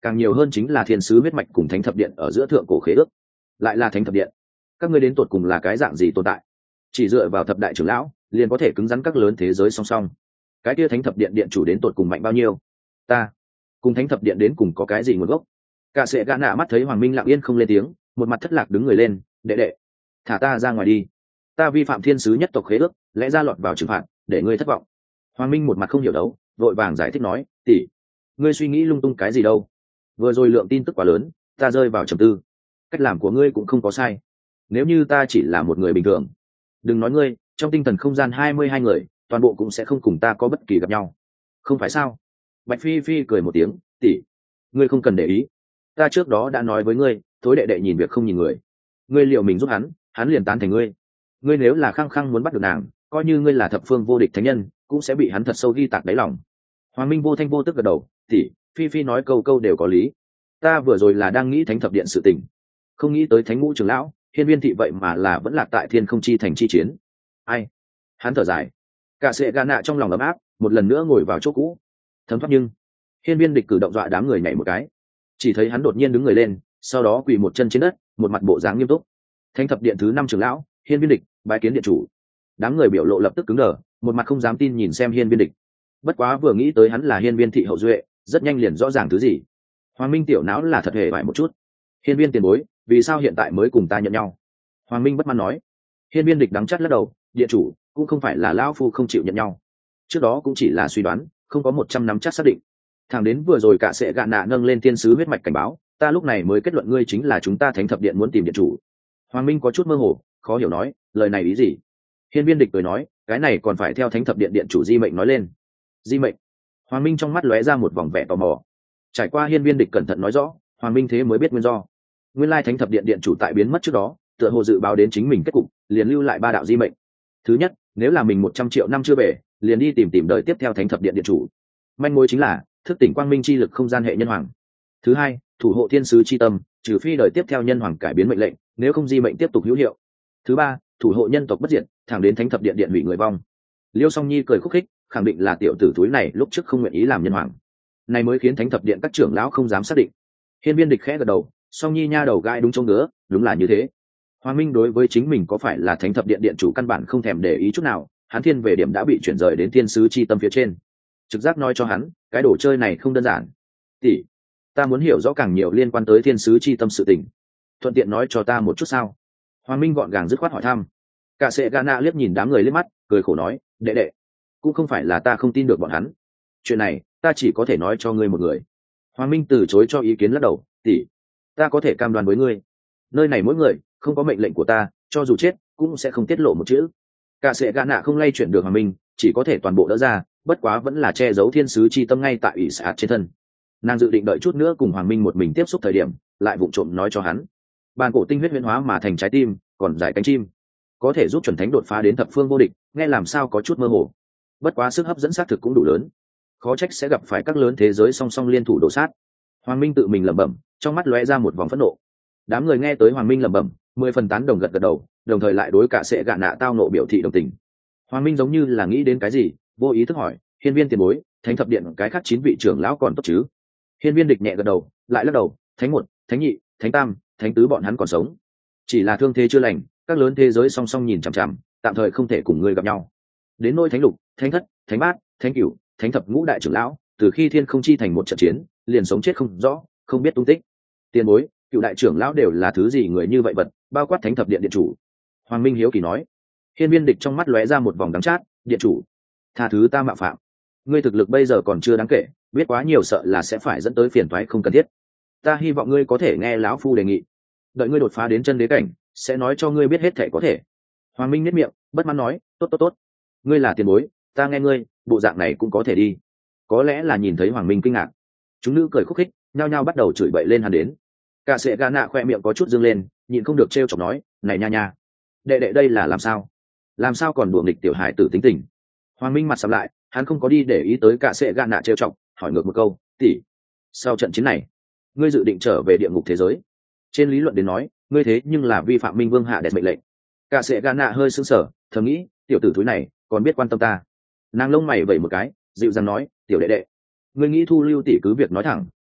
càng nhiều hơn chính là thiên sứ huyết mạch cùng thánh thập điện ở giữa thượng cổ khế ước. Lại là thánh thập điện, các ngươi đến tột cùng là cái dạng gì tồn tại? Chỉ dựa vào thập đại trưởng lão liền có thể cứng rắn các lớn thế giới song song. Cái kia thánh thập điện điện chủ đến tột cùng mạnh bao nhiêu? Ta cùng thánh thập điện đến cùng có cái gì nguồn gốc? Cả sệ gã nạ mắt thấy Hoàng Minh lặng yên không lên tiếng, một mặt thất lạc đứng người lên. Đệ đệ, thả ta ra ngoài đi, ta vi phạm thiên sứ nhất tộc khế ước, lẽ ra lọt vào trừng phạt, để ngươi thất vọng. Hoàng Minh một mặt không hiểu đấu, vội vàng giải thích nói, tỷ, ngươi suy nghĩ lung tung cái gì đâu, vừa rồi lượng tin tức quá lớn, ta rơi vào trầm tư. Cách làm của ngươi cũng không có sai, nếu như ta chỉ là một người bình thường, đừng nói ngươi, trong tinh thần không gian 22 người toàn bộ cũng sẽ không cùng ta có bất kỳ gặp nhau, không phải sao? Bạch Phi Phi cười một tiếng, tỷ, ngươi không cần để ý, ta trước đó đã nói với ngươi, thối đệ đệ nhìn việc không nhìn người, ngươi liệu mình giúp hắn liền tán thành ngươi. Ngươi nếu là khăng khăng muốn bắt được nàng, coi như ngươi là thập phương vô địch thánh nhân, cũng sẽ bị hắn thật sâu ghi tạc đáy lòng. Hoàng Minh vô thanh vô tức gật đầu, tỷ, Phi Phi nói câu câu đều có lý, ta vừa rồi là đang nghĩ thánh thập điện sự tình, không nghĩ tới thánh ngũ trưởng lão hiên viên thị vậy mà là vẫn lạc tại thiên không chi thành chi chiến. Ai? Hắn thở dài, cả sệ gà nạ trong lòng ấm áp, một lần nữa ngồi vào chỗ cũ. Thấm thoát nhưng hiên viên địch cử động dọa đám người nhảy một cái, chỉ thấy hắn đột nhiên đứng người lên, sau đó quỳ một chân trên đất, một mặt bộ dáng nghiêm túc. Thánh thập điện thứ 5 trưởng lão hiên viên địch bái kiến điện chủ. Đám người biểu lộ lập tức cứng đờ, một mặt không dám tin nhìn xem hiên viên địch. Bất quá vừa nghĩ tới hắn là hiên viên thị hậu duệ, rất nhanh liền rõ ràng thứ gì. Hoàng Minh tiểu não là thật hề bại một chút. Hiên viên tiền bối, vì sao hiện tại mới cùng ta nhận nhau? Hoàng Minh bất mãn nói. Hiên viên địch đắng chắt lắc đầu, điện chủ, cũng không phải là lão phu không chịu nhận nhau, trước đó cũng chỉ là suy đoán, không có 100 nắm chắc xác định. Thẳng đến vừa rồi cả sẽ gạ nạ nâng lên thiên sứ huyết mạch cảnh báo, ta lúc này mới kết luận ngươi chính là chúng ta thánh thập điện muốn tìm điện chủ. Hoàng Minh có chút mơ hồ, khó hiểu nói, lời này ý gì? Hiên viên địch cười nói, cái này còn phải theo thánh thập điện điện chủ di mệnh nói lên. Di mệnh? Hoàng Minh trong mắt lóe ra một vòng vẻ tò mò. Trải qua hiên viên địch cẩn thận nói rõ, Hoàng Minh thế mới biết nguyên do. Nguyên lai thánh thập điện điện chủ tại biến mất trước đó, tựa hồ dự báo đến chính mình kết cục, liền lưu lại 3 đạo di mệnh. Thứ nhất, nếu là mình 100 triệu năm chưa về, liền đi tìm đời tiếp theo thánh thập điện điện chủ. Manh mối chính là thức tỉnh quang minh chi lực không gian hệ nhân hoàng. Thứ hai, thủ hộ thiên sứ chi tâm, trừ phi đời tiếp theo nhân hoàng cải biến mệnh lệnh, nếu không di mệnh tiếp tục hữu hiệu. Thứ ba, thủ hộ nhân tộc bất diệt, thẳng đến thánh thập điện điện hủy người vong. Liêu Song Nhi cười khúc khích, khẳng định là tiểu tử túi này lúc trước không nguyện ý làm nhân hoàng, này mới khiến thánh thập điện các trưởng lão không dám xác định. Hiên viên địch khẽ gật đầu, Song Nhi nha đầu gai đúng chỗ ngứa, đúng là như thế. Hoàng Minh đối với chính mình có phải là thánh thập điện điện chủ căn bản không thèm để ý chút nào, hắn thiên về điểm đã bị chuyển rời đến thiên sứ chi tâm phía trên. Trực giác nói cho hắn, cái đồ chơi này không đơn giản. Tỷ, ta muốn hiểu rõ càng nhiều liên quan tới thiên sứ chi tâm sự tình, thuận tiện nói cho ta một chút sao? Hoàng Minh gọn gàng dứt khoát hỏi thăm. Cả sệ Gana liếc nhìn đám người liếc mắt, cười khổ nói, đệ đệ, cũng không phải là ta không tin được bọn hắn, chuyện này ta chỉ có thể nói cho ngươi một người. Hoàng Minh từ chối cho ý kiến lắc đầu, tỷ, ta có thể cam đoan với ngươi, nơi này mỗi người không có mệnh lệnh của ta, cho dù chết cũng sẽ không tiết lộ một chữ. Cả sệ Gana không lay chuyển được Hoàng Minh, chỉ có thể toàn bộ đỡ ra, bất quá vẫn là che giấu thiên sứ chi tâm ngay tại ủy sạt trên thân. Nàng dự định đợi chút nữa cùng Hoàng Minh một mình tiếp xúc thời điểm, lại vụng trộm nói cho hắn, bàn cổ tinh huyết huyễn hóa mà thành trái tim, còn dài cánh chim, có thể giúp chuẩn thánh đột phá đến thập phương vô địch, nghe làm sao có chút mơ hồ. Bất quá sức hấp dẫn xác thực cũng đủ lớn, khó trách sẽ gặp phải các lớn thế giới song song liên thủ đổ sát. Hoàng Minh tự mình lẩm bẩm, trong mắt lóe ra một vòng phẫn nộ. Đám người nghe tới Hoàng Minh lẩm bẩm, 10 phần tán đồng gật gật đầu, đồng thời lại đối cả sẽ gạ nạ tao nộ biểu thị đồng tình. Hoàng Minh giống như là nghĩ đến cái gì, vô ý thức hỏi, hiên viên tiền bối, thánh thập điện cái khác 9 vị trưởng lão còn tốt chứ? Hiên viên địch nhẹ gật đầu, lại lắc đầu, thánh 1, thánh nhị, thánh tam, thánh tứ bọn hắn còn sống, chỉ là thương thế chưa lành, các lớn thế giới song song nhìn chằm chằm, tạm thời không thể cùng ngươi gặp nhau. Đến nôi thánh lục, thánh thất, thánh bát, thánh cửu, thánh thập ngũ đại trưởng lão, từ khi thiên không chi thành một trận chiến, liền sống chết không rõ, không biết tung tích. Tiền bối, cựu đại trưởng lão đều là thứ gì người như vậy vật, bao quát thánh thập điện điện chủ? Hoàng Minh hiếu kỳ nói. Hiên viên địch trong mắt lóe ra một vòng đắng chát, điện chủ, tha thứ ta mạo phạm, ngươi thực lực bây giờ còn chưa đáng kể, biết quá nhiều sợ là sẽ phải dẫn tới phiền toái không cần thiết. Ta hy vọng ngươi có thể nghe lão phu đề nghị, đợi ngươi đột phá đến chân đế cảnh, sẽ nói cho ngươi biết hết thể có thể. Hoàng Minh nhếch miệng, bất mãn nói, tốt tốt tốt, ngươi là tiền bối, ta nghe ngươi, bộ dạng này cũng có thể đi. Có lẽ là nhìn thấy Hoàng Minh kinh ngạc, chúng nữ cười khúc khích, nhao nhao bắt đầu chửi bậy lên hắn đến. Cả sệ gà nạ khoe miệng có chút dương lên, nhịn không được trêu chọc nói, này nha nha, đệ đệ đây là làm sao còn đùa nghịch tiểu hải tử tính tình. Hoàng Minh mặt sầm lại, hắn không có đi để ý tới cả sệ gà nạ trêu chọc, hỏi ngược một câu, tỷ, sau trận chiến này ngươi dự định trở về địa ngục thế giới? Trên lý luận đến nói, ngươi thế nhưng là vi phạm Minh Vương hạ đẹp mệnh lệnh. Cả sệ gà nạ hơi sững sờ, thầm nghĩ, tiểu tử thúi này còn biết quan tâm ta. Nàng lông mày vẩy một cái, dịu dàng nói, tiểu đệ đệ, ngươi nghĩ thu lưu tỷ cứ việc nói thẳng,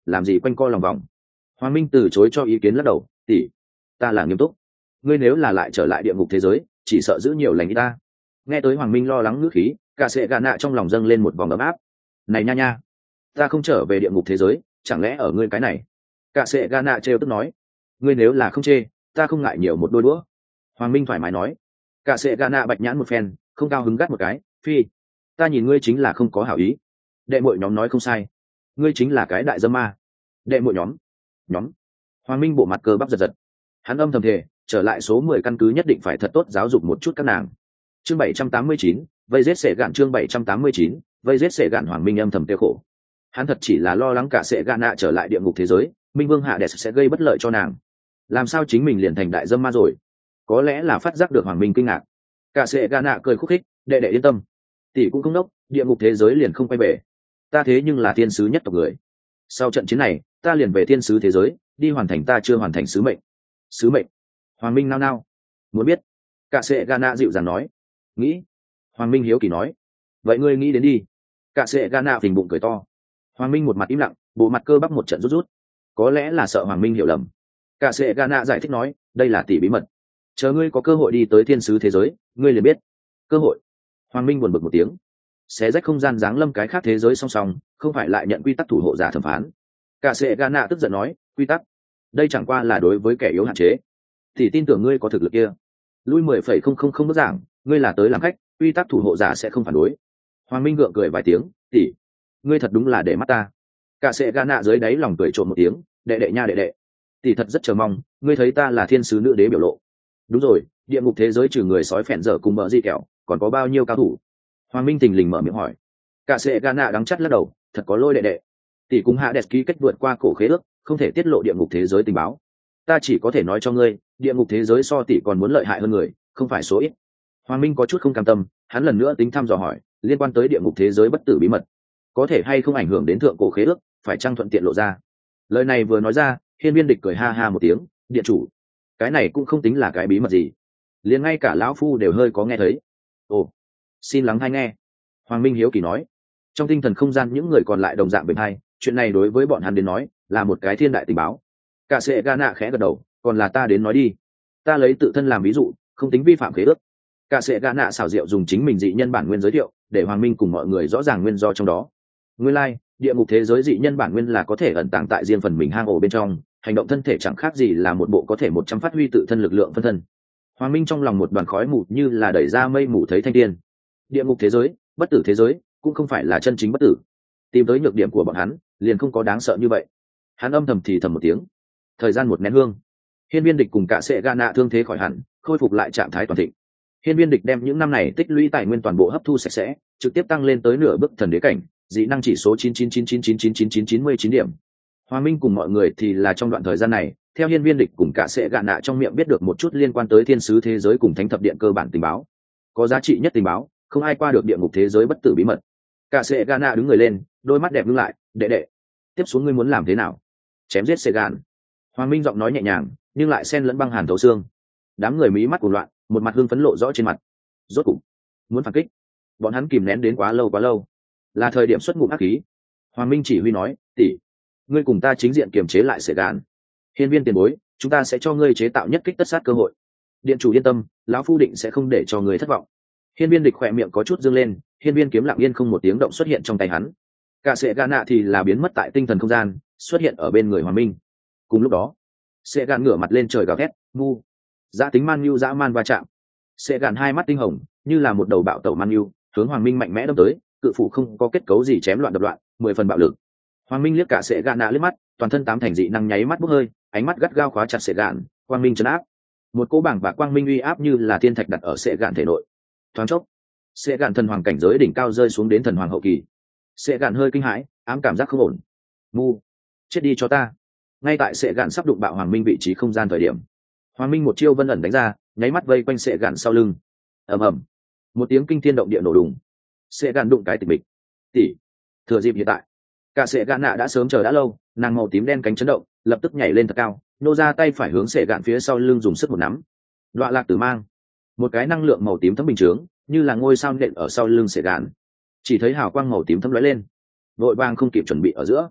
làm gì quanh co lòng vòng. Hoàng Minh từ chối cho ý kiến lắc đầu, tỷ, ta là nghiêm túc. Ngươi nếu là lại trở lại địa ngục thế giới, chỉ sợ giữ nhiều lành ít ta. Nghe tới Hoàng Minh lo lắng ngữ khí, cả sệ gà nạ trong lòng dâng lên một vòng ấm áp. Này nha nha, ta không trở về địa ngục thế giới, chẳng lẽ ở ngươi cái này? Cả sệ gà nạ trêu tức nói, ngươi nếu là không chê, ta không ngại nhiều một đôi đũa. Hoàng Minh thoải mái nói. Cả sệ gà nạ bạch nhãn một phen, không cao hứng gắt một cái, phi, ta nhìn ngươi chính là không có hảo ý. Đệ muội nhóm nói không sai, ngươi chính là cái đại dâm ma. Đệ muội nhóm. Hoàng Minh bộ mặt cơ bắp giật giật, hắn âm thầm thề, trở lại số 10 căn cứ nhất định phải thật tốt giáo dục một chút các nàng. Chương 789, vây giết sệ gạn. Chương 789, vây giết sệ gạn. Hoàng Minh âm thầm tiêu khổ, hắn thật chỉ là lo lắng cả sệ gạn nạ trở lại địa ngục thế giới, Minh Vương Hạ Đẹp sẽ gây bất lợi cho nàng. Làm sao chính mình liền thành đại dâm ma rồi? Có lẽ là phát giác được Hoàng Minh kinh ngạc, cả sệ gạn nạ cười khúc khích, đệ đệ yên tâm, tỷ cũng không đốc, địa ngục thế giới liền không quay về. Ta thế nhưng là thiên sứ nhất tộc người, sau trận chiến này ta liền về thiên sứ thế giới, đi hoàn thành ta chưa hoàn thành sứ mệnh. Hoàng Minh nao nao, muốn biết. Cả sệ gà nạ dịu dàng nói, nghĩ. Hoàng Minh hiếu kỳ nói, vậy ngươi nghĩ đến đi. Cả sệ gà nạ phình bụng cười to. Hoàng Minh một mặt im lặng, bộ mặt cơ bắp một trận rút rút, có lẽ là sợ Hoàng Minh hiểu lầm. Cả sệ gà nạ giải thích nói, đây là tỷ bí mật, chờ ngươi có cơ hội đi tới thiên sứ thế giới, ngươi liền biết. Cơ hội? Hoàng Minh buồn bực một tiếng, xé rách không gian giáng lâm cái khác thế giới song song, không phải lại nhận quy tắc thủ hộ giả thẩm phán. Cả sệ gà nạ tức giận nói, quy tắc? Đây chẳng qua là đối với kẻ yếu hạn chế, thì tin tưởng ngươi có thực lực kia. Lui 10,000 bước giảng, ngươi là tới làm khách, quy tắc thủ hộ giả sẽ không phản đối. Hoàng Minh gượng cười vài tiếng, tỷ, ngươi thật đúng là để mắt ta. Cả sệ gà nạ dưới đáy lòng cười trộm một tiếng, đệ đệ nha đệ đệ, tỷ thật rất chờ mong ngươi thấy ta là thiên sứ nữ đế biểu lộ. Đúng rồi, địa ngục thế giới trừ người sói phèn dở cùng mỡ di kẹo, còn có bao nhiêu cao thủ? Hoàng Minh thình lình mở miệng hỏi. Cả sệ gà nạ đắng chắt lắc đầu, thật có lôi đệ đệ, tỷ cùng hạ đẹp ký kết vượt qua cổ khế ước, không thể tiết lộ địa ngục thế giới tình báo. Ta chỉ có thể nói cho ngươi, địa ngục thế giới so tỷ còn muốn lợi hại hơn người, không phải số ít. Hoàng Minh có chút không cam tâm, hắn lần nữa tính thăm dò hỏi, liên quan tới địa ngục thế giới bất tử bí mật, có thể hay không ảnh hưởng đến thượng cổ khế ước, phải chăng thuận tiện lộ ra? Lời này vừa nói ra, Hiên Viên Địch cười ha ha một tiếng, điện chủ, cái này cũng không tính là cái bí mật gì, liền ngay cả lão phu đều hơi có nghe thấy. Ồ, xin lắng hay nghe. Hoàng Minh hiếu kỳ nói. Trong tinh thần không gian những người còn lại đồng dạng bên hai, chuyện này đối với bọn hắn đến nói là một cái thiên đại tình báo. Cả sệ gà nạ khẽ gật đầu, còn là ta đến nói đi. Ta lấy tự thân làm ví dụ, không tính vi phạm khế ước. Cả sệ gà nạ xảo diệu dùng chính mình dị nhân bản nguyên giới thiệu, để Hoàng Minh cùng mọi người rõ ràng nguyên do trong đó. Nguyên lai, địa ngục thế giới dị nhân bản nguyên là có thể ẩn tàng tại riêng phần mình hang ổ bên trong, hành động thân thể chẳng khác gì là một bộ có thể 100 phát huy tự thân lực lượng phân thân. Hoàng Minh trong lòng một đoàn khói mù như là đẩy ra mây mù thấy thanh tiên. Địa ngục thế giới, bất tử thế giới, cũng không phải là chân chính bất tử. Tìm tới nhược điểm của bọn hắn, liền không có đáng sợ như vậy. Hắn âm thầm thì thầm một tiếng. Thời gian một nén hương, Hiên Viên Địch cùng cả sệ gà nạ thương thế khỏi hẳn, khôi phục lại trạng thái toàn thịnh. Hiên Viên Địch đem những năm này tích lũy tài nguyên toàn bộ hấp thu sạch sẽ, trực tiếp tăng lên tới nửa bước thần đế cảnh, dị năng chỉ số 99999999999 điểm. Hoàng Minh cùng mọi người thì là trong đoạn thời gian này, theo Hiên Viên Địch cùng cả sệ gà nạ trong miệng biết được một chút liên quan tới thiên sứ thế giới cùng thánh thập điện cơ bản tình báo. Có giá trị nhất tình báo, không ai qua được địa ngục thế giới bất tử bí mật. Cả sệ gà nạ đứng người lên, đôi mắt đẹp ngưng lại, đệ đệ, tiếp xuống ngươi muốn làm thế nào? Chém giết sệ gạn. Hoàng Minh giọng nói nhẹ nhàng, nhưng lại xen lẫn băng hàn thấu xương. Đám người mí mắt cuồng loạn, một mặt hưng phấn lộ rõ trên mặt. Rốt cục muốn phản kích, bọn hắn kìm nén đến quá lâu, là thời điểm xuất ngụm ác khí. Hoàng Minh chỉ huy nói, tỷ, ngươi cùng ta chính diện kiềm chế lại sệ gạn. Hiên Viên tiền bối, chúng ta sẽ cho ngươi chế tạo nhất kích tất sát cơ hội. Điện chủ yên tâm, lão phu định sẽ không để cho ngươi thất vọng. Hiên Viên Địch khỏe miệng có chút dương lên, hiên viên kiếm lặng yên không một tiếng động xuất hiện trong tay hắn. Cả sệ gà nạ thì là biến mất tại tinh thần không gian, xuất hiện ở bên người Hoàng Minh. Cùng lúc đó, sệ gạn ngửa mặt lên trời gào thét, ngu, dã tính man nhu dã man va chạm. Sệ gạn hai mắt tinh hồng, như là một đầu bạo tẩu man nhu, hướng Hoàng Minh mạnh mẽ đâm tới, cự phủ không có kết cấu gì chém loạn đập loạn, 10 phần bạo lực. Hoàng Minh liếc cả sệ gạn nạ liếc mắt, toàn thân tám thành dị năng nháy mắt bốc hơi, ánh mắt gắt gao khóa chặt sệ gạn. Quang minh trấn áp, một cỗ bảng và quang minh uy áp như là thiên thạch đặt ở sệ gạn thể nội. Thoáng chốc, sệ gạn thần hoàng cảnh giới đỉnh cao rơi xuống đến thần hoàng hậu kỳ. Sệ gạn hơi kinh hãi, ám cảm giác không ổn. Ngu, chết đi cho ta. Ngay tại sệ gạn sắp đụng bạo Hoàng Minh vị trí không gian thời điểm, Hoàng Minh một chiêu vân ẩn đánh ra, nháy mắt vây quanh sệ gạn sau lưng. Ầm ầm, một tiếng kinh thiên động địa nổ đùng. Sệ gạn đụng cái tịch bịch. Tỷ, thừa dịp hiện tại, cả sệ gạn nạ đã sớm chờ đã lâu, nàng màu tím đen cánh chấn động, lập tức nhảy lên thật cao, nô ra tay phải hướng sệ gạn phía sau lưng dùng sức một nắm. Đoạ lạc tử mang, một cái năng lượng màu tím thấm bình chướng, như là ngôi sao nện ở sau lưng sệ gạn. Chỉ thấy hào quang màu tím thấm lóe lên, vội vàng không kịp chuẩn bị ở giữa,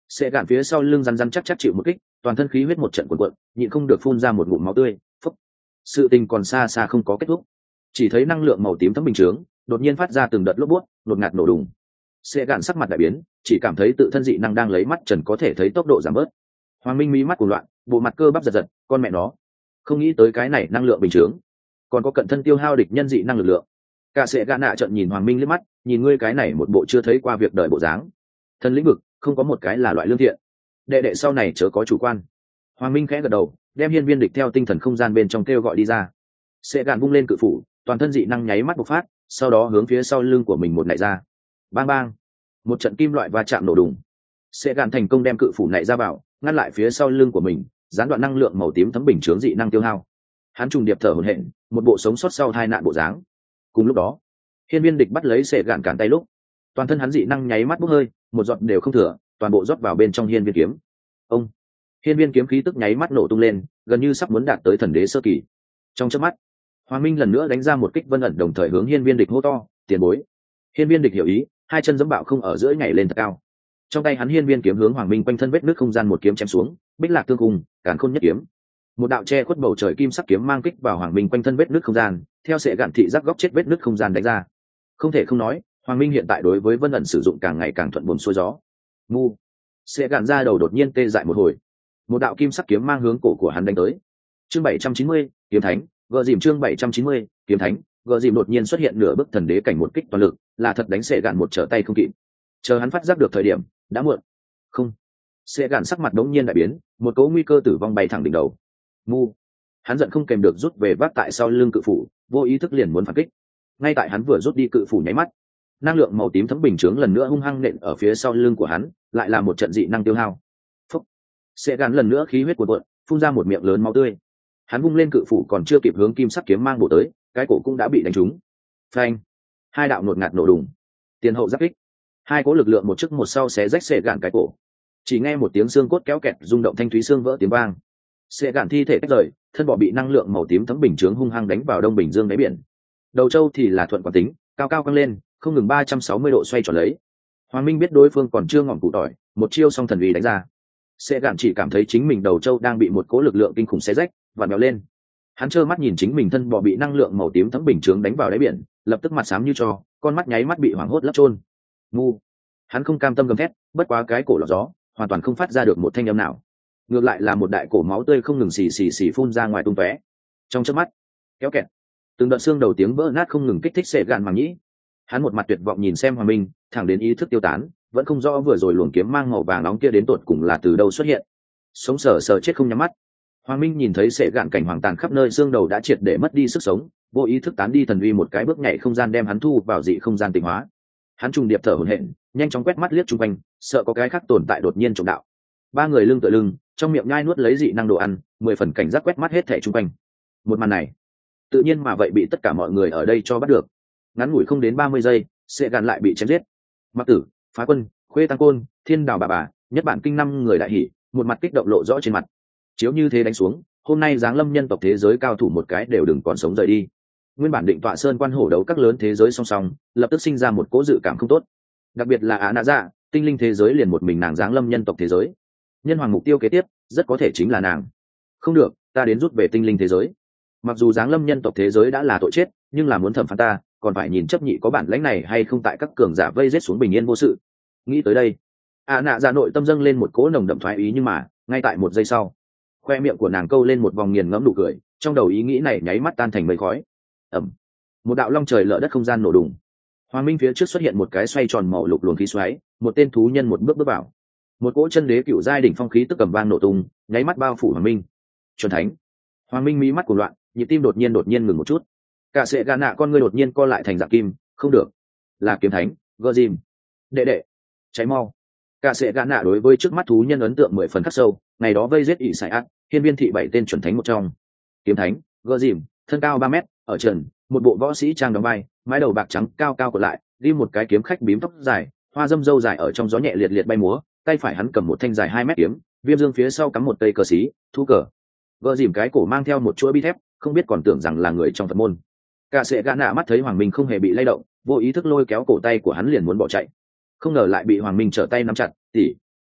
Sẽ gạn phía sau lưng rắn rắn chắc chắc chịu một kích, toàn thân khí huyết một trận cuộn cuộn, nhịn không được phun ra một ngụm máu tươi. Phúc. Sự tình còn xa xa không có kết thúc, chỉ thấy năng lượng màu tím thấm bình chướng đột nhiên phát ra từng đợt lốp bút, đột ngạt nổ đùng. Sẽ gạn sắc mặt đại biến, chỉ cảm thấy tự thân dị năng đang lấy mắt trần có thể thấy tốc độ giảm bớt. Hoàng Minh mí mắt cuồng loạn, bộ mặt cơ bắp giật giật, con mẹ nó, không nghĩ tới cái này năng lượng bình chướng, còn có cận thân tiêu hao địch nhân dị năng lực lượng. Cả Sẽ gạn nạ trợn nhìn Hoàng Minh liếc mắt, nhìn ngươi cái này một bộ chưa thấy qua việc đời bộ dáng, thân lĩnh vực không có một cái là loại lương thiện, đệ đệ sau này chớ có chủ quan. Hoàng Minh khẽ gật đầu, đem hiên viên địch theo tinh thần không gian bên trong kêu gọi đi ra. Sẽ gạn vung lên cự phủ, toàn thân dị năng nháy mắt bộc phát, sau đó hướng phía sau lưng của mình một nảy ra. Bang bang, một trận kim loại va chạm nổ đùng. Sẽ gạn thành công đem cự phủ nảy ra vào, ngăn lại phía sau lưng của mình, gián đoạn năng lượng màu tím thấm bình chướng dị năng tiêu hao. Hắn trùng điệp thở hổn hển, một bộ sống sót sau tai nạn bộ dáng. Cùng lúc đó, hiên viên địch bắt lấy Sẽ gạn cản tay lúc, toàn thân hắn dị năng nháy mắt bốc hơi, một giọt đều không thừa, toàn bộ rót vào bên trong hiên viên kiếm. Ông, hiên viên kiếm khí tức nháy mắt nổ tung lên, gần như sắp muốn đạt tới thần đế sơ kỳ. Trong chớp mắt, Hoàng Minh lần nữa đánh ra một kích vân ẩn, đồng thời hướng hiên viên địch hô to, tiền bối. Hiên viên địch hiểu ý, hai chân giẫm bạo không ở giữa nhảy lên thật cao. Trong tay hắn hiên viên kiếm hướng Hoàng Minh quanh thân vết nước không gian một kiếm chém xuống, bích lạc tương cùng, càn khôn nhất kiếm. Một đạo che khuất bầu trời kim sắc kiếm mang kích vào Hoàng Minh quanh thân vết nước không gian, theo Sẽ gạn thị giác góc chết vết nước không gian đánh ra. Không thể không nói, Hoàng Minh hiện tại đối với vân ẩn sử dụng càng ngày càng thuận buồm xuôi gió. Mu, Sẽ gạn ra đầu đột nhiên tê dại một hồi, một đạo kim sắc kiếm mang hướng cổ của hắn đánh tới. Chương 790, kiếm thánh, gờ dìm chương 790, kiếm thánh, gờ dìm đột nhiên xuất hiện nửa bước thần đế cảnh một kích toàn lực, là thật đánh Sẽ gạn một trở tay không kịp. Chờ hắn phát giác được thời điểm, đã muộn. Không, Sẽ gạn sắc mặt đống nhiên đại biến, một cỗ nguy cơ tử vong bay thẳng đỉnh đầu. Mu, hắn giận không kèm được rút về vác tại sau lưng cự phủ, vô ý thức liền muốn phản kích. Ngay tại hắn vừa rút đi cự phủ nháy mắt, năng lượng màu tím thấm bình chướng lần nữa hung hăng nện ở phía sau lưng của hắn, lại là một trận dị năng tiêu hao. Phúc, Sẽ gạn lần nữa khí huyết cuồn cuộn, phun ra một miệng lớn máu tươi. Hắn vung lên cự phủ còn chưa kịp hướng kim sắc kiếm mang bổ tới, cái cổ cũng đã bị đánh trúng. Phanh, hai đạo nột ngạt nổ đùng, tiền hậu giáp kích, hai cỗ lực lượng một trước một sau xé rách Sẽ gạn cái cổ. Chỉ nghe một tiếng xương cốt kéo kẹt rung động, thanh thúy xương vỡ tiếng vang. Sẽ gạn thi thể tách rời, thân bò bị năng lượng màu tím thấm bình chướng hung hăng đánh vào Đông Bình Dương đáy biển. Đầu châu thì là thuận quán tính, cao cao căng lên, không ngừng 360 độ xoay tròn lấy. Hoàng Minh biết đối phương còn chưa ngọn cụ tỏi, một chiêu song thần uy đánh ra. Sẽ gạn chỉ cảm thấy chính mình đầu châu đang bị một cỗ lực lượng kinh khủng xé rách, vặn vẹo lên. Hắn trơ mắt nhìn chính mình thân bò bị năng lượng màu tím thấm bình chướng đánh vào đáy biển, lập tức mặt xám như tro, con mắt nháy mắt bị hoảng hốt lấp trôn. Ngu, hắn không cam tâm gầm thét, bất quá cái cổ lọt gió, hoàn toàn không phát ra được một thanh âm nào. Ngược lại là một đại cổ máu tươi không ngừng xì phun ra ngoài tung tóe. Trong chớp mắt, kéo kẹt, từng đợt xương đầu tiếng vỡ nát không ngừng kích thích Sẽ gạn màng nhĩ. Hắn một mặt tuyệt vọng nhìn xem Hoàng Minh, thẳng đến ý thức tiêu tán, vẫn không rõ vừa rồi luồng kiếm mang màu vàng nóng kia đến tột cùng là từ đâu xuất hiện. Sống sờ sờ chết không nhắm mắt. Hoàng Minh nhìn thấy Sẽ gạn cảnh hoàng tàn khắp nơi, xương đầu đã triệt để mất đi sức sống, vô ý thức tán đi thần uy, một cái bước nhảy không gian đem hắn thu vào dị không gian tịnh hóa. Hắn trùng điệp thở hổn hển, nhanh chóng quét mắt liếc xung quanh, sợ có cái khác tồn tại đột nhiên trộm đạo. Ba người lưng tựa lưng, trong miệng nhai nuốt lấy dị năng đồ ăn, 10 phần cảnh giác quét mắt hết thảy xung quanh. Một màn này, tự nhiên mà vậy bị tất cả mọi người ở đây cho bắt được. Ngắn ngủi không đến 30 giây, Sẽ gạn lại bị chém giết. Mặc Tử, Phá Quân, Khuê Tăng Côn, Thiên Đào bà, nhất bản kinh 5 người đại hỉ, một mặt kích động lộ rõ trên mặt. Chiếu như thế đánh xuống, hôm nay giáng lâm nhân tộc thế giới cao thủ một cái đều đừng còn sống rời đi. Nguyên bản định tọa sơn quan hổ đấu các lớn thế giới song song, lập tức sinh ra một cỗ dự cảm không tốt. Đặc biệt là Á Nạ Dạ, tinh linh thế giới liền một mình nàng giáng lâm nhân tộc thế giới. Nhân hoàng mục tiêu kế tiếp rất có thể chính là nàng. Không được, ta đến rút về tinh linh thế giới. Mặc dù giáng lâm nhân tộc thế giới đã là tội chết, nhưng là muốn thẩm phán ta, còn phải nhìn chấp nhị có bản lãnh này hay không, tại các cường giả vây giết xuống bình yên vô sự. Nghĩ tới đây, Á Nạ Dạ nội tâm dâng lên một cỗ nồng đậm thoái ý, nhưng mà ngay tại một giây sau, khoe miệng của nàng câu lên một vòng nghiền ngẫm nụ cười, trong đầu ý nghĩ này nháy mắt tan thành mây khói. Ẩm, một đạo long trời lở đất không gian nổ đùng. Hoàng Minh phía trước xuất hiện một cái xoay tròn màu lục luồng khí xoáy, một tên thú nhân một bước bước vào. Một cỗ chân đế cựu giai đỉnh phong khí tức cầm vang nổ tung, nháy mắt bao phủ Hoàng Minh. Chuẩn thánh. Hoàng Minh mí mắt cuồng loạn, nhịp tim đột nhiên ngừng một chút. Cả Sẽ gạn nạ con ngươi đột nhiên co lại thành dạng kim, không được, là kiếm thánh, gơ dìm. Đệ đệ, cháy mau. Cả Sẽ gạn nạ đối với trước mắt thú nhân ấn tượng 10 phần khắc sâu, ngày đó vây giết ỷ sải ác, hiên viên thị 7 tên chuẩn thánh một trong. Kiếm thánh, gơ dìm, thân cao 3 mét, ở trần, một bộ võ sĩ trang đóng vai, mái đầu bạc trắng cao cao cột lại, đi một cái kiếm khách bím tóc dài, hoa dâm râu dài ở trong gió nhẹ liệt liệt bay múa, tay phải hắn cầm một thanh dài 2 mét kiếm, viêm dương phía sau cắm một cây cờ xí, thu cờ. Gơ dìm cái cổ mang theo một chuỗi bi thép, không biết còn tưởng rằng là người trong Phật môn. Cả Sẽ gạn nạ mắt thấy Hoàng Minh không hề bị lay động, vô ý thức lôi kéo cổ tay của hắn liền muốn bỏ chạy, không ngờ lại bị Hoàng Minh trở tay nắm chặt. Tỷ,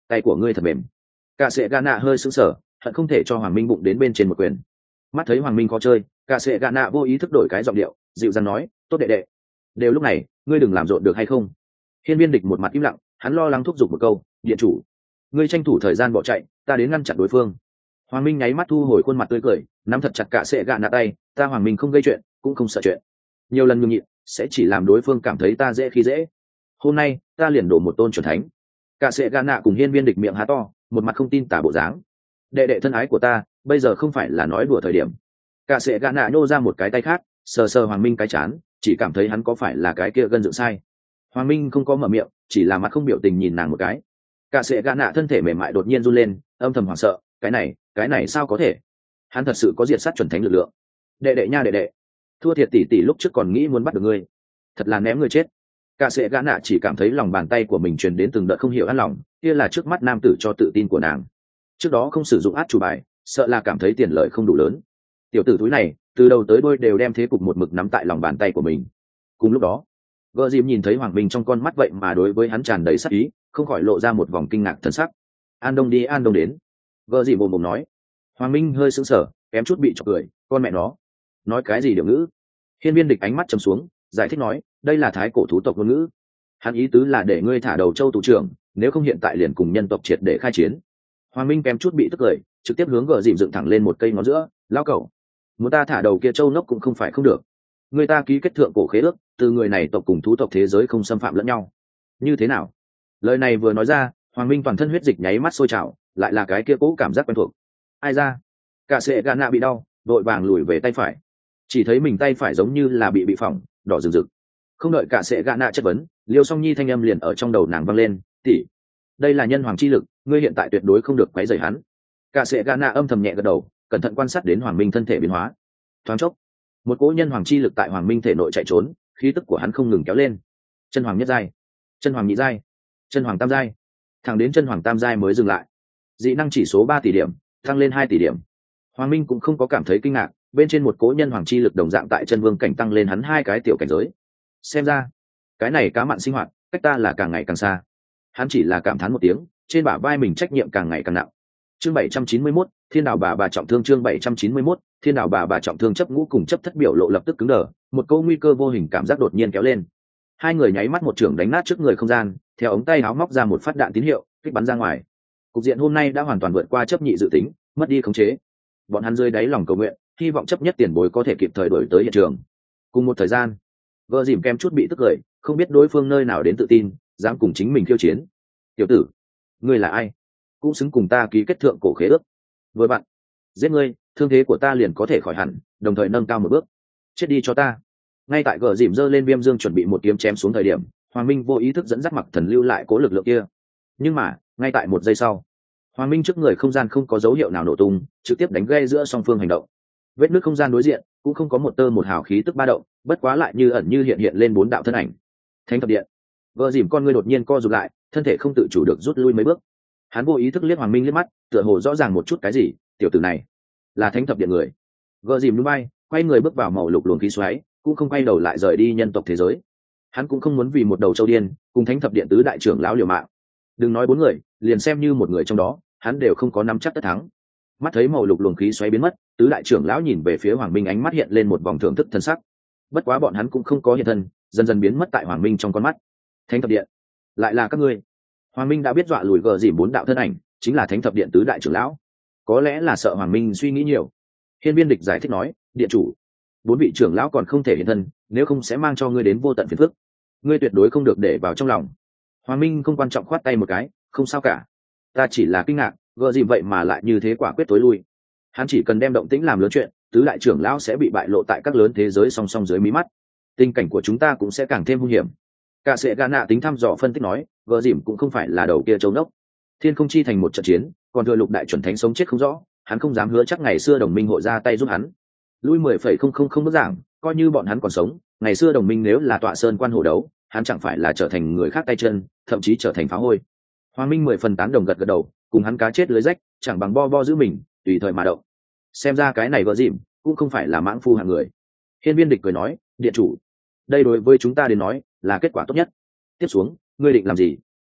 tay của ngươi thật mềm. Cả sệ gà nạ hơi sững sờ, hận không thể cho Hoàng Minh bụng đến bên trên một quyền. Mắt thấy Hoàng Minh khó chơi, cả sệ gà nạ vô ý thức đổi cái giọng điệu, dịu dàng nói, tốt đệ đệ, đều lúc này ngươi đừng làm rộn được hay không. Hiên Viên Địch một mặt im lặng, hắn lo lắng thúc giục một câu, điện chủ, ngươi tranh thủ thời gian bỏ chạy, ta đến ngăn chặn đối phương. Hoàng Minh nháy mắt thu hồi khuôn mặt tươi cười, nắm thật chặt cả sệ gạ nạ tay, ta Hoàng Minh không gây chuyện cũng không sợ chuyện, nhiều lần nhường nhịn sẽ chỉ làm đối phương cảm thấy ta dễ khi dễ. Hôm nay ta liền đổ một tôn chuẩn thánh. Cả sệ gạ nạ cùng Hiên Viên Địch miệng há to, một mặt không tin tả bộ dáng. Đệ đệ thân ái của ta, bây giờ không phải là nói đùa thời điểm. Cả sệ gạ nạ nhô ra một cái tay khác, sờ sờ Hoàng Minh cái chán, chỉ cảm thấy hắn có phải là cái kia gân dựng sai. Hoàng Minh không có mở miệng, chỉ là mặt không biểu tình nhìn nàng một cái. Cả sệ gạ nạ thân thể mềm mại đột nhiên run lên, âm thầm hoảng sợ, cái này sao có thể? Hắn thật sự có diệt sát chuẩn thánh lực lượng. Đệ đệ nha đệ đệ, thua thiệt tỷ tỷ lúc trước còn nghĩ muốn bắt được ngươi, thật là ném ngươi chết. Cả sệ gã nạ chỉ cảm thấy lòng bàn tay của mình truyền đến từng đợt không hiểu an lòng, kia là trước mắt nam tử cho tự tin của nàng. Trước đó không sử dụng át chủ bài, sợ là cảm thấy tiền lợi không đủ lớn. Tiểu tử túi này từ đầu tới đuôi đều đem thế cục một mực nắm tại lòng bàn tay của mình. Cùng lúc đó, Gơ Dìm nhìn thấy Hoàng Minh trong con mắt vậy mà đối với hắn tràn đầy sát ý, không khỏi lộ ra một vòng kinh ngạc thần sắc. An Đông đi, An Đông đến. Gơ Dìm mồm mồm nói. Hoàng Minh hơi sững sờ, kém chút bị chọc cười, con mẹ nó, nói cái gì điều ngữ? Hiên Viên Địch ánh mắt trầm xuống, giải thích nói, đây là thái cổ thú tộc ngôn ngữ. Hắn ý tứ là để ngươi thả đầu châu tù trưởng, nếu không hiện tại liền cùng nhân tộc triệt để khai chiến. Hoàng Minh kém chút bị tức cười, trực tiếp hướng Gờ Dìm dựng thẳng lên một cây ngón giữa, lao cẩu, muốn ta thả đầu kia châu nốc cũng không phải không được. Người ta ký kết thượng cổ khế ước, từ người này tộc cùng thú tộc thế giới không xâm phạm lẫn nhau. Như thế nào? Lời này vừa nói ra, Hoàng Minh toàn thân huyết dịch nháy mắt sôi trào, lại là cái kia cố cảm giác quen thuộc. Ai ra? Cả sệ gà nạ bị đau, đội vàng lùi về tay phải, chỉ thấy mình tay phải giống như là bị phỏng, đỏ rực rực. Không đợi cả sệ gà nạ chất vấn, Liêu Song Nhi thanh âm liền ở trong đầu nàng vang lên, tỷ, đây là nhân hoàng chi lực, ngươi hiện tại tuyệt đối không được quấy rầy hắn. Cả sệ gà nạ âm thầm nhẹ gật đầu, cẩn thận quan sát đến Hoàng Minh thân thể biến hóa. Thoáng chốc, một cỗ nhân hoàng chi lực tại Hoàng Minh thể nội chạy trốn, khí tức của hắn không ngừng kéo lên. Chân hoàng nhất giai, chân hoàng nhị giai, chân hoàng tam giai, thẳng đến chân hoàng tam giai mới dừng lại. Dị năng chỉ số 3 tỷ điểm, tăng lên 2 tỷ điểm. Hoàng Minh cũng không có cảm thấy kinh ngạc, bên trên một cỗ nhân hoàng chi lực đồng dạng tại chân vương cảnh tăng lên hắn 2 cái tiểu cảnh giới. Xem ra, cái này cá mặn sinh hoạt, cách ta là càng ngày càng xa. Hắn chỉ là cảm thán một tiếng, trên bả vai mình trách nhiệm càng ngày càng nặng. Chương 791, Thiên Đào bà trọng thương. Chương 791, Thiên Đào bà trọng thương. Chấp ngũ cùng chấp thất biểu lộ lập tức cứng đờ, một câu nguy cơ vô hình cảm giác đột nhiên kéo lên. Hai người nháy mắt một trường đánh nát trước người không gian, theo ống tay áo móc ra một phát đạn tín hiệu, kích bắn ra ngoài. Cục diện hôm nay đã hoàn toàn vượt qua chấp nhị dự tính, mất đi khống chế. Bọn hắn rơi đáy lòng cầu nguyện, hy vọng chấp nhất tiền bối có thể kịp thời đổi tới hiện trường. Cùng một thời gian, Vợ Dìm kem chút bị tức cười, không biết đối phương nơi nào đến tự tin, dám cùng chính mình khiêu chiến. Tiểu tử, ngươi là ai? Cũng xứng cùng ta ký kết thượng cổ khế ước. Với bạn, giết ngươi, thương thế của ta liền có thể khỏi hẳn, đồng thời nâng cao một bước. Chết đi cho ta. Ngay tại Gờ Dìm giơ lên viêm dương chuẩn bị một kiếm chém xuống thời điểm, Hoàng Minh vô ý thức dẫn dắt Mặc Thần lưu lại cố lực lượng kia. Nhưng mà, ngay tại một giây sau, Hoàng Minh trước người không gian không có dấu hiệu nào nổ tung, trực tiếp đánh gây giữa song phương hành động. Vết nứt không gian đối diện cũng không có một tơ một hào khí tức ba động, bất quá lại như ẩn như hiện lên 4 đạo thân ảnh. Thánh thập điện. Vợ Dìm con ngươi đột nhiên co rụt lại, thân thể không tự chủ được rút lui mấy bước. Hắn vô ý thức liếc Hoàng Minh liếc mắt, tựa hồ rõ ràng một chút cái gì, tiểu tử này là Thánh thập điện người. Vợ Dìm núi bay, quay người bước vào màu lục luồng khí xoáy, cũng không quay đầu lại rời đi nhân tộc thế giới. Hắn cũng không muốn vì một đầu châu điên cùng Thánh thập điện tứ đại trưởng lão liều mạng. Đừng nói 4 người, liền xem như một người trong đó, hắn đều không có nắm chắc tất thắng. Mắt thấy màu lục luồng khí xoáy biến mất, tứ đại trưởng lão nhìn về phía Hoàng Minh, ánh mắt hiện lên một vòng thưởng thức thân sắc. Bất quá bọn hắn cũng không có hiện thân, dần dần biến mất tại Hoàng Minh trong con mắt. Thánh thập điện, lại là các ngươi? Hoàng Minh đã biết dọa lùi Gờ Dìm 4 đạo thân ảnh, chính là Thánh thập điện tứ đại trưởng lão. Có lẽ là sợ Hoàng Minh suy nghĩ nhiều. Hiên Viên Địch giải thích nói, điện chủ, 4 vị trưởng lão còn không thể hiện thân, nếu không sẽ mang cho ngươi đến vô tận phiền phức. Ngươi tuyệt đối không được để vào trong lòng. Hoàng Minh không quan trọng khoát tay một cái, không sao cả. Ta chỉ là kinh ngạc, Gờ Dìm vậy mà lại như thế quả quyết tối lui. Hắn chỉ cần đem động tĩnh làm lớn chuyện, tứ đại trưởng lão sẽ bị bại lộ tại các lớn thế giới song song dưới mí mắt. Tình cảnh của chúng ta cũng sẽ càng thêm hung hiểm. Cả sẽ gã nạ tính thăm dò phân tích nói, Gờ Dìm cũng không phải là đầu kia châu nốc. Thiên không chi thành một trận chiến, còn thừa lục đại chuẩn thánh sống chết không rõ, hắn không dám hứa chắc ngày xưa đồng minh hội ra tay giúp hắn. Lui 10,000 bước giảng, coi như bọn hắn còn sống, ngày xưa đồng minh nếu là tọa sơn quan hổ đấu, hắn chẳng phải là trở thành người khác tay chân, thậm chí trở thành phá hôi. Hoàng Minh 10 phần tán đồng gật gật đầu, cùng hắn cá chết lưới rách, chẳng bằng bo bo giữ mình, tùy thời mà động. Xem ra cái này Gờ Dìm cũng không phải là mãng phu hạng người. Hiên Viên Địch cười nói, điện chủ, đây đối với chúng ta đến nói là kết quả tốt nhất. Tiếp xuống, ngươi định làm gì?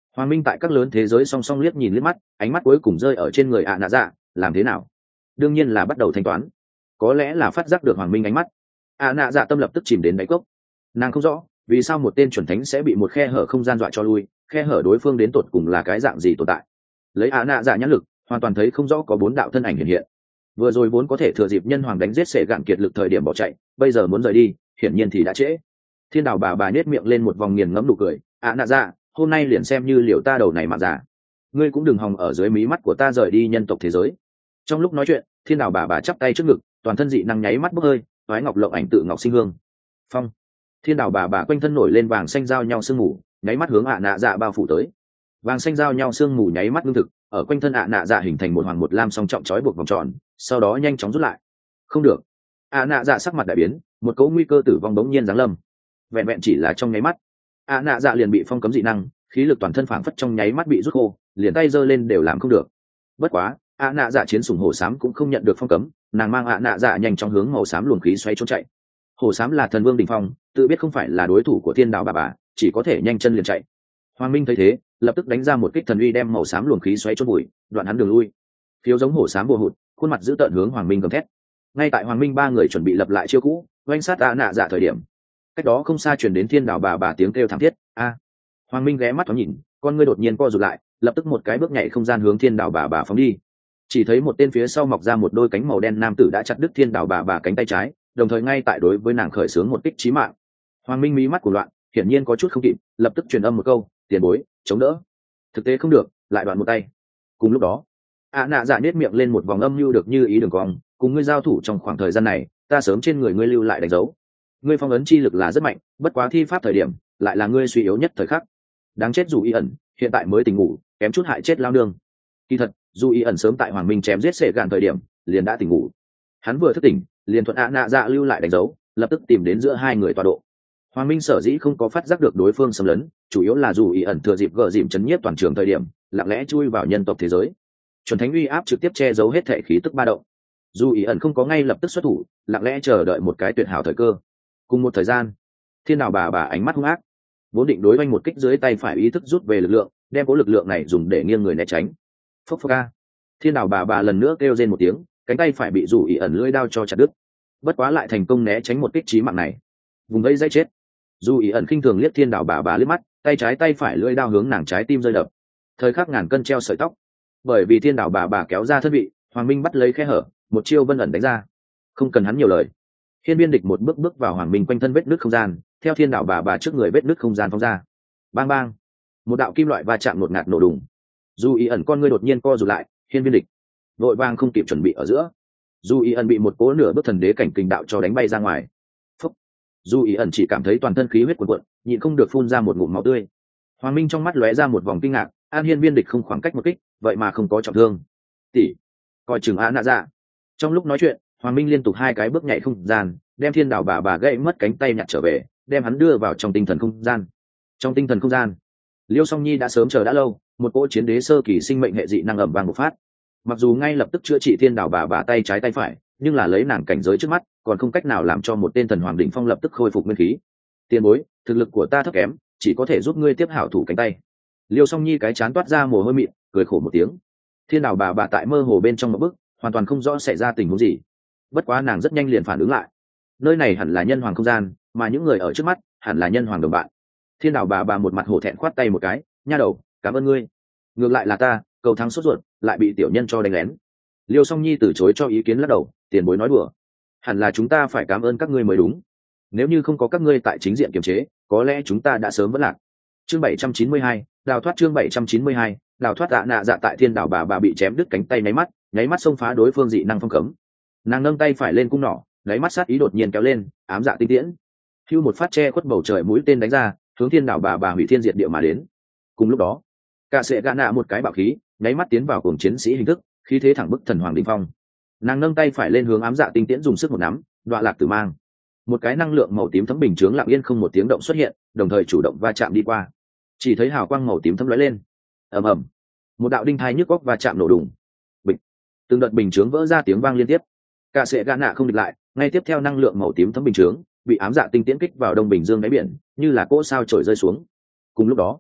Hoàng Minh tại các lớn thế giới song song liếc nhìn liếc mắt, ánh mắt cuối cùng rơi ở trên người ạ nạ dạ. Làm thế nào? Đương nhiên là bắt đầu thanh toán. Có lẽ là phát giác được Hoàng Minh ánh mắt, ạ nạ dạ tâm lập tức chìm đến đáy cốc. Nàng không rõ vì sao một tên chuẩn thánh sẽ bị một khe hở không gian dọa cho lui, khe hở đối phương đến tột cùng là cái dạng gì tồn tại. Lấy ạ nạ dạ nhãn lực, hoàn toàn thấy không rõ có 4 đạo thân ảnh hiện hiện. Vừa rồi vốn có thể thừa dịp nhân hoàng đánh giết sệ gạn kiệt lực thời điểm bỏ chạy, bây giờ muốn rời đi, hiển nhiên thì đã trễ. Thiên đảo bà nhếch miệng lên một vòng nghiền ngẫm nụ cười. Ạ nạ dạ, hôm nay liền xem như liệu ta đầu này mà giả, ngươi cũng đừng hòng ở dưới mí mắt của ta rời đi nhân tộc thế giới. Trong lúc nói chuyện, thiên đảo bà chắp tay trước ngực, toàn thân dị năng nháy mắt bốc hơi, toái ngọc lộng ảnh tự ngọc sinh hương. Phong. Thiên đảo bà quanh thân nổi lên vàng xanh giao nhau sương mù, nháy mắt hướng ạ nạ dạ bao phủ tới. Vàng xanh giao nhau sương mù nháy mắt ngưng thực, ở quanh thân ạ nạ dạ hình thành một hoàng một lam song trọng trói buộc vòng tròn, sau đó nhanh chóng rút lại. Không được. ạ nạ dạ sắc mặt đại biến, một cỗ nguy cơ tử vong bỗng nhiên giáng lâm. Vẹn vẹn chỉ là trong nháy mắt, ạ nạ dạ liền bị phong cấm dị năng, khí lực toàn thân phảng phất trong nháy mắt bị rút khô, liền tay giơ lên đều làm không được. Bất quá, ạ nạ dạ chiến sủng hổ xám cũng không nhận được phong cấm, nàng mang ạ nạ dạ nhanh chóng hướng màu xám luồng khí xoáy trốn chạy. Hổ xám là thần vương đỉnh phong, tự biết không phải là đối thủ của thiên đạo bà, chỉ có thể nhanh chân liền chạy. Hoàng Minh thấy thế, lập tức đánh ra một kích thần uy đem màu xám luồng khí xoáy chôn bụi, đoạn hắn đường lui. Phiếu giống hổ xám bùa hụt, khuôn mặt giữ tợn hướng Hoàng Minh gầm thét. Ngay tại Hoàng Minh 3 người chuẩn bị lập lại chiêu cũ, oanh sát ạ nạ dạ thời điểm, cách đó không xa truyền đến thiên đạo bà tiếng kêu thảm thiết. A! Hoàng Minh ghé mắt thoáng nhìn, con ngươi đột nhiên co rụt lại, lập tức một cái bước nhảy không gian hướng thiên đạo bà phóng đi. Chỉ thấy một tên phía sau mọc ra một đôi cánh màu đen nam tử đã chặt đứt thiên đạo bà cánh tay trái, đồng thời ngay tại đối với nàng khởi xướng một kích chí mạng. Hoàng Minh mí mắt của loạn, hiển nhiên có chút không kịp, lập tức truyền âm một câu, tiền bối, chống đỡ. Thực tế không được, lại đoạn một tay. Cùng lúc đó, ạ nạ dạ nết miệng lên một vòng âm mưu được như ý đường cong, cùng ngươi giao thủ trong khoảng thời gian này, ta sớm trên người ngươi lưu lại đánh dấu. Ngươi phong ấn chi lực là rất mạnh, bất quá thi pháp thời điểm, lại là ngươi suy yếu nhất thời khắc. Đáng chết dù y ẩn, hiện tại mới tỉnh ngủ, kém chút hại chết lao nương. Kỳ thật, dù y ẩn sớm tại Hoàng Minh chém giết sệ gạn thời điểm, liền đã tỉnh ngủ. Hắn vừa thức tỉnh, liền thuận ạ nạ dạ lưu lại đánh dấu, lập tức tìm đến giữa hai người tọa độ. Hoàng Minh sở dĩ không có phát giác được đối phương xâm lấn, chủ yếu là dù y ẩn thừa dịp gờ dìm chấn nhiếp toàn trường thời điểm, lặng lẽ chui vào nhân tộc thế giới. Chuẩn thánh uy áp trực tiếp che giấu hết thể khí tức ba động. Dù y ẩn không có ngay lập tức xuất thủ, lặng lẽ chờ đợi một cái tuyệt hảo thời cơ. Cùng một thời gian, thiên đạo bà ánh mắt hung ác, vốn định đối oanh một kích dưới tay phải ý thức rút về lực lượng, đem cố lực lượng này dùng để nghiêng người né tránh. Phốc phốc a! Thiên đạo bà lần nữa kêu rên một tiếng, cánh tay phải bị dù y ẩn lưỡi đao cho chặt đứt. Bất quá lại thành công né tránh một kích chí mạng này. Vùng vây dây chết. Dù ý ẩn khinh thường liếc thiên đạo bà liếc mắt, tay trái tay phải lưỡi đao hướng nàng trái tim rơi đập. Thời khắc ngàn cân treo sợi tóc. Bởi vì thiên đạo bà kéo ra thân vị, Hoàng Minh bắt lấy khe hở, một chiêu vân ẩn đánh ra. Không cần hắn nhiều lời, Hiên Biên Địch một bước vào Hoàng Minh quanh thân vết nứt không gian, theo thiên đạo bà trước người vết nứt không gian phóng ra. Bang bang, một đạo kim loại va chạm ngột ngạt nổ đùng. Dù ý ẩn con ngươi đột nhiên co rụt lại, Hiên Biên Địch vội vàng không kịp chuẩn bị ở giữa. Dù ý ẩn bị một cỗ nửa bước thần đế cảnh kình đạo cho đánh bay ra ngoài. Phúc. Dù ý ẩn chỉ cảm thấy toàn thân khí huyết cuồn cuộn, nhịn không được phun ra một ngụm máu tươi. Hoàng Minh trong mắt lóe ra một vòng kinh ngạc, An Hiên Biên Địch không khoảng cách một kích, vậy mà không có trọng thương. Tỷ, coi chừng ạ nạ dạ. Trong lúc nói chuyện, Hoàng Minh liên tục 2 cái bước nhảy không gian, đem thiên đạo bà gãy mất cánh tay nhặt trở về, đem hắn đưa vào trong tinh thần không gian. Trong tinh thần không gian, Liêu Song Nhi đã sớm chờ đã lâu, một cỗ chiến đế sơ kỳ sinh mệnh hệ dị năng ầm vang bộc phát. Mặc dù ngay lập tức chữa trị thiên đạo bà tay trái tay phải, nhưng là lấy nàng cảnh giới trước mắt, còn không cách nào làm cho một tên thần hoàng đỉnh phong lập tức khôi phục nguyên khí. Tiền bối, thực lực của ta thấp kém, chỉ có thể giúp ngươi tiếp hảo thủ cánh tay. Liêu Song Nhi cái chán toát ra mồ hôi mịn, cười khổ một tiếng. Thiên đạo bà tại mơ hồ bên trong một bức, hoàn toàn không rõ xảy ra tình huống gì. Bất quá nàng rất nhanh liền phản ứng lại. Nơi này hẳn là nhân hoàng không gian, mà những người ở trước mắt hẳn là nhân hoàng đồng bạn. Thiên đạo bà một mặt hổ thẹn khoát tay một cái, nha đầu, cảm ơn ngươi. Ngược lại là ta, cầu thắng sốt ruột, lại bị tiểu nhân cho đánh lén. Liêu Song Nhi từ chối cho ý kiến lắc đầu, tiền bối nói đùa. Hẳn là chúng ta phải cảm ơn các ngươi mới đúng. Nếu như không có các ngươi tại chính diện kiềm chế, có lẽ chúng ta đã sớm vẫn lạc. Chương 792, đào thoát chương 792, đào thoát ạ nạ dạ tại thiên đảo bà bị chém đứt cánh tay nháy mắt xông phá đối phương dị năng phong cấm. Nàng nâng tay phải lên cung nỏ, lấy mắt sát ý đột nhiên kéo lên, ám dạ tinh tiễn. Hưu một phát che khuất bầu trời mũi tên đánh ra, hướng thiên đảo bà hủy thiên diệt địa mà đến. Cùng lúc đó, cả sệ gã nạ một cái bạo khí, nháy mắt tiến vào cuồng chiến sĩ hình thức, khí thế thẳng bức thần hoàng đỉnh phong. Nàng nâng tay phải lên hướng ám dạ tinh tiễn dùng sức một nắm, đoạ lạc tử mang. Một cái năng lượng màu tím thấm bình chướng lặng yên không một tiếng động xuất hiện, đồng thời chủ động va chạm đi qua. Chỉ thấy hào quang màu tím thấm lóe lên, ầm ầm, một đạo đinh thai nhức óc va chạm nổ đùng. Bịch, từng đợt bình chướng vỡ ra tiếng vang liên tiếp. Cả sệ gã nạ không địch lại, ngay tiếp theo năng lượng màu tím thấm bình chướng bị ám dạ tinh tiễn kích vào đông bình dương đáy biển, như là cỗ sao trổi rơi xuống. Cùng lúc đó,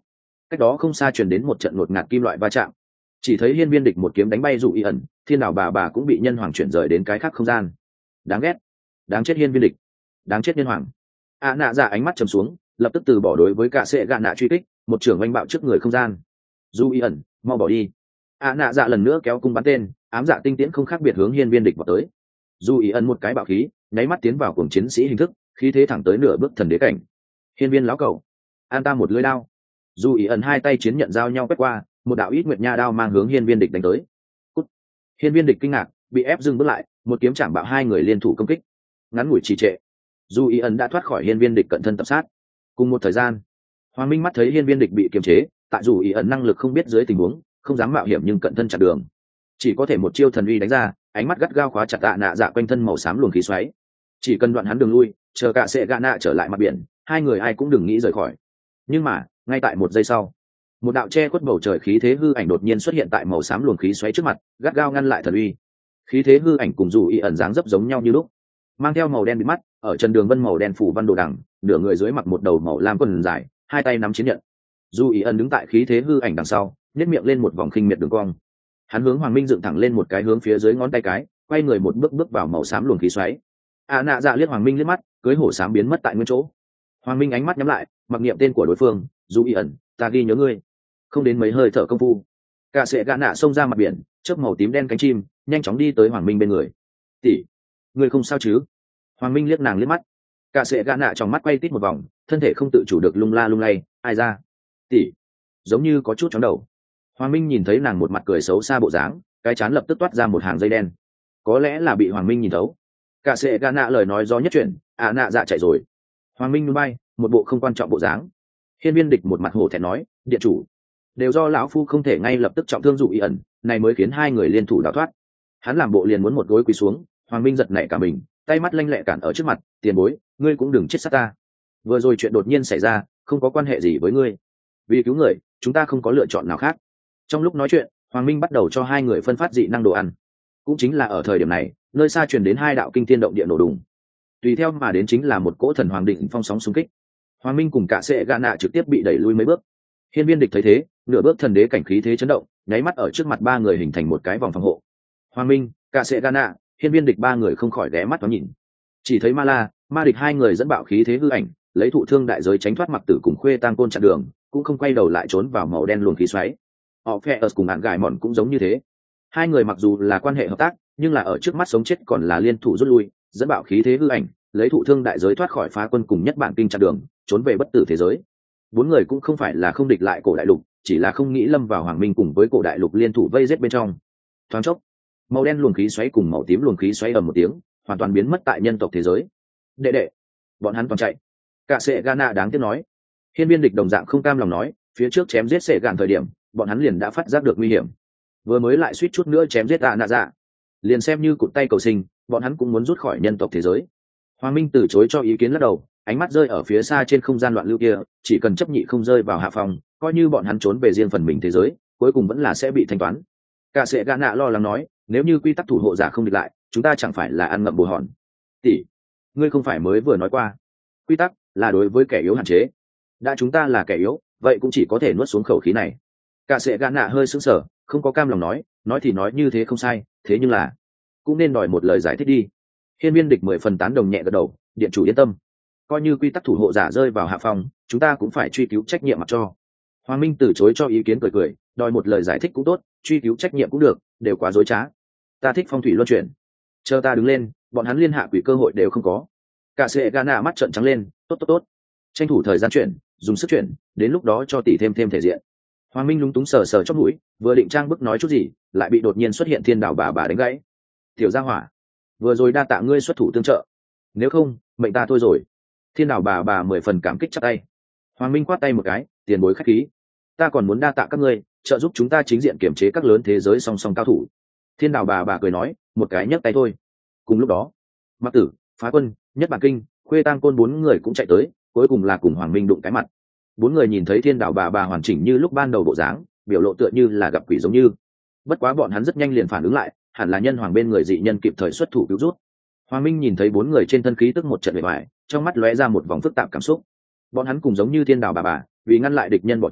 cách đó không xa truyền đến một trận ngột ngạt kim loại va chạm. Chỉ thấy hiên viên địch một kiếm đánh bay dụ y ẩn, thiên đảo bà cũng bị nhân hoàng chuyển rời đến cái khác không gian. Đáng ghét, đáng chết hiên viên địch, đáng chết nhân hoàng. Nạ dạ ánh mắt trầm xuống, lập tức từ bỏ đối với cả sệ gạ nạ truy kích, một trưởng oanh bạo trước người không gian. Dụ y ẩn, mau bỏ đi. Nạ dạ lần nữa kéo cung bắn tên, ám dạ tinh tiễn không khác biệt hướng hiên viên địch vào tới. Dụ y ẩn một cái bạo khí, nháy mắt tiến vào cuồng chiến sĩ hình thức, khí thế thẳng tới nửa bước thần đế cảnh. Hiên viên lão cầu, an ta một lưỡi đao. Dù ý ẩn hai tay chiến nhận giao nhau quét qua, một đạo ít nguyệt nha đao mang hướng hiên viên địch đánh tới. Cút. Hiên viên địch kinh ngạc, bị ép dừng bước lại, một kiếm chạm bạo hai người liên thủ công kích. Ngắn ngủi trì trệ, dù ý ẩn đã thoát khỏi hiên viên địch cận thân tập sát. Cùng một thời gian, Hoàng Minh mắt thấy hiên viên địch bị kiềm chế, tại dù ý ẩn năng lực không biết dưới tình huống, không dám mạo hiểm nhưng cận thân chặn đường, chỉ có thể một chiêu thần uy đánh ra, ánh mắt gắt gao khóa chặt tạ nạ dạ quanh thân màu xám luồng khí xoáy. Chỉ cần đoạn hắn đường lui, chờ cả sẽ gạ nạ trở lại mặt biển, hai người ai cũng đừng nghĩ rời khỏi. Nhưng mà ngay tại một giây sau, một đạo che khuất bầu trời khí thế hư ảnh đột nhiên xuất hiện tại màu xám luồng khí xoáy trước mặt, gắt gao ngăn lại thần uy. Khí thế hư ảnh cùng dù y ẩn dáng dấp giống nhau như lúc, mang theo màu đen bịt mắt, ở chân đường vân màu đen phủ văn đồ đằng, nửa người dưới mặc một đầu màu lam quần dài, hai tay nắm chiến nhận. Dù y ẩn đứng tại khí thế hư ảnh đằng sau, nhếch miệng lên một vòng khinh miệt đường cong. Hắn hướng Hoàng Minh dựng thẳng lên một cái hướng phía dưới ngón tay cái, quay người một bước bước vào màu xám luồng khí xoáy. Nạ dạ liếc Hoàng Minh liếc mắt, cưới hổ xám biến mất tại nguyên chỗ. Hoàng Minh ánh mắt nhắm lại, mặc niệm tên của đối phương, dù y ẩn, ta ghi nhớ ngươi. Không đến mấy hơi thở công phu, cả sệ gạ nạ xông ra mặt biển, chớp màu tím đen cánh chim nhanh chóng đi tới Hoàng Minh bên người. Tỷ, ngươi không sao chứ? Hoàng Minh liếc nàng liếc mắt, cả sệ gạ nạ trong mắt quay tít một vòng, thân thể không tự chủ được lung la lung lay. Ai ra? Tỷ, giống như có chút chóng đầu. Hoàng Minh nhìn thấy nàng một mặt cười xấu xa bộ dáng, cái chán lập tức toát ra một hàng dây đen. Có lẽ là bị Hoàng Minh nhìn thấu. Cả sệ gạ nạ lời nói do nhất chuyển, nạ dạ chạy rồi. Hoàng Minh núi bay, một bộ không quan trọng bộ dáng. Hiên viên địch một mặt hổ thẹn nói, điện chủ, đều do lão phu không thể ngay lập tức trọng thương dụ y ẩn, này mới khiến hai người liên thủ đào thoát. Hắn làm bộ liền muốn một gối quỳ xuống. Hoàng Minh giật nảy cả mình, tay mắt lanh lẹ cản ở trước mặt, tiền bối, ngươi cũng đừng chết sát ta. Vừa rồi chuyện đột nhiên xảy ra, không có quan hệ gì với ngươi. Vì cứu người, chúng ta không có lựa chọn nào khác. Trong lúc nói chuyện, Hoàng Minh bắt đầu cho hai người phân phát dị năng đồ ăn. Cũng chính là ở thời điểm này, nơi xa truyền đến hai đạo kinh thiên động địa nổ đùng. Tùy theo mà đến chính là một cỗ thần hoàng định phong sóng xung kích. Hoàng Minh cùng cả sệ gạ nạ trực tiếp bị đẩy lui mấy bước. Hiên viên địch thấy thế, nửa bước thần đế cảnh khí thế chấn động, nháy mắt ở trước mặt ba người hình thành một cái vòng phòng hộ. Hoàng Minh, cả sệ gạ nạ, hiên viên địch ba người không khỏi ghé mắt thoáng nhìn. Chỉ thấy ma địch hai người dẫn bạo khí thế hư ảnh, lấy thụ thương đại giới tránh thoát mặc tử cùng khuê tang côn chặn đường, cũng không quay đầu lại trốn vào màu đen luồng khí xoáy. Họ phe ở cùng hạn gài mòn cũng giống như thế. Hai người mặc dù là quan hệ hợp tác, nhưng là ở trước mắt sống chết còn là liên thủ rút lui, dẫn bạo khí thế hư ảnh, lấy thụ thương đại giới thoát khỏi phá quân cùng nhất bản kinh chặn đường, trốn về bất tử thế giới. Bốn người cũng không phải là không địch lại cổ đại lục, chỉ là không nghĩ lâm vào Hoàng Minh cùng với cổ đại lục liên thủ vây giết bên trong. Thoáng chốc, màu đen luồng khí xoáy cùng màu tím luồng khí xoáy ầm một tiếng, hoàn toàn biến mất tại nhân tộc thế giới. Đệ, bọn hắn toàn chạy. Cả sệ Gana đáng tiếc nói. Hiên viên địch đồng dạng không cam lòng nói, phía trước chém giết sệ gạn thời điểm, bọn hắn liền đã phát giác được nguy hiểm, vừa mới lại suýt chút nữa chém giết nạ dạ, liền xem như cụt tay cầu sinh, bọn hắn cũng muốn rút khỏi nhân tộc thế giới. Hoàng Minh từ chối cho ý kiến lắc đầu, ánh mắt rơi ở phía xa trên không gian loạn lưu kia, chỉ cần chấp nhị không rơi vào hạ phòng, coi như bọn hắn trốn về riêng phần mình thế giới, cuối cùng vẫn là sẽ bị thanh toán. Cả sệ gạ nạ lo lắng nói, nếu như quy tắc thủ hộ giả không địch lại, chúng ta chẳng phải là ăn ngậm bồ hòn. Tỷ, ngươi không phải mới vừa nói qua, quy tắc là đối với kẻ yếu hạn chế, đã chúng ta là kẻ yếu, vậy cũng chỉ có thể nuốt xuống khẩu khí này. Cả sệ gạ nạ hơi sững sờ, không có cam lòng nói thì nói như thế không sai, thế nhưng là cũng nên đòi một lời giải thích đi. Hiên viên địch 10 phần tán đồng nhẹ gật đầu, điện chủ yên tâm, coi như quy tắc thủ hộ giả rơi vào hạ phòng, chúng ta cũng phải truy cứu trách nhiệm mặc cho. Hoàng Minh từ chối cho ý kiến, cười đòi một lời giải thích cũng tốt, truy cứu trách nhiệm cũng được, đều quá dối trá. Ta thích phong thủy luân chuyển, chờ ta đứng lên, bọn hắn liên hạ quỷ cơ hội đều không có. Cả sệ gà nạ mắt trợn trắng lên, tốt, tranh thủ thời gian chuyển, dùng sức chuyển, đến lúc đó cho tỷ thêm thể diện. Hoàng Minh lúng túng sờ chóp mũi, vừa định trang bức nói chút gì, lại bị đột nhiên xuất hiện thiên đảo bà đánh gãy. Tiểu gia hỏa, vừa rồi đa tạ ngươi xuất thủ tương trợ, nếu không mệnh ta thôi rồi. Thiên đảo bà 10 phần cảm kích chắp tay. Hoàng Minh quát tay một cái, tiền bối khách khí, ta còn muốn đa tạ các ngươi trợ giúp chúng ta chính diện kiểm chế các lớn thế giới song song cao thủ. Thiên đảo bà cười nói, một cái nhấc tay thôi. Cùng lúc đó, Mặc Tử, Phá Quân, Nhất Bản Kinh, Khuê Tang Côn 4 người cũng chạy tới, cuối cùng là cùng Hoàng Minh đụng cái mặt. 4 người nhìn thấy thiên đảo bà hoàn chỉnh như lúc ban đầu bộ dáng, biểu lộ tựa như là gặp quỷ giống như. Bất quá bọn hắn rất nhanh liền phản ứng lại, hẳn là nhân hoàng bên người dị nhân kịp thời xuất thủ cứu rút. Hoàng Minh nhìn thấy 4 người trên thân khí tức một trận bề bại, trong mắt lóe ra một vòng phức tạp cảm xúc. Bọn hắn cùng giống như thiên đảo bà vì ngăn lại địch nhân bỏ chạy,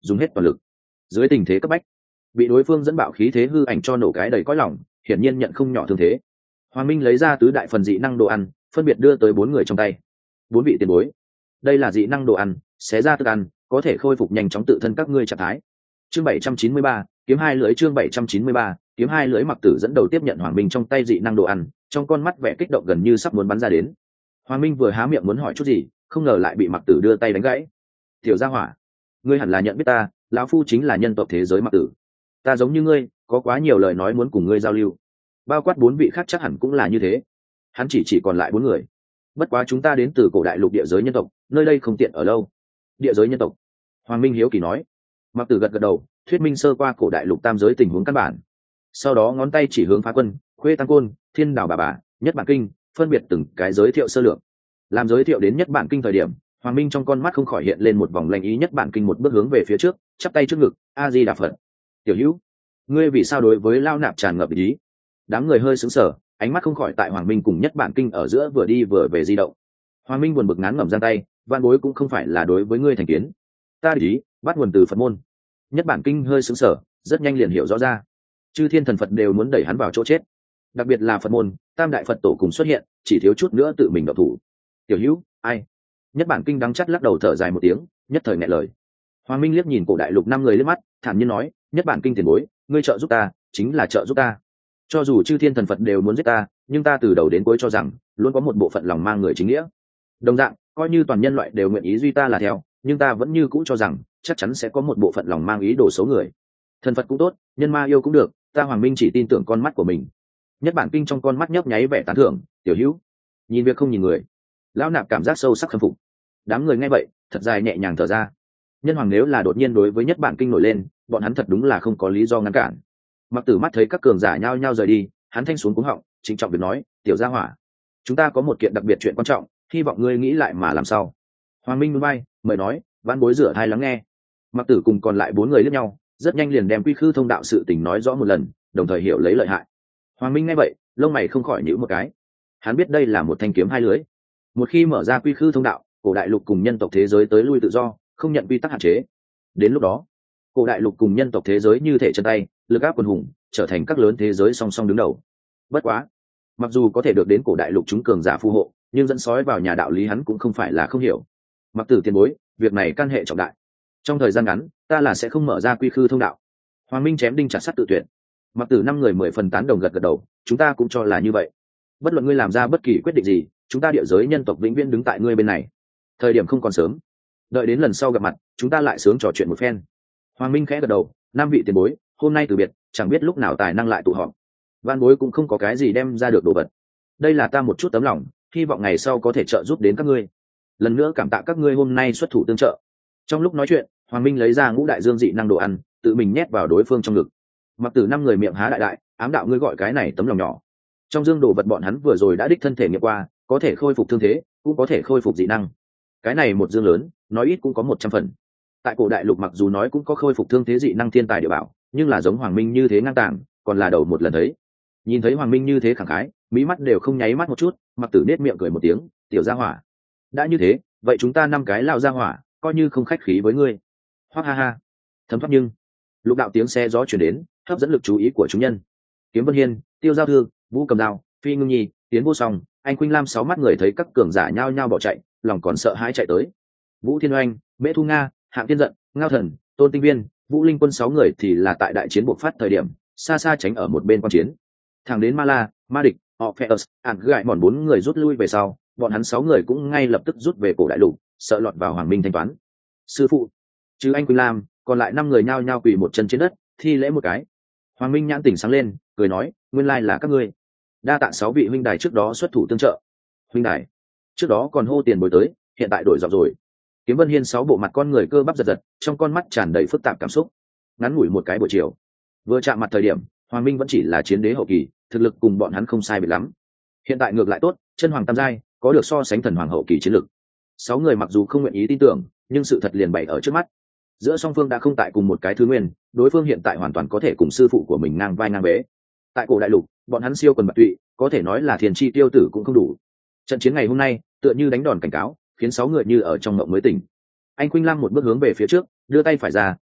dùng hết toàn lực. Dưới tình thế cấp bách, bị đối phương dẫn bạo khí thế hư ảnh cho nổ cái đầy cõi lòng, hiển nhiên nhận không nhỏ thương thế. Hoàng Minh lấy ra tứ đại phần dị năng đồ ăn, phân biệt đưa tới 4 người trong tay. 4 vị tiền bối, đây là dị năng đồ ăn, xé ra thức ăn, có thể khôi phục nhanh chóng tự thân các ngươi trạng thái. Chương 793, kiếm hai lưỡi. Chương 793, kiếm hai lưỡi. Mặc Tử dẫn đầu tiếp nhận Hoàng Minh trong tay dị năng đồ ăn, trong con mắt vẻ kích động gần như sắp muốn bắn ra đến. Hoàng Minh vừa há miệng muốn hỏi chút gì, không ngờ lại bị Mặc Tử đưa tay đánh gãy. Tiểu gia hỏa, ngươi hẳn là nhận biết ta, lão phu chính là nhân tộc thế giới Mặc Tử. Ta giống như ngươi, có quá nhiều lời nói muốn cùng ngươi giao lưu. Bao quát 4 vị khác chắc hẳn cũng là như thế. Hắn chỉ còn lại 4 người. Bất quá chúng ta đến từ cổ đại lục địa giới nhân tộc, nơi đây không tiện ở lâu. Địa giới nhân tộc? Hoàng Minh hiếu kỳ nói. Mặc Tử gật gật đầu, thuyết minh sơ qua cổ đại lục tam giới tình huống căn bản. Sau đó ngón tay chỉ hướng Phá Quân, Khuê Tăng Côn, Thiên Đảo bà, Nhất Bản Kinh, phân biệt từng cái giới thiệu sơ lược. Làm giới thiệu đến Nhất Bản Kinh thời điểm, Hoàng Minh trong con mắt không khỏi hiện lên một vòng lanh ý. Nhất Bản Kinh một bước hướng về phía trước, chắp tay trước ngực, A Di Đà Phật. Tiểu Hữu, ngươi vì sao đối với Lao Nạp tràn ngập ý? Đám người hơi sững sờ, ánh mắt không khỏi tại Hoàng Minh cùng Nhất Bản Kinh ở giữa vừa đi vừa về di động. Hoàng Minh buồn bực ngán ngẩm giang tay, van bối cũng không phải là đối với ngươi thành kiến, ta ý bắt nguồn từ Phật môn. Nhất Bản Kinh hơi sững sờ, rất nhanh liền hiểu rõ ra, chư thiên thần Phật đều muốn đẩy hắn vào chỗ chết, đặc biệt là Phật môn, tam đại Phật tổ cùng xuất hiện, chỉ thiếu chút nữa tự mình động thủ. Tiểu Hữu, ai? Nhất Bản Kinh đắng chắt lắc đầu thở dài một tiếng, nhất thời nghẹn lời. Hoàng Minh liếc nhìn cổ đại lục 5 người liếc mắt, thản nhiên nói, Nhất Bản Kinh tiền bối, ngươi trợ giúp ta, chính là trợ giúp ta. Cho dù chư thiên thần Phật đều muốn giết ta, nhưng ta từ đầu đến cuối cho rằng luôn có một bộ phận lòng mang người chính nghĩa. Đồng dạng, coi như toàn nhân loại đều nguyện ý duy ta là theo, nhưng ta vẫn như cũ cho rằng chắc chắn sẽ có một bộ phận lòng mang ý đồ xấu người. Thần Phật cũng tốt, nhân ma yêu cũng được, ta Hoàng Minh chỉ tin tưởng con mắt của mình. Nhất Bản Kinh trong con mắt nhấp nháy vẻ tán thưởng, Tiểu Hữu, nhìn việc không nhìn người. Lão Nạp cảm giác sâu sắc khâm phục. Đám người nghe vậy, thật dài nhẹ nhàng thở ra. Nhân hoàng nếu là đột nhiên đối với Nhất Bản Kinh nổi lên, bọn hắn thật đúng là không có lý do ngăn cản. Mặc Tử mắt thấy các cường giả nhao nhao rời đi, hắn thanh xuống cuống họng, trịnh trọng việc nói, Tiểu gia hỏa, chúng ta có một kiện đặc biệt chuyện quan trọng, hy vọng ngươi nghĩ lại mà làm sao. Hoàng Minh núi bay, mời nói, vãn bối rửa thai lắng nghe. Mặc Tử cùng còn lại 4 người liếc nhau, rất nhanh liền đem quy khư thông đạo sự tình nói rõ một lần, đồng thời hiểu lấy lợi hại. Hoàng Minh nghe vậy, lông mày không khỏi nhíu một cái. Hắn biết đây là một thanh kiếm hai lưới. Một khi mở ra quy khư thông đạo, cổ đại lục cùng nhân tộc thế giới tới lui tự do, không nhận quy tắc hạn chế. Đến lúc đó, cổ đại lục cùng nhân tộc thế giới như thể chân tay, lực áp quần hùng, trở thành các lớn thế giới song song đứng đầu. Bất quá, mặc dù có thể được đến cổ đại lục chúng cường giả phù hộ, nhưng dẫn sói vào nhà đạo lý hắn cũng không phải là không hiểu. Mặc Tử tiền bối, việc này can hệ trọng đại. Trong thời gian ngắn, ta là sẽ không mở ra quy khư thông đạo. Hoàng Minh chém đinh chặt sắt tự tuyệt. Mặc Tử 5 người 10 phần tán đồng gật gật đầu, chúng ta cũng cho là như vậy. Bất luận ngươi làm ra bất kỳ quyết định gì, chúng ta địa giới nhân tộc vĩnh viễn đứng tại ngươi bên này. Thời điểm không còn sớm, đợi đến lần sau gặp mặt, chúng ta lại sướng trò chuyện một phen. Hoàng Minh khẽ gật đầu, 5 vị tiền bối, hôm nay từ biệt, chẳng biết lúc nào tài năng lại tụ họp. Van bối cũng không có cái gì đem ra được đồ vật. Đây là ta một chút tấm lòng, hy vọng ngày sau có thể trợ giúp đến các ngươi. Lần nữa cảm tạ các ngươi hôm nay xuất thủ tương trợ. Trong lúc nói chuyện, Hoàng Minh lấy ra ngũ đại dương dị năng đồ ăn, tự mình nhét vào đối phương trong ngực. Mặc Tử 5 người miệng há đại đại, ám đạo ngươi gọi cái này tấm lòng nhỏ. Trong dương đồ vật bọn hắn vừa rồi đã đích thân thể nghiệm qua, có thể khôi phục thương thế, cũng có thể khôi phục dị năng. Cái này một dương lớn, nói ít cũng có 100 phần. Tại cổ đại lục mặc dù nói cũng có khôi phục thương thế dị năng thiên tài địa bảo, nhưng là giống Hoàng Minh như thế ngang tàng, còn là đầu một lần thấy. Nhìn thấy Hoàng Minh như thế khẳng khái, mỹ mắt đều không nháy mắt một chút, Mặc Tử nết miệng cười một tiếng, tiểu gia hỏa, đã như thế, vậy chúng ta 5 cái lao gia hỏa, coi như không khách khí với ngươi. Hoắc ha ha. Thấm thoát nhưng, lục đạo tiếng xe gió chuyển đến, hấp dẫn lực chú ý của chúng nhân. Kiếm Vân Hiên, Tiêu Giao Thương, Vũ Cầm Dao, Phi Ngưng Nhi, Tiến Vô Song, Anh Khuynh Lam 6 mắt người thấy các cường giả nhao nhao bỏ chạy, lòng còn sợ hãi chạy tới. Vũ Thiên Oanh, Mễ Thu Nga, Hạng Tiên Giận, Ngao Thần, Tôn Tinh Viên, Vũ Linh Quân 6 người thì là tại đại chiến bộc phát thời điểm, xa xa tránh ở một bên quan chiến. Thẳng đến Ma La, Ma Địch, Orpheus, Ản Gại mòn 4 người rút lui về sau, bọn hắn 6 người cũng ngay lập tức rút về cổ đại lục, sợ lọt vào Hoàng Minh thanh toán. Sư phụ, chứ Anh Quỳnh Lam, còn lại 5 người nhao nhao quỳ một chân trên đất, thi lễ một cái. Hoàng Minh nhãn tỉnh sáng lên, cười nói, nguyên lai là các ngươi. Đa tạ 6 vị huynh đài trước đó xuất thủ tương trợ. Huynh đài, trước đó còn hô tiền bối tới, hiện tại đổi giọng rồi. Kiếm Vân Hiên 6 bộ mặt con người cơ bắp giật giật, trong con mắt tràn đầy phức tạp cảm xúc. Ngắn ngủi một cái buổi chiều, vừa chạm mặt thời điểm, Hoàng Minh vẫn chỉ là chiến đế hậu kỳ, thực lực cùng bọn hắn không sai biệt lắm. Hiện tại ngược lại tốt, chân hoàng tam giai, có được so sánh thần hoàng hậu kỳ chiến lực. 6 người mặc dù không nguyện ý tin tưởng, nhưng sự thật liền bày ở trước mắt. Giữa song phương đã không tại cùng một cái thứ nguyên, đối phương hiện tại hoàn toàn có thể cùng sư phụ của mình ngang vai ngang bế. Tại cổ đại lục, bọn hắn siêu quần bạc tụy, có thể nói là thiền chi tiêu tử cũng không đủ. Trận chiến ngày hôm nay, tựa như đánh đòn cảnh cáo, khiến 6 người như ở trong mộng mới tỉnh. Anh Khuynh Lam một bước hướng về phía trước, đưa tay phải ra,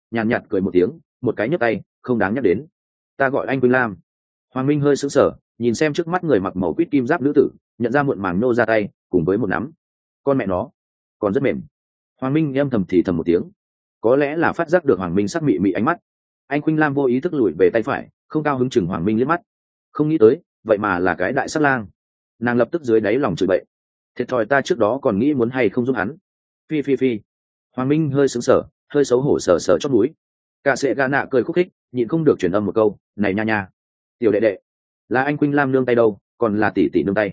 nhàn nhạt cười một tiếng, một cái nhấc tay, không đáng nhắc đến. Ta gọi anh Quỳnh Lam. Hoàng Minh hơi sững sờ, nhìn xem trước mắt người mặc màu quýt kim giáp nữ tử, nhận ra muộn màng nô ra tay cùng với một nắm. Con mẹ nó còn rất mềm. Hoàng Minh âm thầm thì thầm một tiếng, có lẽ là phát giác được Hoàng Minh sắc mị mị ánh mắt, anh Quỳnh Lam vô ý thức lùi về tay phải, không cao hứng chừng Hoàng Minh liếc mắt. Không nghĩ tới vậy mà là cái đại sát lang. Nàng lập tức dưới đáy lòng chửi bậy, thiệt thòi ta trước đó còn nghĩ muốn hay không giúp hắn. Phi phi phi. Hoàng Minh hơi sững sờ, hơi xấu hổ sờ sờ chót mũi. Cả sệ gà nạ cười khúc khích, nhịn không được truyền âm một câu, này nha nha, tiểu đệ đệ, là anh Quỳnh Lam nương tay đâu, còn là tỷ tỷ nương tay.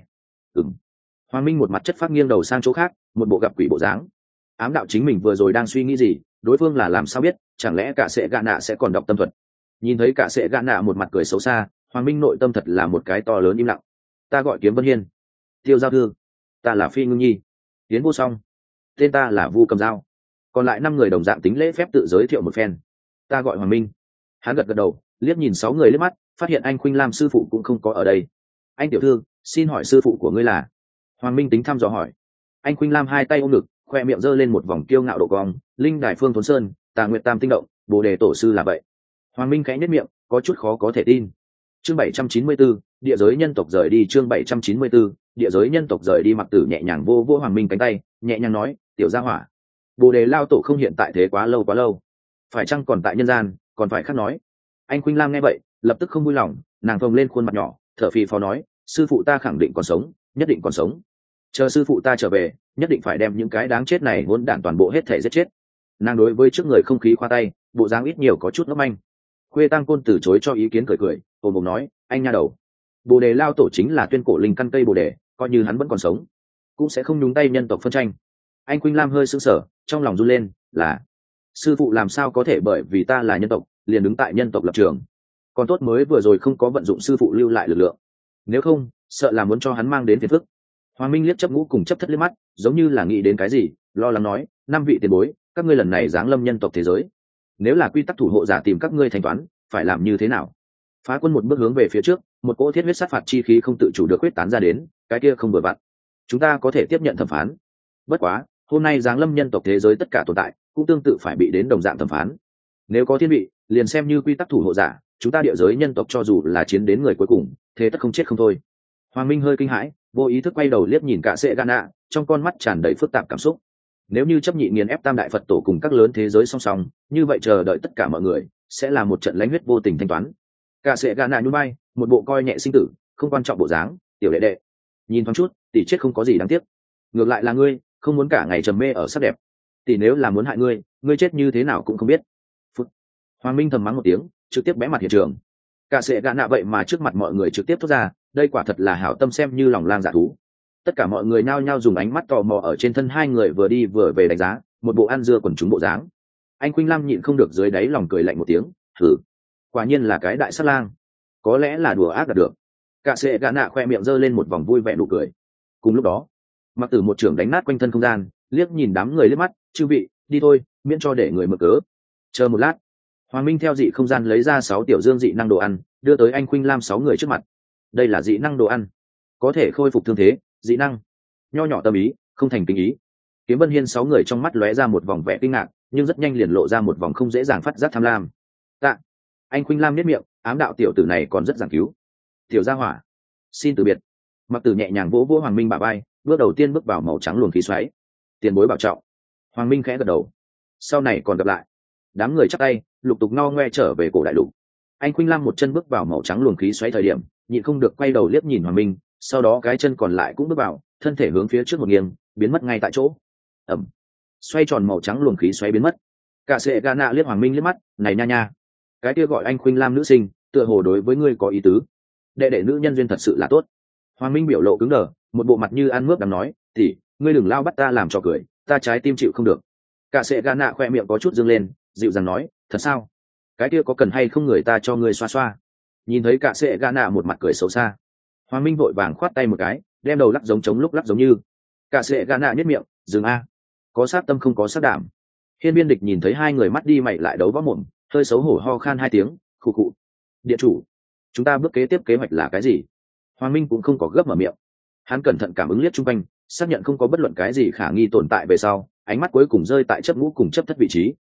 Hoàng Minh một mặt chất phát nghiêng đầu sang chỗ khác, một bộ gặp quỷ bộ dáng. Ám đạo chính mình vừa rồi đang suy nghĩ gì, đối phương là làm sao biết, chẳng lẽ cả sệ gà nạ sẽ còn đọc tâm thuật. Nhìn thấy cả sệ gà nạ một mặt cười xấu xa, Hoàng Minh nội tâm thật là một cái to lớn im lặng. Ta gọi Kiếm Vân Hiên. Tiêu Giao Thư. Ta là Phi Ngưng Nhi. Tiến Vô Song. Tên ta là Vu Cầm Dao. Còn lại 5 người đồng dạng tính lễ phép tự giới thiệu một phen. Ta gọi Hoàng Minh. Hắn gật gật đầu, liếc nhìn 6 người liếc mắt, phát hiện anh Khuynh Lam sư phụ cũng không có ở đây. Anh tiểu thư, xin hỏi sư phụ của ngươi là? Hoàng Minh tính thăm dò hỏi. Anh Khuynh Lam hai tay ôm ngực, khoe miệng giơ lên một vòng kiêu ngạo độ cong. Linh Đài Phương Thốn Sơn, Tà Nguyệt Tam Tinh Động, Bồ Đề Tổ sư là vậy. Hoàng Minh khẽ nhếch miệng, có chút khó có thể tin. Chương 794, địa giới nhân tộc rời đi. Chương 794, địa giới nhân tộc rời đi. Mặc Tử nhẹ nhàng vô vô Hoàng Minh cánh tay, nhẹ nhàng nói, tiểu gia hỏa, Bồ Đề lao tổ không hiện tại thế quá lâu, phải chăng còn tại nhân gian, còn phải khác nói. Anh Khuynh Lam nghe vậy, lập tức không vui lòng, nàng phồng lên khuôn mặt nhỏ, thở phì phò nói, sư phụ ta khẳng định còn sống, nhất định còn sống. Chờ sư phụ ta trở về, nhất định phải đem những cái đáng chết này hỗn đản toàn bộ hết thể giết chết. Nàng đối với trước người không khí khoa tay, bộ dáng ít nhiều có chút ngốc manh. Khuê Tăng Côn từ chối cho ý kiến, cười ồm ồm nói, anh nha đầu, Bồ Đề lao tổ chính là tuyên cổ linh căn cây bồ đề, coi như hắn vẫn còn sống cũng sẽ không nhúng tay nhân tộc phân tranh. Anh Khuynh Lam hơi sững sờ, trong lòng run lên, là sư phụ làm sao có thể bởi vì ta là nhân tộc liền đứng tại nhân tộc lập trường. Còn tốt mới vừa rồi không có vận dụng sư phụ lưu lại lực lượng, nếu không sợ là muốn cho hắn mang đến phiền phức. Hoàng Minh liếc chấp ngũ cùng chấp thất liếc mắt, giống như là nghĩ đến cái gì, lo lắng nói, 5 vị tiền bối, các ngươi lần này giáng lâm nhân tộc thế giới, nếu là quy tắc thủ hộ giả tìm các ngươi thanh toán, phải làm như thế nào? Phá Quân một bước hướng về phía trước, một cỗ thiết huyết sát phạt chi khí không tự chủ được huyết tán ra đến, cái kia không vừa vặn, chúng ta có thể tiếp nhận thẩm phán. Bất quá hôm nay giáng lâm nhân tộc thế giới tất cả tồn tại cũng tương tự phải bị đến đồng dạng thẩm phán. Nếu có thiên vị, liền xem như quy tắc thủ hộ giả, chúng ta địa giới nhân tộc cho dù là chiến đến người cuối cùng, thế tất không chết không thôi. Hoàng Minh hơi kinh hãi, vô ý thức quay đầu liếc nhìn cả sệ Gana, trong con mắt tràn đầy phức tạp cảm xúc. Nếu như chấp nhị nghiền ép tam đại Phật tổ cùng các lớn thế giới song song, như vậy chờ đợi tất cả mọi người sẽ là một trận lãnh huyết vô tình thanh toán. Cả sệ Gana nhún vai, một bộ coi nhẹ sinh tử, không quan trọng bộ dáng, tiểu đệ đệ, nhìn thoáng chút, tỷ chết không có gì đáng tiếc. Ngược lại là ngươi, không muốn cả ngày trầm mê ở sắc đẹp. Tỷ nếu là muốn hại ngươi, ngươi chết như thế nào cũng không biết. Phút. Hoàng Minh thầm mắng một tiếng, trực tiếp bẽ mặt hiện trường. Cả sệ gã nạ vậy mà trước mặt mọi người trực tiếp thốt ra, đây quả thật là hảo tâm xem như lòng lang dạ thú. Tất cả mọi người nao nhao dùng ánh mắt tò mò ở trên thân hai người vừa đi vừa về đánh giá, một bộ ăn dưa quần chúng bộ dáng. Anh Khuynh Lam nhịn không được dưới đáy lòng cười lạnh một tiếng, thử, quả nhiên là cái đại sát lang, có lẽ là đùa ác đạt được. Cả sệ gã nạ khoe miệng giơ lên một vòng vui vẻ nụ cười. Cùng lúc đó, Mặc Tử một trưởng đánh nát quanh thân không gian, liếc nhìn đám người liếc mắt, chư vị, đi thôi, miễn cho để người mở cớ. Chờ một lát, Hoàng Minh theo dị không gian lấy ra 6 tiểu dương dị năng đồ ăn, đưa tới anh Khuynh Lam 6 người trước mặt. Đây là dị năng đồ ăn, có thể khôi phục thương thế, dị năng. Nho nhỏ tâm ý, không thành kinh ý. Kiếm Vân Hiên 6 người trong mắt lóe ra một vòng vẻ kinh ngạc, nhưng rất nhanh liền lộ ra một vòng không dễ dàng phát giác tham lam. Tạ, anh Khuynh Lam nhếch miệng, ám đạo tiểu tử này còn rất giảng cứu. Tiểu gia hỏa, xin từ biệt. Mặc Tử nhẹ nhàng vỗ vỗ Hoàng Minh bả vai, bước đầu tiên bước vào màu trắng luồng khí xoáy. Tiền bối bảo trọng. Hoàng Minh khẽ gật đầu. Sau này còn gặp lại. Đám người chắp tay, lục tục no ngoe trở về cổ đại lục. Anh Khuynh Lam một chân bước vào màu trắng luồng khí xoáy thời điểm, nhịn không được quay đầu liếc nhìn Hoàng Minh, sau đó cái chân còn lại cũng bước vào, thân thể hướng phía trước một nghiêng, biến mất ngay tại chỗ. Ẩm. Xoay tròn màu trắng luồng khí xoáy biến mất. Cả sệ Gana liếc Hoàng Minh liếc mắt, này nha nha, cái kia gọi anh Khuynh Lam nữ sinh, tựa hồ đối với ngươi có ý tứ. Đệ đệ nữ nhân duyên thật sự là tốt. Hoàng Minh biểu lộ cứng đờ, một bộ mặt như ăn mướp đắng nói, tỷ, ngươi đừng lao bắt ta làm trò cười, ta trái tim chịu không được. Cả sệ Gana khoe miệng có chút dương lên, dịu dàng nói, thật sao? Cái kia có cần hay không người ta cho ngươi xoa xoa? Nhìn thấy cả sệ Gana một mặt cười xấu xa, Hoàng Minh vội vàng khoát tay một cái, đem đầu lắc giống trống lúc lắc giống như. Cả sệ Gana nhếch miệng, dừng a, có sát tâm không có sát đảm. Hiên Biên Địch nhìn thấy hai người mắt đi mày lại đấu võ mồm, hơi xấu hổ ho khan 2 tiếng, khụ khụ. Địa chủ, chúng ta bước kế tiếp kế hoạch là cái gì? Hoàng Minh cũng không có gấp mở miệng, hắn cẩn thận cảm ứng liếc chung quanh, xác nhận không có bất luận cái gì khả nghi tồn tại về sau, ánh mắt cuối cùng rơi tại chấp ngũ cùng chấp thất vị trí.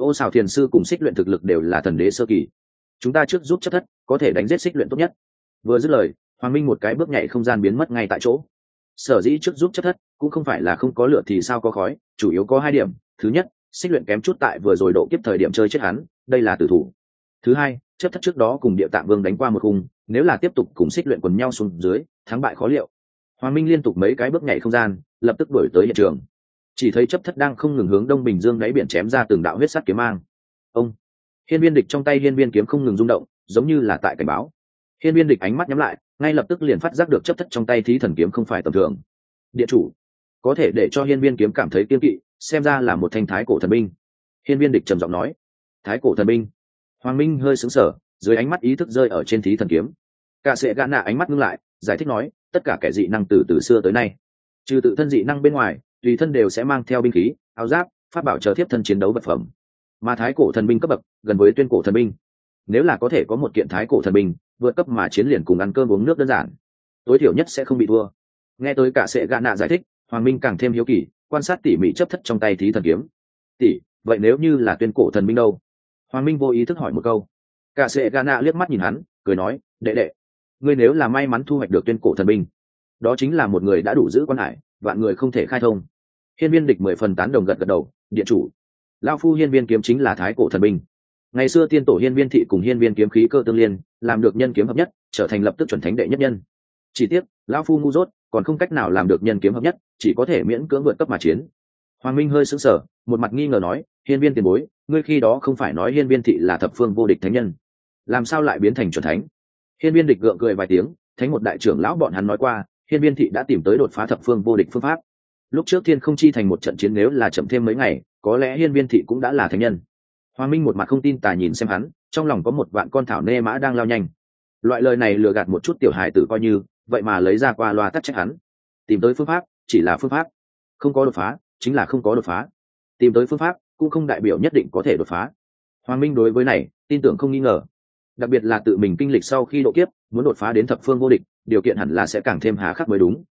Ô Sào Thiền sư cùng Xích Luyện thực lực đều là thần đế sơ kỳ, chúng ta trước giúp chấp thất có thể đánh giết Xích Luyện tốt nhất. Vừa dứt lời, Hoàng Minh một cái bước nhảy không gian biến mất ngay tại chỗ. Sở dĩ trước giúp chấp thất cũng không phải là không có lửa thì sao có khói, chủ yếu có hai điểm. Thứ nhất, Xích Luyện kém chút tại vừa rồi độ kiếp thời điểm chơi chết hắn, đây là tử thủ. Thứ hai, chấp thất trước đó cùng Địa Tạng Vương đánh qua một khung, nếu là tiếp tục cùng Xích Luyện quần nhau xuống dưới, thắng bại khó liệu. Hoàng Minh liên tục mấy cái bước nhảy không gian, lập tức đuổi tới hiện trường. Chỉ thấy chấp thất đang không ngừng hướng Đông Bình Dương đáy biển chém ra từng đạo huyết sắc kiếm mang. Ông, hiên viên địch trong tay hiên viên kiếm không ngừng rung động, giống như là tại cảnh báo. Hiên viên địch ánh mắt nhắm lại, ngay lập tức liền phát giác được chấp thất trong tay thí thần kiếm không phải tầm thường. Địa chủ có thể để cho hiên viên kiếm cảm thấy kiên kỵ, xem ra là một thanh thái cổ thần binh. Hiên viên địch trầm giọng nói. Thái cổ thần binh. Hoàng Minh hơi sững sờ, dưới ánh mắt ý thức rơi ở trên thí thần kiếm. Cả sệ gã nạ ánh mắt ngưng lại, giải thích nói, tất cả kẻ dị năng từ xưa tới nay, trừ tự thân dị năng bên ngoài, tùy thân đều sẽ mang theo binh khí, áo giáp, pháp bảo chờ tiếp thân chiến đấu vật phẩm. Mà thái cổ thần binh cấp bậc gần với tuyên cổ thần binh. Nếu là có thể có một kiện thái cổ thần binh, vượt cấp mà chiến liền cùng ăn cơm uống nước đơn giản, tối thiểu nhất sẽ không bị thua. Nghe tới cả sệ gã nạ giải thích, Hoàng Minh càng thêm hiếu kỳ, quan sát tỉ mỉ chấp thất trong tay thí thần kiếm. Tỷ, vậy nếu như là tuyên cổ thần binh đâu? Hoàng Minh vô ý thức hỏi một câu. Cả sệ gã nạ liếc mắt nhìn hắn, cười nói, đệ đệ, ngươi nếu là may mắn thu hoạch được tuyên cổ thần binh, đó chính là một người đã đủ giữ quan hải, vạn người không thể khai thông. Hiên viên địch 10 phần tán đồng gật gật đầu. Điện chủ, lão phu hiên viên kiếm chính là thái cổ thần binh. Ngày xưa tiên tổ hiên viên thị cùng hiên viên kiếm khí cơ tương liên, làm được nhân kiếm hợp nhất, trở thành lập tức chuẩn thánh đệ nhất nhân. Chỉ tiếc lão phu ngu dốt, còn không cách nào làm được nhân kiếm hợp nhất, chỉ có thể miễn cưỡng vượt cấp mà chiến. Hoàng Minh hơi sững sờ, một mặt nghi ngờ nói, hiên viên tiền bối, ngươi khi đó không phải nói hiên viên thị là thập phương vô địch thánh nhân, làm sao lại biến thành chuẩn thánh? Hiên viên địch gượng cười vài tiếng, thánh một đại trưởng lão bọn hắn nói qua, hiên viên thị đã tìm tới đột phá thập phương vô địch phương pháp. Lúc trước thiên không chi thành một trận chiến, nếu là chậm thêm mấy ngày, có lẽ hiên viên thị cũng đã là thánh nhân. Hoàng Minh một mặt không tin tà nhìn xem hắn, trong lòng có một vạn con thảo nê mã đang lao nhanh. Loại lời này lừa gạt một chút tiểu hài tử coi như, vậy mà lấy ra qua loa tắc trách hắn. Tìm tới phương pháp chỉ là phương pháp, không có đột phá chính là không có đột phá. Tìm tới phương pháp cũng không đại biểu nhất định có thể đột phá. Hoàng Minh đối với này tin tưởng không nghi ngờ, đặc biệt là tự mình kinh lịch sau khi độ kiếp, muốn đột phá đến thập phương vô địch, điều kiện hẳn là sẽ càng thêm hà khắc mới đúng.